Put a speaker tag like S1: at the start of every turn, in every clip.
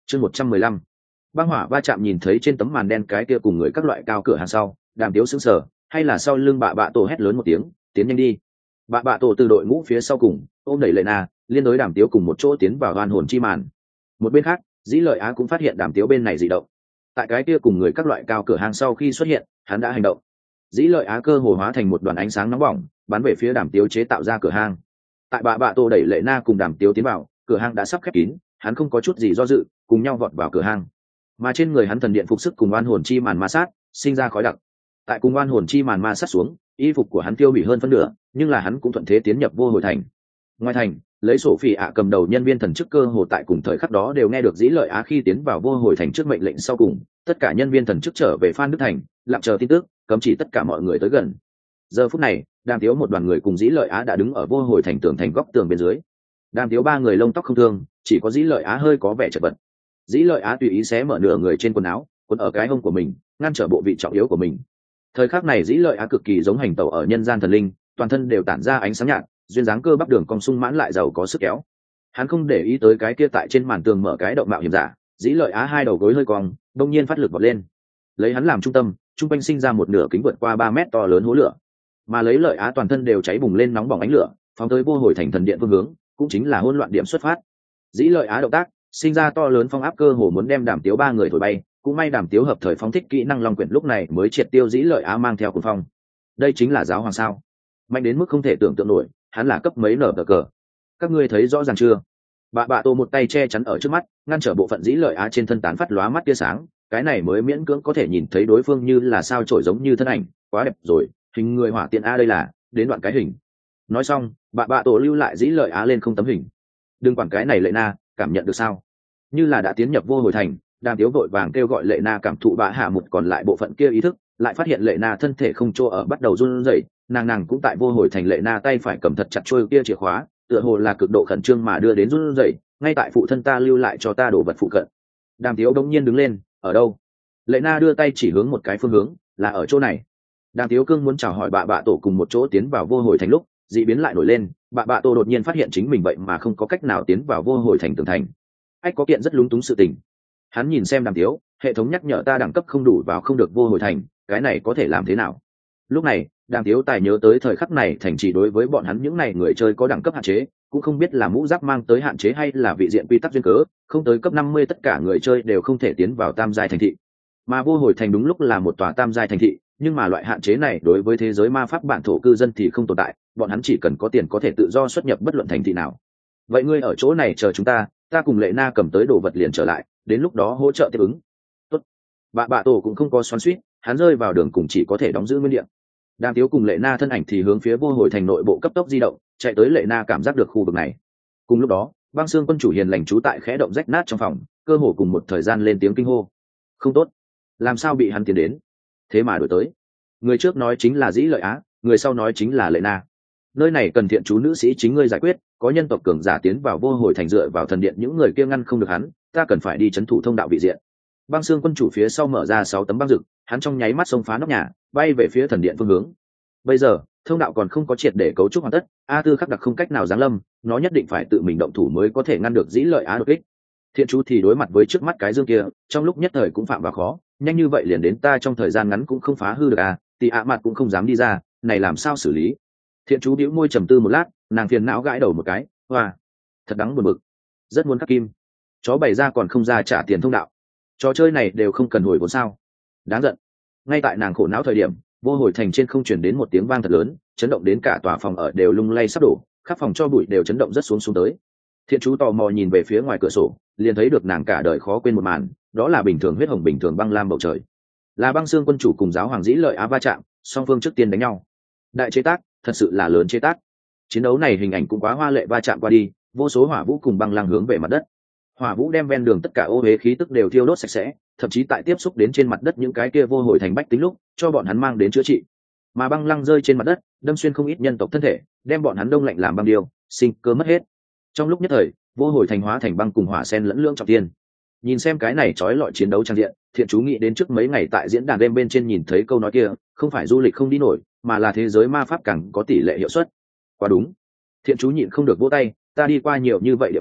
S1: Chương 115. Băng hỏa va chạm. Nhìn thấy trên tấm màn đen cái kia cùng người các loại cao cửa hàng sau, Đàm Tiếu sững sờ, hay là sau lưng bạ tổ hét lớn một tiếng, tiến nhanh đi. Bạ tổ từ đội ngũ phía sau cùng ôm đẩy Lệ Na, liên đối Đàm Tiếu cùng một chỗ tiến vào oan hồn chi màn. Một bên khác, Dĩ Lợi Á cũng phát hiện Đàm Tiếu bên này dị động. Tại cái kia cùng người các loại cao cửa hàng sau khi xuất hiện, hắn đã hành động. Dĩ Lợi Á cơ hồ hóa thành một đoàn ánh sáng nóng bỏng, bắn về phía Đàm Tiếu chế tạo ra cửa hang. Tại bạ tổ đẩy Lệ Na cùng Đàm Tiếu tiến vào, cửa hang đã sắp khép kín, hắn không có chút gì do dự, cùng nhau vọt vào cửa hang. Mà trên người hắn thần điện phục sức cùng oan hồn chi màn ma sát, sinh ra khói đặc. Tại cùng oan hồn chi màn ma sát xuống, y phục của hắn tiêu hủy hơn phân nửa, nhưng là hắn cũng thuận thế tiến nhập vô hồi thành. Ngoài thành, lấy sổ phỉ ạ cầm đầu nhân viên thần chức cơ hồ tại cùng thời khắc đó đều nghe được Dĩ Lợi Á khi tiến vào vô hồi thành trước mệnh lệnh sau cùng, tất cả nhân viên thần chức trở về Phan Đức Thành, lặng chờ tin tức, cấm chỉ tất cả mọi người tới gần. Giờ phút này, Đàm Tiếu một đoàn người cùng Dĩ Lợi Á đã đứng ở vô hồi thành tường thành góc tường bên dưới. Đàm Tiếu ba người lông tóc không thương, chỉ có Dĩ Lợi Á hơi có vẻ chật vật. Dĩ Lợi Á tùy ý xé mở nửa người trên quần áo, quấn ở cái hông của mình, ngăn trở bộ vị trọng yếu của mình. Thời khắc này Dĩ Lợi Á cực kỳ giống hành tẩu ở nhân gian thần linh, toàn thân đều tản ra ánh sáng nhạt, duyên dáng cơ bắp đường cong sung mãn lại giàu có sức kéo. Hắn không để ý tới cái kia tại trên màn tường mở cái động mạo hiểm giả. Dĩ Lợi Á hai đầu gối hơi cong, đông nhiên phát lực vọt lên, lấy hắn làm trung tâm, trung quanh sinh ra một nửa kính vượt qua 3 mét to lớn hố lửa, mà lấy Lợi Á toàn thân đều cháy bùng lên nóng bỏng ánh lửa, phóng tới vô hồi thành thần điện phương hướng, cũng chính là hỗn loạn điểm xuất phát. Dĩ Lợi Á động tác sinh ra to lớn phong áp cơ hồ muốn đem Đàm Tiếu ba người thổi bay, cũng may Đàm Tiếu hợp thời phóng thích kỹ năng long quyển lúc này mới triệt tiêu Dĩ Lợi Á mang theo cuồng phong. Đây chính là giáo hoàng sao? Mạnh đến mức không thể tưởng tượng nổi, hắn là cấp mấy nở cờ. Các ngươi thấy rõ ràng chưa? Bạ tổ một tay che chắn ở trước mắt, ngăn trở bộ phận Dĩ Lợi Á trên thân tán phát lóa mắt tia sáng, cái này mới miễn cưỡng có thể nhìn thấy đối phương như là sao chổi giống như thân ảnh, quá đẹp rồi, hình người hỏa tiện a đây là, đến đoạn cái hình. Nói xong, bạ tổ lưu lại Dĩ Lợi Á lên không tấm hình. Đừng quản cái này Lệ Na, cảm nhận được sao? Như là đã tiến nhập vô hồi thành, Đàm Tiếu vội vàng kêu gọi Lệ Na cảm thụ bạ hạ một còn lại bộ phận kia ý thức, lại phát hiện Lệ Na thân thể không chỗ ở bắt đầu run rẩy, nàng cũng tại vô hồi thành. Lệ Na tay phải cầm thật chặt chuôi kia chìa khóa, tựa hồ là cực độ khẩn trương mà đưa đến run rẩy, ngay tại phụ thân ta lưu lại cho ta đồ vật phụ cận. Đàm Tiếu đống nhiên đứng lên, ở đâu? Lệ Na đưa tay chỉ hướng một cái phương hướng, là ở chỗ này. Đàm Tiếu cương muốn chào hỏi bạ tổ cùng một chỗ tiến vào vô hồi thành lúc, dị biến lại nổi lên, bạ tổ đột nhiên phát hiện chính mình vậy mà không có cách nào tiến vào vô hồi thành tường thành. Ách có kiện rất lúng túng sự tình. Hắn nhìn xem Đàm Tiếu, hệ thống nhắc nhở ta đẳng cấp không đủ vào không được vô hồi thành, cái này có thể làm thế nào? Lúc này, Đàm Tiếu tài nhớ tới thời khắc này thành chỉ đối với bọn hắn những này người chơi có đẳng cấp hạn chế, cũng không biết là mũ giáp mang tới hạn chế hay là vị diện quy tắc duyên cớ, không tới cấp 50 tất cả người chơi đều không thể tiến vào tam giai thành thị. Mà vô hồi thành đúng lúc là một tòa tam giai thành thị, nhưng mà loại hạn chế này đối với thế giới ma pháp bản thổ cư dân thì không tồn tại, bọn hắn chỉ cần có tiền có thể tự do xuất nhập bất luận thành thị nào. Vậy ngươi ở chỗ này chờ chúng ta cùng Lệ Na cầm tới đồ vật liền trở lại, đến lúc đó hỗ trợ tiếp ứng. Tốt. Bạ tổ cũng không có xoắn xuýt, hắn rơi vào đường cùng chỉ có thể đóng giữ nguyên địa. Đàm Tiếu cùng Lệ Na thân ảnh thì hướng phía vô hồi thành nội bộ cấp tốc di động, chạy tới. Lệ Na cảm giác được khu vực này. Cùng lúc đó, Băng Xương quân chủ hiền lành trú tại khẽ động rách nát trong phòng, cơ hồ cùng một thời gian lên tiếng kinh hô. Không tốt, làm sao bị hắn tiến đến? Thế mà đổi tới. Người trước nói chính là Dĩ Lợi Á, người sau nói chính là Lệ Na. Nơi này cần thiện chú nữ sĩ chính ngươi giải quyết, có nhân tộc cường giả tiến vào vô hồi thành dựa vào thần điện, những người kia ngăn không được hắn, ta cần phải đi trấn thủ thông đạo vị diện. Băng Xương quân chủ phía sau mở ra 6 tấm băng rực, hắn trong nháy mắt xông phá nóc nhà, bay về phía thần điện phương hướng. Bây giờ, thông đạo còn không có triệt để cấu trúc hoàn tất, A Tư khắc đặc không cách nào giáng lâm, nó nhất định phải tự mình động thủ mới có thể ngăn được Dĩ Lợi Á đột kích. Thiện chú thì đối mặt với trước mắt cái dương kia, trong lúc nhất thời cũng phạm vào khó, nhanh như vậy liền đến ta trong thời gian ngắn cũng không phá hư được à, thì ạ mặt cũng không dám đi ra, này làm sao xử lý? Thiện chú bĩu môi trầm tư một lát, nàng phiền não gãi đầu một cái, hoa, thật đáng buồn bực, rất muốn khắc kim, chó bày ra còn không ra trả tiền thông đạo, trò chơi này đều không cần hồi vốn sao? Đáng giận. Ngay tại nàng khổ não thời điểm, vô hồi thành trên không chuyển đến một tiếng vang thật lớn, chấn động đến cả tòa phòng ở đều lung lay sắp đổ, khắp phòng cho bụi đều chấn động rất xuống tới. Thiện chú tò mò nhìn về phía ngoài cửa sổ, liền thấy được nàng cả đời khó quên một màn, đó là bình thường huyết hồng bình thường băng lam bầu trời, là Băng Xương quân chủ cùng giáo hoàng Dĩ Lợi Á va chạm, song phương trước tiên đánh nhau. Đại chế tác, thật sự là lớn chế tác. Chiến đấu này hình ảnh cũng quá hoa lệ, va chạm qua đi, vô số hỏa vũ cùng băng lăng hướng về mặt đất. Hỏa vũ đem ven đường tất cả ô uế khí tức đều thiêu đốt sạch sẽ, thậm chí tại tiếp xúc đến trên mặt đất những cái kia vô hồi thành bách tính lúc, cho bọn hắn mang đến chữa trị. Mà băng lăng rơi trên mặt đất, đâm xuyên không ít nhân tộc thân thể, đem bọn hắn đông lạnh làm băng điêu, sinh cơ mất hết. Trong lúc nhất thời, vô hồi thành hóa thành băng cùng hỏa sen lẫn lưỡng trọng thiên. Nhìn xem cái này trói lọi chiến đấu trang diện, Thiện chú nghĩ đến trước mấy ngày tại diễn đàn game bên trên nhìn thấy câu nói kia, không phải du lịch không đi nổi, mà là thế giới ma pháp càng có tỷ lệ hiệu suất. Quá đúng. Thiện chú nhịn không được vỗ tay, ta đi qua nhiều như vậy địa phương,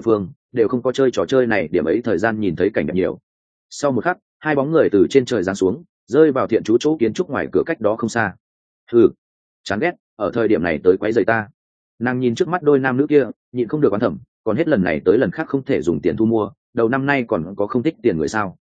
S1: đều không có chơi trò chơi này điểm ấy thời gian nhìn thấy cảnh đẹp nhiều. Sau một khắc, hai bóng người từ trên trời giáng xuống, rơi vào thiện chú chỗ kiến trúc ngoài cửa cách đó không xa. Chán ghét, ở thời điểm này tới quấy rầy ta. Nàng nhìn trước mắt đôi nam nữ kia, nhịn không được oán thầm, còn hết lần này tới lần khác không thể dùng tiền thu mua, đầu năm nay còn có không thích tiền người sao?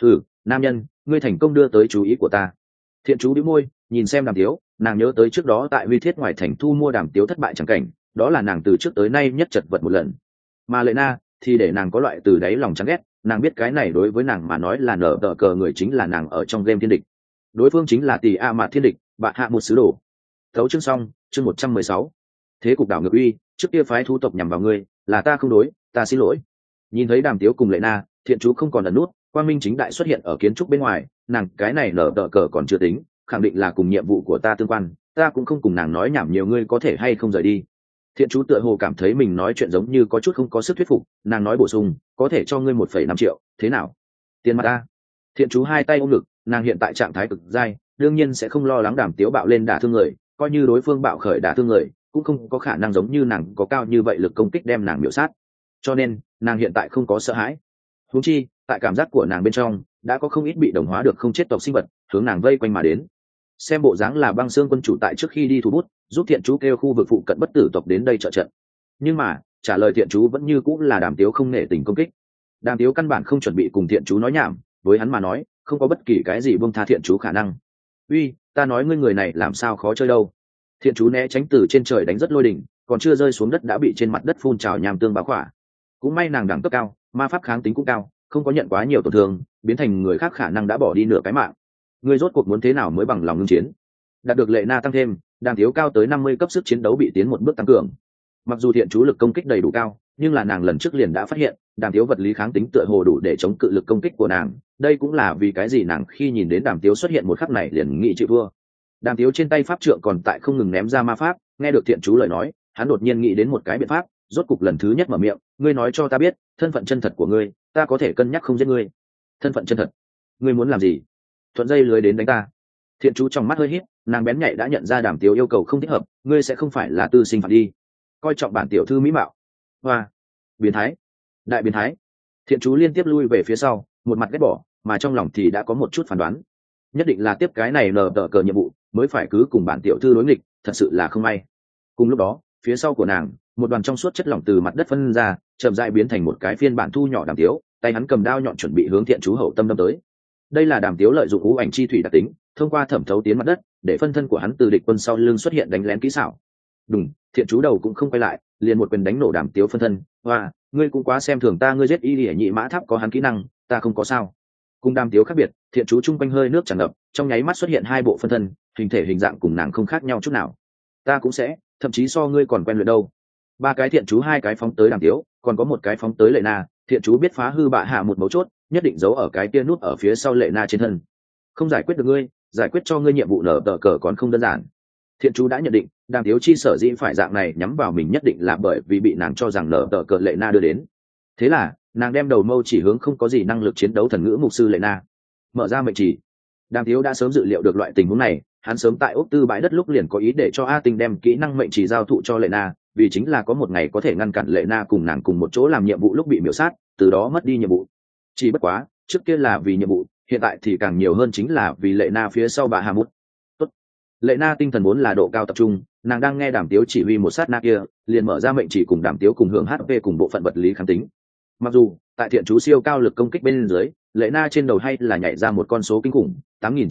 S1: Nam nhân, ngươi thành công đưa tới chú ý của ta. Thiện chú bĩu môi, nhìn xem Đàm Tiếu, nàng nhớ tới trước đó tại Huy Thiết ngoài thành thu mua Đàm Tiếu thất bại chẳng cảnh, đó là nàng từ trước tới nay nhất chật vật một lần. Mà Lệ Na thì để nàng có loại từ đáy lòng chán ghét, nàng biết cái này đối với nàng mà nói là nở tờ cờ người chính là nàng ở trong game thiên địch. Đối phương chính là Tỷ A Mạt thiên địch, bạn hạ một sứ đồ. Thấu chương xong, chương 116. Thế cục đảo ngược uy, trước kia phái thu tộc nhằm vào ngươi, là ta không đối, ta xin lỗi. Nhìn thấy Đàm Tiếu cùng Lệ Na, thiện chú không còn ẩn nút, quang minh chính đại xuất hiện ở kiến trúc bên ngoài, nàng cái này nở tờ cờ còn chưa tính, khẳng định là cùng nhiệm vụ của ta tương quan, ta cũng không cùng nàng nói nhảm nhiều, ngươi có thể hay không rời đi. Thiện chú tựa hồ cảm thấy mình nói chuyện giống như có chút không có sức thuyết phục, nàng nói bổ sung, có thể cho ngươi 1,5 triệu, thế nào? Tiền mặt ta. Thiện chú hai tay ôm ngực, nàng hiện tại trạng thái cực dai, đương nhiên sẽ không lo lắng Đàm Tiếu bạo lên đả thương người, coi như đối phương bạo khởi đả thương người, cũng không có khả năng giống như nàng có cao như vậy lực công kích đem nàng miểu sát. Cho nên, nàng hiện tại không có sợ hãi. Huống chi, tại cảm giác của nàng bên trong, đã có không ít bị đồng hóa được không chết tộc sinh vật hướng nàng vây quanh mà đến. Xem bộ dáng là Băng Xương quân chủ tại trước khi đi thủ bút, giúp thiện chú kêu khu vực phụ cận bất tử tộc đến đây trợ trận. Nhưng mà, trả lời thiện chú vẫn như cũng là Đàm Tiếu không nể tình công kích. Đàm Tiếu căn bản không chuẩn bị cùng thiện chú nói nhảm, với hắn mà nói, không có bất kỳ cái gì buông tha thiện chú khả năng. Uy, ta nói ngươi người này làm sao khó chơi đâu. Thiện chú né tránh từ trên trời đánh rất lôi đỉnh, còn chưa rơi xuống đất đã bị trên mặt đất phun trào nham tương báo khỏa. Cũng may nàng đẳng cấp cao, ma pháp kháng tính cũng cao, không có nhận quá nhiều tổn thương, biến thành người khác khả năng đã bỏ đi nửa cái mạng. Ngươi rốt cuộc muốn thế nào mới bằng lòng ngưng chiến? Đạt được Lệ Na tăng thêm, Đàm Tiếu cao tới 50 cấp sức chiến đấu bị tiến một bước tăng cường. Mặc dù thiện chú lực công kích đầy đủ cao, nhưng là nàng lần trước liền đã phát hiện, Đàm Tiếu vật lý kháng tính tựa hồ đủ để chống cự lực công kích của nàng, đây cũng là vì cái gì nàng khi nhìn đến Đàm Tiếu xuất hiện một khắc này liền nghĩ chịu thua. Đàm Tiếu trên tay pháp trượng còn tại không ngừng ném ra ma pháp, nghe được thiện chú lời nói, hắn đột nhiên nghĩ đến một cái biện pháp, rốt cục lần thứ nhất mở miệng, ngươi nói cho ta biết, thân phận chân thật của ngươi, ta có thể cân nhắc không giết ngươi. Thân phận chân thật? Ngươi muốn làm gì? Thuận dây lưới đến đánh ta? Thiện chú trong mắt hơi híp, nàng bén nhạy đã nhận ra Đàm Tiếu yêu cầu không thích hợp, ngươi sẽ không phải là tư sinh phạt đi, coi trọng bản tiểu thư mỹ mạo. Hoa, biến thái, đại biến thái. Thiện chú liên tiếp lui về phía sau, một mặt ghét bỏ, mà trong lòng thì đã có một chút phán đoán, nhất định là tiếp cái này nở tờ cờ nhiệm vụ mới phải cứ cùng bản tiểu thư đối nghịch, thật sự là không may. Cùng lúc đó, phía sau của nàng, một đoàn trong suốt chất lỏng từ mặt đất phân ra, chậm rãi biến thành một cái phiên bản thu nhỏ Đàm Tiếu, tay hắn cầm đao nhọn chuẩn bị hướng thiện chú hậu tâm đâm tới. Đây là Đàm Tiếu lợi dụng ngũ ảnh chi thủy đặc tính, thông qua thẩm thấu tiến mặt đất, để phân thân của hắn từ địch quân sau lưng xuất hiện đánh lén kỹ xảo. Đùng, thiện chú đầu cũng không quay lại, liền một quyền đánh nổ Đàm Tiếu phân thân. Hoa, ngươi cũng quá xem thường ta, ngươi giết y lìa nhị mã tháp có hắn kỹ năng, ta không có sao. Cùng Đàm Tiếu khác biệt, thiện chú chung quanh hơi nước tràn ngập, trong nháy mắt xuất hiện hai bộ phân thân, hình thể hình dạng cùng nàng không khác nhau chút nào. Ta cũng sẽ, thậm chí so ngươi còn quen luyện đâu. Ba cái thiện chú, hai cái phóng tới Đàm Tiếu, còn có một cái phóng tới Lệ Na. Thiện chú biết phá hư bạ hạ một mấu chốt, nhất định giấu ở cái kia nút ở phía sau Lệ Na trên thân. Không giải quyết được ngươi, giải quyết cho ngươi nhiệm vụ nở tờ cờ còn không đơn giản. Thiện chú đã nhận định, Đàm Tiếu chi sở dĩ phải dạng này nhắm vào mình nhất định là bởi vì bị nàng cho rằng nở tờ cờ Lệ Na đưa đến. Thế là, nàng đem đầu mâu chỉ hướng không có gì năng lực chiến đấu thần ngữ mục sư Lệ Na. Mở ra mệnh chỉ. Đàm Tiếu đã sớm dự liệu được loại tình huống này, hắn sớm tại ốc tư bãi đất lúc liền có ý để cho A Tinh đem kỹ năng mệnh chỉ giao thụ cho Lệ Na, vì chính là có một ngày có thể ngăn cản Lệ Na cùng nàng cùng một chỗ làm nhiệm vụ lúc bị miểu sát, từ đó mất đi nhiệm vụ. Chỉ bất quá, trước kia là vì nhiệm vụ, hiện tại thì càng nhiều hơn chính là vì Lệ Na phía sau bà Hà Mút. Tốt. Lệ Na tinh thần vốn là độ cao tập trung, nàng đang nghe Đàm Tiếu chỉ huy một sát na kia, liền mở ra mệnh chỉ cùng Đàm Tiếu cùng hưởng HP cùng bộ phận vật lý kháng tính. Mặc dù tại thiện chú siêu cao lực công kích bên dưới, Lệ Na trên đầu hay là nhảy ra một con số kinh khủng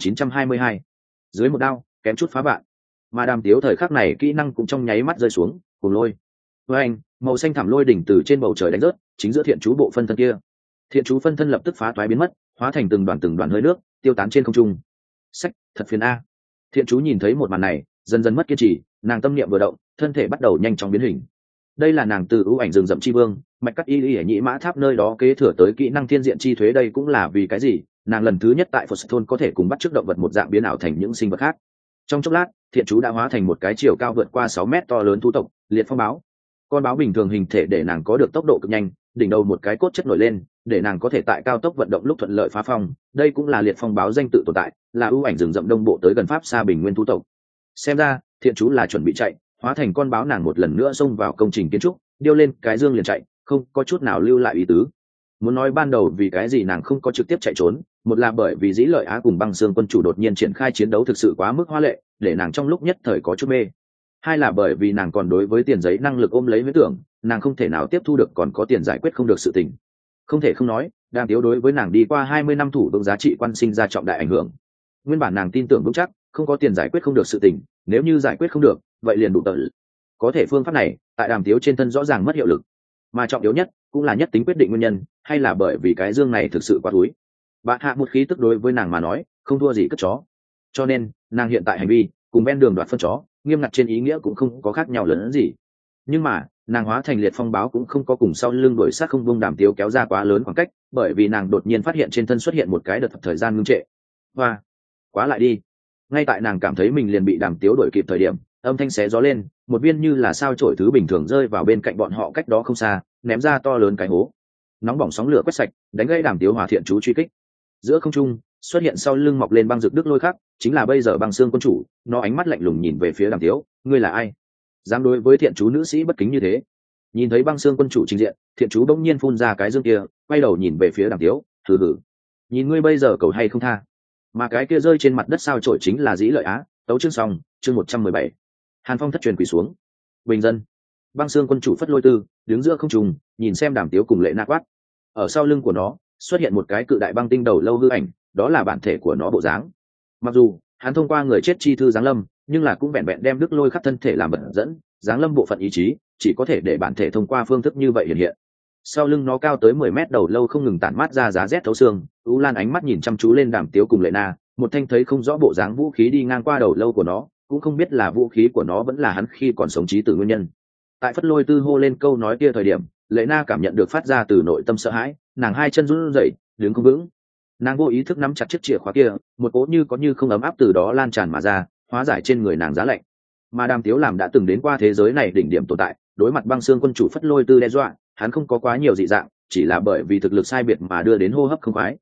S1: 8.922. Dưới một đao kém chút phá vạn, mà Đàm Tiếu thời khắc này kỹ năng cũng trong nháy mắt rơi xuống, cùng lôi với anh màu xanh thảm lôi đỉnh từ trên bầu trời đánh rớt chính giữa thiện chú bộ phân thân kia. Thiện chú phân thân lập tức phá toái biến mất, hóa thành từng đoàn hơi nước tiêu tán trên không trung. Sách, thật phiền a. Thiện chú nhìn thấy một màn này, dần dần mất kiên trì, nàng tâm niệm vừa động, thân thể bắt đầu nhanh chóng biến hình. Đây là nàng từ ưu ảnh rừng rậm chi vương mạch cắt y ở nhĩ mã tháp nơi đó kế thừa tới kỹ năng thiên diện chi thuế, đây cũng là vì cái gì nàng lần thứ nhất tại Phật thôn có thể cùng bắt chước động vật một dạng biến ảo thành những sinh vật khác. Trong chốc lát, thiện chú đã hóa thành một cái chiều cao vượt qua 6 mét to lớn thú tộc liệt phong báo. Con báo bình thường hình thể để nàng có được tốc độ cực nhanh, đỉnh đầu một cái cốt chất nổi lên để nàng có thể tại cao tốc vận động lúc thuận lợi phá phong, đây cũng là liệt phong báo danh tự tồn tại, là ưu ảnh rừng rậm đông bộ tới gần pháp xa bình nguyên thú tộc. Xem ra thiện chú là chuẩn bị chạy, hóa thành con báo nàng một lần nữa xông vào công trình kiến trúc, điêu lên cái dương liền chạy, không có chút nào lưu lại ý tứ. Muốn nói ban đầu vì cái gì nàng không có trực tiếp chạy trốn, một là bởi vì dĩ lợi á cùng băng xương quân chủ đột nhiên triển khai chiến đấu thực sự quá mức hoa lệ, để nàng trong lúc nhất thời có chút mê. Hai là bởi vì nàng còn đối với tiền giấy năng lực ôm lấy huyễn tưởng, nàng không thể nào tiếp thu được còn có tiền giải quyết không được sự tình. Không thể không nói, Đàm Tiếu đối với nàng đi qua 20 năm thủ vững giá trị quan sinh ra trọng đại ảnh hưởng. Nguyên bản nàng tin tưởng vững chắc, không có tiền giải quyết không được sự tình, nếu như giải quyết không được, vậy liền đủ tận. Có thể phương pháp này, tại Đàm Tiếu trên thân rõ ràng mất hiệu lực. Mà trọng yếu nhất, cũng là nhất tính quyết định nguyên nhân, hay là bởi vì cái dương này thực sự quá túi. Bạn hạ một khí tức đối với nàng mà nói, không thua gì cất chó. Cho nên, nàng hiện tại hành vi, cùng ven đường đoạt phân chó, nghiêm ngặt trên ý nghĩa cũng không có khác nhau lớn hơn gì. Nhưng mà, nàng hóa thành liệt phong báo cũng không có cùng sau lưng đuổi sát không bông Đàm Tiếu kéo ra quá lớn khoảng cách, bởi vì nàng đột nhiên phát hiện trên thân xuất hiện một cái đợt thời gian ngưng trệ. Hoa, quá lại đi. Ngay tại nàng cảm thấy mình liền bị Đàm Tiếu đuổi kịp thời điểm, âm thanh xé gió lên, một viên như là sao chổi thứ bình thường rơi vào bên cạnh bọn họ cách đó không xa, ném ra to lớn cái hố. Nóng bỏng sóng lửa quét sạch, đánh gây Đàm Tiếu hòa thiện chú truy kích. Giữa không trung, xuất hiện sau lưng mọc lên băng rực đức lôi khắc, chính là bây giờ băng xương quân chủ, nó ánh mắt lạnh lùng nhìn về phía Đàm Tiếu, ngươi là ai? Dám đối với thiện chú nữ sĩ bất kính như thế? Nhìn thấy băng xương quân chủ trình diện, thiện chú bỗng nhiên phun ra cái dương kia, quay đầu nhìn về phía Đàm Tiếu, hừ hừ. Nhìn ngươi bây giờ cầu hay không tha? Mà cái kia rơi trên mặt đất sao chổi chính là dĩ lợi á. Tấu chương xong, chương 117. Hàn Phong thất truyền quỳ xuống. Bình dân. Băng xương quân chủ phất lôi tư, đứng giữa không trung, nhìn xem Đàm Tiếu cùng Lệ Na quát. Ở sau lưng của nó, xuất hiện một cái cự đại băng tinh đầu lâu hư ảnh, đó là bản thể của nó bộ dáng. Mặc dù hắn thông qua người chết chi thư giáng lâm, nhưng là cũng vẹn vẹn đem đức lôi khắc thân thể làm vận dẫn, giáng lâm bộ phận ý chí, chỉ có thể để bản thể thông qua phương thức như vậy hiện hiện. Sau lưng nó cao tới 10 mét đầu lâu không ngừng tản mát ra giá rét thấu xương, U Lan ánh mắt nhìn chăm chú lên Đàm Tiếu cùng Lệ Na, một thanh thấy không rõ bộ dáng vũ khí đi ngang qua đầu lâu của nó, cũng không biết là vũ khí của nó vẫn là hắn khi còn sống trí tử nguyên nhân. Tại phất lôi tư hô lên câu nói kia thời điểm, Lệ Na cảm nhận được phát ra từ nội tâm sợ hãi, nàng hai chân run rẩy, đứng không vững. Nàng vô ý thức nắm chặt chiếc chìa khóa kia, một cỗ như có như không ấm áp từ đó lan tràn mà ra, hóa giải trên người nàng giá lạnh. Mà Đàm Tiếu làm đã từng đến qua thế giới này đỉnh điểm tồn tại, đối mặt băng xương quân chủ phất lôi tư đe dọa, hắn không có quá nhiều dị dạng, chỉ là bởi vì thực lực sai biệt mà đưa đến hô hấp không khoái.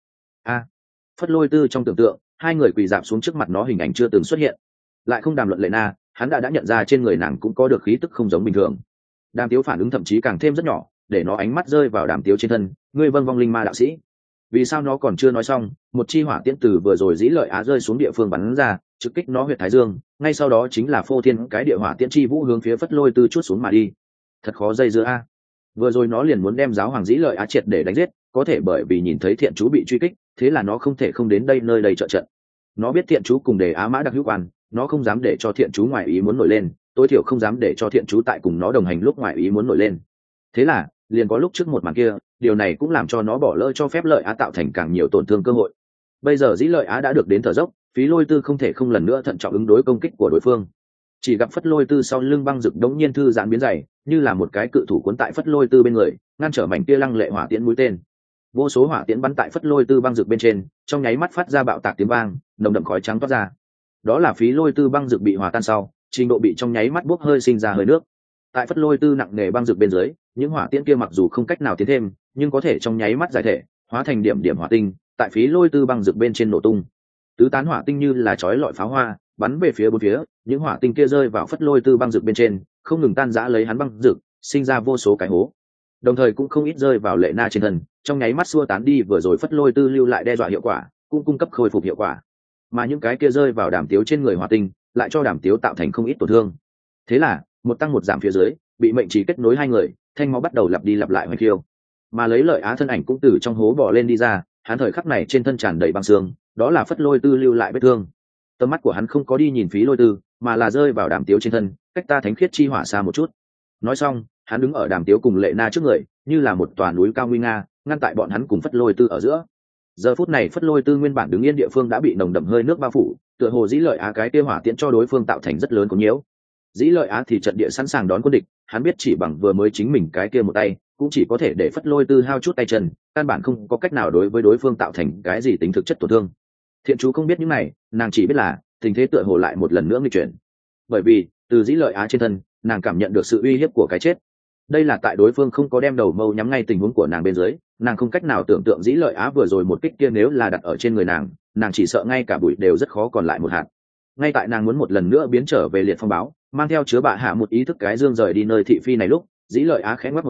S1: Phất lôi tư trong tưởng tượng, hai người quỳ dạp xuống trước mặt nó hình ảnh chưa từng xuất hiện. Lại không đàm luận Lệ Na, hắn đã nhận ra trên người nàng cũng có được khí tức không giống bình thường. Đàm Tiếu phản ứng thậm chí càng thêm rất nhỏ, để nó ánh mắt rơi vào Đàm Tiếu trên thân, ngươi vâng vong linh ma đạo sĩ. Vì sao nó còn chưa nói xong, một chi hỏa tiễn từ vừa rồi dĩ lợi á rơi xuống địa phương bắn ra, trực kích nó huyệt thái dương, ngay sau đó chính là phô thiên cái địa hỏa tiễn chi vũ hướng phía phất lôi tư chút xuống mà đi. Thật khó dây dưa a. Vừa rồi nó liền muốn đem giáo hoàng dĩ lợi á triệt để đánh giết, có thể bởi vì nhìn thấy thiện chú bị truy kích, thế là nó không thể không đến đây nơi đây trợ trận. Nó biết thiện chú cùng đề á mã đặc hữu quan, nó không dám để cho thiện chú ngoại ý muốn nổi lên, tối thiểu không dám để cho thiện chú tại cùng nó đồng hành lúc ngoại ý muốn nổi lên. Thế là liền có lúc trước một màn kia, điều này cũng làm cho nó bỏ lỡ cho phép lợi á tạo thành càng nhiều tổn thương cơ hội. Bây giờ dĩ lợi á đã được đến thở dốc, phí lôi tư không thể không lần nữa thận trọng ứng đối công kích của đối phương. Chỉ gặp phất lôi tư sau lưng băng rực đống nhiên thư giãn biến dày, như là một cái cự thủ cuốn tại phất lôi tư bên người, ngăn trở mảnh kia lăng lệ hỏa tiễn mũi tên. Vô số hỏa tiễn bắn tại phất lôi tư băng rực bên trên, trong nháy mắt phát ra bạo tạc tiếng vang, nồng đậm khói trắng toát ra. Đó là phí lôi tư băng rực bị hòa tan sau, trình độ bị trong nháy mắt bốc hơi sinh ra hơi nước. Tại phất lôi tư nặng nề băng rực bên dưới, những hỏa tiễn kia mặc dù không cách nào tiến thêm, nhưng có thể trong nháy mắt giải thể, hóa thành điểm điểm hỏa tinh, tại phí lôi tư băng rực bên trên nổ tung. Tứ tán hỏa tinh như là chói lọi pháo hoa, bắn về phía bốn phía, những hỏa tinh kia rơi vào phất lôi tư băng rực bên trên, không ngừng tan rã lấy hắn băng rực, sinh ra vô số cái hố. Đồng thời cũng không ít rơi vào Lệ Na trên thân, trong nháy mắt xua tán đi vừa rồi phất lôi tư lưu lại đe dọa hiệu quả, cũng cung cấp khôi phục hiệu quả. Mà những cái kia rơi vào Đàm Tiếu trên người hỏa tinh, lại cho Đàm Tiếu tạo thành không ít tổn thương. Thế là, một tăng một giảm phía dưới, bị mệnh chỉ kết nối hai người, thanh máu bắt đầu lặp đi lặp lại hoành khiêu. Mà lấy lợi á thân ảnh cũng từ trong hố bò lên đi ra, hắn thời khắc này trên thân tràn đầy băng xương, đó là phất lôi tư lưu lại vết thương. Tầm mắt của hắn không có đi nhìn phí lôi tư, mà là rơi vào Đàm Tiếu trên thân, cách ta thánh khiết chi hỏa xa một chút. Nói xong, hắn đứng ở Đàm Tiếu cùng Lệ Na trước người, như là một tòa núi cao nguy nga, ngăn tại bọn hắn cùng phất lôi tư ở giữa. Giờ phút này phất lôi tư nguyên bản đứng yên địa phương đã bị nồng đậm hơi nước bao phủ, tựa hồ dĩ lợi á cái kia hỏa tiễn cho đối phương tạo thành rất lớn có nhiễu. Dĩ lợi á thì trận địa sẵn sàng đón quân địch, hắn biết chỉ bằng vừa mới chính mình cái kia một tay, cũng chỉ có thể để phất lôi tư hao chút tay chân, căn bản không có cách nào đối với đối phương tạo thành cái gì tính thực chất tổn thương. Thiện chú không biết những này, nàng chỉ biết là tình thế tựa hồ lại một lần nữa nghịch chuyển. Bởi vì từ dĩ lợi á trên thân, nàng cảm nhận được sự uy hiếp của cái chết. Đây là tại đối phương không có đem đầu mâu nhắm ngay tình huống của nàng bên dưới, nàng không cách nào tưởng tượng dĩ lợi á vừa rồi một kích kia nếu là đặt ở trên người nàng chỉ sợ ngay cả bụi đều rất khó còn lại một hạt. Ngay tại nàng muốn một lần nữa biến trở về liệt phong báo, mang theo chứa bạ hạ một ý thức cái dương rời đi nơi thị phi này lúc, dĩ lợi á khẽ ngoắc một cái,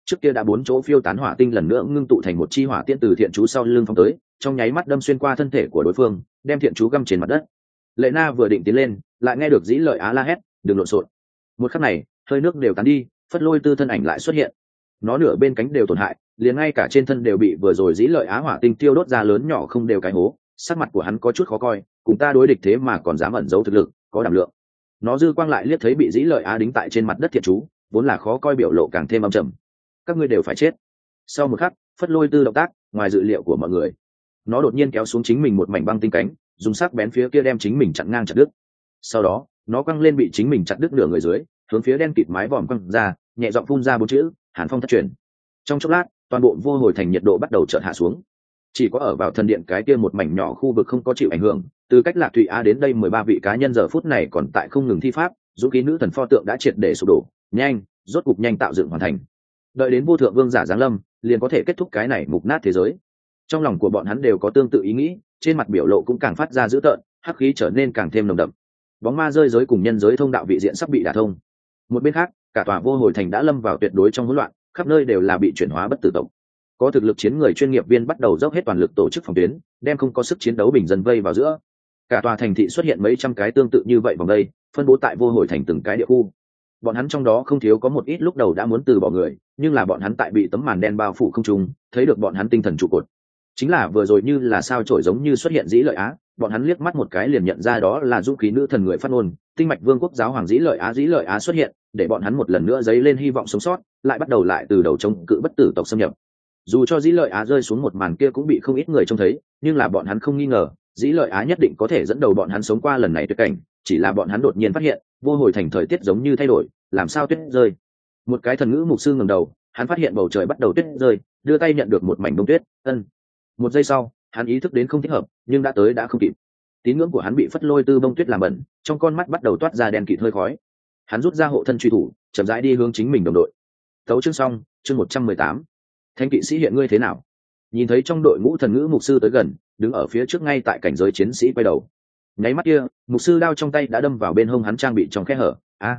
S1: trước kia đã 4 chỗ phiêu tán hỏa tinh lần nữa ngưng tụ thành một chi hỏa tiễn từ thiện chú sau lưng phong tới, trong nháy mắt đâm xuyên qua thân thể của đối phương, đem thiện chú găm trên mặt đất. Lệ Na vừa định tiến lên, lại nghe được Dĩ Lợi Á la hét, "Đừng lộn xộn!" Một khắc này, hơi nước đều tán đi, Phất Lôi Tư thân ảnh lại xuất hiện. Nó nửa bên cánh đều tổn hại, liền ngay cả trên thân đều bị vừa rồi Dĩ Lợi Á hỏa tinh tiêu đốt ra lớn nhỏ không đều cái hố. Sắc mặt của hắn có chút khó coi, cùng ta đối địch thế mà còn dám ẩn giấu thực lực, có đảm lượng. Nó dư quang lại liếc thấy bị Dĩ Lợi Á đính tại trên mặt đất thiện chú, vốn là khó coi biểu lộ càng thêm âm trầm. Các ngươi đều phải chết. Sau một khắc, Phất Lôi Tư động tác ngoài dự liệu của mọi người, nó đột nhiên kéo xuống chính mình một mảnh băng tinh cánh, dùng sắc bén phía kia đem chính mình chặn ngang chặt đứt. Sau đó, nó quăng lên bị chính mình chặt đứt nửa người dưới, hướng phía đen kịt mái vòm quăng ra, nhẹ giọng phun ra 4 chữ: Hàn Phong thất truyền. Trong chốc lát, toàn bộ vô hồi thành nhiệt độ bắt đầu chợt hạ xuống. Chỉ có ở vào thần điện cái kia một mảnh nhỏ khu vực không có chịu ảnh hưởng, từ cách Lạc Thụy A đến đây 13 vị cá nhân giờ phút này còn tại không ngừng thi pháp, dũng khí nữ thần pho tượng đã triệt để sụp đổ, nhanh, rốt cục nhanh tạo dựng hoàn thành. Đợi đến vô thượng vương giả giáng lâm, liền có thể kết thúc cái này mục nát thế giới. Trong lòng của bọn hắn đều có tương tự ý nghĩ, trên mặt biểu lộ cũng càng phát ra dữ tợn, hắc khí trở nên càng thêm nồng đậm. Bóng ma rơi giới cùng nhân giới thông đạo vị diện sắp bị đả thông. Một bên khác, cả tòa vô hồi thành đã lâm vào tuyệt đối trong hỗn loạn, khắp nơi đều là bị chuyển hóa bất tử tộc. Có thực lực chiến người chuyên nghiệp viên bắt đầu dốc hết toàn lực tổ chức phòng tuyến, đem không có sức chiến đấu bình dân vây vào giữa. Cả tòa thành thị xuất hiện mấy trăm cái tương tự như vậy vòng đây, phân bố tại vô hồi thành từng cái địa khu. Bọn hắn trong đó không thiếu có một ít lúc đầu đã muốn từ bỏ người, nhưng là bọn hắn tại bị tấm màn đen bao phủ không trung, thấy được bọn hắn tinh thần trụ cột. Chính là vừa rồi như là sao chổi giống như xuất hiện Dĩ Lợi Á, bọn hắn liếc mắt một cái liền nhận ra đó là dũng khí nữ thần người phát ngôn, tinh mạch vương quốc giáo hoàng Dĩ Lợi Á xuất hiện, để bọn hắn một lần nữa dấy lên hy vọng sống sót, lại bắt đầu lại từ đầu chống cự bất tử tộc xâm nhập. Dù cho Dĩ Lợi Á rơi xuống một màn kia cũng bị không ít người trông thấy, nhưng là bọn hắn không nghi ngờ, Dĩ Lợi Á nhất định có thể dẫn đầu bọn hắn sống qua lần này tuyệt cảnh, chỉ là bọn hắn đột nhiên phát hiện, vô hồi thành thời tiết giống như thay đổi, làm sao tuyết rơi. Một cái thần ngữ mục sư ngẩng đầu, hắn phát hiện bầu trời bắt đầu tuyết rơi, đưa tay nhận được một mảnh bông tuyết, một giây sau, hắn ý thức đến không thích hợp, nhưng đã tới đã không kịp. Tín ngưỡng của hắn bị Phất Lôi Tư bông tuyết làm bẩn, trong con mắt bắt đầu toát ra đen kịt hơi khói. Hắn rút ra hộ thân truy thủ, chậm rãi đi hướng chính mình đồng đội. Tấu chương xong, chương 118. Thánh kỵ sĩ hiện ngươi thế nào? Nhìn thấy trong đội ngũ thần ngữ mục sư tới gần, đứng ở phía trước ngay tại cảnh giới chiến sĩ quay đầu. Nháy mắt kia, mục sư đao trong tay đã đâm vào bên hông hắn trang bị trong khe hở.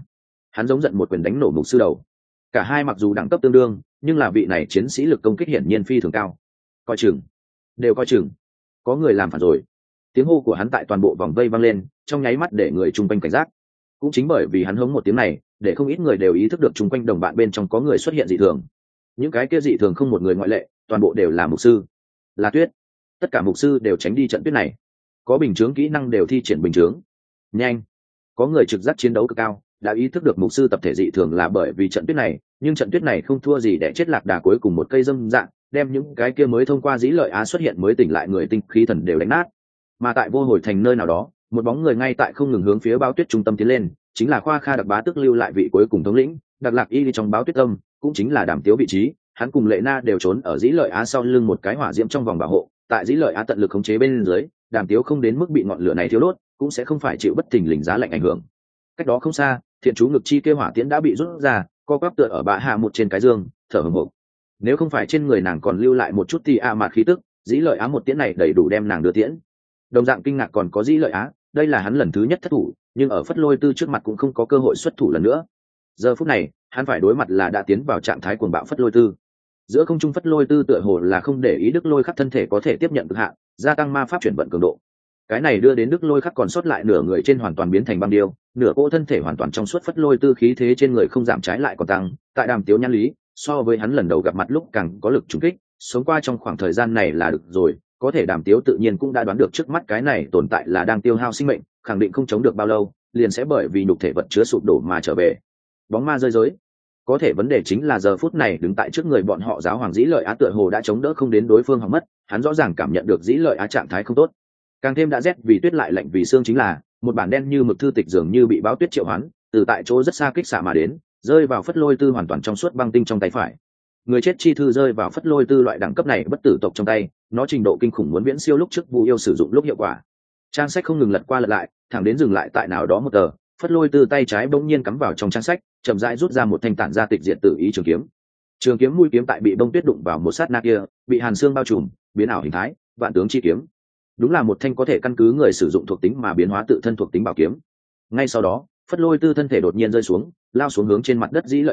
S1: Hắn giống giận một quyền đánh nổ mục sư đầu. Cả hai mặc dù đẳng cấp tương đương, nhưng là vị này chiến sĩ lực công kích hiển nhiên phi thường cao. Coi chừng, đều coi chừng, có người làm phản rồi. Tiếng hô của hắn tại toàn bộ vòng vây vang lên, trong nháy mắt để người chung quanh cảnh giác. Cũng chính bởi vì hắn hống một tiếng này, để không ít người đều ý thức được chung quanh đồng bạn bên trong có người xuất hiện dị thường. Những cái kia dị thường không một người ngoại lệ, toàn bộ đều là mục sư. Là Tuyết. Tất cả mục sư đều tránh đi trận tuyết này. Có bình chướng kỹ năng đều thi triển bình chướng. Nhanh. Có người trực giác chiến đấu cực cao, đã ý thức được mục sư tập thể dị thường là bởi vì trận tuyết này, nhưng trận tuyết này không thua gì để chết lạc đà cuối cùng một cây dâm dạng, đem những cái kia mới thông qua Dĩ Lợi Á xuất hiện mới tỉnh lại người tinh khí thần đều đánh nát. Mà tại vô hồi thành nơi nào đó, một bóng người ngay tại không ngừng hướng phía báo tuyết trung tâm tiến lên, chính là Khoa Kha Đặc Bá Tước lưu lại vị cuối cùng thống lĩnh, Đặc Lạc Y trong báo tuyết tâm, cũng chính là Đàm Tiếu vị trí, hắn cùng Lệ Na đều trốn ở Dĩ Lợi Á sau lưng một cái hỏa diễm trong vòng bảo hộ, tại Dĩ Lợi Á tận lực khống chế bên dưới, Đàm Tiếu không đến mức bị ngọn lửa này thiêu đốt, cũng sẽ không phải chịu bất thình lình giá lạnh ảnh hưởng. Cách đó không xa, thiện chú ngực chi kêu hỏa tiễn đã bị rút ra, co quắp tựa ở bạ hạ một trên cái dương, thở hổn hộc. Nếu không phải trên người nàng còn lưu lại một chút thì mạt khí tức, Dĩ Lợi Á một tiễn này đầy đủ đem nàng đưa tiễn. Đồng dạng kinh ngạc còn có Dĩ Lợi Á, đây là hắn lần thứ nhất thất thủ, nhưng ở Phất Lôi Tư trước mặt cũng không có cơ hội xuất thủ lần nữa. Giờ phút này, hắn phải đối mặt là đã tiến vào trạng thái cuồng bạo Phất Lôi Tư. Giữa không trung Phất Lôi Tư tựa hồ là không để ý Đức Lôi Khắc thân thể có thể tiếp nhận cực hạn, gia tăng ma pháp chuyển vận cường độ. Cái này đưa đến Đức Lôi Khắc còn sót lại nửa người trên hoàn toàn biến thành băng điêu, nửa cỗ thân thể hoàn toàn trong suốt. Phất Lôi Tư khí thế trên người không giảm trái lại còn tăng, tại Đàm Tiếu nhãn lý, so với hắn lần đầu gặp mặt lúc càng có lực trùng kích, sống qua trong khoảng thời gian này là được rồi, có thể Đàm Tiếu tự nhiên cũng đã đoán được trước mắt cái này tồn tại là đang tiêu hao sinh mệnh, khẳng định không chống được bao lâu, liền sẽ bởi vì nhục thể vật chứa sụp đổ mà trở về. Bóng ma rơi rối. Có thể vấn đề chính là giờ phút này đứng tại trước người bọn họ giáo hoàng Dĩ Lợi Á tựa hồ đã chống đỡ không đến đối phương hỏng mất, hắn rõ ràng cảm nhận được Dĩ Lợi Á trạng thái không tốt. Càng thêm đã rét vì tuyết lại lạnh vì xương chính là một bản đen như mực thư tịch dường như bị báo tuyết triệu hoán, từ tại chỗ rất xa kích xạ mà đến, rơi vào Phất Lôi Tư hoàn toàn trong suốt băng tinh trong tay phải. Người chết chi thư rơi vào Phất Lôi Tư loại đẳng cấp này bất tử tộc trong tay, nó trình độ kinh khủng muốn viễn siêu lúc trước Vu Yêu sử dụng lúc hiệu quả. Trang sách không ngừng lật qua lật lại, thẳng đến dừng lại tại nào đó một tờ, Phất Lôi Tư tay trái bỗng nhiên cắm vào trong trang sách, chậm rãi rút ra một thanh tản ra tịch diệt tử ý trường kiếm. Trường kiếm mũi kiếm tại bị bông tuyết đụng vào một sát na kia, bị hàn xương bao trùm, biến ảo hình thái, vạn tướng chi kiếm. Đúng là một thanh có thể căn cứ người sử dụng thuộc tính mà biến hóa tự thân thuộc tính bảo kiếm. Ngay sau đó, Phất Lôi Tư thân thể đột nhiên rơi xuống, lao xuống hướng trên mặt đất Dĩ Lợi Á,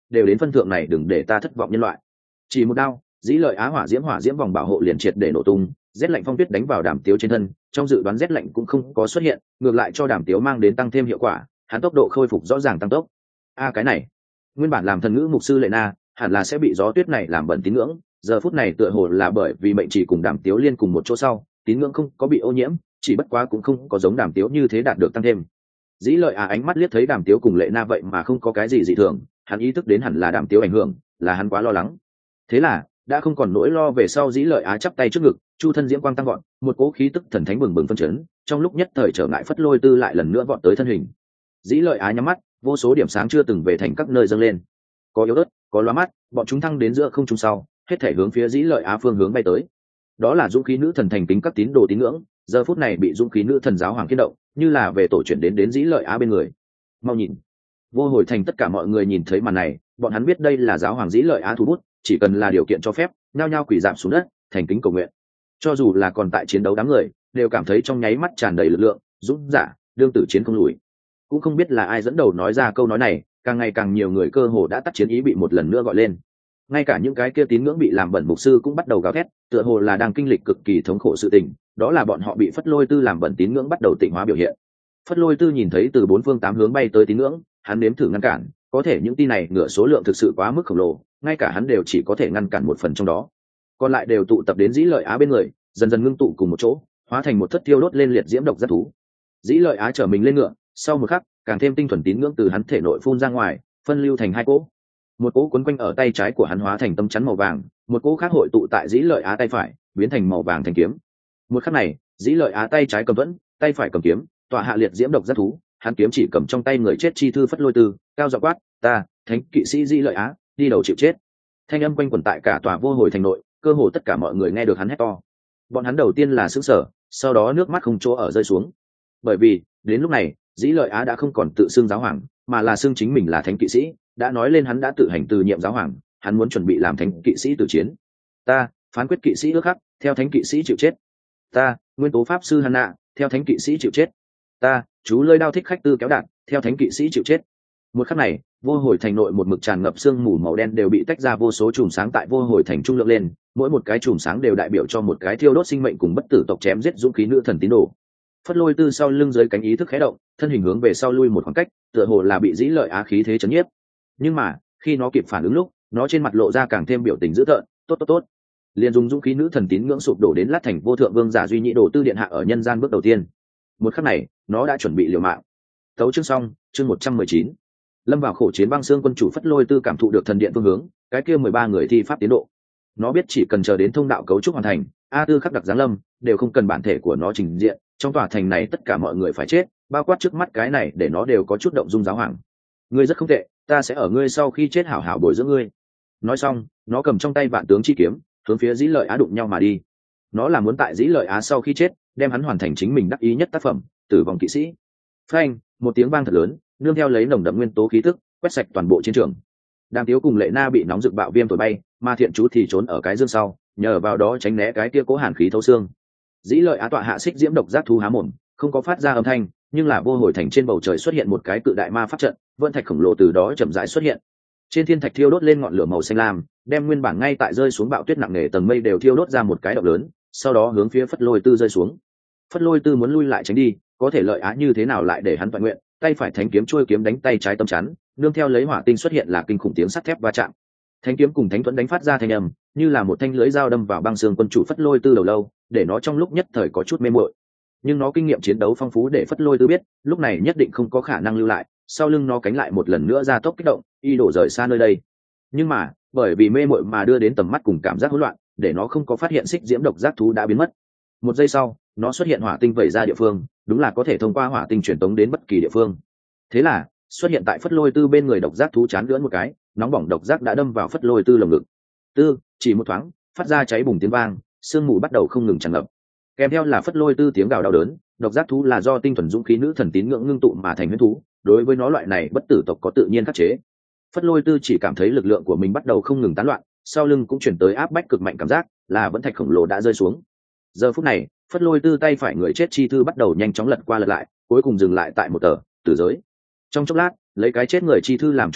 S1: đều đến phân thượng này đừng để ta thất vọng nhân loại. Chỉ một đao, dĩ lợi á hỏa diễm vòng bảo hộ liền triệt để nổ tung, rét lạnh phong tuyết đánh vào Đàm Tiếu trên thân, trong dự đoán rét lạnh cũng không có xuất hiện, ngược lại cho Đàm Tiếu mang đến tăng thêm hiệu quả, hắn tốc độ khôi phục rõ ràng tăng tốc. Cái này, nguyên bản làm thần ngữ mục sư Lệ Na, hẳn là sẽ bị gió tuyết này làm bẩn tín ngưỡng, giờ phút này tựa hồ là bởi vì mệnh chỉ cùng Đàm Tiếu liên cùng một chỗ sau, tín ngưỡng không có bị ô nhiễm, chỉ bất quá cũng không có giống Đàm Tiếu như thế đạt được tăng thêm. Dĩ lợi ánh mắt liếc thấy Đàm Tiếu cùng Lệ Na vậy mà không có cái gì dị thường, hắn ý thức đến hẳn là Đàm Tiếu ảnh hưởng, là hắn quá lo lắng. Thế là đã không còn nỗi lo về sau. Dĩ lợi chắp tay trước ngực, chu thân diễm quang tăng gọn, một cỗ khí tức thần thánh bừng bừng phân chấn, trong lúc nhất thời trở ngại Phất Lôi Tư lại lần nữa vọt tới thân hình. Dĩ lợi nhắm mắt, vô số điểm sáng chưa từng về thành các nơi dâng lên, có yếu ớt, có lóa mắt, bọn chúng thăng đến giữa không trung sau, hết thể hướng phía Dĩ lợi phương hướng bay tới. Đó là dũng khí nữ thần thành kính các tín đồ tín ngưỡng, giờ phút này bị dũng khí nữ thần giáo hoàng kiên động, như là về tổ chuyển đến Dĩ lợi bên người. Mau nhìn! Vô Hồi thành tất cả mọi người nhìn thấy màn này, bọn hắn biết đây là giáo hoàng Dĩ lợi thủ bút, chỉ cần là điều kiện cho phép, nhao nhao quỳ rạp xuống đất, thành kính cầu nguyện. Cho dù là còn tại chiến đấu đám người, đều cảm thấy trong nháy mắt tràn đầy lực lượng, dũng giả, đương tử chiến không lùi. Cũng không biết là ai dẫn đầu nói ra câu nói này, càng ngày càng nhiều người cơ hồ đã tắt chiến ý bị một lần nữa gọi lên. Ngay cả những cái kia tín ngưỡng bị làm bẩn mục sư cũng bắt đầu gào thét, tựa hồ là đang kinh lịch cực kỳ thống khổ sự tình, đó là bọn họ bị Phất Lôi Tư làm bẩn tín ngưỡng bắt đầu tịnh hóa biểu hiện. Phất Lôi Tư nhìn thấy từ bốn phương tám hướng bay tới tín ngưỡng, hắn nếm thử ngăn cản, có thể những tin này ngựa số lượng thực sự quá mức khổng lồ, ngay cả hắn đều chỉ có thể ngăn cản một phần trong đó, còn lại đều tụ tập đến Dĩ lợi bên người, dần dần ngưng tụ cùng một chỗ, hóa thành một thất tiêu đốt lên liệt diễm độc giác thú. Dĩ lợi trở mình lên ngựa, sau một khắc, càng thêm tinh thuần tín ngưỡng từ hắn thể nội phun ra ngoài, phân lưu thành hai cỗ. Một cỗ quấn quanh ở tay trái của hắn hóa thành tấm chắn màu vàng, một cỗ khác hội tụ tại Dĩ lợi tay phải, biến thành màu vàng thành kiếm. Một khắc này, Dĩ lợi tay trái cầm thuẫn, tay phải cầm kiếm, tọa hạ liệt diễm độc giác thú, hắn kiếm chỉ cầm trong tay người chết chi thư Phất Lôi Tư, cao giọng quát, ta, thánh kỵ sĩ Dĩ lợi đi đầu chịu chết. Thanh âm quanh quẩn tại cả tòa Vô Hồi thành nội, cơ hồ tất cả mọi người nghe được hắn hét to. Bọn hắn đầu tiên là sững sờ, sau đó nước mắt không chỗ ở rơi xuống, bởi vì đến lúc này Dĩ lợi đã không còn tự xưng giáo hoàng, mà là xưng chính mình là thánh kỵ sĩ, đã nói lên hắn đã tự hành từ nhiệm giáo hoàng, hắn muốn chuẩn bị làm thánh kỵ sĩ từ chiến. Ta, phán quyết kỵ sĩ ước khắc, theo thánh kỵ sĩ chịu chết. Ta, nguyên tố pháp sư Hanna, theo thánh kỵ sĩ chịu chết. Ta, chú lơi đao thích khách tư kéo đạn, theo thánh kỵ sĩ chịu chết. Một khắc này, Vô Hồi thành nội một mực tràn ngập sương mù màu đen đều bị tách ra vô số chùm sáng tại Vô Hồi thành trung lượng lên, mỗi một cái chùm sáng đều đại biểu cho một cái thiêu đốt sinh mệnh cùng bất tử tộc chém giết dũng khí nữ thần tín đồ. Phất Lôi Tư sau lưng dưới cánh ý thức khé động, thân hình hướng về sau lui một khoảng cách, tựa hồ là bị Dĩ lợi khí thế chấn nhiếp. Nhưng mà khi nó kịp phản ứng lúc, nó trên mặt lộ ra càng thêm biểu tình dữ tợn. Tốt, liền dùng dũng khí nữ thần tín ngưỡng sụp đổ đến lát thành vô thượng vương giả duy nhị đồ tư điện hạ ở nhân gian bước đầu tiên. Một khắc này, nó đã chuẩn bị liều mạng. Tấu chương xong, chương 119. Lâm vào khổ chiến băng xương quân chủ Phất Lôi Tư cảm thụ được thần điện phương hướng, cái kia 13 người thi pháp tiến độ. Nó biết chỉ cần chờ đến thông đạo cấu trúc hoàn thành, tư khắc đặc giáng lâm, đều không cần bản thể của nó trình diện, trong tòa thành này tất cả mọi người phải chết, bao quát trước mắt cái này để nó đều có chút động dung giáo hoàng. Ngươi rất không tệ, ta sẽ ở ngươi sau khi chết hảo hảo bồi dưỡng ngươi. Nói xong, nó cầm trong tay vạn tướng chi kiếm, hướng phía Dĩ lợi đụng nhau mà đi. Nó là muốn tại Dĩ lợi sau khi chết, đem hắn hoàn thành chính mình đắc ý nhất tác phẩm, Tử vong kỵ sĩ. Phanh, một tiếng vang thật lớn, nương theo lấy nồng đậm nguyên tố khí tức, quét sạch toàn bộ chiến trường. Đàm Tiếu cùng Lệ Na bị nóng rực bạo viêm thổi bay, mà Thiện Chú thì trốn ở cái dương sau, nhờ vào đó tránh né cái kia cố hàn khí thấu xương. Dĩ lợi tọa hạ xích diễm độc giác thú há mồm, không có phát ra âm thanh, nhưng là Vô Hồi thành trên bầu trời xuất hiện một cái cự đại ma pháp trận, vân thạch khổng lồ từ đó chậm rãi xuất hiện. Trên thiên thạch thiêu đốt lên ngọn lửa màu xanh lam, đem nguyên bản ngay tại rơi xuống bạo tuyết nặng nề tầng mây đều thiêu đốt ra một cái động lớn, sau đó hướng phía Phất Lôi Tư rơi xuống. Phất Lôi Tư muốn lui lại tránh đi, có thể lợi như thế nào lại để hắn toàn nguyện, tay phải thánh kiếm trôi kiếm đánh tay trái tâm chắn, nương theo lấy hỏa tinh xuất hiện là kinh khủng tiếng sắt thép va chạm. Thánh kiếm cùng thánh thuẫn đánh phát ra thanh âm, như là một thanh lưới dao đâm vào băng xương quân chủ Phất Lôi Tư đầu lâu, để nó trong lúc nhất thời có chút mê muội. Nhưng nó kinh nghiệm chiến đấu phong phú để Phất Lôi Tư biết, lúc này nhất định không có khả năng lưu lại, sau lưng nó cánh lại một lần nữa ra tốc kích động, y đổ rời xa nơi đây. Nhưng mà, bởi vì mê muội mà đưa đến tầm mắt cùng cảm giác hỗn loạn, để nó không có phát hiện xích diễm độc giác thú đã biến mất. Một giây sau, nó xuất hiện hỏa tinh vẩy ra địa phương, đúng là có thể thông qua hỏa tinh truyền tống đến bất kỳ địa phương. Thế là, xuất hiện tại Phất Lôi Tư bên người độc giác thú chán lưỡn một cái, nóng bỏng độc giác đã đâm vào Phất Lôi Tư lồng ngực. Chỉ một thoáng, phát ra cháy bùng tiếng vang, sương mù bắt đầu không ngừng tràn ngập. Kèm theo là Phất Lôi Tư tiếng gào đau đớn, độc giác thú là do tinh thuần dũng khí nữ thần tín ngưỡng ngưng tụ mà thành huyễn thú, đối với nó loại này bất tử tộc có tự nhiên khắc chế. Phất Lôi Tư chỉ cảm thấy lực lượng của mình bắt đầu không ngừng tán loạn, sau lưng cũng chuyển tới áp bách cực mạnh cảm giác, là vẫn thạch khổng lồ đã rơi xuống. Giờ phút này, Phất Lôi Tư tay phải người chết chi thư bắt đầu nhanh chóng lật qua lật lại, cuối cùng dừng lại tại một tờ tử giới. Trong chốc lát, lấy cái chết người chi thư làm trung tâm,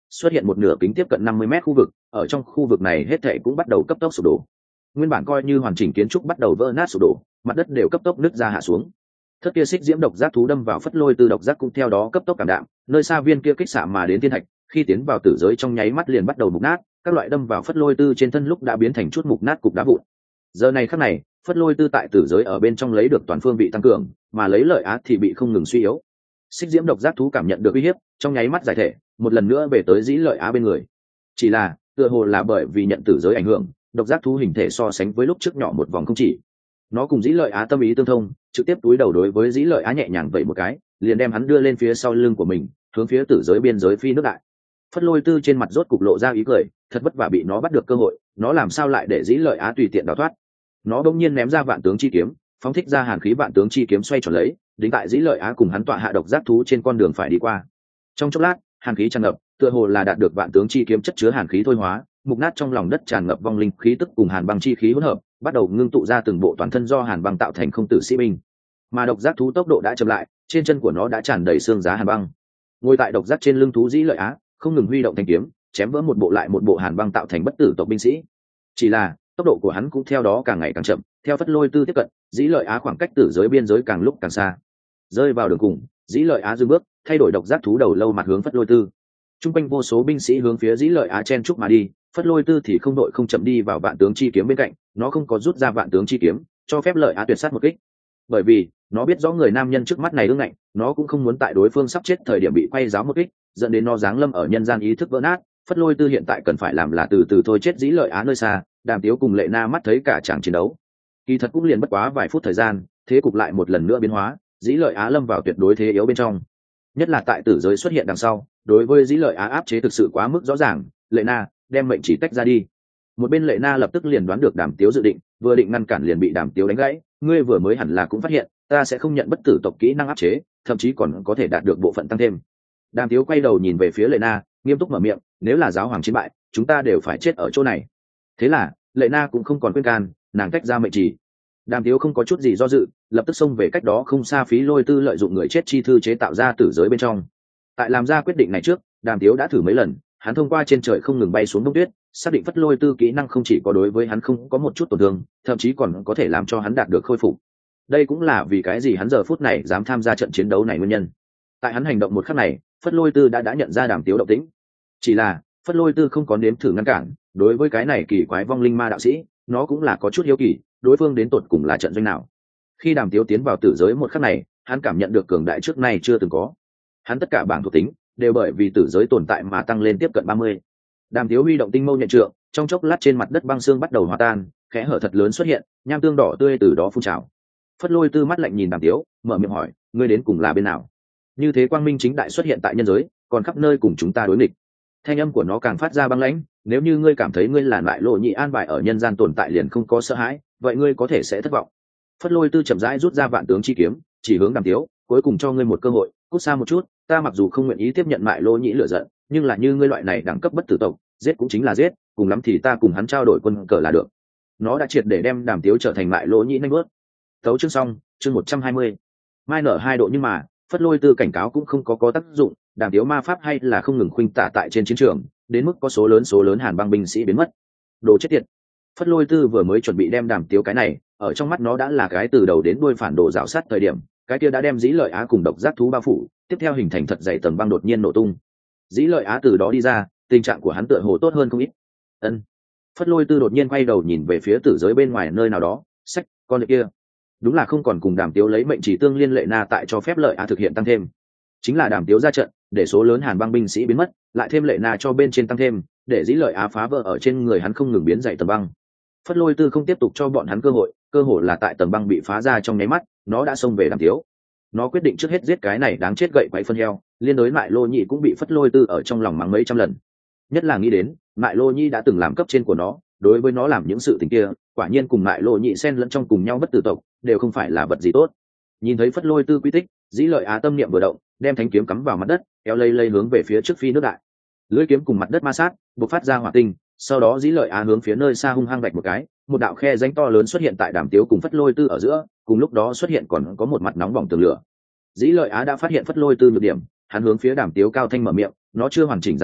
S1: xuất hiện một nửa kính tiếp cận 50 mét khu vực, ở trong khu vực này hết thảy cũng bắt đầu cấp tốc sụp đổ. Nguyên bản coi như hoàn chỉnh kiến trúc bắt đầu vỡ nát sụp đổ, mặt đất đều cấp tốc nứt ra hạ xuống. Thất kia xích diễm độc giác thú đâm vào Phất Lôi Tư độc giác cũng theo đó cấp tốc cảm đạm, nơi xa viên kia kích xạ mà đến thiên thạch, khi tiến vào tử giới trong nháy mắt liền bắt đầu mục nát, các loại đâm vào Phất Lôi Tư trên thân lúc đã biến thành chút mục nát cục đá vụn. Giờ này khắc này, Phất Lôi Tư tại tử giới ở bên trong lấy được toàn phương bị tăng cường, mà lấy lợi á thì bị không ngừng suy yếu. Xích diễm độc giác thú cảm nhận được uy hiếp, trong nháy mắt giải thể, một lần nữa về tới dĩ lợi á bên người. Chỉ là, tựa hồ là bởi vì nhận tử giới ảnh hưởng, độc giác thú hình thể so sánh với lúc trước nhỏ một vòng không chỉ. Nó cùng dĩ lợi á tâm ý tương thông, trực tiếp túi đầu đối với dĩ lợi á nhẹ nhàng vẩy một cái, liền đem hắn đưa lên phía sau lưng của mình, hướng phía tử giới biên giới phi nước đại. Phất Lôi Tư trên mặt rốt cục lộ ra ý cười, thật vất vả bị nó bắt được cơ hội, nó làm sao lại để dĩ lợi á tùy tiện đào thoát. Nó bỗng nhiên ném ra vạn tướng chi kiếm, phóng thích ra hàn khí vạn tướng chi kiếm xoay tròn lấy, đính tại dĩ lợi á cùng hắn tọa hạ độc giác thú trên con đường phải đi qua. Trong chốc lát, hàn khí tràn ngập, tựa hồ là đạt được vạn tướng chi kiếm chất chứa hàn khí thôi hóa, mục nát trong lòng đất tràn ngập vong linh khí tức cùng hàn băng chi khí hỗn hợp, bắt đầu ngưng tụ ra từng bộ toàn thân do hàn băng tạo thành không tử sĩ binh. Mà độc giác thú tốc độ đã chậm lại, trên chân của nó đã tràn đầy xương giá hàn băng. Ngồi tại độc giác trên lưng thú dĩ lợi á, không ngừng huy động thanh kiếm, chém vỡ một bộ lại một bộ hàn băng tạo thành bất tử tộc binh sĩ. Chỉ là, tốc độ của hắn cũng theo đó càng ngày càng chậm, theo Phất Lôi Tư tiếp cận, dĩ lợi á khoảng cách tử giới biên giới càng lúc càng xa. Rơi vào đường cùng, dĩ lợi á dừng bước, thay đổi độc giác thú đầu lâu mặt hướng Phất Lôi Tư. Trung quanh vô số binh sĩ hướng phía dĩ lợi á chen chúc mà đi, Phất Lôi Tư thì không đội không chậm đi vào vạn tướng chi kiếm bên cạnh, nó không có rút ra vạn tướng chi kiếm, cho phép lợi á tuyệt sát một kích. Bởi vì, nó biết rõ người nam nhân trước mắt này ương ngạnh, nó cũng không muốn tại đối phương sắp chết thời điểm bị quay giáo một kích, dẫn đến nó giáng lâm ở nhân gian ý thức vỡ nát. Phất Lôi Tư hiện tại cần phải làm là từ từ thôi chết dĩ lợi á nơi xa. Đàm Tiếu cùng Lệ Na mắt thấy cả tràng chiến đấu, kỳ thật cũng liền bất quá vài phút thời gian, thế cục lại một lần nữa biến hóa, dĩ lợi á lâm vào tuyệt đối thế yếu bên trong. Nhất là tại tử giới xuất hiện đằng sau, đối với dĩ lợi á áp chế thực sự quá mức rõ ràng. Lệ Na, đem mệnh chỉ tách ra đi. Một bên Lệ Na lập tức liền đoán được Đàm Tiếu dự định, vừa định ngăn cản liền bị Đàm Tiếu đánh gãy. Ngươi vừa mới hẳn là cũng phát hiện, ta sẽ không nhận bất tử tộc kỹ năng áp chế, thậm chí còn có thể đạt được bộ phận tăng thêm. Đàm Tiếu quay đầu nhìn về phía Lệ Na, nghiêm túc mở miệng, nếu là giáo hoàng chiến bại, chúng ta đều phải chết ở chỗ này. Thế là, Lệ Na cũng không còn khuyên can, nàng tách ra mệnh chỉ. Đàm Tiếu không có chút gì do dự, lập tức xông về cách đó không xa Phí Lôi Tư lợi dụng người chết chi thư chế tạo ra tử giới bên trong. Tại làm ra quyết định này trước, Đàm Tiếu đã thử mấy lần, hắn thông qua trên trời không ngừng bay xuống đông tuyết, xác định Phất Lôi Tư kỹ năng không chỉ có đối với hắn không có một chút tổn thương, thậm chí còn có thể làm cho hắn đạt được khôi phục. Đây cũng là vì cái gì hắn giờ phút này dám tham gia trận chiến đấu này nguyên nhân. Tại hắn hành động một khắc này, Phất Lôi Tư đã nhận ra Đàm Tiếu động tĩnh. Chỉ là, Phất Lôi Tư không có nếm thử ngăn cản, đối với cái này kỳ quái vong linh ma đạo sĩ, nó cũng là có chút hiếu kỳ, đối phương đến tột cùng là trận doanh nào. Khi Đàm Tiếu tiến vào tử giới một khắc này, hắn cảm nhận được cường đại trước nay chưa từng có. Hắn tất cả bảng thuộc tính đều bởi vì tử giới tồn tại mà tăng lên tiếp cận 30. Đàm Tiếu huy động tinh mâu nhận trượng, trong chốc lát trên mặt đất băng xương bắt đầu hòa tan, kẽ hở thật lớn xuất hiện, nham tương đỏ tươi từ đó phun trào. Phất Lôi Tư mắt lạnh nhìn Đàm Tiếu, mở miệng hỏi, ngươi đến cùng là bên nào? Như thế quang minh chính đại xuất hiện tại nhân giới, còn khắp nơi cùng chúng ta đối nghịch. Thanh âm của nó càng phát ra băng lãnh, nếu như ngươi cảm thấy ngươi là loại lộ nhị an bài ở nhân gian tồn tại liền không có sợ hãi, vậy ngươi có thể sẽ thất vọng. Phất Lôi Tư chậm rãi rút ra vạn tướng chi kiếm, chỉ hướng Đàm Tiếu, cuối cùng cho ngươi một cơ hội, cút xa một chút, ta mặc dù không nguyện ý tiếp nhận loại lô nhị lựa giận, nhưng là như ngươi loại này đẳng cấp bất tử tộc, giết cũng chính là giết, cùng lắm thì ta cùng hắn trao đổi quân cờ là được. Nó đã triệt để đem Đàm Tiếu trở thành loại lô nhị nhanh bước. Tấu chương xong, chương 120. Mai nở 2 độ nhưng mà, Phất Lôi Tư cảnh cáo cũng không có tác dụng, Đàm Tiếu ma pháp hay là không ngừng khuynh tả tại trên chiến trường, đến mức có số lớn hàn băng binh sĩ biến mất. Đồ chết tiệt. Phất Lôi Tư vừa mới chuẩn bị đem Đàm Tiếu cái này, ở trong mắt nó đã là cái từ đầu đến đuôi phản đồ rào sát thời điểm, cái kia đã đem dĩ lợi á cùng độc giác thú bao phủ, tiếp theo hình thành thật dày tầng băng đột nhiên nổ tung. Dĩ lợi á từ đó đi ra, tình trạng của hắn tựa hồ tốt hơn không ít. Ân. Phất Lôi Tư đột nhiên quay đầu nhìn về phía tử giới bên ngoài nơi nào đó, sách, con kia. Đúng là không còn cùng Đàm Tiếu lấy mệnh chỉ tương liên Lệ Na tại cho phép lợi á thực hiện tăng thêm. Chính là Đàm Tiếu ra trận, để số lớn hàn băng binh sĩ biến mất, lại thêm Lệ Na cho bên trên tăng thêm, để dĩ lợi á phá vỡ ở trên người hắn không ngừng biến dày tầng băng. Phất Lôi Tư không tiếp tục cho bọn hắn cơ hội là tại tầng băng bị phá ra trong nháy mắt, nó đã xông về Đàm Tiếu. Nó quyết định trước hết giết cái này đáng chết gậy quậy phân heo, liên đối Mại Lô Nhị cũng bị Phất Lôi Tư ở trong lòng mắng mấy trăm lần. Nhất là nghĩ đến, Mại Lô Nhị đã từng làm cấp trên của nó, đối với nó làm những sự tình kia, quả nhiên cùng Mại Lô Nhị xen lẫn trong cùng nhau bất tử tộc, đều không phải là vật gì tốt. Nhìn thấy Phất Lôi Tư quy tích, dĩ lợi á tâm niệm vừa động, đem thanh kiếm cắm vào mặt đất, kéo lây hướng về phía trước phi nước đại. Lưỡi kiếm cùng mặt đất ma sát, bộc phát ra hỏa tinh, sau đó dĩ lợi á hướng phía nơi xa hung hăng vạch một cái, một đạo khe rãnh to lớn xuất hiện tại Đàm Tiếu cùng Phất Lôi Tư ở giữa, cùng lúc đó xuất hiện còn có một mặt nóng bỏng tường lửa. Dĩ lợi á đã phát hiện Phất Lôi Tư nhược điểm, hắn hướng phía Đàm Tiếu cao thanh mở miệng, nó chưa hoàn chỉnh giáng lâm,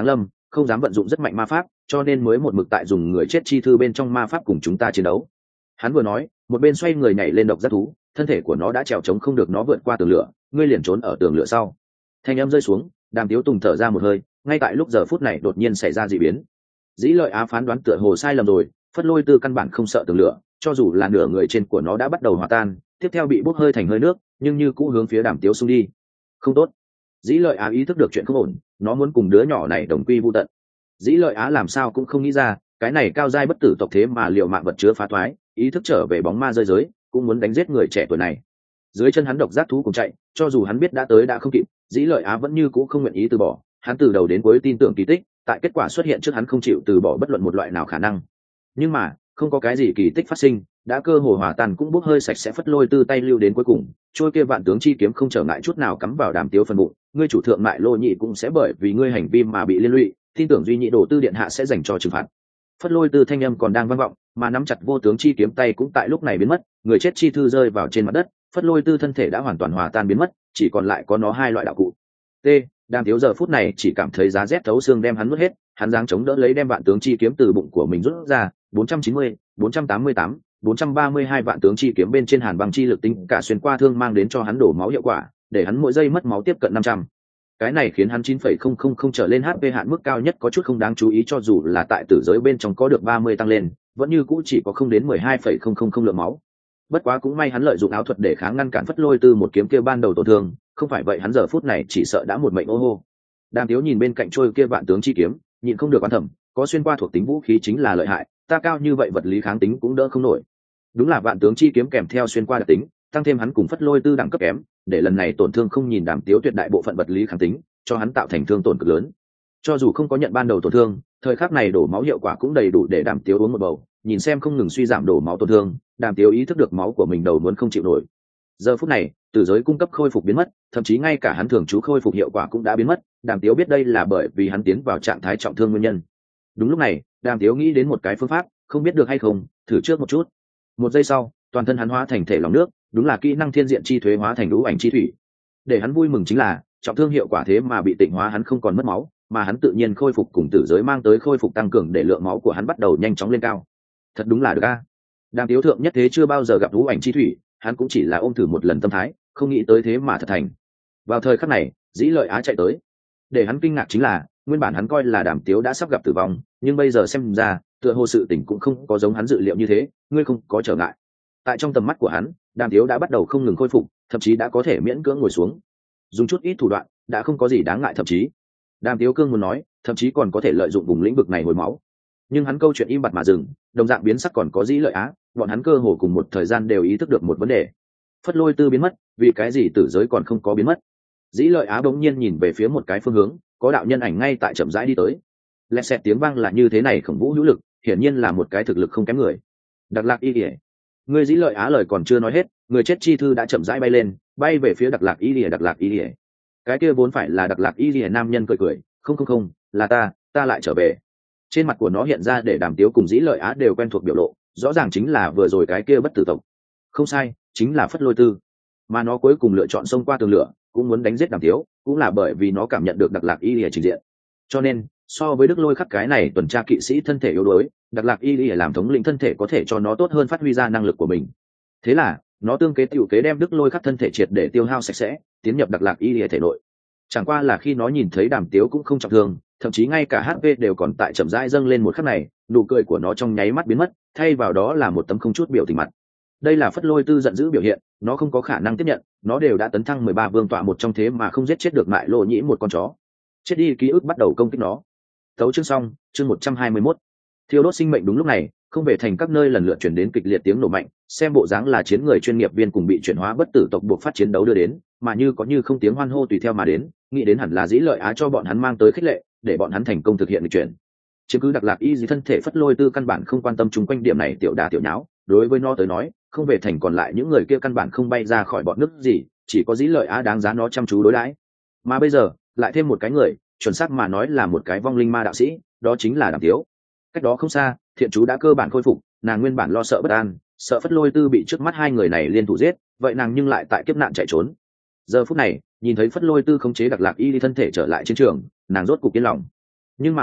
S1: không dám vận dụng rất mạnh ma pháp, cho nên mới một mực tại dùng người chết chi thư bên trong ma pháp cùng chúng ta chiến đấu. Hắn vừa nói một bên xoay người nhảy lên độc giác thú, thân thể của nó đã trèo trống không được nó vượt qua tường lửa, ngươi liền trốn ở tường lửa sau. Thanh âm rơi xuống, Đàm Tiếu Tùng thở ra một hơi, ngay tại lúc giờ phút này đột nhiên xảy ra dị biến. Dĩ Lợi Á phán đoán tựa hồ sai lầm rồi, Phất Lôi Tư căn bản không sợ tường lửa, cho dù là nửa người trên của nó đã bắt đầu hòa tan, tiếp theo bị bốc hơi thành hơi nước, nhưng như cũ hướng phía Đàm Tiếu xung đi. Không tốt. Dĩ Lợi Á ý thức được chuyện không ổn, nó muốn cùng đứa nhỏ này đồng quy vu tận. Dĩ Lợi Á làm sao cũng không nghĩ ra, cái này cao giai bất tử tộc thế mà liều mạng vật chứa phá thoái, ý thức trở về bóng ma rơi giới, cũng muốn đánh giết người trẻ tuổi này. Dưới chân hắn độc giác thú cùng chạy, cho dù hắn biết đã tới đã không kịp, Dĩ Lợi Á vẫn như cũ không nguyện ý từ bỏ. Hắn từ đầu đến cuối tin tưởng kỳ tích, tại kết quả xuất hiện trước hắn không chịu từ bỏ bất luận một loại nào khả năng. Nhưng mà không có cái gì kỳ tích phát sinh, đã cơ hồ hòa tan cũng bốc hơi sạch sẽ. Phất Lôi Tư tay lưu đến cuối cùng, trôi kia vạn tướng chi kiếm không trở ngại chút nào cắm vào Đàm Tiếu phần bụng. Ngươi chủ thượng Mại Lô Nhị cũng sẽ bởi vì ngươi hành vi mà bị liên lụy, tin tưởng duy nhị đồ tư điện hạ sẽ dành cho trừng phạt. Phất Lôi Tư thanh âm còn đang vang vọng, mà nắm chặt vô tướng chi kiếm tay cũng tại lúc này biến mất, người chết chi thư rơi vào trên mặt đất. Phất Lôi Tư thân thể đã hoàn toàn hòa tan biến mất, chỉ còn lại có nó hai loại đạo cụ. T. Đàm Tiếu giờ phút này chỉ cảm thấy giá rét thấu xương đem hắn nuốt hết, hắn giáng chống đỡ lấy đem vạn tướng chi kiếm từ bụng của mình rút ra. 490, 488, 432 vạn tướng chi kiếm bên trên hàn băng chi lực tính cả xuyên qua thương mang đến cho hắn đổ máu hiệu quả, để hắn mỗi giây mất máu tiếp cận 500. Cái này khiến hắn 9,000 trở lên HP hạn mức cao nhất có chút không đáng chú ý, cho dù là tại tử giới bên trong có được 30 tăng lên, vẫn như cũ chỉ có không đến 12,000 lượng máu. Bất quá cũng may hắn lợi dụng áo thuật để kháng ngăn cản Phất Lôi Tư một kiếm kia ban đầu tổn thương, không phải vậy hắn giờ phút này chỉ sợ đã một mệnh ô hô. Đàm Tiếu nhìn bên cạnh trôi kia vạn tướng chi kiếm, nhịn không được oán thầm, có xuyên qua thuộc tính vũ khí chính là lợi hại, ta cao như vậy vật lý kháng tính cũng đỡ không nổi. Đúng là vạn tướng chi kiếm kèm theo xuyên qua đặc tính, tăng thêm hắn cùng Phất Lôi Tư đẳng cấp kém, để lần này tổn thương không nhìn Đàm Tiếu tuyệt đại bộ phận vật lý kháng tính, cho hắn tạo thành thương tổn cực lớn. Cho dù không có nhận ban đầu tổn thương, thời khắc này đổ máu hiệu quả cũng đầy đủ để Đàm Tiếu uống một bầu, nhìn xem không ngừng suy giảm đổ máu tổn thương, Đàm Tiếu ý thức được máu của mình đầu muốn không chịu nổi. Giờ phút này, tử giới cung cấp khôi phục biến mất, thậm chí ngay cả hắn thường trú khôi phục hiệu quả cũng đã biến mất. Đàm Tiếu biết đây là bởi vì hắn tiến vào trạng thái trọng thương nguyên nhân. Đúng lúc này, Đàm Tiếu nghĩ đến một cái phương pháp, không biết được hay không, thử trước một chút. Một giây sau, toàn thân hắn hóa thành thể lòng nước, đúng là kỹ năng thiên diện chi thuế hóa thành lũ ảnh chi thủy. Để hắn vui mừng chính là, trọng thương hiệu quả thế mà bị tịnh hóa, hắn không còn mất máu, mà hắn tự nhiên khôi phục cùng tử giới mang tới khôi phục tăng cường để lượng máu của hắn bắt đầu nhanh chóng lên cao. Thật đúng là được a. Đàm Tiếu thượng nhất thế chưa bao giờ gặp lũ ảnh chi thủy, hắn cũng chỉ là ôm thử một lần tâm thái, không nghĩ tới thế mà thật thành. Vào thời khắc này, Dĩ Lợi Á chạy tới. Để hắn kinh ngạc chính là, nguyên bản hắn coi là Đàm Tiếu đã sắp gặp tử vong, nhưng bây giờ xem ra, tựa hồ sự tình cũng không có giống hắn dự liệu như thế, ngươi không có trở ngại. Tại trong tầm mắt của hắn, Đàm Tiếu đã bắt đầu không ngừng khôi phục, thậm chí đã có thể miễn cưỡng ngồi xuống. Dùng chút ít thủ đoạn, đã không có gì đáng ngại thậm chí. Đàm Tiếu cương muốn nói, thậm chí còn có thể lợi dụng vùng lĩnh vực này hồi máu. Nhưng hắn câu chuyện im bặt mà dừng, đồng dạng biến sắc còn có Dĩ Lợi Á, bọn hắn cơ hồ cùng một thời gian đều ý thức được một vấn đề. Phất Lôi Tư biến mất, vì cái gì tử giới còn không có biến mất? Dĩ Lợi Á bỗng nhiên nhìn về phía một cái phương hướng, có đạo nhân ảnh ngay tại chậm rãi đi tới. Lẹt xẹt tiếng vang là như thế này, khổng vũ hữu lực, hiển nhiên là một cái thực lực không kém người. Đặc Lạc Y Lìa. Người Dĩ Lợi Á lời còn chưa nói hết, người chết chi thư đã chậm rãi bay lên, bay về phía Đặc Lạc Y Lìa. Đặc Lạc Y Lìa. Cái kia vốn phải là Đặc Lạc Y Lìa nam nhân cười cười, không, là ta lại trở về. Trên mặt của nó hiện ra để Đàm Tiếu cùng Dĩ Lợi Á đều quen thuộc biểu lộ, rõ ràng chính là vừa rồi cái kia bất tử tộc. Không sai, chính là Phất Lôi Tư. Mà nó cuối cùng lựa chọn xông qua tường lửa, cũng muốn đánh giết Đàm Tiếu, cũng là bởi vì nó cảm nhận được Đặc Lạc Y Lìa trình diện. Cho nên, so với Đức Lôi Khắc cái này tuần tra kỵ sĩ thân thể yếu đuối, Đặc Lạc Y Lìa làm thống lĩnh thân thể có thể cho nó tốt hơn phát huy ra năng lực của mình. Thế là, nó tương kế tiểu kế đem Đức Lôi Khắc thân thể triệt để tiêu hao sạch sẽ, tiến nhập Đặc Lạc Y Lìa thể nội. Chẳng qua là khi nó nhìn thấy Đàm Tiếu cũng không trọng thương, thậm chí ngay cả HP đều còn tại chậm rãi dâng lên một khắc này, nụ cười của nó trong nháy mắt biến mất, thay vào đó là một tấm không chút biểu tình mặt. Đây là Phất Lôi Tư giận dữ biểu hiện, nó không có khả năng tiếp nhận, nó đều đã tấn thăng 13 vương tọa một trong thế mà không giết chết được Mại Lô Nhĩ một con chó. Chết đi ký ức bắt đầu công kích nó. Tấu chương xong, chương 121. Thiêu đốt sinh mệnh. Đúng lúc này, không về thành các nơi lần lượt chuyển đến kịch liệt tiếng nổ mạnh, xem bộ dáng là chiến người chuyên nghiệp viên cùng bị chuyển hóa bất tử tộc buộc phát chiến đấu đưa đến, mà như có như không tiếng hoan hô tùy theo mà đến, nghĩ đến hẳn là Dĩ Lợi Á cho bọn hắn mang tới khích lệ, để bọn hắn thành công thực hiện lịch chuyển. Chứ cứ Đặc Lạc Y gì thân thể Phất Lôi Tư căn bản không quan tâm chung quanh điểm này tiểu đà tiểu nháo, đối với nó tới nói, không về thành còn lại những người kia căn bản không bay ra khỏi bọn nước gì, chỉ có Dĩ Lợi Á đáng giá nó chăm chú đối đãi. Mà bây giờ, lại thêm một cái người, chuẩn xác mà nói là một cái vong linh ma đạo sĩ, đó chính là Đàm Tiếu. Cách đó không xa, Thiện Chú đã cơ bản khôi phục, nàng nguyên bản lo sợ bất an, sợ Phất Lôi Tư bị trước mắt hai người này liên thủ giết, vậy nàng nhưng lại tại kiếp nạn chạy trốn. Giờ phút này, nhìn thấy Phất Lôi Tư khống chế Đặc Lạc Y thân thể trở lại chiến trường, nàng rốt cục yên lòng. Nhưng mà,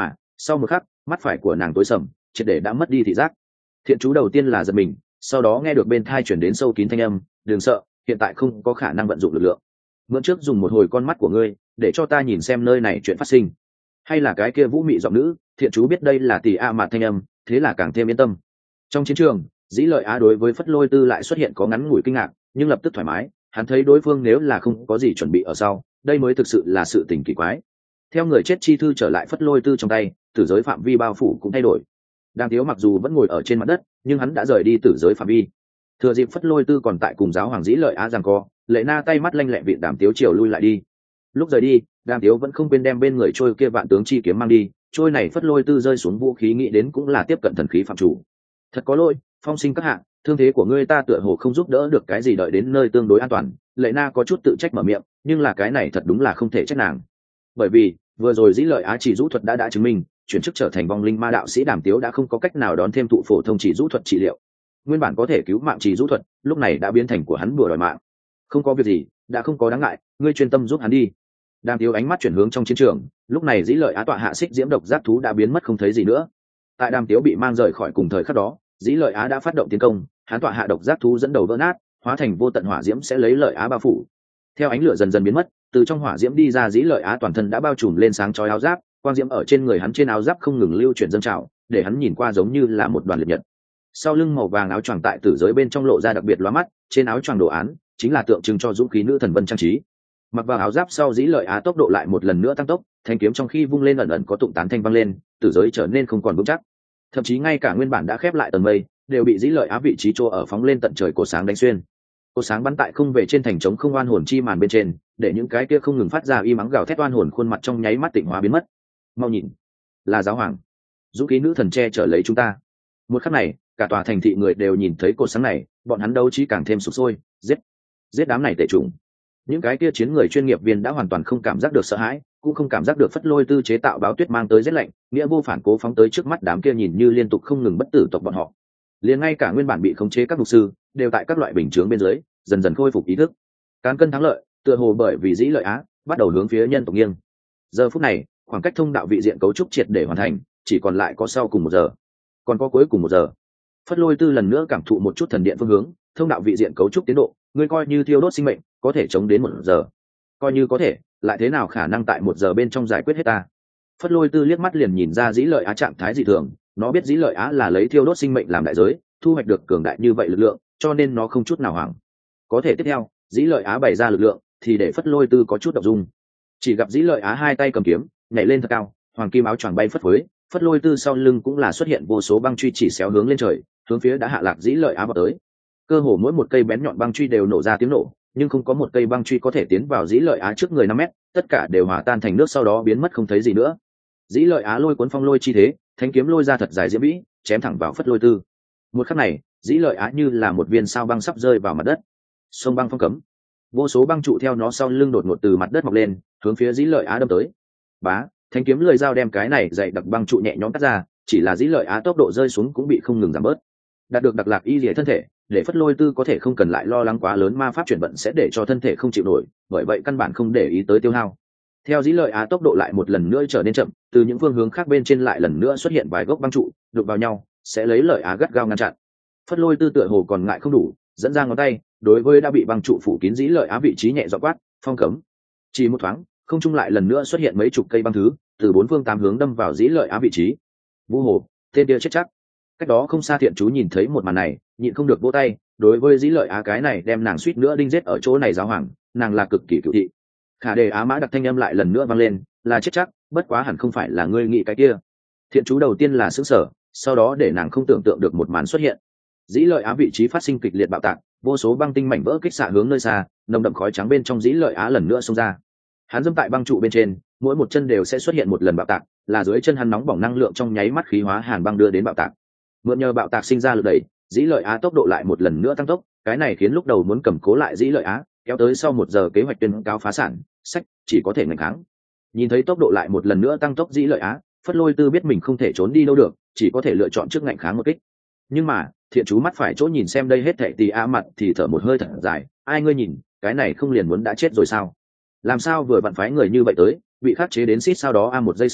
S1: sau một khắc mắt phải của nàng tối sầm, triệt để đã mất đi thị giác. Thiện chú đầu tiên là giật mình, sau đó nghe được bên thai chuyển đến sâu kín thanh âm, đừng sợ, hiện tại không có khả năng vận dụng lực lượng. Mượn trước dùng một hồi con mắt của ngươi, để cho ta nhìn xem nơi này chuyện phát sinh. Hay là cái kia vũ mị giọng nữ, thiện chú biết đây là tỷ a mạt thanh âm, thế là càng thêm yên tâm. Trong chiến trường, dĩ lợi á đối với phất lôi tư lại xuất hiện có ngắn ngủi kinh ngạc, nhưng lập tức thoải mái, hắn thấy đối phương nếu là không có gì chuẩn bị ở sau, đây mới thực sự là sự tình kỳ quái. Theo người chết chi thư trở lại phất lôi tư trong tay, tử giới phạm vi bao phủ cũng thay đổi. Đang Tiếu mặc dù vẫn ngồi ở trên mặt đất, nhưng hắn đã rời đi tử giới phạm vi. Thừa dịp phất lôi tư còn tại cùng giáo hoàng dĩ lợi á giằng co, Lệ Na tay mắt lanh lẹ vịn Đàm Tiếu chiều lui lại đi. Lúc rời đi, Đàm Tiếu vẫn không quên đem bên người trôi kia vạn tướng chi kiếm mang đi, trôi này phất lôi tư rơi xuống vũ khí nghĩ đến cũng là tiếp cận thần khí phạm chủ. Thật có lỗi, Phong Sinh các hạ, thương thế của ngươi ta tựa hồ không giúp đỡ được cái gì, đợi đến nơi tương đối an toàn. Lệ Na có chút tự trách mở miệng, nhưng là cái này thật đúng là không thể trách nàng. Bởi vì vừa rồi dĩ lợi á chỉ rũ thuật đã chứng minh, chuyển chức trở thành vong linh ma đạo sĩ Đàm Tiếu đã không có cách nào đón thêm thụ phổ thông chỉ rũ thuật trị liệu. Nguyên bản có thể cứu mạng chỉ rũ thuật, lúc này đã biến thành của hắn bùa đòi mạng. Không có việc gì, đã không có đáng ngại, ngươi chuyên tâm giúp hắn đi. Đàm Tiếu ánh mắt chuyển hướng trong chiến trường, lúc này dĩ lợi á tọa hạ xích diễm độc giác thú đã biến mất không thấy gì nữa. Tại Đàm Tiếu bị mang rời khỏi cùng thời khắc đó, dĩ lợi á đã phát động tiến công, hắn tọa hạ độc giác thú dẫn đầu vỡ nát, hóa thành vô tận hỏa diễm sẽ lấy lợi á bao phủ. Theo ánh lửa dần dần biến mất, từ trong hỏa diễm đi ra dĩ lợi á toàn thân đã bao trùm lên sáng chói áo giáp, quang diễm ở trên người hắn trên áo giáp không ngừng lưu chuyển dâng trào, để hắn nhìn qua giống như là một đoàn liệt nhật. Sau lưng màu vàng áo choàng tại tử giới bên trong lộ ra đặc biệt lóa mắt, trên áo choàng đồ án chính là tượng trưng cho dũng khí nữ thần vân trang trí. Mặc vào áo giáp sau dĩ lợi á tốc độ lại một lần nữa tăng tốc, thanh kiếm trong khi vung lên ẩn ẩn có tụng tán thanh vang lên, tử giới trở nên không còn vững chắc. Thậm chí ngay cả nguyên bản đã khép lại tầng mây đều bị dĩ lợi á vị trí chỗ ở phóng lên tận trời cổ sáng đánh xuyên. Cổ sáng bắn tại không về trên thành trống không oan hồn chi màn bên trên, để những cái kia không ngừng phát ra y mắng gào thét oan hồn khuôn mặt trong nháy mắt tịnh hóa biến mất. Mau nhìn, là giáo hoàng, dũng khí nữ thần che chở lấy chúng ta. Một khắc này, cả tòa thành thị người đều nhìn thấy cột sáng này, bọn hắn đấu trí càng thêm sục sôi, giết đám này tệ chủng. Những cái kia chiến người chuyên nghiệp viên đã hoàn toàn không cảm giác được sợ hãi, cũng không cảm giác được phất lôi tư chế tạo báo tuyết mang tới rét lạnh, nghĩa vô phản cố phóng tới trước mắt đám kia nhìn như liên tục không ngừng bất tử tộc bọn họ. Liền ngay cả nguyên bản bị khống chế các mục sư đều tại các loại bình chướng bên dưới dần dần khôi phục ý thức. Cán cân thắng lợi tựa hồ bởi vì dĩ lợi á bắt đầu hướng phía nhân tộc nghiêng. Giờ phút này, khoảng cách thông đạo vị diện cấu trúc triệt để hoàn thành, chỉ còn lại có sau cùng 1 giờ. Còn có cuối cùng 1 giờ. Phất lôi tư lần nữa cảm thụ một chút thần điện phương hướng, thông đạo vị diện cấu trúc tiến độ, ngươi coi như thiêu đốt sinh mệnh có thể chống đến 1 giờ, coi như có thể, lại thế nào khả năng tại 1 giờ bên trong giải quyết hết ta. Phất lôi tư liếc mắt liền nhìn ra dĩ lợi á trạng thái dị thường, nó biết dĩ lợi á là lấy thiêu đốt sinh mệnh làm đại giới thu hoạch được cường đại như vậy lực lượng, cho nên nó không chút nào hoảng. Có thể tiếp theo dĩ lợi á bày ra lực lượng thì để phất lôi tư có chút động dung. Chỉ gặp dĩ lợi á hai tay cầm kiếm nhảy lên thật cao, hoàng kim áo choàng bay phất phới, phất lôi tư sau lưng cũng là xuất hiện vô số băng truy chỉ xéo hướng lên trời, hướng phía đã hạ lạc dĩ lợi á vào tới. Cơ hồ mỗi một cây bén nhọn băng truy đều nổ ra tiếng nổ, nhưng không có một cây băng truy có thể tiến vào dĩ lợi á trước người 5 mét, tất cả đều hòa tan thành nước sau đó biến mất không thấy gì nữa. Dĩ lợi á lôi cuốn phong lôi chi thế, thanh kiếm lôi ra thật dài diễm vĩ, chém thẳng vào phất lôi tư. Một khắc này, dĩ lợi á như là một viên sao băng sắp rơi vào mặt đất. Sông băng phong cấm, vô số băng trụ theo nó sau lưng đột ngột từ mặt đất mọc lên, hướng phía dĩ lợi á đâm tới. Bá, thanh kiếm lưỡi dao đem cái này dày đặc băng trụ nhẹ nhõm cắt ra, chỉ là dĩ lợi á tốc độ rơi xuống cũng bị không ngừng giảm bớt. Đạt được đặc lạc y lìa thân thể, để phất lôi tư có thể không cần lại lo lắng quá lớn ma pháp chuyển vận sẽ để cho thân thể không chịu nổi, bởi vậy căn bản không để ý tới tiêu hao. Theo dĩ lợi á tốc độ lại một lần nữa trở nên chậm, từ những phương hướng khác bên trên lại lần nữa xuất hiện vài gốc băng trụ đụng vào nhau, sẽ lấy lợi á gắt gao ngăn chặn. Phất lôi tư tựa hồ còn ngại không đủ, dẫn ra ngón tay đối với đã bị băng trụ phủ kín dĩ lợi á vị trí nhẹ dọ quát, phong cấm. Chỉ một thoáng, không trung lại lần nữa xuất hiện mấy chục cây băng thứ từ 4 phương 8 hướng đâm vào dĩ lợi á vị trí. Vu hồ, tên kia chết chắc. Cách đó không xa thiện chú nhìn thấy một màn này, nhịn không được vỗ tay, đối với dĩ lợi á cái này đem nàng suýt nữa đinh giết ở chỗ này giáo hoàng, nàng là cực kỳ cựu thị. Khả đề á mã đặc thanh âm lại lần nữa vang lên, là chết chắc, bất quá hẳn không phải là ngươi nghĩ cái kia. Thiện chú đầu tiên là sững sờ, sau đó để nàng không tưởng tượng được một màn xuất hiện. Dĩ lợi á vị trí phát sinh kịch liệt bạo tạc, vô số băng tinh mảnh vỡ kích xạ hướng nơi xa, nồng đậm khói trắng bên trong dĩ lợi á lần nữa xông ra. Hắn dẫm tại băng trụ bên trên, mỗi một chân đều sẽ xuất hiện một lần bạo tạc, là dưới chân hắn nóng bỏng năng lượng trong nháy mắt khí hóa hàn băng đưa đến bạo tạc. Mượn nhờ bạo tạc sinh ra lực đẩy, dĩ lợi á tốc độ lại một lần nữa tăng tốc, cái này khiến lúc đầu muốn cầm cố lại dĩ lợi á kéo tới sau 1 giờ kế hoạch tuyên cáo phá sản, sách chỉ có thể ngăn kháng. Nhìn thấy tốc độ lại một lần nữa tăng tốc dĩ lợi á, phất lôi tư biết mình không thể trốn đi đâu được, chỉ có thể lựa chọn trước ngăn kháng một kích. Nhưng mà thiện chú mắt phải chỗ nhìn xem đây hết thảy tì á mặt thì thở một hơi thật dài, ai ngươi nhìn, cái này không liền muốn đã chết rồi sao? Làm sao vừa vặn phái người như vậy tới, bị khắc chế đến xít sau đó 1 giây sau,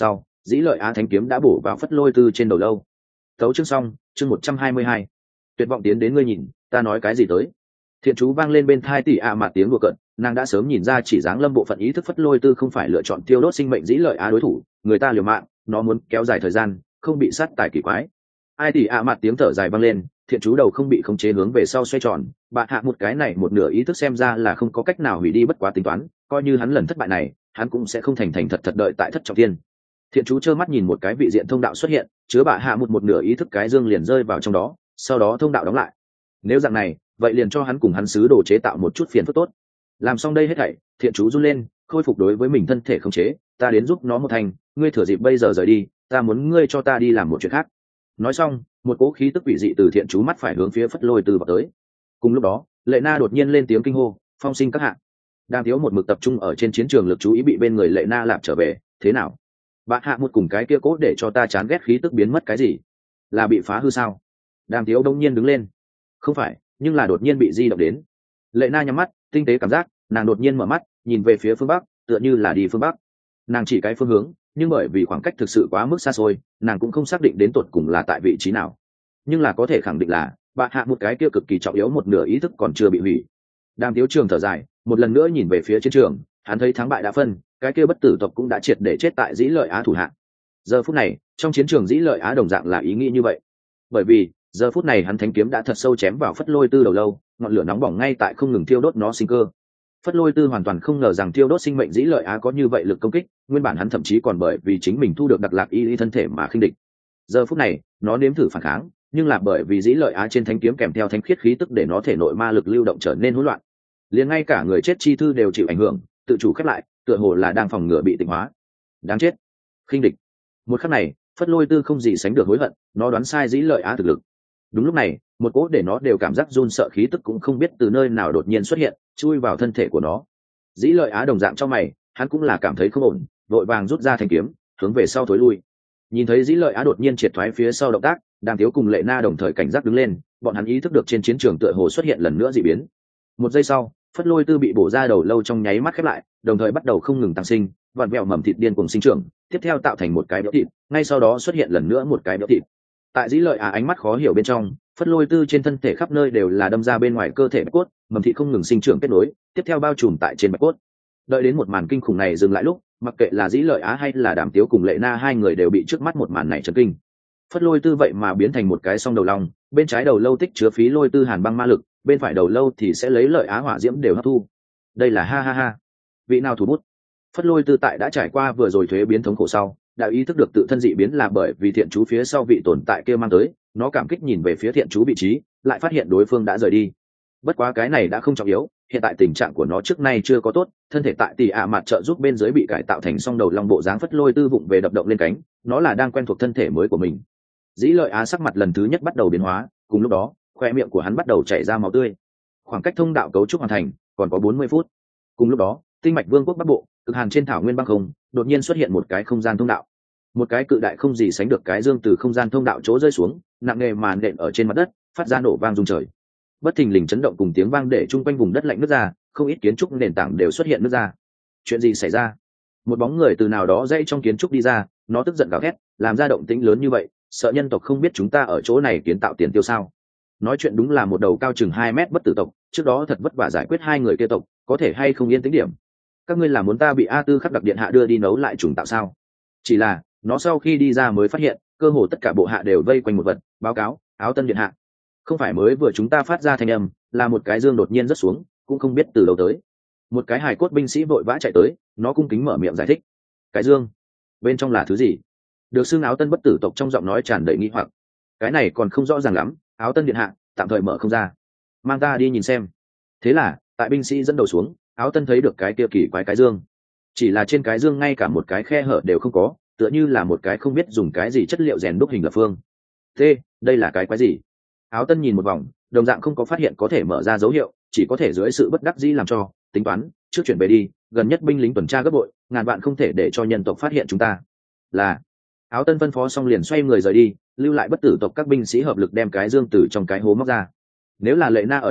S1: dĩ lợi á thánh kiếm đã bổ vào phất lôi tư trên đầu lâu. Tấu chương xong, chương 122. Tuyệt vọng tiến đến, ngươi nhìn ta nói cái gì tới. Thiện chú vang lên bên thai tỷ ạ mà tiếng đùa cợt, nàng đã sớm nhìn ra chỉ dáng lâm bộ phận ý thức phất lôi tư không phải lựa chọn tiêu đốt sinh mệnh dĩ lợi á đối thủ, người ta liều mạng, nó muốn kéo dài thời gian, không bị sát tài kỳ quái. Ai tỷ ạ mặt tiếng thở dài vang lên, thiện chú đầu không bị khống chế hướng về sau xoay tròn, bạ hạ một cái này một nửa ý thức xem ra là không có cách nào hủy đi bất quá tính toán, coi như hắn lần thất bại này, hắn cũng sẽ không thành thành thật thật đợi tại thất trọng thiên. Thiện chú trơ mắt nhìn một cái vị diện thông đạo xuất hiện, chứa bạ hạ một nửa ý thức cái dương liền rơi vào trong đó, sau đó thông đạo đóng lại. Nếu dạng này, vậy liền cho hắn cùng hắn sứ đồ chế tạo một chút phiền phức tốt. Làm xong đây hết thảy, thiện chú run lên, khôi phục đối với mình thân thể khống chế, ta đến giúp nó một thành, ngươi thừa dịp bây giờ rời đi, ta muốn ngươi cho ta đi làm một chuyện khác. Nói xong, một cỗ khí tức quỷ dị từ thiện chú mắt phải hướng phía phất lôi tư vào tới. Cùng lúc đó, Lệ Na đột nhiên lên tiếng kinh hô, phong sinh các hạ. Đang thiếu một mực tập trung ở trên chiến trường, lực chú ý bị bên người Lệ Na lạp trở về, thế nào? Bạn hạ một cùng cái kia cố để cho ta chán ghét khí tức biến mất cái gì? Là bị phá hư sao? Đang thiếu đông nhiên đứng lên. Không phải, nhưng là đột nhiên bị di động đến. Lệ Na nhắm mắt, tinh tế cảm giác, nàng đột nhiên mở mắt, nhìn về phía phương bắc, tựa như là đi phương bắc. Nàng chỉ cái phương hướng, nhưng bởi vì khoảng cách thực sự quá mức xa xôi, nàng cũng không xác định đến tột cùng là tại vị trí nào. Nhưng là có thể khẳng định là bạn hạ một cái kia cực kỳ trọng yếu một nửa ý thức còn chưa bị hủy. Đang thiếu trường thở dài, một lần nữa nhìn về phía chiến trường, hắn thấy thắng bại đã phân, cái kia bất tử tộc cũng đã triệt để chết tại dĩ lợi á thủ hạ. Giờ phút này, trong chiến trường dĩ lợi á đồng dạng là ý nghĩ như vậy, bởi vì giờ phút này hắn thánh kiếm đã thật sâu chém vào phất lôi tư đầu lâu, ngọn lửa nóng bỏng ngay tại không ngừng thiêu đốt nó sinh cơ. Phất lôi tư hoàn toàn không ngờ rằng thiêu đốt sinh mệnh dĩ lợi á có như vậy lực công kích, nguyên bản hắn thậm chí còn bởi vì chính mình thu được đặc lạc y thân thể mà khinh địch. Giờ phút này nó nếm thử phản kháng, nhưng là bởi vì dĩ lợi á trên thánh kiếm kèm theo thánh khiết khí tức để nó thể nội ma lực lưu động trở nên hỗn loạn, liền ngay cả người chết chi thư đều chịu ảnh hưởng, tự chủ khép lại, tựa hồ là đang phòng ngừa bị tịnh hóa. Đáng chết, khinh địch. Một khắc này phất lôi tư không gì sánh được hối hận, nó đoán sai dĩ lợi á thực lực. Đúng lúc này một cỗ để nó đều cảm giác run sợ khí tức cũng không biết từ nơi nào đột nhiên xuất hiện, chui vào thân thể của nó. Dĩ lợi á đồng dạng cho mày, hắn cũng là cảm thấy không ổn, vội vàng rút ra thanh kiếm hướng về sau thối lui. Nhìn thấy dĩ lợi á đột nhiên triệt thoái phía sau động tác, Đàm Tiếu cùng Lệ Na đồng thời cảnh giác đứng lên, bọn hắn ý thức được trên chiến trường tựa hồ xuất hiện lần nữa dị biến. Một giây sau, phất lôi tư bị bổ ra đầu lâu trong nháy mắt khép lại, đồng thời bắt đầu không ngừng tăng sinh, vặn vẹo mầm thịt điên cuồng sinh trưởng, tiếp theo tạo thành một cái béo thịt, ngay sau đó xuất hiện lần nữa một cái béo thịt. Tại dĩ lợi á ánh mắt khó hiểu bên trong, phất lôi tư trên thân thể khắp nơi đều là đâm ra bên ngoài cơ thể bạch cốt, mầm thịt không ngừng sinh trưởng kết nối, tiếp theo bao trùm tại trên bạch cốt. Đợi đến một màn kinh khủng này dừng lại lúc, mặc kệ là dĩ lợi á hay là Đàm Tiếu cùng Lệ Na hai người đều bị trước mắt một màn này chấn kinh. Phất lôi tư vậy mà biến thành một cái song đầu long, bên trái đầu lâu tích chứa phí lôi tư hàn băng ma lực, bên phải đầu lâu thì sẽ lấy lợi á hỏa diễm đều hấp thu. Đây là ha ha ha. Vị nào thủ bút? Phất lôi tư tại đã trải qua vừa rồi thuế biến thống khổ sau, đã ý thức được tự thân dị biến là bởi vì thiện chú phía sau vị tồn tại kia mang tới, nó cảm kích nhìn về phía thiện chú vị trí, lại phát hiện đối phương đã rời đi. Bất quá cái này đã không trọng yếu, hiện tại tình trạng của nó trước nay chưa có tốt, thân thể tại tỷ ạ mặt trợ giúp bên dưới bị cải tạo thành song đầu long bộ dáng. Phất lôi tư vụng về đập động lên cánh, nó là đang quen thuộc thân thể mới của mình. Dĩ lợi á sắc mặt lần thứ nhất bắt đầu biến hóa, cùng lúc đó khoe miệng của hắn bắt đầu chảy ra máu tươi. Khoảng cách thông đạo cấu trúc hoàn thành còn có 40 phút. Cùng lúc đó tinh mạch vương quốc bắc bộ cực hàn trên thảo nguyên băng không đột nhiên xuất hiện một cái không gian thông đạo, một cái cự đại không gì sánh được cái dương từ không gian thông đạo chỗ rơi xuống, nặng nề màn đệm ở trên mặt đất, phát ra nổ vang rung trời. Bất thình lình chấn động cùng tiếng vang để chung quanh vùng đất lạnh nứt ra, không ít kiến trúc nền tảng đều xuất hiện nứt ra. Chuyện gì xảy ra? Một bóng người từ nào đó dãy trong kiến trúc đi ra, nó tức giận gào thét, làm ra động tĩnh lớn như vậy, sợ nhân tộc không biết chúng ta ở chỗ này kiến tạo tiền tiêu sao? Nói chuyện đúng là một đầu cao chừng 2 mét bất tử tộc, trước đó thật vất vả giải quyết hai người kia tộc, có thể hay không yên tĩnh điểm? Các ngươi là muốn ta bị A Tư khắc đặc điện hạ đưa đi nấu lại trùng tạo sao? Chỉ là nó sau khi đi ra mới phát hiện, cơ hồ tất cả bộ hạ đều vây quanh một vật, báo cáo, Áo Tân điện hạ. Không phải mới vừa chúng ta phát ra thanh âm, là một cái dương đột nhiên rớt xuống, cũng không biết từ đâu tới. Một cái hài cốt binh sĩ vội vã chạy tới, nó cung kính mở miệng giải thích. Cái dương, bên trong là thứ gì? Được xưng Áo Tân bất tử tộc trong giọng nói tràn đầy nghi hoặc. Cái này còn không rõ ràng lắm, Áo Tân điện hạ, tạm thời mở không ra, mang ta đi nhìn xem. Thế là tại binh sĩ dẫn đầu xuống, Áo Tân thấy được cái kia kỳ quái cái dương, chỉ là trên cái dương ngay cả một cái khe hở đều không có, tựa như là một cái không biết dùng cái gì chất liệu rèn đúc hình lập phương. Thế đây là cái quái gì? Áo Tân nhìn một vòng, đồng dạng không có phát hiện có thể mở ra dấu hiệu, chỉ có thể dưới sự bất đắc dĩ làm cho tính toán trước chuyển về đi, gần nhất binh lính tuần tra gấp bội, ngàn vạn không thể để cho nhân tộc phát hiện chúng ta. Là. Áo Tân phân phó xong liền xoay người rời đi, lưu lại bất tử tộc các binh sĩ hợp lực đem cái dương từ trong cái hố móc ra. Nếu là Lệ Na ở đây,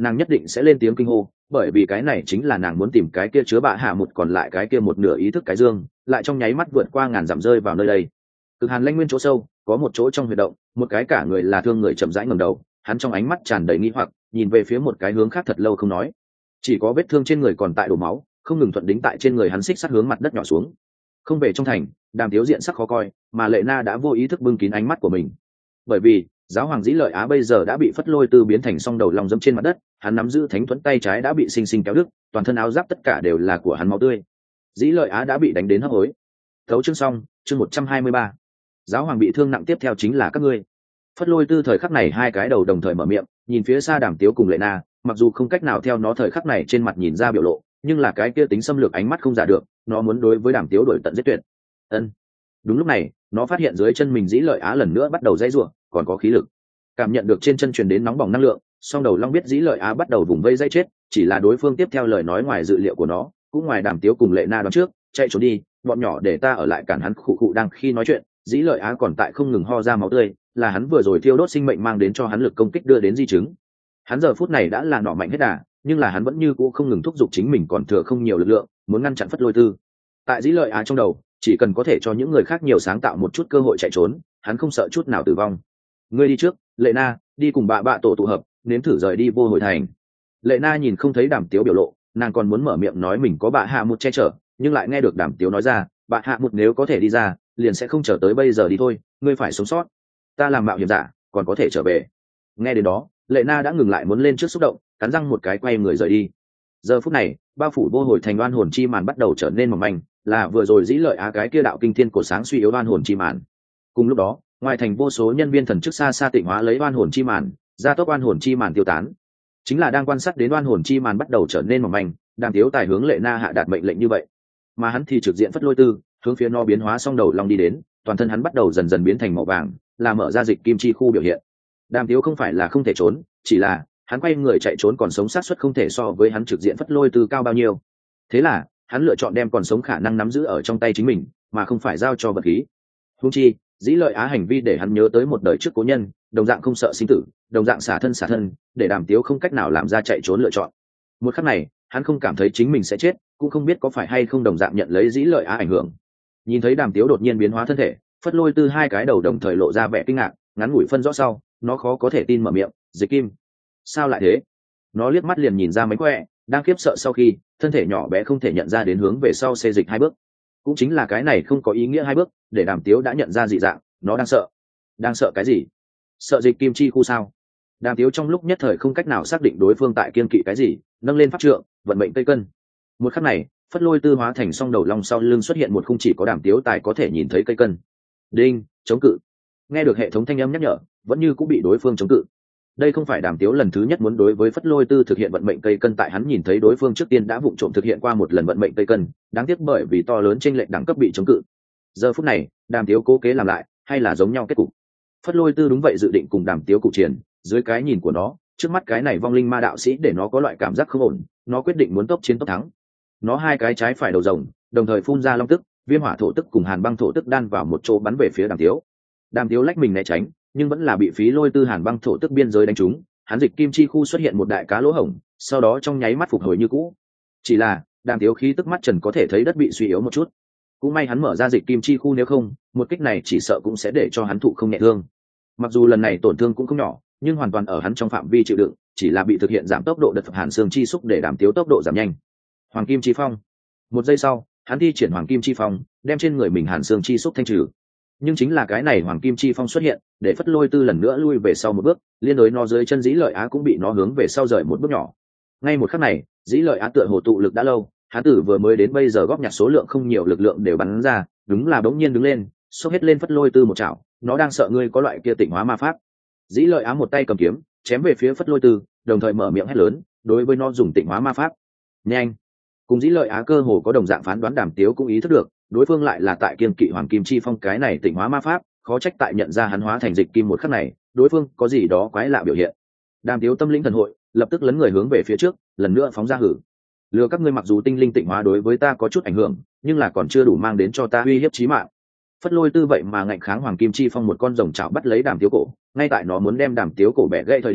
S1: nàng nhất định sẽ lên tiếng kinh hô, bởi vì cái này chính là nàng muốn tìm cái kia chứa bạ hạ một còn lại cái kia một nửa ý thức cái dương, lại trong nháy mắt vượt qua ngàn dặm rơi vào nơi đây. Cực hàn lãnh nguyên chỗ sâu, có một chỗ trong huyệt động, một cái cả người là thương người chậm rãi ngẩng đầu, hắn trong ánh mắt tràn đầy nghi hoặc, nhìn về phía một cái hướng khác thật lâu không nói. Chỉ có vết thương trên người còn tại đổ máu, không ngừng thuận đính tại trên người hắn xích sát hướng mặt đất nhỏ xuống. Không về trong thành, Đàm Tiếu diện sắc khó coi, mà Lệ Na đã vô ý thức bưng kín ánh mắt của mình. Bởi vì, giáo hoàng Dĩ Lợi Á bây giờ đã bị Phất Lôi Tư biến thành song đầu long dẫm trên mặt đất, hắn nắm giữ thánh thuẫn tay trái đã bị sinh sinh kéo đứt, toàn thân áo giáp tất cả đều là của hắn máu tươi. Dĩ Lợi Á đã bị đánh đến hấp hối. Thấu chương xong, chương 123. Giáo hoàng bị thương nặng tiếp theo chính là các ngươi. Phất Lôi Tư thời khắc này hai cái đầu đồng thời mở miệng, nhìn phía xa Đàm Tiếu cùng Lệ Na, mặc dù không cách nào theo nó thời khắc này trên mặt nhìn ra biểu lộ, nhưng là cái kia tính xâm lược ánh mắt không giả được, nó muốn đối với Đàm Tiếu đổi tận giết tuyệt. Ân. Đúng lúc này, nó phát hiện dưới chân mình Dĩ Lợi Á lần nữa bắt đầu dãy rủa, còn có khí lực. Cảm nhận được trên chân truyền đến nóng bỏng năng lượng, song đầu long biết Dĩ Lợi Á bắt đầu vùng vây dây chết, chỉ là đối phương tiếp theo lời nói ngoài dự liệu của nó, cũng ngoài Đàm Tiếu cùng Lệ Na đoán trước, chạy trốn đi, bọn nhỏ để ta ở lại cản hắn. Khụ khụ đang khi nói chuyện, Dĩ Lợi Á còn tại không ngừng ho ra máu tươi, là hắn vừa rồi thiêu đốt sinh mệnh mang đến cho hắn lực công kích đưa đến di chứng. Hắn giờ phút này đã là nọ mạnh hết đà, nhưng là hắn vẫn như cũ không ngừng thúc giục chính mình còn thừa không nhiều lực lượng, muốn ngăn chặn Phất Lôi Tư. Tại Dĩ Lợi Á trong đầu, chỉ cần có thể cho những người khác nhiều sáng tạo một chút cơ hội chạy trốn, hắn không sợ chút nào tử vong. Ngươi đi trước, Lệ Na, đi cùng bạ tổ tụ hợp, nếm thử rời đi vô hồi thành. Lệ Na nhìn không thấy Đàm Tiếu biểu lộ, nàng còn muốn mở miệng nói mình có bạ hạ một che chở, nhưng lại nghe được Đàm Tiếu nói ra, bạ hạ một nếu có thể đi ra, liền sẽ không chờ tới bây giờ đi thôi, ngươi phải sống sót. Ta làm mạo hiểm giả, còn có thể trở về. Nghe đến đó, Lệ Na đã ngừng lại muốn lên trước xúc động, cắn răng một cái quay người rời đi. Giờ phút này, bao phủ vô hồi thành oan hồn chi màn bắt đầu trở nên mỏng manh, là vừa rồi Dĩ Lợi Á cái kia đạo kinh thiên cổ sáng suy yếu oan hồn chi màn. Cùng lúc đó, ngoài thành vô số nhân viên thần chức xa xa tịnh hóa lấy oan hồn chi màn, gia tốc oan hồn chi màn tiêu tán. Chính là đang quan sát đến oan hồn chi màn bắt đầu trở nên mỏng manh, Đàm Tiếu tài hướng Lệ Na hạ đạt mệnh lệnh như vậy, mà hắn thì trực diện Phất Lôi Tư, hướng phía nó biến hóa song đầu long đi đến, toàn thân hắn bắt đầu dần dần biến thành màu vàng, là mở ra dịch kim chi khu biểu hiện. Đàm Tiếu không phải là không thể trốn, chỉ là hắn quay người chạy trốn còn sống xác suất không thể so với hắn trực diện Phất Lôi Tư cao bao nhiêu. Thế là hắn lựa chọn đem còn sống khả năng nắm giữ ở trong tay chính mình, mà không phải giao cho vật khí. Huống chi, Dĩ Lợi Á hành vi để hắn nhớ tới một đời trước cố nhân, đồng dạng không sợ sinh tử, đồng dạng xả thân, để Đàm Tiếu không cách nào làm ra chạy trốn lựa chọn. Một khắc này, hắn không cảm thấy chính mình sẽ chết, cũng không biết có phải hay không đồng dạng nhận lấy Dĩ Lợi Á ảnh hưởng. Nhìn thấy Đàm Tiếu đột nhiên biến hóa thân thể, Phất Lôi Tư hai cái đầu đồng thời lộ ra vẻ kinh ngạc, ngắn ngủi phân rõ sau, nó khó có thể tin mở miệng, Dịch Kim, sao lại thế? Nó liếc mắt liền nhìn ra mánh khỏe, đang khiếp sợ sau khi thân thể nhỏ bé không thể nhận ra đến hướng về sau xê dịch hai bước. Cũng chính là cái này không có ý nghĩa hai bước, để Đàm Tiếu đã nhận ra dị dạng, nó đang sợ cái gì? Sợ dịch kim chi khu sao? Đàm Tiếu trong lúc nhất thời không cách nào xác định đối phương tại kiên kỵ cái gì, nâng lên pháp trượng, vận mệnh cây cân. Một khắc này, Phất Lôi Tư hóa thành song đầu long sau lưng xuất hiện một khung chỉ có Đàm Tiếu tài có thể nhìn thấy cây cân. Đinh, chống cự. Nghe được hệ thống thanh âm nhắc nhở, vẫn như cũng bị đối phương chống cự. Đây không phải Đàm Tiếu lần thứ nhất muốn đối với Phất Lôi Tư thực hiện vận mệnh cây cân, tại hắn nhìn thấy đối phương trước tiên đã vụng trộm thực hiện qua một lần vận mệnh cây cân, đáng tiếc bởi vì to lớn chênh lệch đẳng cấp bị chống cự. Giờ phút này, Đàm Tiếu cố kế làm lại, hay là giống nhau kết cục. Phất Lôi Tư đúng vậy dự định cùng Đàm Tiếu cụ triển, dưới cái nhìn của nó, trước mắt cái này vong linh ma đạo sĩ để nó có loại cảm giác không ổn, nó quyết định muốn tốc chiến tốc thắng. Nó hai cái trái phải đầu rồng, đồng thời phun ra long tức, viêm hỏa thổ tức cùng hàn băng thổ tức đan vào một chỗ bắn về phía Đàm Tiếu. Đàm Tiếu lách mình né tránh, nhưng vẫn là bị Phí Lôi Tư hàn băng thổ tức biên giới đánh trúng, hắn dịch kim chi khu xuất hiện một đại cá lỗ hổng, sau đó trong nháy mắt phục hồi như cũ. Chỉ là Đàm Tiếu khí tức mắt trần có thể thấy đất bị suy yếu một chút, cũng may hắn mở ra dịch kim chi khu, nếu không một kích này chỉ sợ cũng sẽ để cho hắn thụ không nhẹ thương. Mặc dù lần này tổn thương cũng không nhỏ, nhưng hoàn toàn ở hắn trong phạm vi chịu đựng, chỉ là bị thực hiện giảm tốc độ đợt hàn xương chi xúc để Đàm Tiếu tốc độ giảm nhanh. Hoàng kim chi phong. Một giây sau, hắn thi triển hoàng kim chi phong, đem trên người mình hàn xương chi xúc thanh trừ. Nhưng chính là cái này hoàng kim chi phong xuất hiện, để Phất Lôi Tư lần nữa lui về sau một bước, liên đối nó dưới chân Dĩ Lợi Á cũng bị nó hướng về sau rời một bước nhỏ. Ngay một khắc này, Dĩ Lợi Á tựa hồ tụ lực đã lâu, hắn tử vừa mới đến bây giờ góp nhặt số lượng không nhiều lực lượng đều bắn ra, đúng là bỗng nhiên đứng lên, xốc hết lên Phất Lôi Tư một chảo, nó đang sợ ngươi có loại kia tịnh hóa ma pháp. Dĩ Lợi Á một tay cầm kiếm, chém về phía Phất Lôi Tư, đồng thời mở miệng hét lớn, đối với nó dùng tịnh hóa ma pháp. Nhanh! Cùng Dĩ Lợi Á cơ hồ có đồng dạng phán đoán, Đàm Tiếu cũng ý thức được, đối phương lại là tại kiên kỵ hoàng kim chi phong cái này tịnh hóa ma pháp, khó trách tại nhận ra hắn hóa thành dịch kim một khắc này, đối phương có gì đó quái lạ biểu hiện. Đàm Tiếu tâm linh thần hội, lập tức lấn người hướng về phía trước, lần nữa phóng ra hử. Lừa các ngươi, mặc dù tinh linh tịnh hóa đối với ta có chút ảnh hưởng, nhưng là còn chưa đủ mang đến cho ta uy hiếp chí mạng. Phất Lôi Tư vậy mà ngạnh kháng hoàng kim chi phong một con rồng chảo bắt lấy Đàm Tiếu cổ, ngay tại nó muốn đem Đàm Tiếu cổ bẻ gãy thời điểm,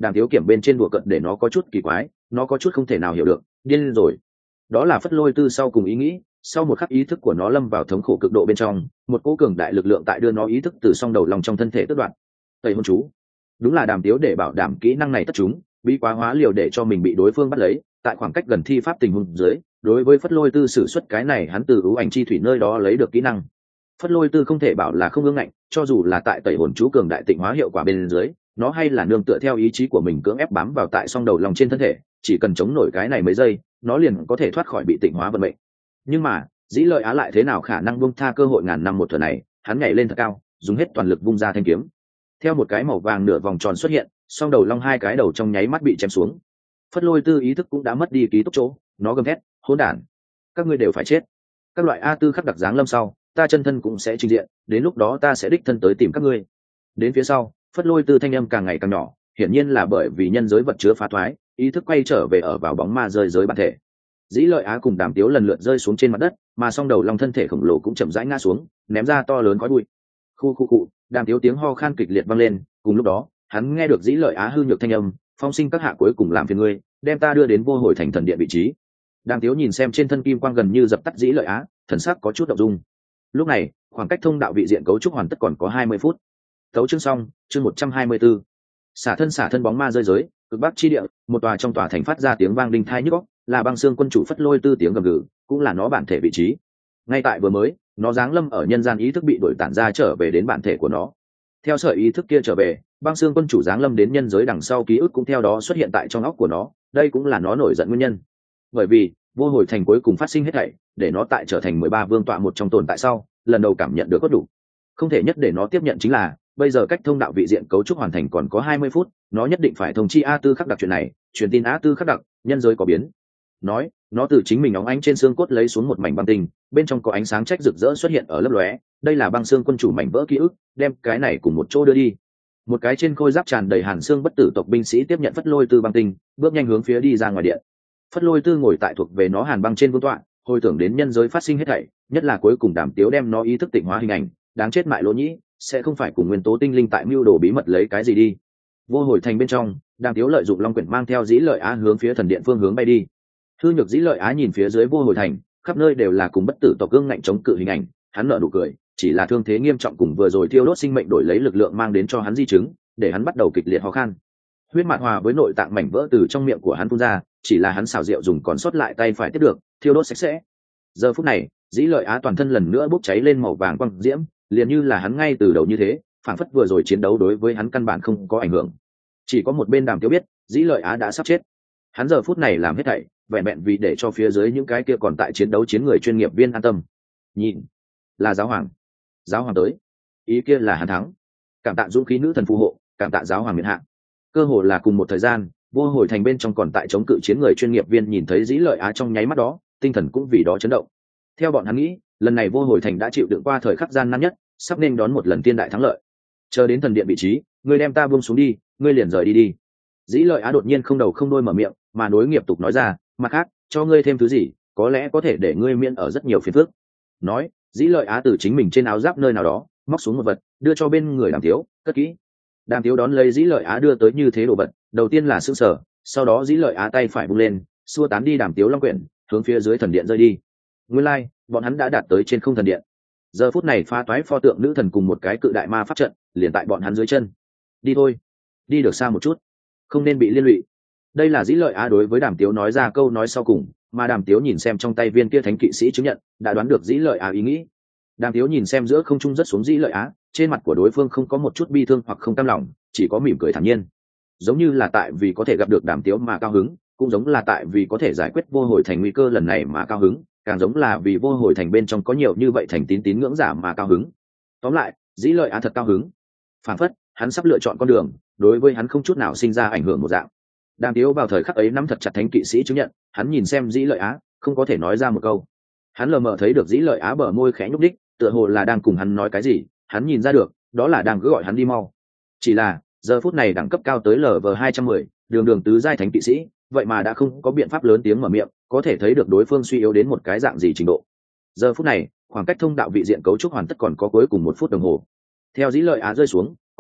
S1: đàm tiếu kiểm bên trên đùa cận để nó có chút kỳ quái, nó có chút không thể nào hiểu được, điên rồi. Đó là Phất Lôi Tư sau cùng ý nghĩ, sau một khắc ý thức của nó lâm vào thống khổ cực độ bên trong, một cỗ cường đại lực lượng tại đưa nó ý thức từ song đầu lòng trong thân thể tước đoạt. Tẩy hồn chú, đúng là đàm tiếu để bảo đảm kỹ năng này tất chúng, bí quá hóa liều để cho mình bị đối phương bắt lấy, tại khoảng cách gần thi pháp tình huống dưới, đối với Phất Lôi Tư sử xuất cái này hắn từ ưu ảnh chi thủy nơi đó lấy được kỹ năng. Phất Lôi Tư không thể bảo là không ương ngạnh, cho dù là tại tẩy hồn chú cường đại tịnh hóa hiệu quả bên dưới, nó hay là nương tựa theo ý chí của mình cưỡng ép bám vào tại song đầu lòng trên thân thể, chỉ cần chống nổi cái này mấy giây, nó liền có thể thoát khỏi bị tịnh hóa vận mệnh. Nhưng mà Dĩ Lợi Á lại thế nào khả năng buông tha cơ hội ngàn năm một thừa này, hắn nhảy lên thật cao, dùng hết toàn lực vung ra thanh kiếm. Theo một cái màu vàng nửa vòng tròn xuất hiện, song đầu long hai cái đầu trong nháy mắt bị chém xuống. Phất Lôi Tư ý thức cũng đã mất đi ký túc chỗ, nó gầm thét, hỗn đản, các ngươi đều phải chết. Các loại A Tư khắc đặc dáng lâm sau, ta chân thân cũng sẽ trình diện, đến lúc đó ta sẽ đích thân tới tìm các ngươi. Đến phía sau, Phất Lôi Tư thanh âm càng ngày càng nhỏ, hiển nhiên là bởi vì nhân giới vật chứa phá thoái, ý thức quay trở về ở vào bóng ma rơi giới bản thể. Dĩ Lợi Á cùng Đàm Tiếu lần lượt rơi xuống trên mặt đất, mà song đầu long thân thể khổng lồ cũng chậm rãi ngã xuống, ném ra to lớn khói bụi. Khu, Đàm Tiếu tiếng ho khan kịch liệt vang lên, cùng lúc đó, hắn nghe được Dĩ Lợi Á hư nhược thanh âm, phong sinh các hạ cuối cùng làm phiền ngươi, đem ta đưa đến vô hồi thành thần điện vị trí. Đàm Tiếu nhìn xem trên thân kim quang gần như dập tắt Dĩ Lợi Á, thần sắc có chút động dung. Lúc này, khoảng cách thông đạo vị diện cấu trúc hoàn tất còn có 20 phút. Tấu chương xong, chương 124. Xả thân bóng ma rơi giới, cực bắc chi địa, một tòa trong tòa thành phát ra tiếng vang đinh thai nhức óc, là Băng Xương quân chủ Phất Lôi Tư tiếng gầm gừ, cũng là nó bản thể vị trí. Ngay tại vừa mới, nó giáng lâm ở nhân gian ý thức bị đổi tản ra trở về đến bản thể của nó. Theo sợi ý thức kia trở về, Băng Xương quân chủ giáng lâm đến nhân giới đằng sau ký ức cũng theo đó xuất hiện tại trong óc của nó, đây cũng là nó nổi giận nguyên nhân. Bởi vì, vô hồi thành cuối cùng phát sinh hết thảy, để nó tại trở thành 13 vương tọa một trong tồn tại sau, lần đầu cảm nhận được có đủ. Không thể nhất để nó tiếp nhận chính là, bây giờ cách thông đạo vị diện cấu trúc hoàn thành còn có 20 phút, nó nhất định phải thông chi A Tư khắc đặc chuyện này, truyền tin A Tư khắc đặc, nhân giới có biến. Nói, nó từ chính mình óng ánh trên xương cốt lấy xuống một mảnh băng tinh, bên trong có ánh sáng trách rực rỡ xuất hiện ở lấp lóe, đây là Băng Xương quân chủ mảnh vỡ ký ức, đem cái này cùng một chỗ đưa đi. Một cái trên khôi giáp tràn đầy hàn xương bất tử tộc binh sĩ tiếp nhận Phất Lôi Tư băng tinh, bước nhanh hướng phía đi ra ngoài điện. Phất Lôi Tư ngồi tại thuộc về nó hàn băng trên vương tọa, hồi tưởng đến nhân giới phát sinh hết thảy, nhất là cuối cùng Đàm Tiếu đem nó ý thức tịnh hóa hình ảnh, đáng chết mại Lỗ Nhĩ, sẽ không phải cùng nguyên tố tinh linh tại mưu đồ bí mật lấy cái gì đi. Vô hồi thành bên trong, Đàm Tiếu lợi dụng long quyển mang theo Dĩ Lợi Á hướng phía thần điện phương hướng bay đi. Hư nhược Dĩ Lợi Á nhìn phía dưới vô hồi thành, khắp nơi đều là cùng bất tử tộc gương ngạnh chống cự hình ảnh, hắn nở nụ cười, chỉ là thương thế nghiêm trọng cùng vừa rồi thiêu đốt sinh mệnh đổi lấy lực lượng mang đến cho hắn di chứng, để hắn bắt đầu kịch liệt ho khan. Huyết mạt hòa với nội tạng mảnh vỡ từ trong miệng của hắn phun ra, chỉ là hắn xào rượu dùng còn sót lại tay phải tiếp được, thiêu đốt sạch sẽ. Giờ phút này, Dĩ Lợi Á toàn thân lần nữa bốc cháy lên màu vàng quang diễm, liền như là hắn ngay từ đầu như thế, phản phất vừa rồi chiến đấu đối với hắn căn bản không có ảnh hưởng. Chỉ có một bên Đàm Tiếu biết, Dĩ Lợi Á đã sắp chết. Hắn giờ phút này làm hết thảy, vẹn vẹn vì để cho phía dưới những cái kia còn tại chiến đấu chiến người chuyên nghiệp viên an tâm. Nhìn, là giáo hoàng tới, ý kia là hắn thắng. Cảm tạ dũng khí nữ thần phù hộ, cảm tạ giáo hoàng miện hạ. Cơ hồ là cùng một thời gian, vô hồi thành bên trong còn tại chống cự chiến người chuyên nghiệp viên nhìn thấy Dĩ Lợi Á trong nháy mắt đó, tinh thần cũng vì đó chấn động. Theo bọn hắn nghĩ, lần này vô hồi thành đã chịu đựng qua thời khắc gian nan nhất, sắp nên đón một lần tiên đại thắng lợi. Chờ đến thần điện vị trí, ngươi đem ta buông xuống đi, ngươi liền rời đi. Dĩ Lợi Á đột nhiên không đầu không đuôi mở miệng, mà đối nghiệp tục nói ra, mặt khác, cho ngươi thêm thứ gì, có lẽ có thể để ngươi miễn ở rất nhiều phiền phức. Nói, Dĩ Lợi Á từ chính mình trên áo giáp nơi nào đó móc xuống một vật, đưa cho bên người Đàm Tiếu, cất kỹ. Đàm Tiếu đón lấy Dĩ Lợi Á đưa tới như thế đồ vật, đầu tiên là sững sờ, sau đó Dĩ Lợi Á tay phải vung lên, xua tán đi Đàm Tiếu long quyển, hướng phía dưới thần điện rơi đi. Nguyên lai, bọn hắn đã đạt tới trên không thần điện. Giờ phút này phá toái pho tượng nữ thần cùng một cái cự đại ma pháp trận, liền tại bọn hắn dưới chân. Đi thôi, đi được xa một chút, không nên bị liên lụy. Đây là Dĩ Lợi Á đối với Đàm Tiếu nói ra câu nói sau cùng, mà Đàm Tiếu nhìn xem trong tay viên kia thánh kỵ sĩ chứng nhận, đã đoán được Dĩ Lợi Á ý nghĩ. Đàm Tiếu nhìn xem giữa không trung rất xuống Dĩ Lợi Á, trên mặt của đối phương không có một chút bi thương hoặc không cam lòng, chỉ có mỉm cười thản nhiên, giống như là tại vì có thể gặp được Đàm Tiếu mà cao hứng, cũng giống là tại vì có thể giải quyết vô hồi thành nguy cơ lần này mà cao hứng, càng giống là vì vô hồi thành bên trong có nhiều như vậy thành tín ngưỡng giả mà cao hứng. Tóm lại, Dĩ Lợi Á thật cao hứng, phản phất hắn sắp lựa chọn con đường, đối với hắn không chút nào sinh ra ảnh hưởng một dạng. Đàm Tiếu vào thời khắc ấy nắm thật chặt thánh kỵ sĩ chứng nhận, hắn nhìn xem Dĩ Lợi Á, không có thể nói ra một câu. Hắn lờ mờ thấy được Dĩ Lợi Á bờ môi khẽ nhúc đích, tựa hồ là đang cùng hắn nói cái gì, hắn nhìn ra được, đó là đang cứ gọi hắn đi mau. Chỉ là, giờ phút này đẳng cấp cao tới LV210, đường tứ giai thánh kỵ sĩ, vậy mà đã không có biện pháp lớn tiếng mở miệng, có thể thấy được đối phương suy yếu đến một cái dạng gì trình độ. Giờ phút này, khoảng cách thông đạo vị diện cấu trúc hoàn tất còn có cuối cùng 1 phút đồng hồ. Theo Dĩ Lợi Á rơi xuống,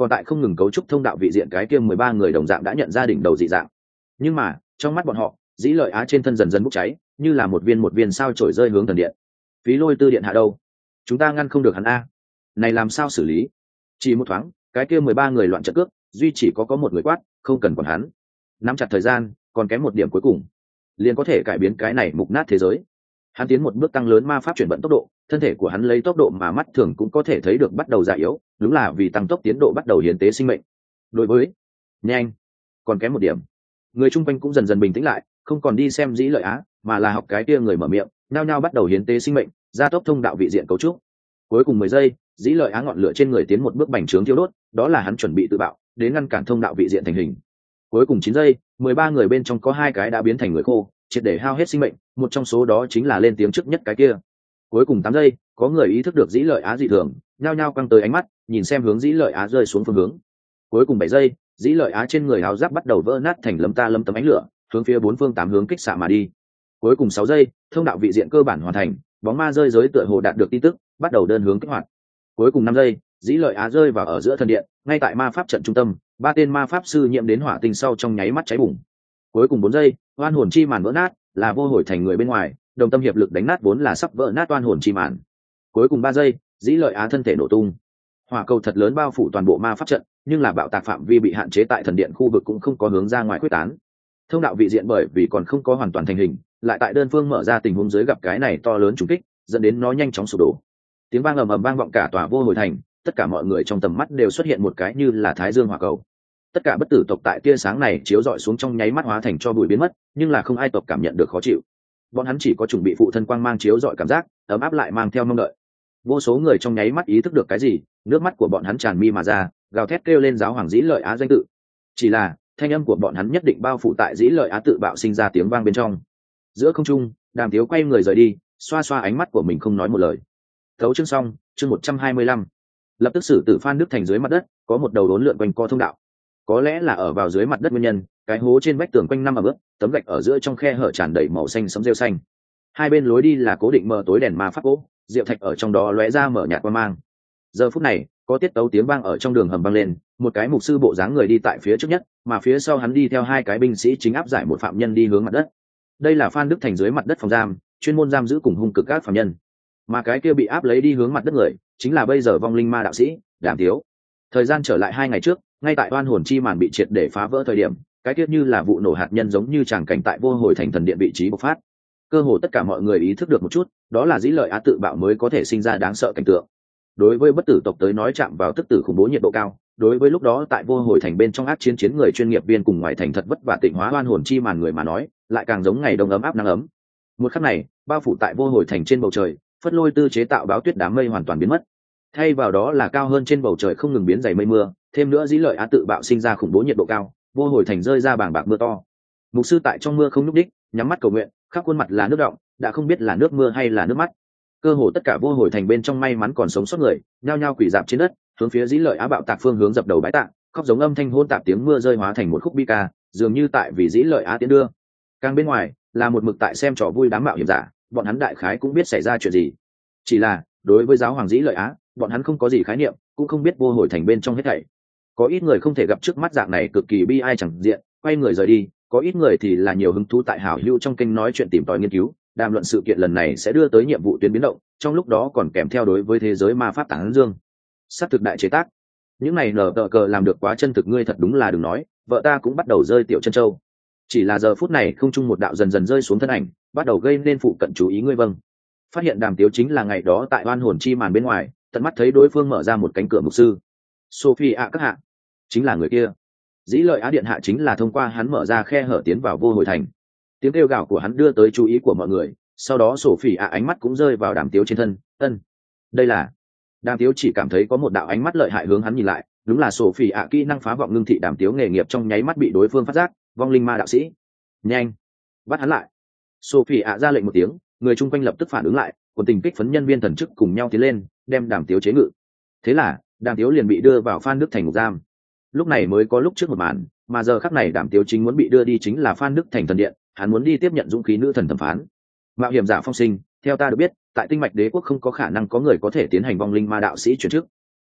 S1: còn tại không ngừng cấu trúc thông đạo vị diện cái kia 13 người đồng dạng đã nhận ra đỉnh đầu dị dạng. Nhưng mà trong mắt bọn họ, dĩ lợi á trên thân dần dần bốc cháy, như là một viên sao trổi rơi hướng thần điện. Phí Lôi Tư điện hạ đâu? Chúng ta ngăn không được hắn a. Này làm sao xử lý? Chỉ một thoáng, cái kia 13 người loạn trận cước, duy chỉ có một người quát, không cần quản hắn. Nắm chặt thời gian, còn kém một điểm cuối cùng, liền có thể cải biến cái này mục nát thế giới. Hắn tiến một bước tăng lớn ma pháp chuyển vận tốc độ, thân thể của hắn lấy tốc độ mà mắt thường cũng có thể thấy được bắt đầu già yếu, đúng là vì tăng tốc tiến độ bắt đầu hiến tế sinh mệnh. Đối với nhanh, còn kém một điểm. Người chung quanh cũng dần dần bình tĩnh lại, không còn đi xem dĩ lợi á, mà là học cái kia người mở miệng, nhao nhao bắt đầu hiến tế sinh mệnh, gia tốc thông đạo vị diện cấu trúc. Cuối cùng 10 giây, dĩ lợi á ngọn lửa trên người tiến một bước bành trướng thiêu đốt, đó là hắn chuẩn bị tự bạo, đến ngăn cản thông đạo vị diện thành hình. Cuối cùng 9 giây, 13 người bên trong có 2 cái đã biến thành người khô, triệt để hao hết sinh mệnh, một trong số đó chính là lên tiếng trước nhất cái kia. Cuối cùng 8 giây, có người ý thức được dĩ lợi á dị thường, nhao nhao căng tới ánh mắt, nhìn xem hướng dĩ lợi á rơi xuống phương hướng. Cuối cùng 7 giây, dĩ lợi á trên người áo giáp bắt đầu vỡ nát thành lấm ta lấm tấm ánh lửa, hướng phía 4 phương 8 hướng kích xạ mà đi. Cuối cùng 6 giây, thông đạo vị diện cơ bản hoàn thành, bóng ma rơi giới tựa hồ đạt được tin tức, bắt đầu đơn hướng kích hoạt. Cuối cùng 5 giây, dĩ lợi á rơi vào ở giữa thần điện, ngay tại ma pháp trận trung tâm, 3 tên ma pháp sư nhiễm đến hỏa tinh sau trong nháy mắt cháy bùng. Cuối cùng 4 giây, oan hồn chi màn vỡ nát, là vô hồi thành người bên ngoài, đồng tâm hiệp lực đánh nát vốn là sắp vỡ nát oan hồn chi màn. Cuối cùng 3 giây, dĩ lợi á thân thể nổ tung. Hỏa cầu thật lớn bao phủ toàn bộ ma pháp trận, nhưng là bạo tạc phạm vi bị hạn chế tại thần điện khu vực cũng không có hướng ra ngoài quyết tán. Thông đạo vị diện bởi vì còn không có hoàn toàn thành hình, lại tại đơn phương mở ra tình huống dưới gặp cái này to lớn trùng kích, dẫn đến nó nhanh chóng sụp đổ. Tiếng vang ầm ầm vang vọng cả tòa vô hồi thành, tất cả mọi người trong tầm mắt đều xuất hiện một cái như là thái dương hỏa cầu. Tất cả bất tử tộc tại tia sáng này chiếu rọi xuống trong nháy mắt hóa thành cho bụi biến mất, nhưng là không ai tộc cảm nhận được khó chịu. Bọn hắn chỉ có chuẩn bị phụ thân quang mang chiếu rọi cảm giác, ấm áp lại mang theo mong đợi. Vô số người trong nháy mắt ý thức được cái gì, nước mắt của bọn hắn tràn mi mà ra, gào thét kêu lên giáo hoàng dĩ lợi á danh tự. Chỉ là thanh âm của bọn hắn nhất định bao phủ tại dĩ lợi á tự bạo sinh ra tiếng vang bên trong. Giữa không trung, Đàm Tiếu quay người rời đi, xoa xoa ánh mắt của mình không nói một lời. Thấu chương xong, chương 125. Lập tức xử tử Phan Đức Thành dưới mặt đất, có một đầu đốn lượn quanh co thông đạo. Có lẽ là ở vào dưới mặt đất nguyên nhân, cái hố trên vách tường quanh năm ở bước, tấm gạch ở giữa trong khe hở tràn đầy màu xanh sẫm rêu xanh. Hai bên lối đi là cố định mờ tối đèn ma pháp gỗ, diệu thạch ở trong đó lóe ra mở nhạt qua mang. Giờ phút này, có tiết tấu tiếng vang ở trong đường hầm vang lên, một cái mục sư bộ dáng người đi tại phía trước nhất, mà phía sau hắn đi theo 2 cái binh sĩ chính áp giải một phạm nhân đi hướng mặt đất. Đây là Phan Đức Thành dưới mặt đất phòng giam, chuyên môn giam giữ cùng hung cực các phạm nhân. Mà cái kia bị áp lấy đi hướng mặt đất người, chính là bây giờ vong linh ma đạo sĩ Đàm Tiếu. Thời gian trở lại 2 ngày trước, ngay tại oan hồn chi màn bị triệt để phá vỡ thời điểm, cái tiết như là vụ nổ hạt nhân giống như tràng cảnh tại vô hồi thành thần điện vị trí bộc phát. Cơ hồ tất cả mọi người ý thức được một chút, đó là dĩ lợi á tự bạo mới có thể sinh ra đáng sợ cảnh tượng. Đối với bất tử tộc tới nói chạm vào tức tử khủng bố nhiệt độ cao, đối với lúc đó tại vô hồi thành bên trong ác chiến người chuyên nghiệp viên cùng ngoài thành thật vất vả tịnh hóa oan hồn chi màn người mà nói, lại càng giống ngày đông ấm áp nắng ấm. Một khắc này, bao phủ tại vô hồi thành trên bầu trời, Phất Lôi Tư chế tạo báo tuyết đám mây hoàn toàn biến mất. Thay vào đó là cao hơn trên bầu trời không ngừng biến dày mây mưa, thêm nữa dĩ lợi á tự bạo sinh ra khủng bố nhiệt độ cao, vô hồi thành rơi ra bàng bạc mưa to. Mục sư tại trong mưa không nhúc đích, nhắm mắt cầu nguyện, khắp khuôn mặt là nước đọng, đã không biết là nước mưa hay là nước mắt. Cơ hồ tất cả vô hồi thành bên trong may mắn còn sống sót người, nhao nhao quỳ dạp trên đất, hướng phía dĩ lợi á bạo tạc phương hướng dập đầu bái tạ, khóc giống âm thanh hỗn tạp tiếng mưa rơi hóa thành một khúc bi ca, dường như tại vì dĩ lợi á tiến đưa. Càng bên ngoài là một mực tại xem trò vui đám mạo hiểm giả, bọn hắn đại khái cũng biết xảy ra chuyện gì. Chỉ là đối với giáo hoàng dĩ lợi á, bọn hắn không có gì khái niệm, cũng không biết vô hồi thành bên trong hết thảy. Có ít người không thể gặp trước mắt dạng này cực kỳ bi ai chẳng diện, quay người rời đi, có ít người thì là nhiều hứng thú tại hảo hữu trong kênh nói chuyện tìm tòi nghiên cứu, đàm luận sự kiện lần này sẽ đưa tới nhiệm vụ tuyến biến động, trong lúc đó còn kèm theo đối với thế giới ma pháp tán dương. Sát thực đại chế tác. Những này nở tờ cờ làm được quá chân thực, ngươi thật đúng là đừng nói, vợ ta cũng bắt đầu rơi tiểu chân châu. Chỉ là giờ phút này không chung một đạo dần dần rơi xuống thân ảnh, bắt đầu gây nên phụ cận chú ý ngươi vâng. Phát hiện Đàm Tiếu chính là ngày đó tại oan hồn chi màn bên ngoài, tận mắt thấy đối phương mở ra một cánh cửa mục sư. Sophie ạ các hạ, chính là người kia. Dĩ lợi á điện hạ chính là thông qua hắn mở ra khe hở tiến vào vô hồi thành. Tiếng kêu gào của hắn đưa tới chú ý của mọi người, sau đó Sophie ạ ánh mắt cũng rơi vào Đàm Tiếu trên thân. Đây là. Đàm Tiếu chỉ cảm thấy có một đạo ánh mắt lợi hại hướng hắn nhìn lại, đúng là Sophie ạ kỹ năng phá vọng ngưng thị Đàm Tiếu nghề nghiệp trong nháy mắt bị đối phương phát giác, vong linh ma đạo sĩ. Nhanh, bắt hắn lại. Sophie ạ ra lệnh một tiếng, người chung quanh lập tức phản ứng lại, còn tình kích phấn nhân viên thần chức cùng nhau tiến lên, đem Đàm Tiếu chế ngự. Thế là Đàm Tiếu liền bị đưa vào Phan Đức Thành ngục giam. Lúc này mới có lúc trước một màn, mà giờ khắc này Đàm Tiếu chính muốn bị đưa đi chính là Phan Đức Thành thần điện, hắn muốn đi tiếp nhận dũng khí nữ thần thẩm phán. Mạo hiểm giả Phong Sinh, theo ta được biết, tại Tinh Mạch Đế quốc không có khả năng có người có thể tiến hành vong linh ma đạo sĩ chuyển chức.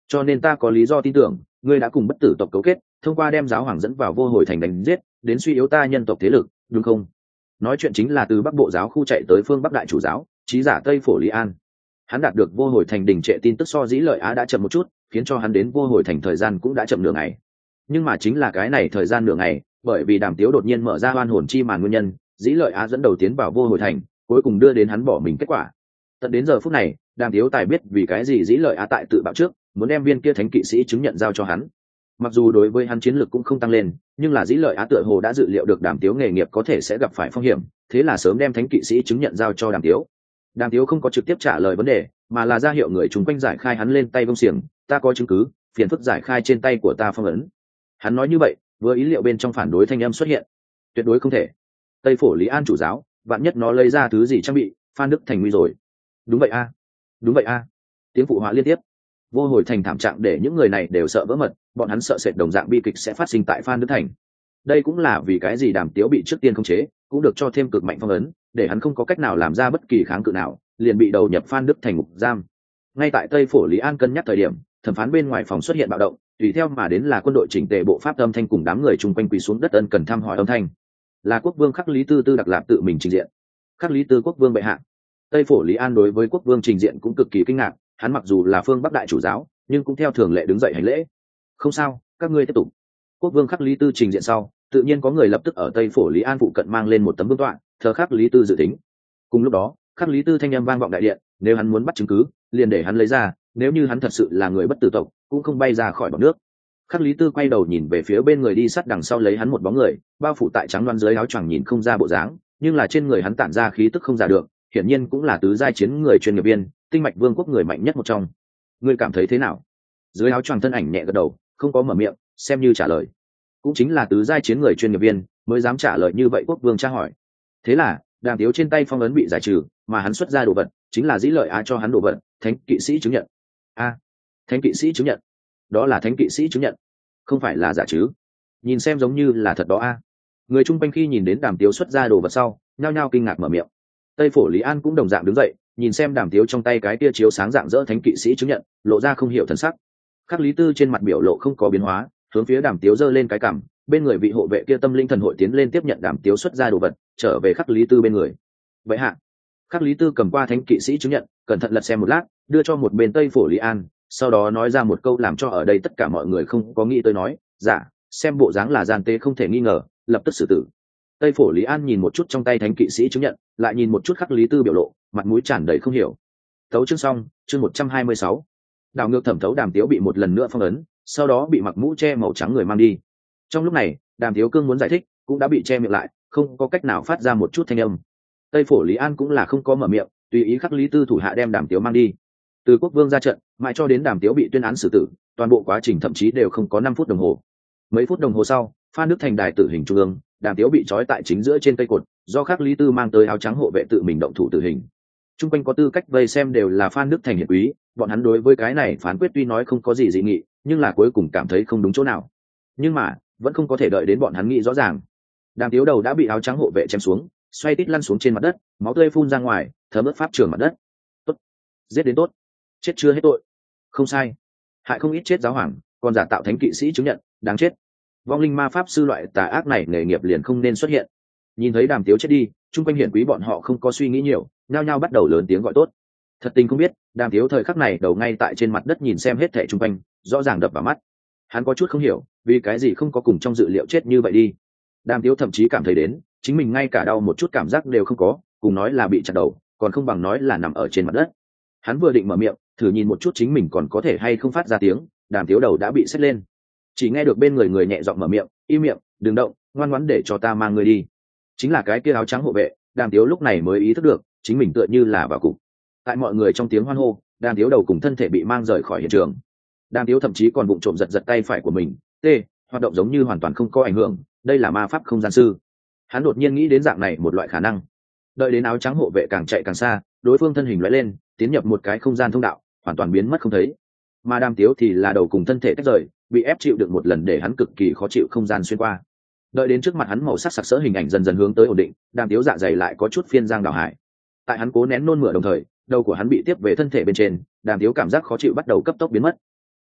S1: cho nên ta có lý do tin tưởng ngươi đã cùng bất tử tộc cấu kết, thông qua đem giáo hoàng dẫn vào vô hồi thành đánh giết, đến suy yếu ta nhân tộc thế lực, đúng không? Nói chuyện chính là từ bắc bộ giáo khu chạy tới phương bắc đại chủ giáo trí giả Tây Phổ Lý An. Hắn đạt được vô hồi thành đình trệ tin tức so Dĩ Lợi Á đã chậm một chút, khiến cho hắn đến vô hồi thành thời gian cũng đã chậm nửa ngày. Nhưng mà chính là cái này thời gian nửa ngày, bởi vì Đàm Tiếu đột nhiên mở ra oan hồn chi màn nguyên nhân, Dĩ Lợi Á dẫn đầu tiến vào vô hồi thành, cuối cùng đưa đến hắn bỏ mình kết quả. Tận đến giờ phút này, Đàm Tiếu tài biết vì cái gì Dĩ Lợi Á tại tự bạo trước muốn đem viên kia thánh kỵ sĩ chứng nhận giao cho hắn. Mặc dù đối với hắn chiến lược cũng không tăng lên, nhưng là Dĩ Lợi Á tựa hồ đã dự liệu được Đàm Tiếu nghề nghiệp có thể sẽ gặp phải phong hiểm, thế là sớm đem thánh kỵ sĩ chứng nhận giao cho Đàm Tiếu. Đàm Tiếu không có trực tiếp trả lời vấn đề, mà là ra hiệu người chung quanh giải khai hắn lên tay vông xiềng, ta có chứng cứ, phiền phức giải khai trên tay của ta phong ấn. Hắn nói như vậy, vừa ý liệu bên trong phản đối thanh âm xuất hiện. Tuyệt đối không thể. Tây Phổ Lý An chủ giáo, vạn nhất nó lấy ra thứ gì trang bị, Phan Đức Thành nguy rồi. Đúng vậy a, đúng vậy a. Tiếng phụ họa liên tiếp. Vô hồi thành thảm trạng để những người này đều sợ vỡ mật, bọn hắn sợ sệt đồng dạng bi kịch sẽ phát sinh tại Phan Đức Thành. Đây cũng là vì cái gì Đàm Tiếu bị trước tiên khống chế, cũng được cho thêm cực mạnh phong ấn, để hắn không có cách nào làm ra bất kỳ kháng cự nào, liền bị đầu nhập Phan Đức Thành ngục giam. Ngay tại Tây Phổ Lý An cân nhắc thời điểm, thẩm phán bên ngoài phòng xuất hiện bạo động, tùy theo mà đến là quân đội chỉnh tề bộ pháp âm thanh cùng đám người chung quanh quỳ xuống đất ân cần thăm hỏi âm thanh. Là quốc vương Khắc Lý Tư Tư Đặc Lạp tự mình trình diện. Khắc Lý Tư quốc vương bệ hạ. Tây Phổ Lý An đối với quốc vương trình diện cũng cực kỳ kinh ngạc, hắn mặc dù là phương Bắc đại chủ giáo, nhưng cũng theo thường lệ đứng dậy hành lễ. Không sao, các ngươi tiếp tục. Quốc vương Khắc Lý Tư trình diện sau, tự nhiên có người lập tức ở Tây Phổ Lý An phụ cận mang lên một tấm vương tọa, thờ Khắc Lý Tư dự tính. Cùng lúc đó, Khắc Lý Tư thanh âm vang vọng đại điện, nếu hắn muốn bắt chứng cứ, liền để hắn lấy ra, nếu như hắn thật sự là người bất tử tộc, cũng không bay ra khỏi bọt nước. Khắc Lý Tư quay đầu nhìn về phía bên người đi sát đằng sau lấy hắn một bóng người, bao phủ tại trắng loan dưới áo choàng nhìn không ra bộ dáng, nhưng là trên người hắn tản ra khí tức không giả được, hiển nhiên cũng là tứ giai chiến người chuyên nghiệp viên, tinh mạch vương quốc người mạnh nhất một trong. Ngươi cảm thấy thế nào? Dưới áo choàng thân ảnh nhẹ gật đầu, không có mở miệng, xem như trả lời. Cũng chính là tứ giai chiến người chuyên nghiệp viên mới dám trả lời như vậy. Quốc vương tra hỏi. Thế là Đàm Tiếu trên tay phong ấn bị giải trừ, mà hắn xuất ra đồ vật chính là Dĩ Lợi Á cho hắn đồ vật, thánh kỵ sĩ chứng nhận. Thánh kỵ sĩ chứng nhận? Đó là thánh kỵ sĩ chứng nhận, không phải là giả chứ? Nhìn xem giống như là thật đó a. Người chung quanh khi nhìn đến Đàm Tiếu xuất ra đồ vật sau, nhao nhao kinh ngạc mở miệng. Tây Phổ Lý An cũng đồng dạng đứng dậy, nhìn xem Đàm Tiếu trong tay cái kia chiếu sáng rạng rỡ thánh kỵ sĩ chứng nhận, lộ ra không hiểu thần sắc. Khắc Lý Tư trên mặt biểu lộ không có biến hóa, hướng phía Đàm Tiếu giơ lên cái cằm, bên người vị hộ vệ kia tâm linh thần hội tiến lên tiếp nhận Đàm Tiếu xuất ra đồ vật, trở về Khắc Lý Tư bên người. Vậy hạ. Khắc Lý Tư cầm qua thánh kỵ sĩ chứng nhận, cẩn thận lật xem một lát, đưa cho một bên Tây Phổ Lý An, sau đó nói ra một câu làm cho ở đây tất cả mọi người không có nghĩ tới nói, dạ, xem bộ dáng là gian tế không thể nghi ngờ, lập tức xử tử. Tây Phổ Lý An nhìn một chút trong tay thánh kỵ sĩ chứng nhận, lại nhìn một chút Khắc Lý Tư biểu lộ, mặt mũi tràn đầy không hiểu. Tấu chương xong, chương 126. Đảo ngược thẩm thấu Đàm Tiếu bị một lần nữa phong ấn, sau đó bị mặc mũ che màu trắng người mang đi. Trong lúc này, Đàm Tiếu cương muốn giải thích, cũng đã bị che miệng lại, không có cách nào phát ra một chút thanh âm. Tây Phổ Lý An cũng là không có mở miệng, tùy ý Khắc Lý Tư thủ hạ đem Đàm Tiếu mang đi. Từ quốc vương ra trận, mãi cho đến Đàm Tiếu bị tuyên án xử tử, toàn bộ quá trình thậm chí đều không có 5 phút đồng hồ. Mấy phút đồng hồ sau, Phan Đức Thành đài tử hình trung ương, Đàm Tiếu bị trói tại chính giữa trên cây cột, do Khắc Lý Tư mang tới áo trắng hộ vệ tự mình động thủ tử hình. Trung quanh có tư cách vây xem đều là Phan Đức Thành hiển quý, bọn hắn đối với cái này phán quyết tuy nói không có gì dị nghị, nhưng là cuối cùng cảm thấy không đúng chỗ nào. Nhưng mà vẫn không có thể đợi đến bọn hắn nghĩ rõ ràng. Đàm Tiếu đầu đã bị áo trắng hộ vệ chém xuống, xoay tít lăn xuống trên mặt đất, máu tươi phun ra ngoài, thấm ướt pháp trường mặt đất. Tốt, giết đến tốt, chết chưa hết tội. Không sai, hại không ít chết giáo hoàng, còn giả tạo thánh kỵ sĩ chứng nhận, đáng chết. Vong linh ma pháp sư loại tà ác này nghề nghiệp liền không nên xuất hiện. Nhìn thấy Đàm Tiếu chết đi, chung quanh hiển quý bọn họ không có suy nghĩ nhiều, nhao nhao bắt đầu lớn tiếng gọi tốt. Thật tình không biết, Đàm Tiếu thời khắc này đầu ngay tại trên mặt đất nhìn xem hết thảy chung quanh, rõ ràng đập vào mắt. Hắn có chút không hiểu, vì cái gì không có cùng trong dự liệu chết như vậy đi. Đàm Tiếu thậm chí cảm thấy đến, chính mình ngay cả đau một chút cảm giác đều không có, cùng nói là bị chặt đầu, còn không bằng nói là nằm ở trên mặt đất. Hắn vừa định mở miệng, thử nhìn một chút chính mình còn có thể hay không phát ra tiếng, Đàm Tiếu đầu đã bị xách lên. Chỉ nghe được bên người nhẹ giọng mở miệng, im miệng, đừng động, ngoan ngoãn để cho ta mang người đi. Chính là cái kia áo trắng hộ vệ. Đàm Tiếu lúc này mới ý thức được, chính mình tựa như là vào cục. Tại mọi người trong tiếng hoan hô, Đàm Tiếu đầu cùng thân thể bị mang rời khỏi hiện trường. Đàm Tiếu thậm chí còn vụng trộm giật giật tay phải của mình, hoạt động giống như hoàn toàn không có ảnh hưởng, đây là ma pháp không gian sư. Hắn đột nhiên nghĩ đến dạng này một loại khả năng. Đợi đến áo trắng hộ vệ càng chạy càng xa, đối phương thân hình lóe lên, tiến nhập một cái không gian thông đạo, hoàn toàn biến mất không thấy. Mà Đàm Tiếu thì là đầu cùng thân thể tách rời, bị ép chịu được một lần để hắn cực kỳ khó chịu không gian xuyên qua. Đợi đến trước mặt hắn màu sắc sặc sỡ hình ảnh dần dần hướng tới ổn định, Đàm Tiếu dạ dày lại có chút phiên giang đảo hải. Tại hắn cố nén nôn mửa đồng thời, đầu của hắn bị tiếp về thân thể bên trên, Đàm Tiếu cảm giác khó chịu bắt đầu cấp tốc biến mất.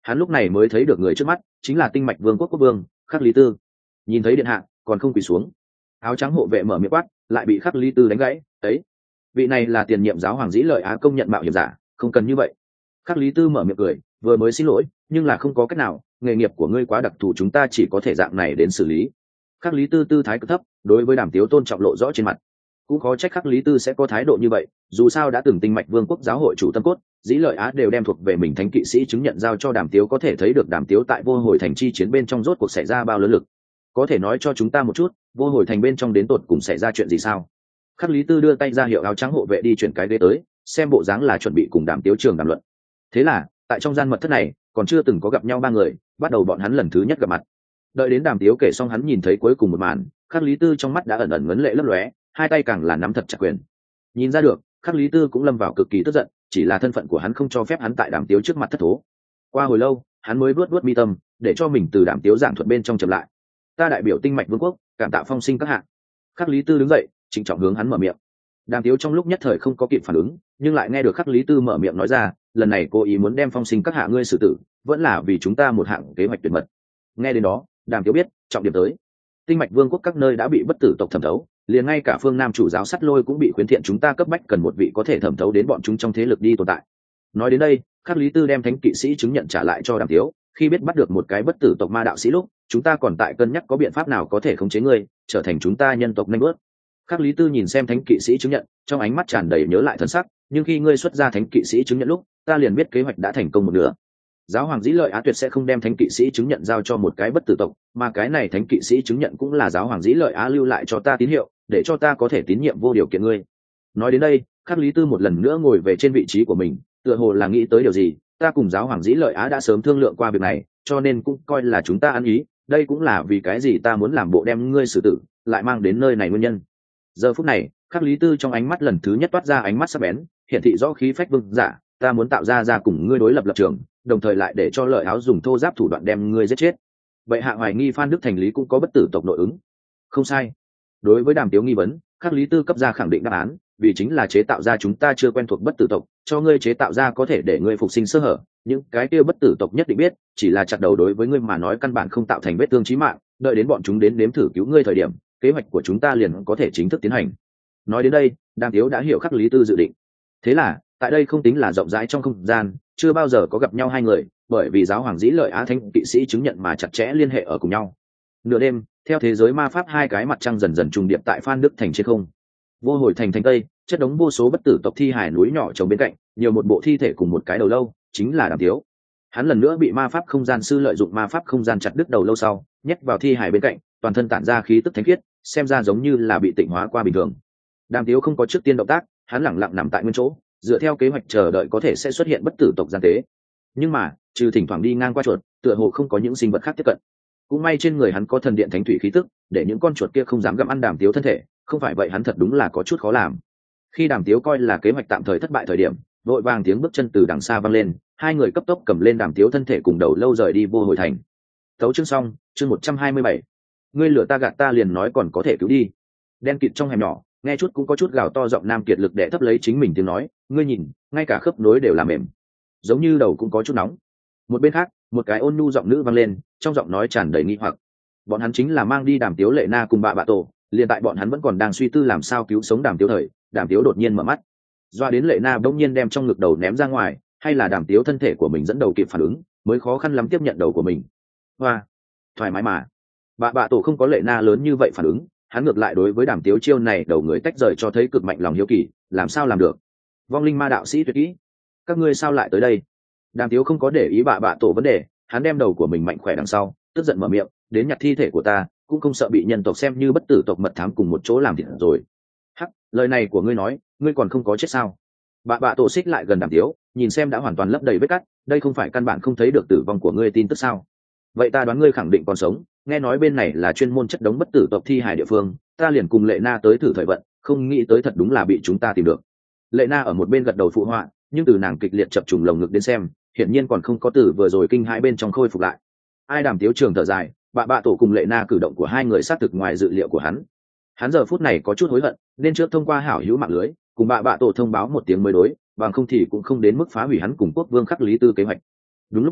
S1: hắn lúc này mới thấy được người trước mắt chính là tinh mạch vương quốc quốc vương Khắc Lý Tư. Nhìn thấy điện hạ còn không quỳ xuống, áo trắng hộ vệ mở miệng quát, lại bị Khắc Lý Tư đánh gãy. Ấy, vị này là tiền nhiệm giáo hoàng Dĩ Lợi Á công nhận mạo hiểm giả, không cần như vậy. Khắc Lý Tư mở miệng cười, vừa mới xin lỗi nhưng là không có cách nào, nghề nghiệp của ngươi quá đặc thù, chúng ta chỉ có thể dạng này đến xử lý. Khắc Lý Tư tư thái cực thấp, đối với Đàm Tiếu tôn trọng lộ rõ trên mặt. Cũng khó trách Khắc Lý Tư sẽ có thái độ như vậy, dù sao đã từng tinh mạch vương quốc giáo hội chủ tâm cốt Dĩ Lợi Á đều đem thuộc về mình thánh kỵ sĩ chứng nhận giao cho Đàm Tiếu, có thể thấy được Đàm Tiếu tại vô hồi thành chi chiến bên trong rốt cuộc xảy ra bao lớn lực. Có thể nói cho chúng ta một chút, vô hồi thành bên trong đến tột cùng xảy ra chuyện gì sao? Khắc Lý Tư đưa tay ra hiệu áo trắng hộ vệ đi chuyển cái ghế tới, xem bộ dáng là chuẩn bị cùng Đàm Tiếu trường đàm luận. Thế là tại trong gian mật thất này còn chưa từng có gặp nhau ba người, bắt đầu bọn hắn lần thứ nhất gặp mặt. Đợi đến Đàm Tiếu kể xong hắn nhìn thấy cuối cùng một màn, Khắc Lý Tư trong mắt đã ẩn ẩn ngấn lệ lấp lóe, hai tay càng là nắm thật chặt quyền. Nhìn ra được Khắc Lý Tư cũng lâm vào cực kỳ tức giận, chỉ là thân phận của hắn không cho phép hắn tại Đàm Tiếu trước mặt thất thố. Qua hồi lâu hắn mới vuốt mi tâm, để cho mình từ Đàm Tiếu giảng thuật bên trong chậm lại. Ta đại biểu tinh mạch vương quốc cảm tạ phong sinh các hạng. Khắc Lý Tư đứng dậy trịnh trọng hướng hắn mở miệng. Đàm Tiếu trong lúc nhất thời không có kịp phản ứng, nhưng lại nghe được Khắc Lý Tư mở miệng nói ra, lần này cô ý muốn đem phong sinh các hạ ngươi xử tử, vẫn là vì chúng ta một hạng kế hoạch tuyệt mật. Nghe đến đó Đàm Tiếu biết trọng điểm tới. Tinh mạch vương quốc các nơi đã bị bất tử tộc thẩm thấu, liền ngay cả phương Nam chủ giáo Sắt Lôi cũng bị khuyến thiện, chúng ta cấp bách cần một vị có thể thẩm thấu đến bọn chúng trong thế lực đi tồn tại. Nói đến đây Khắc Lý Tư đem thánh kỵ sĩ chứng nhận trả lại cho Đàm Tiếu, khi biết bắt được một cái bất tử tộc ma đạo sĩ lúc, chúng ta còn tại cân nhắc có biện pháp nào có thể khống chế ngươi trở thành chúng ta nhân tộc nanh bước. Khắc Lý Tư nhìn xem thánh kỵ sĩ chứng nhận, trong ánh mắt tràn đầy nhớ lại thân sắc, nhưng khi ngươi xuất ra thánh kỵ sĩ chứng nhận lúc, ta liền biết kế hoạch đã thành công một nửa. Giáo hoàng Dĩ Lợi Á tuyệt sẽ không đem thánh kỵ sĩ chứng nhận giao cho một cái bất tử tộc, mà cái này thánh kỵ sĩ chứng nhận cũng là giáo hoàng Dĩ Lợi Á lưu lại cho ta tín hiệu, để cho ta có thể tín nhiệm vô điều kiện ngươi. Nói đến đây Khắc Lý Tư một lần nữa ngồi về trên vị trí của mình, tựa hồ là nghĩ tới điều gì. Ta cùng giáo hoàng Dĩ Lợi Á đã sớm thương lượng qua việc này, cho nên cũng coi là chúng ta ăn ý, đây cũng là vì cái gì ta muốn làm bộ đem ngươi xử tử lại mang đến nơi này nguyên nhân. Giờ phút này Khắc Lý Tư trong ánh mắt lần thứ nhất toát ra ánh mắt sắc bén, hiển thị rõ khí phách vương giả, ta muốn tạo ra cùng ngươi đối lập lập trường, đồng thời lại để cho Lợi Áo dùng thô giáp thủ đoạn đem ngươi giết chết. Vậy hạ hoài nghi Phan Đức Thành Lý cũng có bất tử tộc nội ứng. Không sai. Đối với Đàm Tiếu nghi vấn, Khắc Lý Tư cấp ra khẳng định đáp án, vì chính là chế tạo ra chúng ta chưa quen thuộc bất tử tộc, cho ngươi chế tạo ra có thể để ngươi phục sinh sơ hở, những cái kia bất tử tộc nhất định biết, chỉ là chặt đầu đối với ngươi mà nói căn bản không tạo thành vết thương chí mạng, đợi đến bọn chúng đến nếm thử cứu ngươi thời điểm, kế hoạch của chúng ta liền có thể chính thức tiến hành. Nói đến đây Đàm Tiếu đã hiểu Khắc Lý Tư dự định. Thế là tại đây không tính là rộng rãi trong không gian, chưa bao giờ có gặp nhau hai người, bởi vì giáo hoàng Dĩ Lợi Á thánh kỵ sĩ chứng nhận mà chặt chẽ liên hệ ở cùng nhau. Nửa đêm theo thế giới ma pháp hai cái mặt trăng dần dần trùng điệp tại Phan Đức Thành trên không. Vô hồi thành tây chất đống vô số bất tử tộc thi hài núi nhỏ trồng bên cạnh, nhiều một bộ thi thể cùng một cái đầu lâu, chính là Đàm Tiếu. Hắn lần nữa bị ma pháp không gian sư lợi dụng ma pháp không gian chặt đứt đầu lâu sau, nhét vào thi hài bên cạnh, toàn thân tản ra khí tức thánh khiết, xem ra giống như là bị tịnh hóa qua bình thường. Đàm Tiếu không có trước tiên động tác, hắn lẳng lặng nằm tại nguyên chỗ, dựa theo kế hoạch chờ đợi có thể sẽ xuất hiện bất tử tộc gian tế. Nhưng mà trừ thỉnh thoảng đi ngang qua chuột, tựa hồ không có những sinh vật khác tiếp cận. Cũng may trên người hắn có thần điện thánh thủy khí tức, để những con chuột kia không dám gặm ăn Đàm Tiếu thân thể, không phải vậy hắn thật đúng là có chút khó làm. Khi Đàm Tiếu coi là kế hoạch tạm thời thất bại thời điểm, vội vàng tiếng bước chân từ đằng xa vang lên, hai người cấp tốc cầm lên Đàm Tiếu thân thể cùng đầu lâu rời đi vô hồi thành. Tấu chương xong, chương 127. Ngươi lừa ta gạt ta liền nói còn có thể cứu đi. Đen kịt trong hẻm nhỏ, nghe chút cũng có chút gào to giọng nam kiệt lực để thấp lấy chính mình tiếng nói, ngươi nhìn, ngay cả khớp nối đều là mềm, giống như đầu cũng có chút nóng. Một bên khác, một cái ôn nhu giọng nữ vang lên, trong giọng nói tràn đầy nghi hoặc. Bọn hắn chính là mang đi Đàm Tiếu Lệ Na cùng bạ tổ, liền tại bọn hắn vẫn còn đang suy tư làm sao cứu sống Đàm Tiếu thời, Đàm Tiếu đột nhiên mở mắt. Doa đến Lệ Na bỗng nhiên đem trong ngực đầu ném ra ngoài, hay là Đàm Tiếu thân thể của mình dẫn đầu kịp phản ứng, mới khó khăn lắm tiếp nhận đầu của mình. Hoa, thoải mái mà. Bạ tổ không có Lệ Na lớn như vậy phản ứng, hắn ngược lại đối với Đàm Tiếu chiêu này đầu người tách rời cho thấy cực mạnh lòng hiếu kỳ, làm sao làm được? Vong linh ma đạo sĩ tuyệt kỹ, các ngươi sao lại tới đây? Đàm Tiếu không có để ý bạ tổ vấn đề, hắn đem đầu của mình mạnh khỏe đằng sau, tức giận mở miệng, đến nhặt thi thể của ta, cũng không sợ bị nhân tộc xem như bất tử tộc mật thám cùng một chỗ làm thịt rồi. Hắc, lời này của ngươi nói, ngươi còn không có chết sao? Bạ tổ xích lại gần Đàm Tiếu, nhìn xem đã hoàn toàn lấp đầy vết cắt, đây không phải căn bản không thấy được tử vong của ngươi tin tức sao? Vậy ta đoán ngươi khẳng định còn sống, nghe nói bên này là chuyên môn chất đống bất tử tộc thi hài địa phương, ta liền cùng Lệ Na tới thử thời vận, không nghĩ tới thật đúng là bị chúng ta tìm được. Lệ Na ở một bên gật đầu phụ họa, nhưng từ nàng kịch liệt chập trùng lồng ngực đến xem, hiển nhiên còn không có từ vừa rồi kinh hãi bên trong khôi phục lại. Ai Đàm Tiếu trường thở dài, bạ tổ cùng Lệ Na cử động của hai người xác thực ngoài dự liệu của hắn. Hắn giờ phút này có chút hối hận, nên trước thông qua hảo hữu mạng lưới, cùng bạ tổ thông báo một tiếng mới đối, bằng không thì cũng không đến mức phá hủy hắn cùng quốc vương Khắc Lý Tư kế hoạch. Đúng lúc này,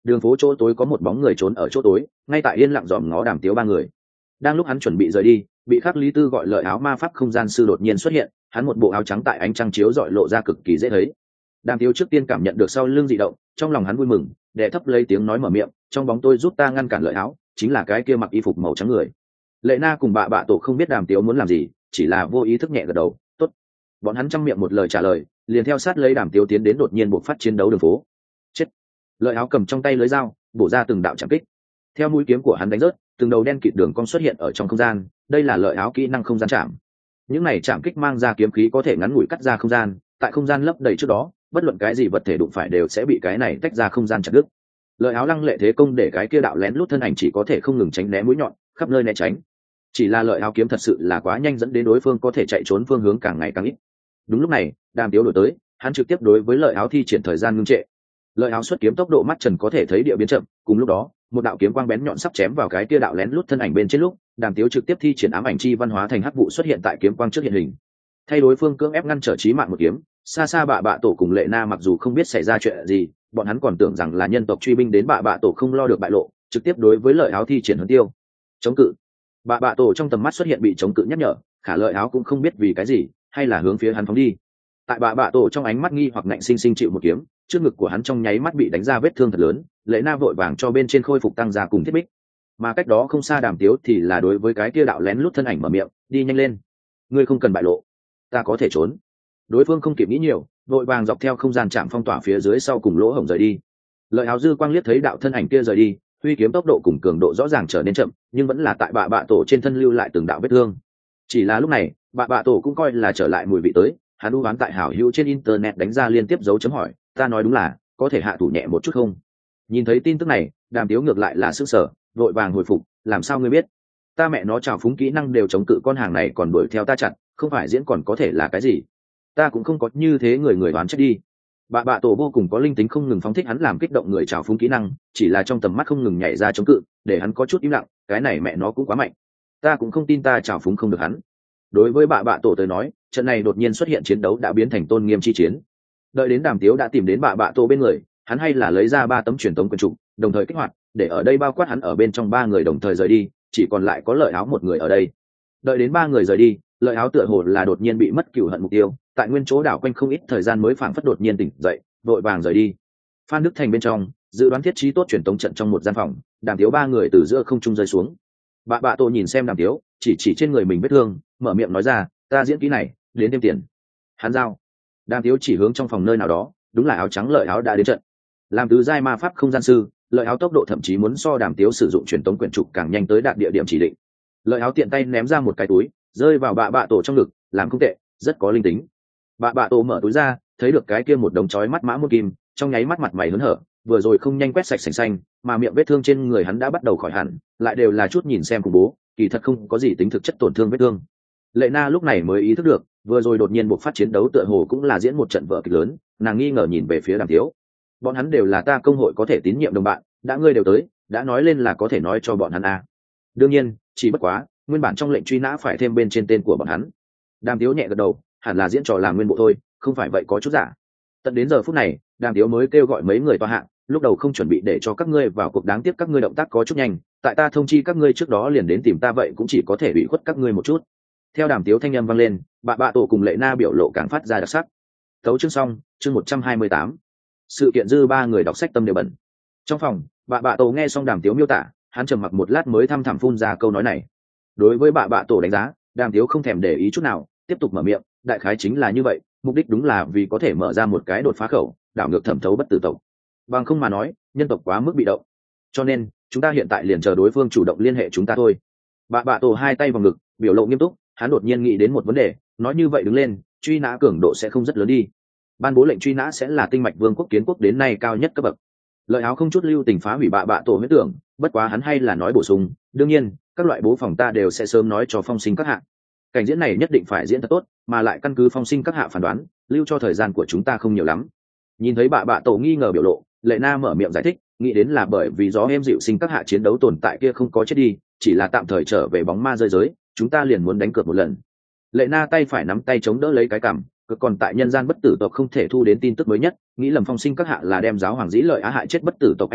S1: đường phố chỗ tối có một bóng người trốn ở chỗ tối, ngay tại yên lặng dòm ngó Đàm Tiếu ba người. Đang lúc hắn chuẩn bị rời đi, bị Khắc Lý Tư gọi lợi áo ma pháp không gian sư đột nhiên xuất hiện, hắn một bộ áo trắng tại ánh trăng chiếu rọi lộ ra cực kỳ dễ thấy. Đàm Tiếu trước tiên cảm nhận được sau lưng dị động, trong lòng hắn vui mừng, đè thấp lấy tiếng nói mở miệng, trong bóng tôi giúp ta ngăn cản lợi áo, chính là cái kia mặc y phục màu trắng người. Lệ Na cùng bạ tổ không biết Đàm Tiếu muốn làm gì, chỉ là vô ý thức nhẹ gật đầu, tốt. Bọn hắn trong miệng một lời trả lời, liền theo sát lấy Đàm Tiếu tiến đến đột nhiên buộc phát chiến đấu đường phố. Chết! Lợi áo cầm trong tay lưới dao, bổ ra từng đạo chạm kích. Theo mũi kiếm của hắn đánh rớt, từng đầu đen kịt đường cong xuất hiện ở trong không gian, đây là lợi áo kỹ năng không gian chạm. Những này chạm kích mang ra kiếm khí có thể ngắn ngủi cắt ra không gian, tại không gian lấp đầy trước đó, bất luận cái gì vật thể đụng phải đều sẽ bị cái này tách ra không gian chặt đứt. Lợi áo lăng lệ thế công để cái kia đạo lén lút thân ảnh chỉ có thể không ngừng tránh né mũi nhọn, khắp nơi né tránh. Chỉ là lợi áo kiếm thật sự là quá nhanh dẫn đến đối phương có thể chạy trốn phương hướng càng ngày càng ít. Đúng lúc này, Đàm Tiếu đổi tới, hắn trực tiếp đối với lợi áo thi triển thời gian ngưng trệ. Lợi áo xuất kiếm tốc độ mắt trần có thể thấy địa biến chậm, cùng lúc đó, một đạo kiếm quang bén nhọn sắp chém vào cái kia đạo lén lút thân ảnh bên trên lúc, Đàm Tiếu trực tiếp thi triển ám ảnh chi văn hóa thành hắc vụ xuất hiện tại kiếm quang trước hiện hình. Thay đối phương cưỡng ép ngăn trở chí mạng một kiếm, xa xa bạ tổ cùng Lệ Na mặc dù không biết xảy ra chuyện gì, bọn hắn còn tưởng rằng là nhân tộc truy binh đến bạ tổ không lo được bại lộ, trực tiếp đối với lợi áo thi triển hướng tiêu. Chống cự. Bạ tổ trong tầm mắt xuất hiện bị chống cự nhắc nhở, khả lợi áo cũng không biết vì cái gì, hay là hướng phía hắn phóng đi. Tại bạ tổ trong ánh mắt nghi hoặc ngạnh sinh sinh chịu một kiếm, trước ngực của hắn trong nháy mắt bị đánh ra vết thương thật lớn, Lệ Na vội vàng cho bên trên khôi phục tăng gia cùng thiết bích. Mà cách đó không xa Đàm Tiếu thì là đối với cái kia đạo lén lút thân ảnh mở miệng, đi nhanh lên, ngươi không cần bại lộ, ta có thể trốn. Đối phương không kịp nghĩ nhiều, vội vàng dọc theo không gian chạm phong tỏa phía dưới sau cùng lỗ hổng rời đi. Lợi áo dư quang liếc thấy đạo thân ảnh kia rời đi, huy kiếm tốc độ cùng cường độ rõ ràng trở nên chậm, nhưng vẫn là tại bạ tổ trên thân lưu lại từng đạo vết thương. Chỉ là lúc này, bạ tổ cũng coi là trở lại mùi vị tới, hắn đu đoán tại hảo hữu trên internet đánh ra liên tiếp dấu chấm hỏi, ta nói đúng là, có thể hạ thủ nhẹ một chút không? Nhìn thấy tin tức này, Đàm Tiếu ngược lại là sức sở, vội vàng hồi phục, làm sao ngươi biết? Ta mẹ nó trào phúng kỹ năng đều chống cự con hàng này còn đuổi theo ta chặt, không phải diễn còn có thể là cái gì? Ta cũng không có như thế người đoán trách đi. Bạ tổ vô cùng có linh tính không ngừng phóng thích hắn làm kích động người trào phúng kỹ năng, chỉ là trong tầm mắt không ngừng nhảy ra chống cự, để hắn có chút im lặng, cái này mẹ nó cũng quá mạnh. Ta cũng không tin ta trào phúng không được hắn. Đối với bạ tổ tới nói, trận này đột nhiên xuất hiện chiến đấu đã biến thành tôn nghiêm chi chiến. Đợi đến Đàm Tiếu đã tìm đến bạ tổ bên người, hắn hay là lấy ra 3 tấm truyền tống quyền trục, đồng thời kích hoạt, để ở đây bao quát hắn ở bên trong 3 người đồng thời rời đi, chỉ còn lại có lợi áo một người ở đây. Đợi đến 3 người rời đi, lợi áo tựa hồ là đột nhiên bị mất cửu hận mục tiêu, tại nguyên chỗ đảo quanh không ít thời gian mới phảng phất đột nhiên tỉnh dậy, vội vàng rời đi. Phan Đức Thành bên trong, dự đoán thiết trí tốt truyền tống trận trong một gian phòng, Đàm Tiếu 3 người từ giữa không trung rơi xuống. Bạ tổ nhìn xem Đàm Tiếu, chỉ trên người mình vết thương, mở miệng nói ra, ta diễn kỹ này, đến thêm tiền. Hắn giao. Đàm Tiếu chỉ hướng trong phòng nơi nào đó, đúng là áo trắng lợi áo đã đến trận. Làm tứ giai ma pháp không gian sư, lợi áo tốc độ thậm chí muốn so Đàm Tiếu sử dụng truyền tống quyển trục càng nhanh tới đạt địa điểm chỉ định. Lợi áo tiện tay ném ra một cái túi, rơi vào bạ tổ trong ngực, làm không tệ, rất có linh tính. Bạ tổ mở túi ra, thấy được cái kia một đống chói mắt mã môn kim, trong nháy mắt mặt mày hớn hở, vừa rồi không nhanh quét sạch sành xanh, mà miệng vết thương trên người hắn đã bắt đầu khỏi hẳn, lại đều là chút nhìn xem khủng bố, kỳ thật không có gì tính thực chất tổn thương vết thương. Lệ Na lúc này mới ý thức được, vừa rồi đột nhiên buộc phát chiến đấu tựa hồ cũng là diễn một trận vở kịch lớn, nàng nghi ngờ nhìn về phía Đàm Tiếu. Bọn hắn đều là ta công hội có thể tín nhiệm đồng bạn, đã ngươi đều tới, đã nói lên là có thể nói cho bọn hắn a. Đương nhiên, chỉ bất quá, nguyên bản trong lệnh truy nã phải thêm bên trên tên của bọn hắn. Đàm Tiếu nhẹ gật đầu, hẳn là diễn trò làm nguyên bộ thôi, không phải vậy có chút giả. Tận đến giờ phút này, Đàm Tiếu mới kêu gọi mấy người tòa hạng, lúc đầu không chuẩn bị để cho các ngươi vào cuộc, đáng tiếc các ngươi động tác có chút nhanh, tại ta thông chi các ngươi trước đó liền đến tìm ta, vậy cũng chỉ có thể bị khuất các ngươi một chút. Theo Đàm Tiếu thanh âm vang lên, bạ tổ cùng Lệ Na biểu lộ càng phát ra đặc sắc. Tấu chương xong, chương 128. Sự kiện dư 3 người đọc sách tâm đều bẩn. Trong phòng, bạ tổ nghe xong Đàm Tiếu miêu tả, hắn trầm mặc một lát mới thăm thẳm phun ra câu nói này. Đối với bạ tổ đánh giá, Đàm Tiếu không thèm để ý chút nào, tiếp tục mở miệng, đại khái chính là như vậy, mục đích đúng là vì có thể mở ra một cái đột phá khẩu, đảo ngược thẩm thấu bất tử tộc. Bằng không mà nói, nhân tộc quá mức bị động. Cho nên, chúng ta hiện tại liền chờ đối phương chủ động liên hệ chúng ta thôi. Bạ tổ hai tay vào ngực, biểu lộ nghiêm túc, hắn đột nhiên nghĩ đến một vấn đề, nói như vậy đứng lên, truy nã cường độ sẽ không rất lớn đi. Ban bố lệnh truy nã sẽ là tinh mạch vương quốc kiến quốc đến nay cao nhất cấp bậc. Lợi áo không chút lưu tình phá hủy bạ tổ huyết tưởng, bất quá hắn hay là nói bổ sung, đương nhiên, các loại bố phòng ta đều sẽ sớm nói cho phong sinh các hạ. Cảnh diễn này nhất định phải diễn thật tốt, mà lại căn cứ phong sinh các hạ phán đoán, lưu cho thời gian của chúng ta không nhiều lắm. Nhìn thấy bạ tổ nghi ngờ biểu lộ, Lệ Na mở miệng giải thích, nghĩ đến là bởi vì gió êm dịu sinh các hạ chiến đấu tồn tại kia không có chết đi, chỉ là tạm thời trở về bóng ma rơi giới, chúng ta liền muốn đánh cược một lần. Lệ Na tay phải nắm tay chống đỡ lấy cái cằm, cực còn tại nhân gian bất tử tộc không thể thu đến tin tức mới nhất, nghĩ lầm phong sinh các hạ là đem giáo hoàng dĩ lợi á hại chết bất tử tộc anh hùng,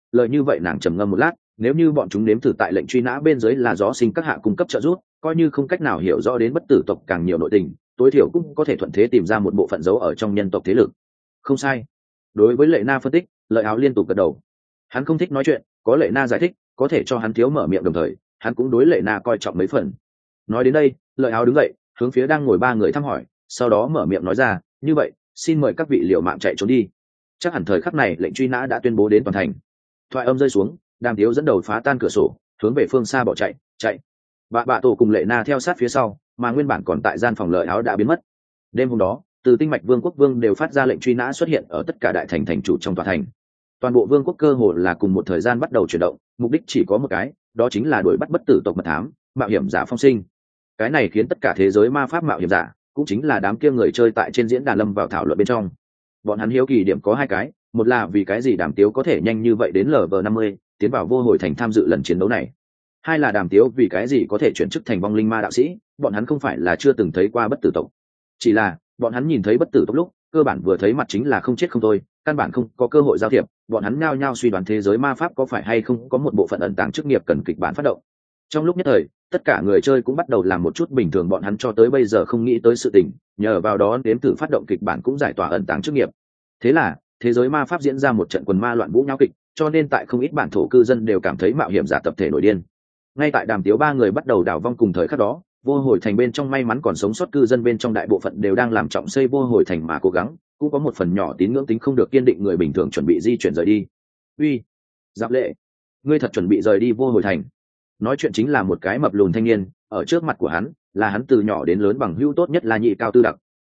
S1: lời như vậy nàng trầm ngâm một lát, nếu như bọn chúng nếm thử tại lệnh truy nã bên dưới là gió sinh các hạ cung cấp trợ giúp, coi như không cách nào hiểu rõ đến bất tử tộc càng nhiều nội tình, tối thiểu cũng có thể thuận thế tìm ra một bộ phận dấu ở trong nhân tộc thế lực. Không sai. Đối với Lệ Na phân tích, Lợi Áo liên tục gật đầu. Hắn không thích nói chuyện, có Lệ Na giải thích có thể cho hắn thiếu mở miệng, đồng thời hắn cũng đối Lệ Na coi trọng mấy phần. Nói đến đây, Lợi Áo đứng dậy hướng phía đang ngồi ba người thăm hỏi, sau đó mở miệng nói ra, như vậy xin mời các vị liều mạng chạy trốn đi. Chắc hẳn thời khắc này lệnh truy nã đã tuyên bố đến toàn thành. Thoại âm rơi xuống, Đàm Tiếu dẫn đầu phá tan cửa sổ hướng về phương xa bỏ chạy. Bạ tổ cùng Lệ Na theo sát phía sau, mà nguyên bản còn tại gian phòng Lợi Áo đã biến mất. Đêm hôm đó, từ Tinh Mạch Vương quốc vương đều phát ra lệnh truy nã xuất hiện ở tất cả đại thành thành chủ trong tòa thành. Toàn bộ vương quốc cơ hồ là cùng một thời gian bắt đầu chuyển động, mục đích chỉ có một cái, đó chính là đuổi bắt bất tử tộc mật thám, mạo hiểm giả phong sinh. Cái này khiến tất cả thế giới ma pháp mạo hiểm giả, cũng chính là đám kia người chơi tại trên diễn đàn lâm vào thảo luận bên trong. Bọn hắn hiếu kỳ điểm có hai cái, một là vì cái gì Đàm Tiếu có thể nhanh như vậy đến Level 50, tiến vào vô hồi thành tham dự lần chiến đấu này. Hai là Đàm Tiếu vì cái gì có thể chuyển chức thành vong linh ma đạo sĩ, bọn hắn không phải là chưa từng thấy qua bất tử tộc. Chỉ là, bọn hắn nhìn thấy bất tử tộc lúc, cơ bản vừa thấy mặt chính là không chết không thôi, căn bản không có cơ hội giao thiệp, bọn hắn nhao nhao suy đoán thế giới ma pháp có phải hay không có một bộ phận ẩn tàng chức nghiệp cần kịch bản phát động. Trong lúc nhất thời, tất cả người chơi cũng bắt đầu làm một chút bình thường bọn hắn cho tới bây giờ không nghĩ tới sự tình, nhờ vào đó đếm thử phát động kịch bản cũng giải tỏa ẩn tàng chức nghiệp. Thế là, thế giới ma pháp diễn ra một trận quần ma loạn vũ nháo kịch, cho nên tại không ít bản thổ cư dân đều cảm thấy mạo hiểm giả tập thể nổi điên. Ngay tại Đàm Tiếu ba người bắt đầu đảo vong cùng thời khắc đó, vô hồi thành bên trong may mắn còn sống sót cư dân bên trong đại bộ phận đều đang làm trọng xây vô hồi thành mà cố gắng, cũng có một phần nhỏ tín ngưỡng tính không được kiên định người bình thường chuẩn bị di chuyển rời đi. Uy, Giáp Lệ, ngươi thật chuẩn bị rời đi vô hồi thành? Nói chuyện chính là một cái mập lùn thanh niên, ở trước mặt của hắn là hắn từ nhỏ đến lớn bằng hữu tốt nhất là Nhị Cao Tư Đặc.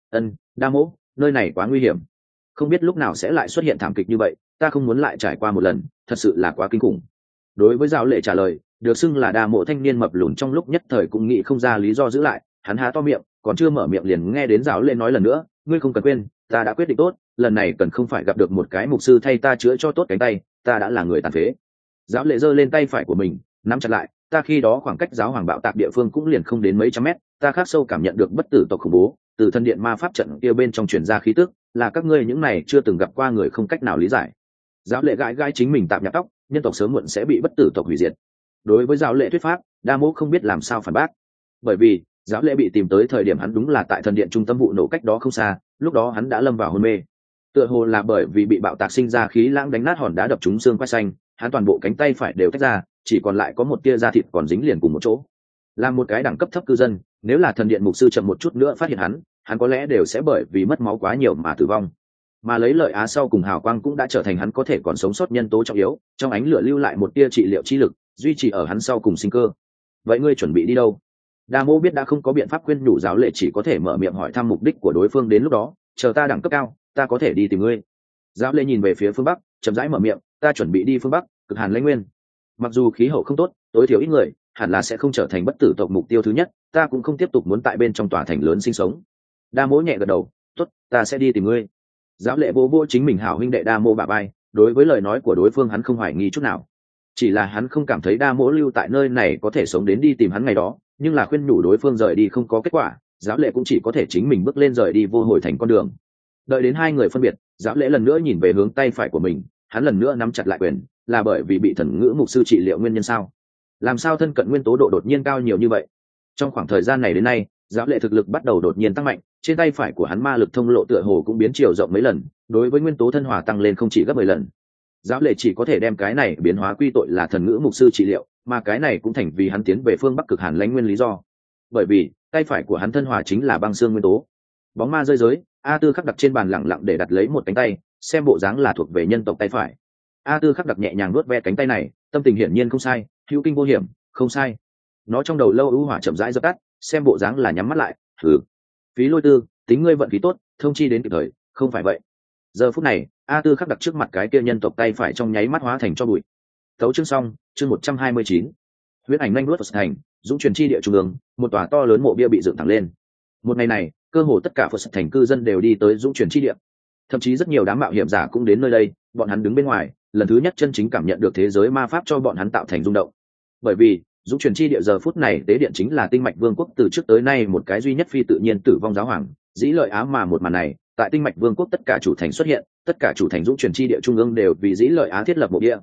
S1: Đa Mỗ, nơi này quá nguy hiểm, không biết lúc nào sẽ lại xuất hiện thảm kịch như vậy, ta không muốn lại trải qua một lần, thật sự là quá kinh khủng. Đối với Giáo Lệ trả lời, được xưng là Đa Mộ thanh niên mập lùn trong lúc nhất thời cũng nghĩ không ra lý do giữ lại, hắn há to miệng, còn chưa mở miệng liền nghe đến Giáo Lệ nói lần nữa, ngươi không cần quên, ta đã quyết định tốt, lần này cần không phải gặp được một cái mục sư thay ta chữa cho tốt cánh tay, ta đã là người tàn phế. Giáo Lệ giơ lên tay phải của mình, nắm chặt lại, ta khi đó khoảng cách giáo hoàng bạo tạc địa phương cũng liền không đến mấy trăm mét, ta khắc sâu cảm nhận được bất tử tộc khủng bố, từ thân điện ma pháp trận kia bên trong truyền ra khí tức, là các ngươi những này chưa từng gặp qua người không cách nào lý giải. Giáo Lệ gãi gãi chính mình tạm nhạc tóc, nhân tộc sớm muộn sẽ bị bất tử tộc hủy diệt. Đối với Giáo Lệ thuyết pháp, Đa Mỗ không biết làm sao phản bác, bởi vì Giáo Lệ bị tìm tới thời điểm hắn đúng là tại thần điện trung tâm vụ nổ cách đó không xa, lúc đó hắn đã lâm vào hôn mê, tựa hồ là bởi vì bị bạo tạc sinh ra khí lãng đánh nát hòn đá đập trúng xương quai xanh, hắn toàn bộ cánh tay phải đều tách ra, chỉ còn lại có một tia da thịt còn dính liền cùng một chỗ. Là một cái đẳng cấp thấp cư dân, nếu là thần điện mục sư chậm một chút nữa phát hiện hắn có lẽ đều sẽ bởi vì mất máu quá nhiều mà tử vong. Mà lấy Lợi Á sau cùng hào quang cũng đã trở thành hắn có thể còn sống sót nhân tố trọng yếu, trong ánh lửa lưu lại một tia trị liệu chi lực, duy trì ở hắn sau cùng sinh cơ. Vậy ngươi chuẩn bị đi đâu? Đa Mỗ biết đã không có biện pháp khuyên nhủ Giáo Lệ, chỉ có thể mở miệng hỏi thăm mục đích của đối phương, đến lúc đó, chờ ta đẳng cấp cao, ta có thể đi tìm ngươi. Giáo Lệ nhìn về phía phương bắc, chậm rãi mở miệng, ta chuẩn bị đi phương bắc, cực hàn lãnh nguyên. Mặc dù khí hậu không tốt, tối thiểu ít người, hẳn là sẽ không trở thành bất tử tộc mục tiêu thứ nhất, ta cũng không tiếp tục muốn tại bên trong tòa thành lớn sinh sống. Đa Mỗ nhẹ gật đầu, tốt, ta sẽ đi tìm ngươi. Giáo Lệ vô vô chính mình hảo huynh đệ Đa Mỗ bả vai, đối với lời nói của đối phương hắn không hoài nghi chút nào, chỉ là hắn không cảm thấy Đa Mỗ lưu tại nơi này có thể sống đến đi tìm hắn ngày đó, nhưng là khuyên nhủ đối phương rời đi không có kết quả, Giáo Lệ cũng chỉ có thể chính mình bước lên rời đi vô hồi thành con đường. Đợi đến hai người phân biệt, Giáo Lệ lần nữa nhìn về hướng tay phải của mình, hắn lần nữa nắm chặt lại quyền, là bởi vì bị thần ngữ mục sư trị liệu nguyên nhân sao? Làm sao thân cận nguyên tố độ đột nhiên cao nhiều như vậy? Trong khoảng thời gian này đến nay, Giáo Lệ thực lực bắt đầu đột nhiên tăng mạnh, trên tay phải của hắn ma lực thông lộ tựa hồ cũng biến chiều rộng mấy lần, đối với nguyên tố thân hòa tăng lên không chỉ gấp 10 lần. Giáo Lệ chỉ có thể đem cái này biến hóa quy tội là thần ngữ mục sư trị liệu, mà cái này cũng thành vì hắn tiến về phương Bắc cực hàn lãnh nguyên lý do. Bởi vì tay phải của hắn thân hòa chính là băng xương nguyên tố. Bóng ma rơi giới, A Tư khắc đặt trên bàn lẳng lặng để đặt lấy một cánh tay, xem bộ dáng là thuộc về nhân tộc tay phải. A Tư khắc đặt nhẹ nhàng nuốt ve cánh tay này, tâm tình hiển nhiên không sai, hữu kinh vô hiểm, không sai. Nó trong đầu lâu ưu hỏa chậm rãi dập tắt, xem bộ dáng là nhắm mắt lại, phí lôi tư, tính ngươi vận khí tốt, thông chi đến kịp thời, không phải vậy. Giờ phút này, A Tư khắc đặt trước mặt cái kia nhân tộc tay phải trong nháy mắt hóa thành cho bụi. Tấu chương xong, chương 129. Huyết ảnh nhanh nuốt Phật thành, dũng truyền chi địa trung ương, một tòa to lớn mộ bia bị dựng thẳng lên. Một ngày này, cơ hồ tất cả Phật thành cư dân đều đi tới dũng truyền chi địa. Thậm chí rất nhiều đám mạo hiểm giả cũng đến nơi đây, bọn hắn đứng bên ngoài, lần thứ nhất chân chính cảm nhận được thế giới ma pháp cho bọn hắn tạo thành rung động. Bởi vì, dũng truyền chi địa giờ phút này tế điện chính là Tinh Mạch Vương quốc từ trước tới nay một cái duy nhất phi tự nhiên tử vong giáo hoàng, dĩ Lợi Á mà một màn này, tại Tinh Mạch Vương quốc tất cả chủ thành xuất hiện, tất cả chủ thành dũng truyền chi địa trung ương đều vì dĩ Lợi Á thiết lập mộ địa.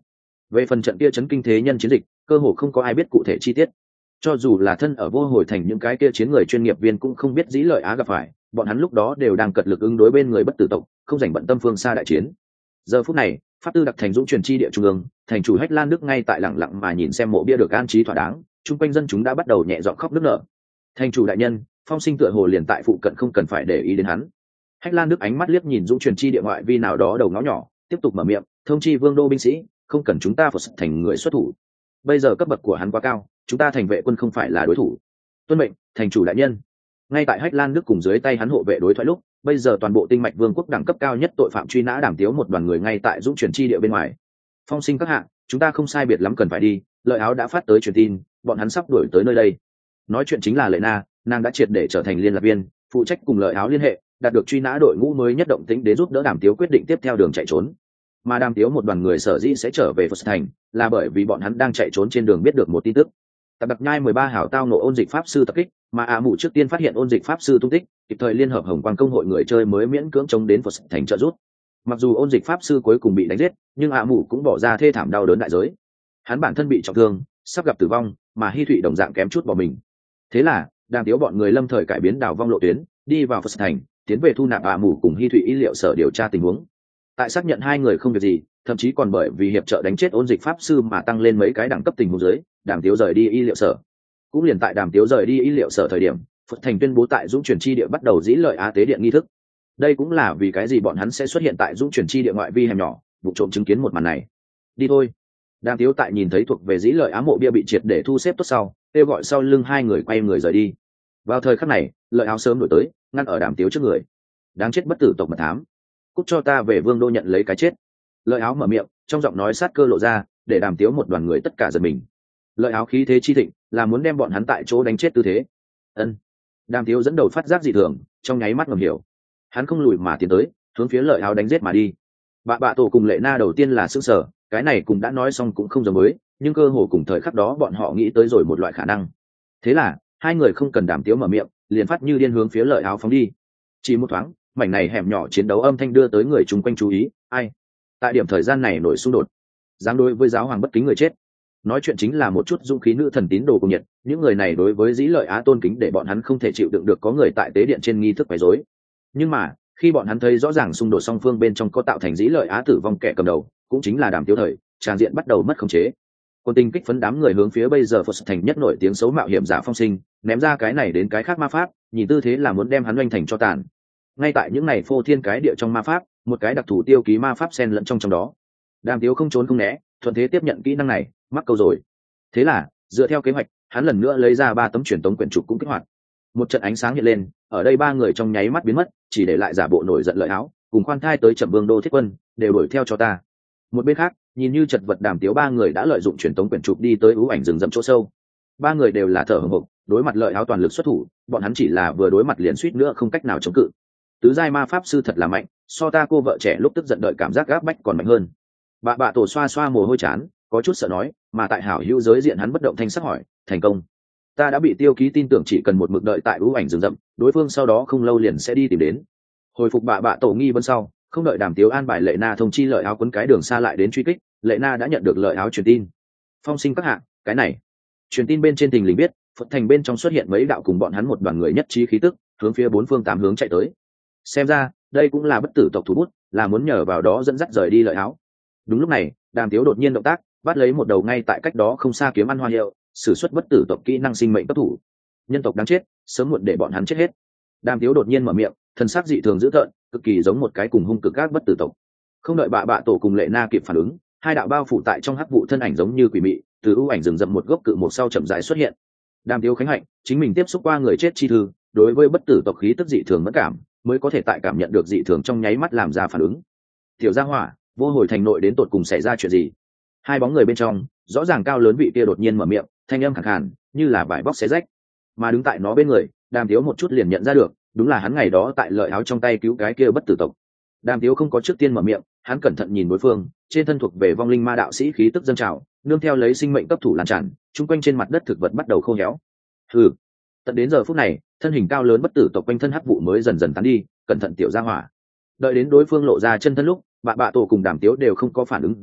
S1: Về phần trận kia chấn kinh thế nhân chiến dịch, cơ hồ không có ai biết cụ thể chi tiết. Cho dù là thân ở vô hồi thành những cái kia chiến người chuyên nghiệp viên cũng không biết dĩ lợi á gặp phải, bọn hắn lúc đó đều đang cật lực ứng đối bên người bất tử tộc, không dành bận tâm phương xa đại chiến. Giờ phút này, pháp tư đặc thành dũng truyền chi địa trung ương, thành chủ Hách Lan Đức ngay tại lặng lặng mà nhìn xem mộ bia được an trí thỏa đáng, chung quanh dân chúng đã bắt đầu nhẹ giọng khóc nức nở. Thành chủ đại nhân, Phong Sinh tựa hồ liền tại phụ cận, không cần phải để ý đến hắn. Hách Lan Đức ánh mắt liếc nhìn dũng truyền chi địa ngoại vi nào đó đầu ngõ nhỏ, tiếp tục mở miệng, thông chi vương đô binh sĩ, không cần chúng ta phải thành người xuất thủ. Bây giờ cấp bậc của hắn quá cao, chúng ta thành vệ quân không phải là đối thủ. Tuân mệnh, thành chủ đại nhân. Ngay tại Hách Lan Đức cùng dưới tay hắn hộ vệ đối thoại lúc, bây giờ toàn bộ tinh mạch vương quốc đẳng cấp cao nhất tội phạm truy nã Đàm Tiếu một đoàn người ngay tại dũng truyền chi địa bên ngoài. Phong Sinh các hạ, chúng ta không sai biệt lắm cần phải đi, Lợi Áo đã phát tới truyền tin, bọn hắn sắp đuổi tới nơi đây. Nói chuyện chính là Lệ Na, nàng đã triệt để trở thành liên lạc viên, phụ trách cùng Lợi Áo liên hệ, đạt được truy nã đội ngũ mới nhất động tĩnh đến giúp đỡ Đàm Tiếu quyết định tiếp theo đường chạy trốn. Mà Đàm Tiếu một đoàn người sở dĩ sẽ trở về Phật thành, là bởi vì bọn hắn đang chạy trốn trên đường biết được một tin tức. Tập đặc nhai 13 hảo tao nộ ôn dịch pháp sư tập kích, mà Ả Mụ trước tiên phát hiện ôn dịch pháp sư tung tích, kịp thời liên hợp Hồng Quang công hội người chơi mới miễn cưỡng chống đến Phật thành trợ giúp. Mặc dù ôn dịch pháp sư cuối cùng bị đánh giết, nhưng Ả Mụ cũng bỏ ra thê thảm đau đớn đại giới. Hắn bản thân bị trọng thương, sắp gặp tử vong, mà Hi Thụy đồng dạng kém chút bỏ mình. Thế là, Đàm Tiếu bọn người lâm thời cải biến đảo vong lộ tuyến, đi vào Phật thành, tiến về thu nạp Ả Mụ cùng Hi Thụy y liệu sở điều tra tình huống. Tại xác nhận hai người không việc gì, thậm chí còn bởi vì hiệp trợ đánh chết ôn dịch pháp sư mà tăng lên mấy cái đẳng cấp tình huống dưới, Đàm Tiếu rời đi y liệu sở. Cũng liền tại Đàm Tiếu rời đi y liệu sở thời điểm, Phật thành tuyên bố tại dũng truyền chi địa bắt đầu dĩ lợi á tế điện nghi thức. Đây cũng là vì cái gì bọn hắn sẽ xuất hiện tại dũng truyền chi địa ngoại vi hẻm nhỏ, vụ trộm chứng kiến một màn này. Đi thôi. Đàm Tiếu tại nhìn thấy thuộc về dĩ lợi á mộ bia bị triệt để thu xếp tốt sau, kêu gọi sau lưng hai người quay người rời đi. Vào thời khắc này, Lợi Áo sớm đổi tới, ngăn ở Đàm Tiếu trước người. Đáng chết bất tử tộc mật thám, cút cho ta về vương đô nhận lấy cái chết. Lợi Áo mở miệng, trong giọng nói sát cơ lộ ra, để Đàm Tiếu một đoàn người tất cả giật mình. Lợi Áo khí thế chi thịnh, là muốn đem bọn hắn tại chỗ đánh chết tư thế. Ân. Đàm Tiếu dẫn đầu phát giác dị thường, trong nháy mắt ngầm hiểu. Hắn không lùi mà tiến tới, hướng phía Lợi Áo đánh giết mà đi. Bạ tổ cùng Lệ Na đầu tiên là sững sờ, cái này cũng đã nói xong cũng không giống mới, nhưng cơ hồ cùng thời khắc đó bọn họ nghĩ tới rồi một loại khả năng. Thế là, hai người không cần Đàm Tiếu mở miệng, liền phát như điên hướng phía Lợi Áo phóng đi. Chỉ một thoáng, mảnh này hẻm nhỏ chiến đấu âm thanh đưa tới người chung quanh chú ý. Ai? Tại điểm thời gian này nổi xung đột, dám đối với giáo hoàng bất kính người chết. Nói chuyện chính là một chút dũng khí nữ thần tín đồ cùng nhiệt, những người này đối với dĩ lợi á tôn kính để bọn hắn không thể chịu đựng được có người tại tế điện trên nghi thức quấy rối. Nhưng mà khi bọn hắn thấy rõ ràng xung đột song phương bên trong có tạo thành dĩ lợi á tử vong kẻ cầm đầu, cũng chính là Đàm Tiếu thời, tràng diện bắt đầu mất khống chế. Quân tình kích phấn đám người hướng phía bây giờ Phật thành nhất nổi tiếng xấu mạo hiểm giả Phong Sinh, ném ra cái này đến cái khác ma pháp, nhìn tư thế là muốn đem hắn oanh thành cho tàn. Ngay tại những này phô thiên cái địa trong ma pháp, một cái đặc thù tiêu ký ma pháp xen lẫn trong đó. Đàm Tiếu không trốn không né, thuận thế tiếp nhận kỹ năng này, mắc câu rồi. Thế là, dựa theo kế hoạch, hắn lần nữa lấy ra 3 tấm truyền tống quyển trục cũng kích hoạt. Một trận ánh sáng hiện lên, ở đây 3 người trong nháy mắt biến mất, chỉ để lại giả bộ nổi giận Lợi Áo, cùng khoan thai tới Trầm Vương đô thiết quân, đều đuổi theo cho ta. Một bên khác, nhìn như chật vật Đàm Tiếu 3 người đã lợi dụng truyền tống quyển trục đi tới ưu ảnh rừng rậm chỗ sâu. 3 người đều là thở hổn hộc, đối mặt Lợi Áo toàn lực xuất thủ, bọn hắn chỉ là vừa đối mặt liền suýt nữa không cách nào chống cự. Tứ giai ma pháp sư thật là mạnh, so ta cô vợ trẻ lúc tức giận đợi cảm giác gáp bách còn mạnh hơn. Bạ tổ xoa xoa mồ hôi chán, có chút sợ nói, mà tại hảo hữu giới diện hắn bất động thanh sắc hỏi, thành công. Ta đã bị tiêu ký tin tưởng chỉ cần một mực đợi tại ưu ảnh rừng rậm, đối phương sau đó không lâu liền sẽ đi tìm đến. Hồi phục bạ tổ nghi vấn sau, không đợi Đàm Tiếu an bài Lệ Na thông chi Lợi Áo quấn cái đường xa lại đến truy kích, Lệ Na đã nhận được Lợi Áo truyền tin. Phong Sinh các hạ, cái này. Truyền tin bên trên tình lình biết, Phật thành bên trong xuất hiện mấy đạo cùng bọn hắn một đoàn người nhất trí khí tức, hướng phía 4 phương 8 hướng chạy tới. Xem ra, đây cũng là bất tử tộc thủ bút, là muốn nhờ vào đó dẫn dắt rời đi Lợi Áo. Đúng lúc này, Đàm Tiếu đột nhiên động tác, bắt lấy một đầu ngay tại cách đó không xa kiếm ăn hoa hiệu, sử xuất bất tử tộc kỹ năng sinh mệnh cấp thủ. Nhân tộc đáng chết, sớm muộn để bọn hắn chết hết. Đàm Tiếu đột nhiên mở miệng, thần sắc dị thường dữ tợn, cực kỳ giống một cái cùng hung cực các bất tử tộc. Không đợi bạ tổ cùng Lệ Na kịp phản ứng, hai đạo bao phủ tại trong hắc vụ thân ảnh giống như quỷ mị, từ ưu ảnh rừng rậm một gốc cự một sau chậm rãi xuất hiện. Đàm Tiếu khánh hạnh, chính mình tiếp xúc qua người chết chi thư, đối với bất tử tộc khí tức dị thường mẫn cảm, mới có thể tại cảm nhận được dị thường trong nháy mắt làm ra phản ứng. Tiểu gia hỏa, vô hồi thành nội đến tột cùng xảy ra chuyện gì? Hai bóng người bên trong, rõ ràng cao lớn vị kia đột nhiên mở miệng, thanh âm khàn khàn, như là vải bóc xé rách. Mà đứng tại nó bên người, Đàm Tiếu một chút liền nhận ra được, đúng là hắn ngày đó tại Lợi Áo trong tay cứu cái kia bất tử tộc. Đàm Tiếu không có trước tiên mở miệng, hắn cẩn thận nhìn đối phương, trên thân thuộc về vong linh ma đạo sĩ khí tức dâng trào, nương theo lấy sinh mệnh cấp thủ lan tràn, chung quanh trên mặt đất thực vật bắt đầu khô héo. Hừ. Tận đến giờ phút này, thân hình cao lớn bất tử tộc quanh thân hắc vụ mới dần dần tán đi, cẩn thận tiểu gia hỏa. Đợi đến đối phương lộ ra chân thân lúc, bạ tổ cùng Đàm Tiếu đều không có phản ứng gì,